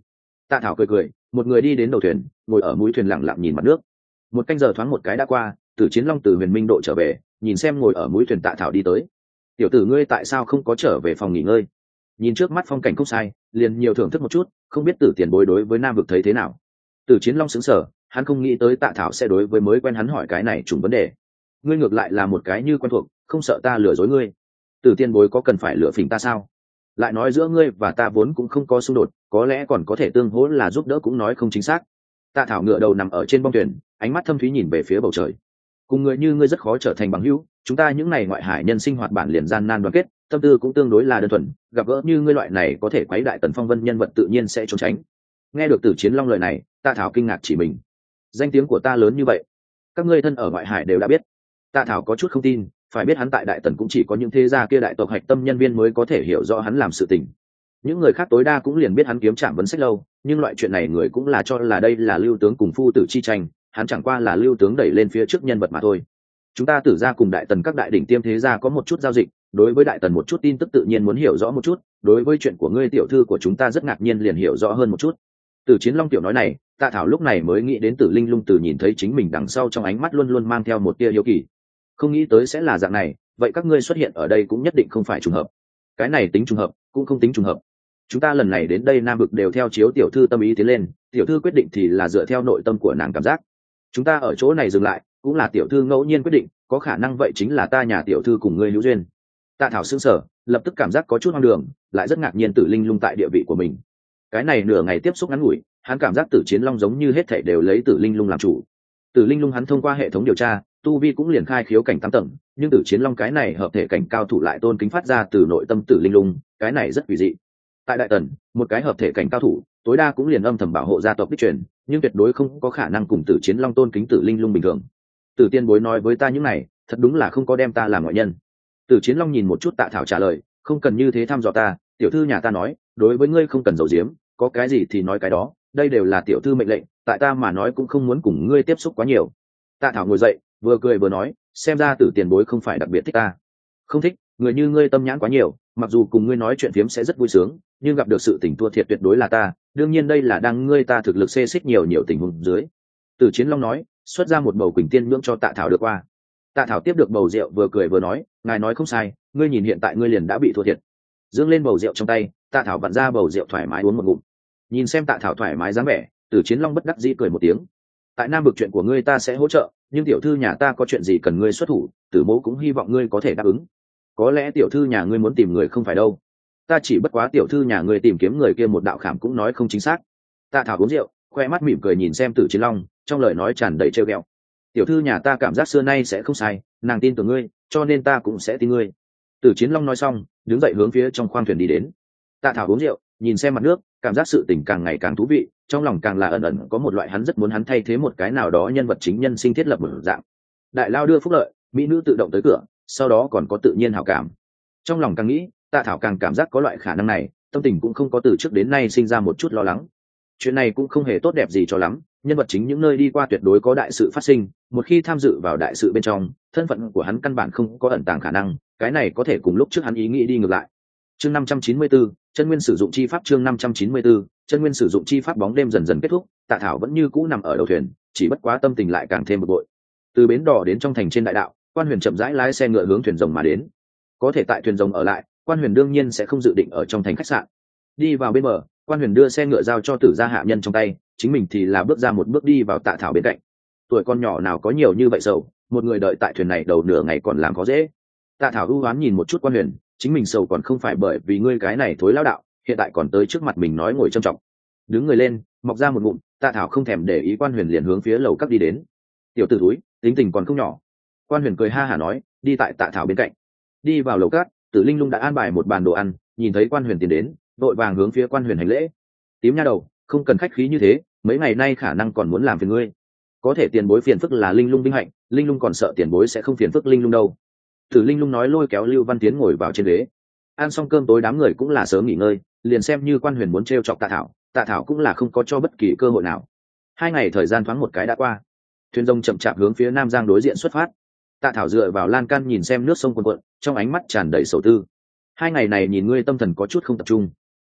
Tạ Thảo cười cười, một người đi đến đầu thuyền, ngồi ở mũi thuyền lặng lặng nhìn mặt nước. Một canh giờ thoáng một cái đã qua, Tử Chiến Long từ Huyền Minh độ trở về, nhìn xem ngồi ở mũi thuyền Tạ Thảo đi tới. Tiểu tử ngươi tại sao không có trở về phòng nghỉ ngơi? Nhìn trước mắt phong cảnh không sai, liền nhiều thưởng thức một chút, không biết Tử tiền bối đối với Nam vực thấy thế nào. Tử Chiến Long sững sờ, hắn không nghĩ tới Tạ Thảo sẽ đối với mới quen hắn hỏi cái này trùng vấn đề. Ngươi ngược lại là một cái như quen thuộc, không sợ ta lừa dối ngươi. Tử tiền bối có cần phải lừa phỉnh ta sao? Lại nói giữa ngươi và ta vốn cũng không có xung đột, có lẽ còn có thể tương hỗ là giúp đỡ cũng nói không chính xác. Tạ Thảo ngựa đầu nằm ở trên bong thuyền, ánh mắt thâm thúy nhìn về phía bầu trời. Cùng người như ngươi rất khó trở thành bằng hữu, chúng ta những này ngoại hải nhân sinh hoạt bản liền gian nan đoàn kết, tâm tư cũng tương đối là đơn thuần, gặp gỡ như ngươi loại này có thể quấy đại tần phong vân nhân vật tự nhiên sẽ trốn tránh. Nghe được Tử Chiến Long lời này, Tạ Thảo kinh ngạc chỉ mình. Danh tiếng của ta lớn như vậy, các ngươi thân ở ngoại hải đều đã biết. Tạ Thảo có chút không tin, phải biết hắn tại đại tần cũng chỉ có những thế gia kia đại tộc hạch tâm nhân viên mới có thể hiểu rõ hắn làm sự tình. Những người khác tối đa cũng liền biết hắn kiếm trạm vấn sách lâu, nhưng loại chuyện này người cũng là cho là đây là lưu tướng cùng phu tử chi tranh, hắn chẳng qua là lưu tướng đẩy lên phía trước nhân vật mà thôi. Chúng ta Tử gia cùng đại tần các đại đỉnh tiêm thế gia có một chút giao dịch, đối với đại tần một chút tin tức tự nhiên muốn hiểu rõ một chút, đối với chuyện của ngươi tiểu thư của chúng ta rất ngạc nhiên liền hiểu rõ hơn một chút. Tử Chiến Long tiểu nói này, Tạ Thảo lúc này mới nghĩ đến Tử Linh Lung từ nhìn thấy chính mình đằng sau trong ánh mắt luôn luôn mang theo một tia hiếu kỳ. Không nghĩ tới sẽ là dạng này, vậy các ngươi xuất hiện ở đây cũng nhất định không phải trùng hợp. Cái này tính trùng hợp, cũng không tính trùng hợp. Chúng ta lần này đến đây Nam vực đều theo chiếu tiểu thư tâm ý tiến lên, tiểu thư quyết định thì là dựa theo nội tâm của nàng cảm giác. Chúng ta ở chỗ này dừng lại, cũng là tiểu thư ngẫu nhiên quyết định, có khả năng vậy chính là ta nhà tiểu thư cùng ngươi hữu duyên. Tạ Thảo sững sờ, lập tức cảm giác có chút hoang đường, lại rất ngạc nhiên Tử Linh Lung tại địa vị của mình. Cái này nửa ngày tiếp xúc ngắn ngủi, hắn cảm giác Tử Chiến Long giống như hết thảy đều lấy Tử Linh Lung làm chủ. Tử Linh Lung hắn thông qua hệ thống điều tra, tu vi cũng liền khai khiếu cảnh tám tầng, nhưng Tử Chiến Long cái này hợp thể cảnh cao thủ lại tôn kính phát ra từ nội tâm Tử Linh Lung, cái này rất quỷ dị. Tại đại tần, một cái hợp thể cảnh cao thủ, tối đa cũng liền âm thầm bảo hộ gia tộc đích truyền, nhưng tuyệt đối không có khả năng cùng Tử Chiến Long tôn kính Tử Linh Lung bình thường. Tử tiên bối nói với ta những này, thật đúng là không có đem ta làm ngoại nhân. Tử Chiến Long nhìn một chút Tạ Thảo trả lời, không cần như thế thăm dò ta, tiểu thư nhà ta nói, đối với ngươi không cần giấu giếm, có cái gì thì nói cái đó, đây đều là tiểu thư mệnh lệnh, tại ta mà nói cũng không muốn cùng ngươi tiếp xúc quá nhiều. Tạ Thảo ngồi dậy, vừa cười vừa nói, xem ra Tử tiền bối không phải đặc biệt thích ta. Không thích, người như ngươi tâm nhãn quá nhiều, mặc dù cùng ngươi nói chuyện phiếm sẽ rất vui sướng, nhưng gặp được sự tình thua thiệt tuyệt đối là ta, đương nhiên đây là đang ngươi ta thực lực xê xích nhiều nhiều tình huống dưới. Tử Chiến Long nói, xuất ra một bầu quỳnh tiên nhưỡng cho Tạ Thảo được qua. Tạ Thảo tiếp được bầu rượu vừa cười vừa nói, ngài nói không sai, ngươi nhìn hiện tại ngươi liền đã bị thua thiệt. Dương lên bầu rượu trong tay, Tạ Thảo vặn ra bầu rượu thoải mái uống một ngụm. Nhìn xem Tạ Thảo thoải mái dáng vẻ, Tử Chiến Long bất đắc dĩ cười một tiếng. Tại Nam vực chuyện của ngươi ta sẽ hỗ trợ, nhưng tiểu thư nhà ta có chuyện gì cần ngươi xuất thủ, Tử mẫu cũng hy vọng ngươi có thể đáp ứng. Có lẽ tiểu thư nhà ngươi muốn tìm người không phải đâu, ta chỉ bất quá tiểu thư nhà ngươi tìm kiếm người kia một đạo khảm cũng nói không chính xác. Tạ Thảo uống rượu, khoe mắt mỉm cười nhìn xem Tử Chiến Long, trong lời nói tràn đầy trêu ghẹo. Tiểu thư nhà ta cảm giác xưa nay sẽ không sai, nàng tin tưởng ngươi, cho nên ta cũng sẽ tin ngươi. Tử Chiến Long nói xong, đứng dậy hướng phía trong khoang thuyền đi đến. Tạ Thảo uống rượu, nhìn xem mặt nước, cảm giác sự tình càng ngày càng thú vị, trong lòng càng là ẩn ẩn có một loại hắn rất muốn hắn thay thế một cái nào đó nhân vật chính nhân sinh thiết lập một dạng. Đại lao đưa phúc lợi, mỹ nữ tự động tới cửa, sau đó còn có tự nhiên hảo cảm. Trong lòng càng nghĩ, Tạ Thảo càng cảm giác có loại khả năng này, tâm tình cũng không có từ trước đến nay sinh ra một chút lo lắng. Chuyện này cũng không hề tốt đẹp gì cho lắm, nhân vật chính những nơi đi qua tuyệt đối có đại sự phát sinh, một khi tham dự vào đại sự bên trong, thân phận của hắn căn bản không có ẩn tàng khả năng, cái này có thể cùng lúc trước hắn ý nghĩ đi ngược lại. Chương năm trăm chín mươi tư, chân nguyên sử dụng chi pháp. Chương năm trăm chín mươi tư, chân nguyên sử dụng chi pháp. Bóng đêm dần dần kết thúc, Tạ Thảo vẫn như cũ nằm ở đầu thuyền, chỉ bất quá tâm tình lại càng thêm bực bội. Từ bến đò đến trong thành trên đại đạo, Quan Huyền chậm rãi lái xe ngựa hướng thuyền rồng mà đến. Có thể tại thuyền rồng ở lại, Quan Huyền đương nhiên sẽ không dự định ở trong thành khách sạn. Đi vào bên bờ, Quan Huyền đưa xe ngựa giao cho Tử gia hạ nhân trong tay, chính mình thì là bước ra một bước đi vào Tạ Thảo bên cạnh. Tuổi con nhỏ nào có nhiều như vậy sầu, một người đợi tại thuyền này đầu nửa ngày còn làm khó dễ. Tạ Thảo ưu ám nhìn một chút Quan Huyền, chính mình sầu còn không phải bởi vì ngươi cái này thối lão đạo, hiện tại còn tới trước mặt mình nói ngồi trầm trọng. Đứng người lên, mọc ra một ngụm, Tạ Thảo không thèm để ý Quan Huyền liền hướng phía lầu các đi đến. Tiểu tử thúi, tính tình còn không nhỏ. Quan Huyền cười ha hả nói, đi tại Tạ Thảo bên cạnh. Đi vào lầu các, Tử Linh Lung đã an bài một bàn đồ ăn, nhìn thấy Quan Huyền tiến đến, đội vàng hướng phía Quan Huyền hành lễ. Tím nha đầu, không cần khách khí như thế, mấy ngày nay khả năng còn muốn làm phiền ngươi. Có thể tiền bối phiền phức là Linh Lung vinh hạnh, Linh Lung còn sợ tiền bối sẽ không phiền phức Linh Lung đâu. Tử Linh Lung nói lôi kéo Lưu Văn Tiến ngồi vào trên ghế. Ăn xong cơm tối đám người cũng là sớm nghỉ ngơi, liền xem như Quan Huyền muốn trêu chọc Tạ Thảo, Tạ Thảo cũng là không có cho bất kỳ cơ hội nào. Hai ngày thời gian thoáng một cái đã qua, thuyền rồng chậm chạp hướng phía Nam Giang đối diện xuất phát. Tạ Thảo dựa vào lan can nhìn xem nước sông cuồn cuộn, trong ánh mắt tràn đầy sầu tư. Hai ngày này nhìn ngươi tâm thần có chút không tập trung.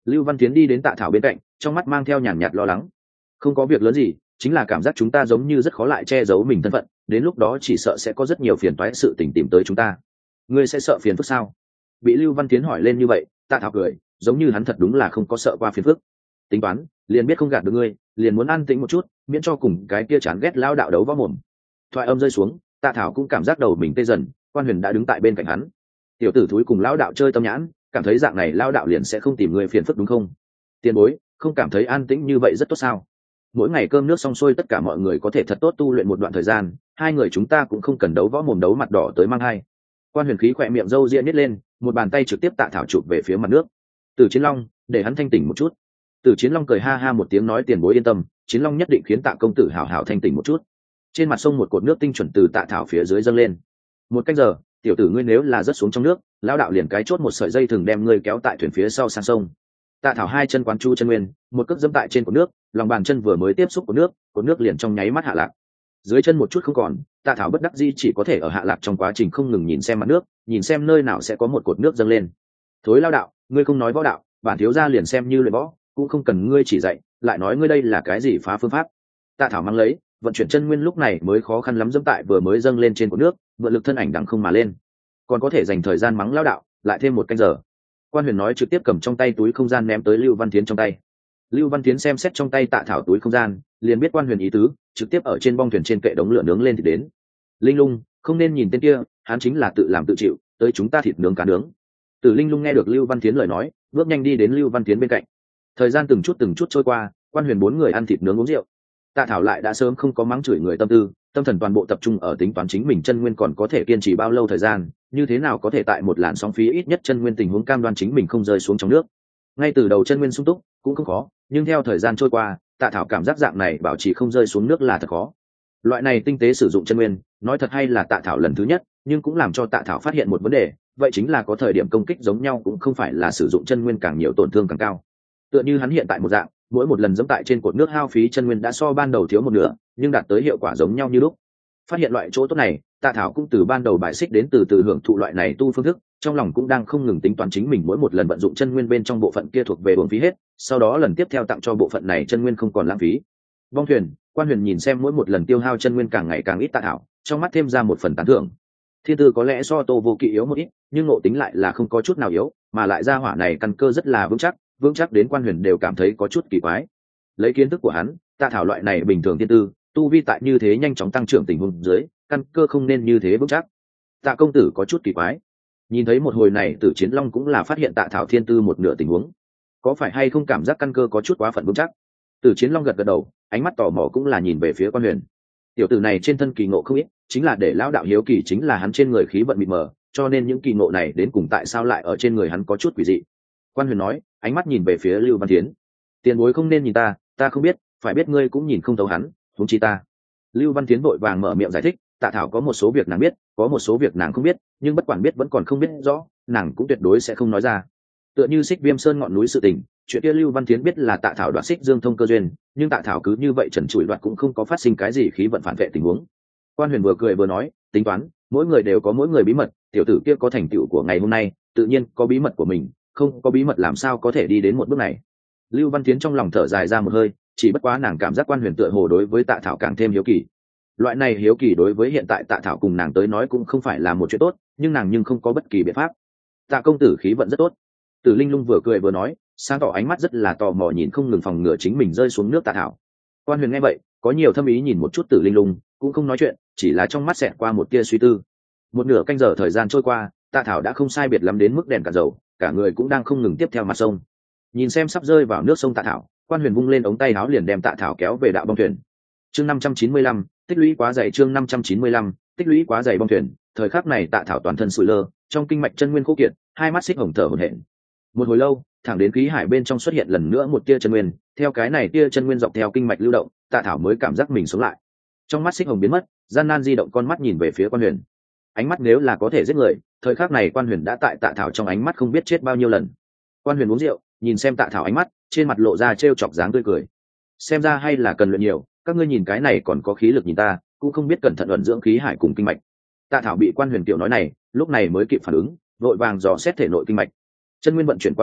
Lưu Văn Tiến đi đến Tạ Thảo bên cạnh, trong mắt mang theo nhàn nhạt lo lắng. Không có việc lớn gì, chính là cảm giác chúng ta giống như rất khó lại che giấu mình thân phận, đến lúc đó chỉ sợ sẽ có rất nhiều phiền toái sự tình tìm tới chúng ta. Ngươi sẽ sợ phiền phức sao? Bị Lưu Văn Tiến hỏi lên như vậy, Tạ Thảo cười, giống như hắn thật đúng là không có sợ qua phiền phức. Tính toán, liền biết không gạt được ngươi, liền muốn an tĩnh một chút, miễn cho cùng cái kia chán ghét lao đạo đấu võ mồm. Thoại âm rơi xuống, Tạ Thảo cũng cảm giác đầu mình tê dần, Quan Huyền đã đứng tại bên cạnh hắn. Tiểu tử thúi cùng lao đạo chơi tâm nhãn, cảm thấy dạng này lao đạo liền sẽ không tìm người phiền phức đúng không? Tiền bối, không cảm thấy an tĩnh như vậy rất tốt sao? Mỗi ngày cơm nước xong xuôi tất cả mọi người có thể thật tốt tu luyện một đoạn thời gian, hai người chúng ta cũng không cần đấu võ mồm đấu mặt đỏ tới mang hai. Quan Huyền khí khỏe miệng râu ria nhếch lên, một bàn tay trực tiếp Tạ Thảo chụp về phía mặt nước. Từ Chiến Long, để hắn thanh tỉnh một chút. Từ Chiến Long cười ha ha một tiếng nói tiền bối yên tâm, Chiến Long nhất định khiến Tạ công tử hảo hảo thanh tỉnh một chút. Trên mặt sông một cột nước tinh chuẩn từ Tạ Thảo phía dưới dâng lên. Một canh giờ, tiểu tử ngươi nếu là rớt xuống trong nước, lão đạo liền cái chốt một sợi dây thừng đem ngươi kéo tại thuyền phía sau sang sông. Tạ Thảo hai chân quán chu chân nguyên, một cước dẫm tại trên cột nước, lòng bàn chân vừa mới tiếp xúc cột nước, cột nước liền trong nháy mắt hạ lạc. Dưới chân một chút không còn, Tạ Thảo bất đắc dĩ chỉ có thể ở hạ lạc trong quá trình không ngừng nhìn xem mặt nước, nhìn xem nơi nào sẽ có một cột nước dâng lên. Thối lao đạo, ngươi không nói võ đạo, bản thiếu gia liền xem như luyện võ, cũng không cần ngươi chỉ dạy, lại nói ngươi đây là cái gì phá phương pháp? Tạ Thảo mang lấy, vận chuyển chân nguyên lúc này mới khó khăn lắm dẫm tại vừa mới dâng lên trên cột nước, vượt lực thân ảnh đằng không mà lên. Còn có thể dành thời gian mắng lao đạo, lại thêm một canh giờ. Quan Huyền nói trực tiếp cầm trong tay túi không gian ném tới Lưu Văn Tiến trong tay. Lưu Văn Tiến xem xét trong tay Tạ Thảo túi không gian, liền biết Quan Huyền ý tứ, trực tiếp ở trên bong thuyền trên kệ đống lửa nướng lên thì đến. Linh Lung, không nên nhìn tên kia, hắn chính là tự làm tự chịu, tới chúng ta thịt nướng cá nướng. Từ Linh Lung nghe được Lưu Văn Tiến lời nói, bước nhanh đi đến Lưu Văn Tiến bên cạnh. Thời gian từng chút từng chút trôi qua, Quan Huyền bốn người ăn thịt nướng uống rượu. Tạ Thảo lại đã sớm không có mắng chửi người tâm tư, tâm thần toàn bộ tập trung ở tính toán chính mình chân nguyên còn có thể kiên trì bao lâu thời gian, như thế nào có thể tại một làn sóng phí ít nhất chân nguyên tình huống cam đoan chính mình không rơi xuống trong nước. Ngay từ đầu chân nguyên sung túc cũng không khó, nhưng theo thời gian trôi qua, Tạ Thảo cảm giác dạng này bảo trì không rơi xuống nước là thật khó. Loại này tinh tế sử dụng chân nguyên, nói thật hay là Tạ Thảo lần thứ nhất, nhưng cũng làm cho Tạ Thảo phát hiện một vấn đề, vậy chính là có thời điểm công kích giống nhau cũng không phải là sử dụng chân nguyên càng nhiều tổn thương càng cao. Tựa như hắn hiện tại một dạng, mỗi một lần giẫm tại trên cột nước hao phí chân nguyên đã so ban đầu thiếu một nửa, nhưng đạt tới hiệu quả giống nhau như lúc. Phát hiện loại chỗ tốt này, Tạ Thảo cũng từ ban đầu bài xích đến từ từ hưởng thụ loại này tu phương thức, trong lòng cũng đang không ngừng tính toán chính mình mỗi một lần vận dụng chân nguyên bên trong bộ phận kia thuộc về uổng phí hết, sau đó lần tiếp theo tặng cho bộ phận này chân nguyên không còn lãng phí. Vong thuyền, Quan Huyền nhìn xem mỗi một lần tiêu hao chân nguyên càng ngày càng ít Tạ Thảo, trong mắt thêm ra một phần tán thưởng. Thiên tư có lẽ so Tô Vô Kỵ yếu một ít, nhưng ngộ tính lại là không có chút nào yếu, mà lại ra hỏa này căn cơ rất là vững chắc, vững chắc đến Quan Huyền đều cảm thấy có chút kỳ quái. Lấy kiến thức của hắn, Tạ Thảo loại này bình thường thiên tư, tu vi tại như thế nhanh chóng tăng trưởng tình huống dưới, căn cơ không nên như thế vững chắc. Tạ công tử có chút kỳ quái. Nhìn thấy một hồi này, Tử Chiến Long cũng là phát hiện Tạ Thảo thiên tư một nửa tình huống, có phải hay không cảm giác căn cơ có chút quá phận vững chắc? Tử Chiến Long gật gật đầu, ánh mắt tò mò cũng là nhìn về phía Quan Huyền. Tiểu tử này trên thân kỳ ngộ không ít, chính là để lão đạo hiếu kỳ chính là hắn trên người khí vận mịt mờ, cho nên những kỳ ngộ này đến cùng tại sao lại ở trên người hắn có chút quỷ dị. Quan Huyền nói, ánh mắt nhìn về phía Lưu Văn Tiến. Tiền bối không nên nhìn ta, ta không biết, phải biết ngươi cũng nhìn không thấu hắn, huống chi ta. Lưu Văn Tiến vội vàng mở miệng giải thích, Tạ Thảo có một số việc nàng biết, có một số việc nàng không biết, nhưng bất quản biết vẫn còn không biết rõ, nàng cũng tuyệt đối sẽ không nói ra. Tựa như Xích Viêm Sơn ngọn núi sự tình, chuyện kia Lưu Văn Tiến biết là Tạ Thảo đoạt Xích Dương Thông cơ duyên, nhưng Tạ Thảo cứ như vậy trần trụi đoạt cũng không có phát sinh cái gì khí vận phản vệ tình huống. Quan Huyền vừa cười vừa nói, tính toán, mỗi người đều có mỗi người bí mật, tiểu tử kia có thành tựu của ngày hôm nay, tự nhiên có bí mật của mình, không có bí mật làm sao có thể đi đến một bước này. Lưu Văn Tiến trong lòng thở dài ra một hơi, chỉ bất quá nàng cảm giác Quan Huyền tựa hồ đối với Tạ Thảo càng thêm hiếu kỳ. Loại này hiếu kỳ đối với hiện tại Tạ Thảo cùng nàng tới nói cũng không phải là một chuyện tốt, nhưng nàng nhưng không có bất kỳ biện pháp. Tạ công tử khí vận rất tốt. Tử Linh Lung vừa cười vừa nói, sáng tỏ ánh mắt rất là tò mò nhìn không ngừng phòng ngừa chính mình rơi xuống nước Tạ Thảo. Quan Huyền nghe vậy, có nhiều thâm ý nhìn một chút Tử Linh Lung, cũng không nói chuyện, chỉ là trong mắt xẹt qua một tia suy tư. Một nửa canh giờ thời gian trôi qua, Tạ Thảo đã không sai biệt lắm đến mức đèn cả dầu, cả người cũng đang không ngừng tiếp theo mặt sông. Nhìn xem sắp rơi vào nước sông Tạ Thảo, Quan Huyền vung lên ống tay áo liền đem Tạ Thảo kéo về đạo bong thuyền. Chương năm trăm chín mươi lăm, tích lũy quá dày chương năm trăm chín mươi lăm, tích lũy quá dày bong thuyền. Thời khắc này Tạ Thảo toàn thân sụi lơ, trong kinh mạch chân nguyên khô kiệt, hai mắt xích hồng thở hổn hển. Một hồi lâu, thẳng đến khí hải bên trong xuất hiện lần nữa một tia chân nguyên, theo cái này tia chân nguyên dọc theo kinh mạch lưu động, Tạ Thảo mới cảm giác mình sống lại. Trong mắt xích hồng biến mất, gian nan di động con mắt nhìn về phía Quan Huyền. Ánh mắt nếu là có thể giết người, thời khắc này Quan Huyền đã tại Tạ Thảo trong ánh mắt không biết chết bao nhiêu lần. Quan Huyền uống rượu, nhìn xem Tạ Thảo ánh mắt, trên mặt lộ ra trêu chọc dáng tươi cười. Xem ra hay là cần luyện nhiều, các ngươi nhìn cái này còn có khí lực nhìn ta, cũng không biết cẩn thận ẩn dưỡng khí hải cùng kinh mạch. Tạ Thảo bị Quan Huyền tiểu nói này, lúc này mới kịp phản ứng, vội vàng dò xét thể nội kinh mạch. Chân nguyên vận chuyển quá độ,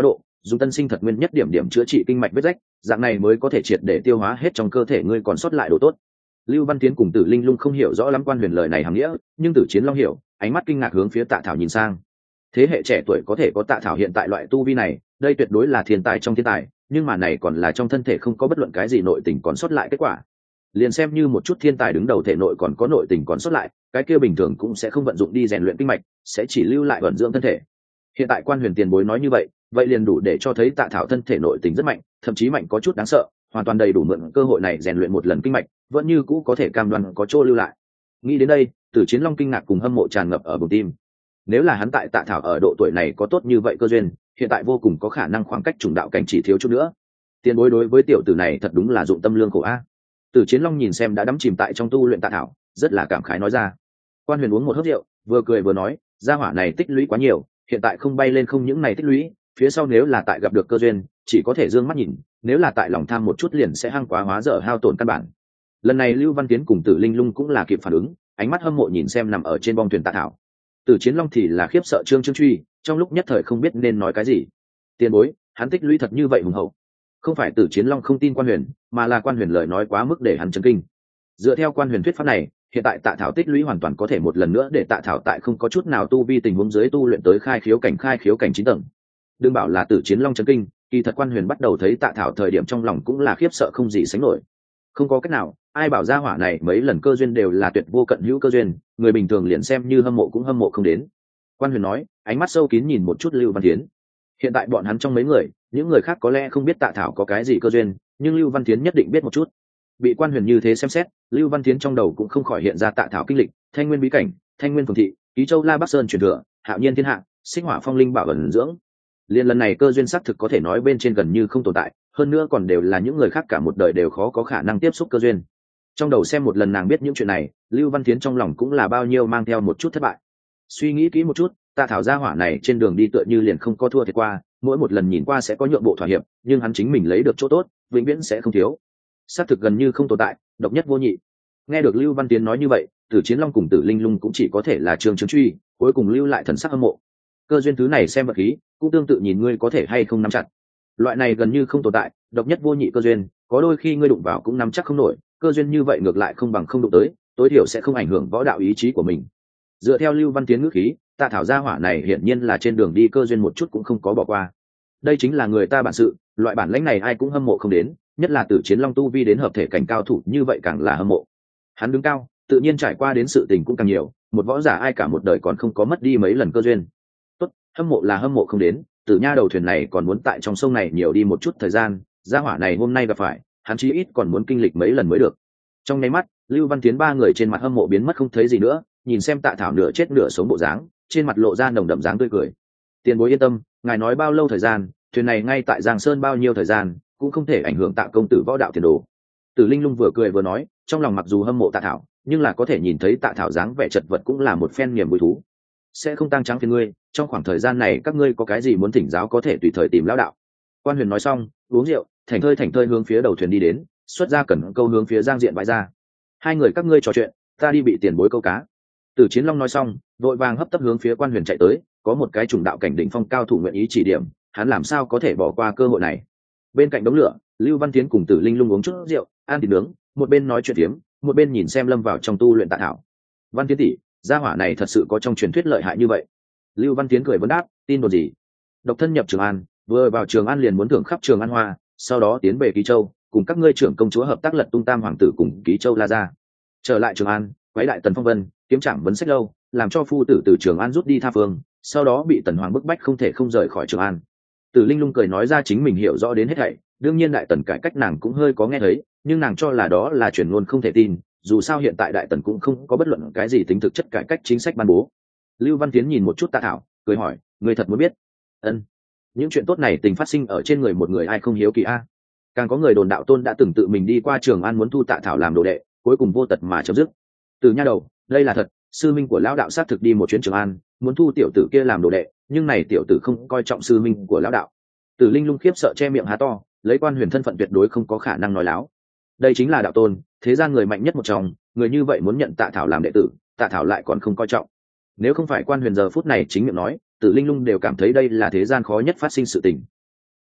dùng tân sinh thật nguyên nhất điểm điểm chữa trị kinh mạch vết rách, dạng này mới có thể triệt để tiêu hóa hết trong cơ thể ngươi còn sót lại đồ tốt. Lưu Văn Tiến cùng Tử Linh Lung không hiểu rõ lắm Quan Huyền lời này hàm nghĩa, nhưng Tử Chiến Long hiểu, ánh mắt kinh ngạc hướng phía Tạ Thảo nhìn sang. Thế hệ trẻ tuổi có thể có Tạ Thảo hiện tại loại tu vi này, đây tuyệt đối là thiên tài trong thiên tài, nhưng mà này còn là trong thân thể không có bất luận cái gì nội tình còn sót lại kết quả. Liền xem như một chút thiên tài đứng đầu thể nội còn có nội tình còn sót lại, cái kia bình thường cũng sẽ không vận dụng đi rèn luyện kinh mạch, sẽ chỉ lưu lại vận dưỡng thân thể. Hiện tại Quan Huyền tiền bối nói như vậy, vậy liền đủ để cho thấy Tạ Thảo thân thể nội tình rất mạnh, thậm chí mạnh có chút đáng sợ, hoàn toàn đầy đủ mượn cơ hội này rèn luyện một lần kinh mạch, vẫn như cũ có thể cam đoan có chỗ lưu lại. Nghĩ đến đây, Tử Chiến Long kinh ngạc cùng hâm mộ tràn ngập ở bụng tim. Nếu là hắn tại Tạ Thảo ở độ tuổi này có tốt như vậy cơ duyên, hiện tại vô cùng có khả năng khoảng cách trùng đạo cảnh chỉ thiếu chút nữa. Tiền bối đối với tiểu tử này thật đúng là dụng tâm lương khổ a. Tử Chiến Long nhìn xem đã đắm chìm tại trong tu luyện Tạ Thảo, rất là cảm khái nói ra. Quan Huyền uống một hớp rượu, vừa cười vừa nói, gia hỏa này tích lũy quá nhiều, hiện tại không bay lên không những này tích lũy, phía sau nếu là tại gặp được cơ duyên, chỉ có thể dương mắt nhìn, nếu là tại lòng tham một chút liền sẽ hăng quá hóa dở hao tổn căn bản. Lần này Lưu Văn Tiến cùng Tử Linh Lung cũng là kịp phản ứng, ánh mắt hâm mộ nhìn xem nằm ở trên bong thuyền Tạ Thảo. Tử Chiến Long thì là khiếp sợ trương trương truy, trong lúc nhất thời không biết nên nói cái gì. Tiền bối, hắn tích lũy thật như vậy hùng hậu. Không phải Tử Chiến Long không tin Quan Huyền, mà là Quan Huyền lời nói quá mức để hắn chấn kinh. Dựa theo Quan Huyền thuyết pháp này, hiện tại Tạ Thảo tích lũy hoàn toàn có thể một lần nữa để Tạ Thảo tại không có chút nào tu vi tình huống dưới tu luyện tới khai khiếu cảnh khai khiếu cảnh chín tầng. Đừng bảo là Tử Chiến Long chấn kinh, kỳ thật Quan Huyền bắt đầu thấy Tạ Thảo thời điểm trong lòng cũng là khiếp sợ không gì sánh nổi. Không có cách nào, ai bảo gia hỏa này mấy lần cơ duyên đều là tuyệt vô cận hữu cơ duyên, người bình thường liền xem như hâm mộ cũng hâm mộ không đến. Quan Huyền nói, ánh mắt sâu kín nhìn một chút Lưu Văn Tiến. Hiện tại bọn hắn trong mấy người, những người khác có lẽ không biết Tạ Thảo có cái gì cơ duyên, nhưng Lưu Văn Tiến nhất định biết một chút. Bị Quan Huyền như thế xem xét, Lưu Văn Tiến trong đầu cũng không khỏi hiện ra Tạ Thảo kinh lịch, Thanh Nguyên bí cảnh, Thanh Nguyên phường thị, Ký Châu La Bắc Sơn truyền thừa, Hạo Nhiên thiên hạ, Xích Hỏa Phong Linh bảo ẩn dưỡng. Liên lần này cơ duyên xác thực có thể nói bên trên gần như không tồn tại, hơn nữa còn đều là những người khác cả một đời đều khó có khả năng tiếp xúc cơ duyên. Trong đầu xem một lần nàng biết những chuyện này, Lưu Văn Tiến trong lòng cũng là bao nhiêu mang theo một chút thất bại. Suy nghĩ kỹ một chút, Tạ Thảo gia hỏa này trên đường đi tựa như liền không có thua thiệt qua, mỗi một lần nhìn qua sẽ có nhượng bộ thỏa hiệp, nhưng hắn chính mình lấy được chỗ tốt, vĩnh viễn sẽ không thiếu. Xác thực gần như không tồn tại, độc nhất vô nhị. Nghe được Lưu Văn Tiến nói như vậy, Tử Chiến Long cùng Tử Linh Lung cũng chỉ có thể là trương trương truy, cuối cùng lưu lại thần sắc hâm mộ. Cơ duyên thứ này xem vật khí, cũng tương tự nhìn ngươi có thể hay không nắm chặt. Loại này gần như không tồn tại, độc nhất vô nhị cơ duyên, có đôi khi ngươi đụng vào cũng nắm chắc không nổi, cơ duyên như vậy ngược lại không bằng không đụng tới, tối thiểu sẽ không ảnh hưởng võ đạo ý chí của mình. Dựa theo Lưu Văn Tiến ngữ khí, Tạ Thảo gia hỏa này hiển nhiên là trên đường đi cơ duyên một chút cũng không có bỏ qua. Đây chính là người ta bản sự, loại bản lãnh này ai cũng hâm mộ không đến, nhất là Tử Chiến Long tu vi đến hợp thể cảnh cao thủ như vậy càng là hâm mộ. Hắn đứng cao, tự nhiên trải qua đến sự tình cũng càng nhiều, một võ giả ai cả một đời còn không có mất đi mấy lần cơ duyên. Tốt, hâm mộ là hâm mộ không đến, Tử Nha đầu thuyền này còn muốn tại trong sông này nhiều đi một chút thời gian, gia hỏa này hôm nay gặp phải, hắn chí ít còn muốn kinh lịch mấy lần mới được. Trong nháy mắt, Lưu Văn Tiến ba người trên mặt hâm mộ biến mất không thấy gì nữa, nhìn xem Tạ Thảo nửa chết nửa sống bộ dáng, trên mặt lộ ra nồng đậm dáng tươi cười. Tiền bối yên tâm, ngài nói bao lâu thời gian, thuyền này ngay tại Giang Sơn bao nhiêu thời gian, cũng không thể ảnh hưởng Tạ công tử võ đạo tiền đồ. Tử Linh Lung vừa cười vừa nói, trong lòng mặc dù hâm mộ Tạ Thảo, nhưng là có thể nhìn thấy Tạ Thảo dáng vẻ chật vật cũng là một phen niềm vui thú. Sẽ không tăng trắng phiền ngươi, trong khoảng thời gian này các ngươi có cái gì muốn thỉnh giáo có thể tùy thời tìm lão đạo. Quan Huyền nói xong, uống rượu, thành thơi thành thơi hướng phía đầu thuyền đi đến, xuất ra cần câu hướng phía Giang Diện bãi ra. Hai người các ngươi trò chuyện, ta đi bị tiền bối câu cá. Tử Chiến Long nói xong, vội vàng hấp tấp hướng phía Quan Huyền chạy tới, có một cái trùng đạo cảnh đỉnh phong cao thủ nguyện ý chỉ điểm, hắn làm sao có thể bỏ qua cơ hội này. Bên cạnh đống lửa, Lưu Văn Tiến cùng Tử Linh Lung uống chút rượu, ăn thịt nướng, một bên nói chuyện phiếm, một bên nhìn xem lâm vào trong tu luyện Tạ Thảo. Văn Tiến tỷ, gia hỏa này thật sự có trong truyền thuyết lợi hại như vậy? Lưu Văn Tiến cười vấn đáp, tin đồn gì? Độc thân nhập Trường An, vừa vào Trường An liền muốn thưởng khắp Trường An hoa, sau đó tiến về Ký Châu, cùng các ngươi trưởng công chúa hợp tác lật tung Tam hoàng tử cùng Ký Châu La ra. Trở lại Trường An, quấy lại Tần Phong Vân, kiếm trảm vấn sách lâu, làm cho phu tử từ Trường An rút đi tha phương, sau đó bị Tần Hoàng bức bách không thể không rời khỏi Trường An. Tử Linh Lung cười nói ra chính mình hiểu rõ đến hết thảy, đương nhiên Đại Tần cải cách nàng cũng hơi có nghe thấy, nhưng nàng cho là đó là truyền ngôn không thể tin, dù sao hiện tại Đại Tần cũng không có bất luận cái gì tính thực chất cải cách chính sách ban bố. Lưu Văn Tiến nhìn một chút Tạ Thảo, cười hỏi, người thật muốn biết? Ân, những chuyện tốt này tình phát sinh ở trên người một người ai không hiếu kỳ a? Càng có người đồn đạo tôn đã từng tự mình đi qua Trường An muốn thu Tạ Thảo làm đồ đệ, cuối cùng vô tật mà chấm dứt. Từ nha đầu, đây là thật, sư minh của lão đạo xác thực đi một chuyến Trường An, muốn thu tiểu tử kia làm đồ đệ, nhưng này tiểu tử không coi trọng sư minh của lão đạo. Tử Linh Lung khiếp sợ che miệng há to, lấy Quan Huyền thân phận tuyệt đối không có khả năng nói láo. Đây chính là đạo tôn, thế gian người mạnh nhất một trong, người như vậy muốn nhận Tạ Thảo làm đệ tử, Tạ Thảo lại còn không coi trọng. Nếu không phải Quan Huyền giờ phút này chính miệng nói, Tử Linh Lung đều cảm thấy đây là thế gian khó nhất phát sinh sự tình.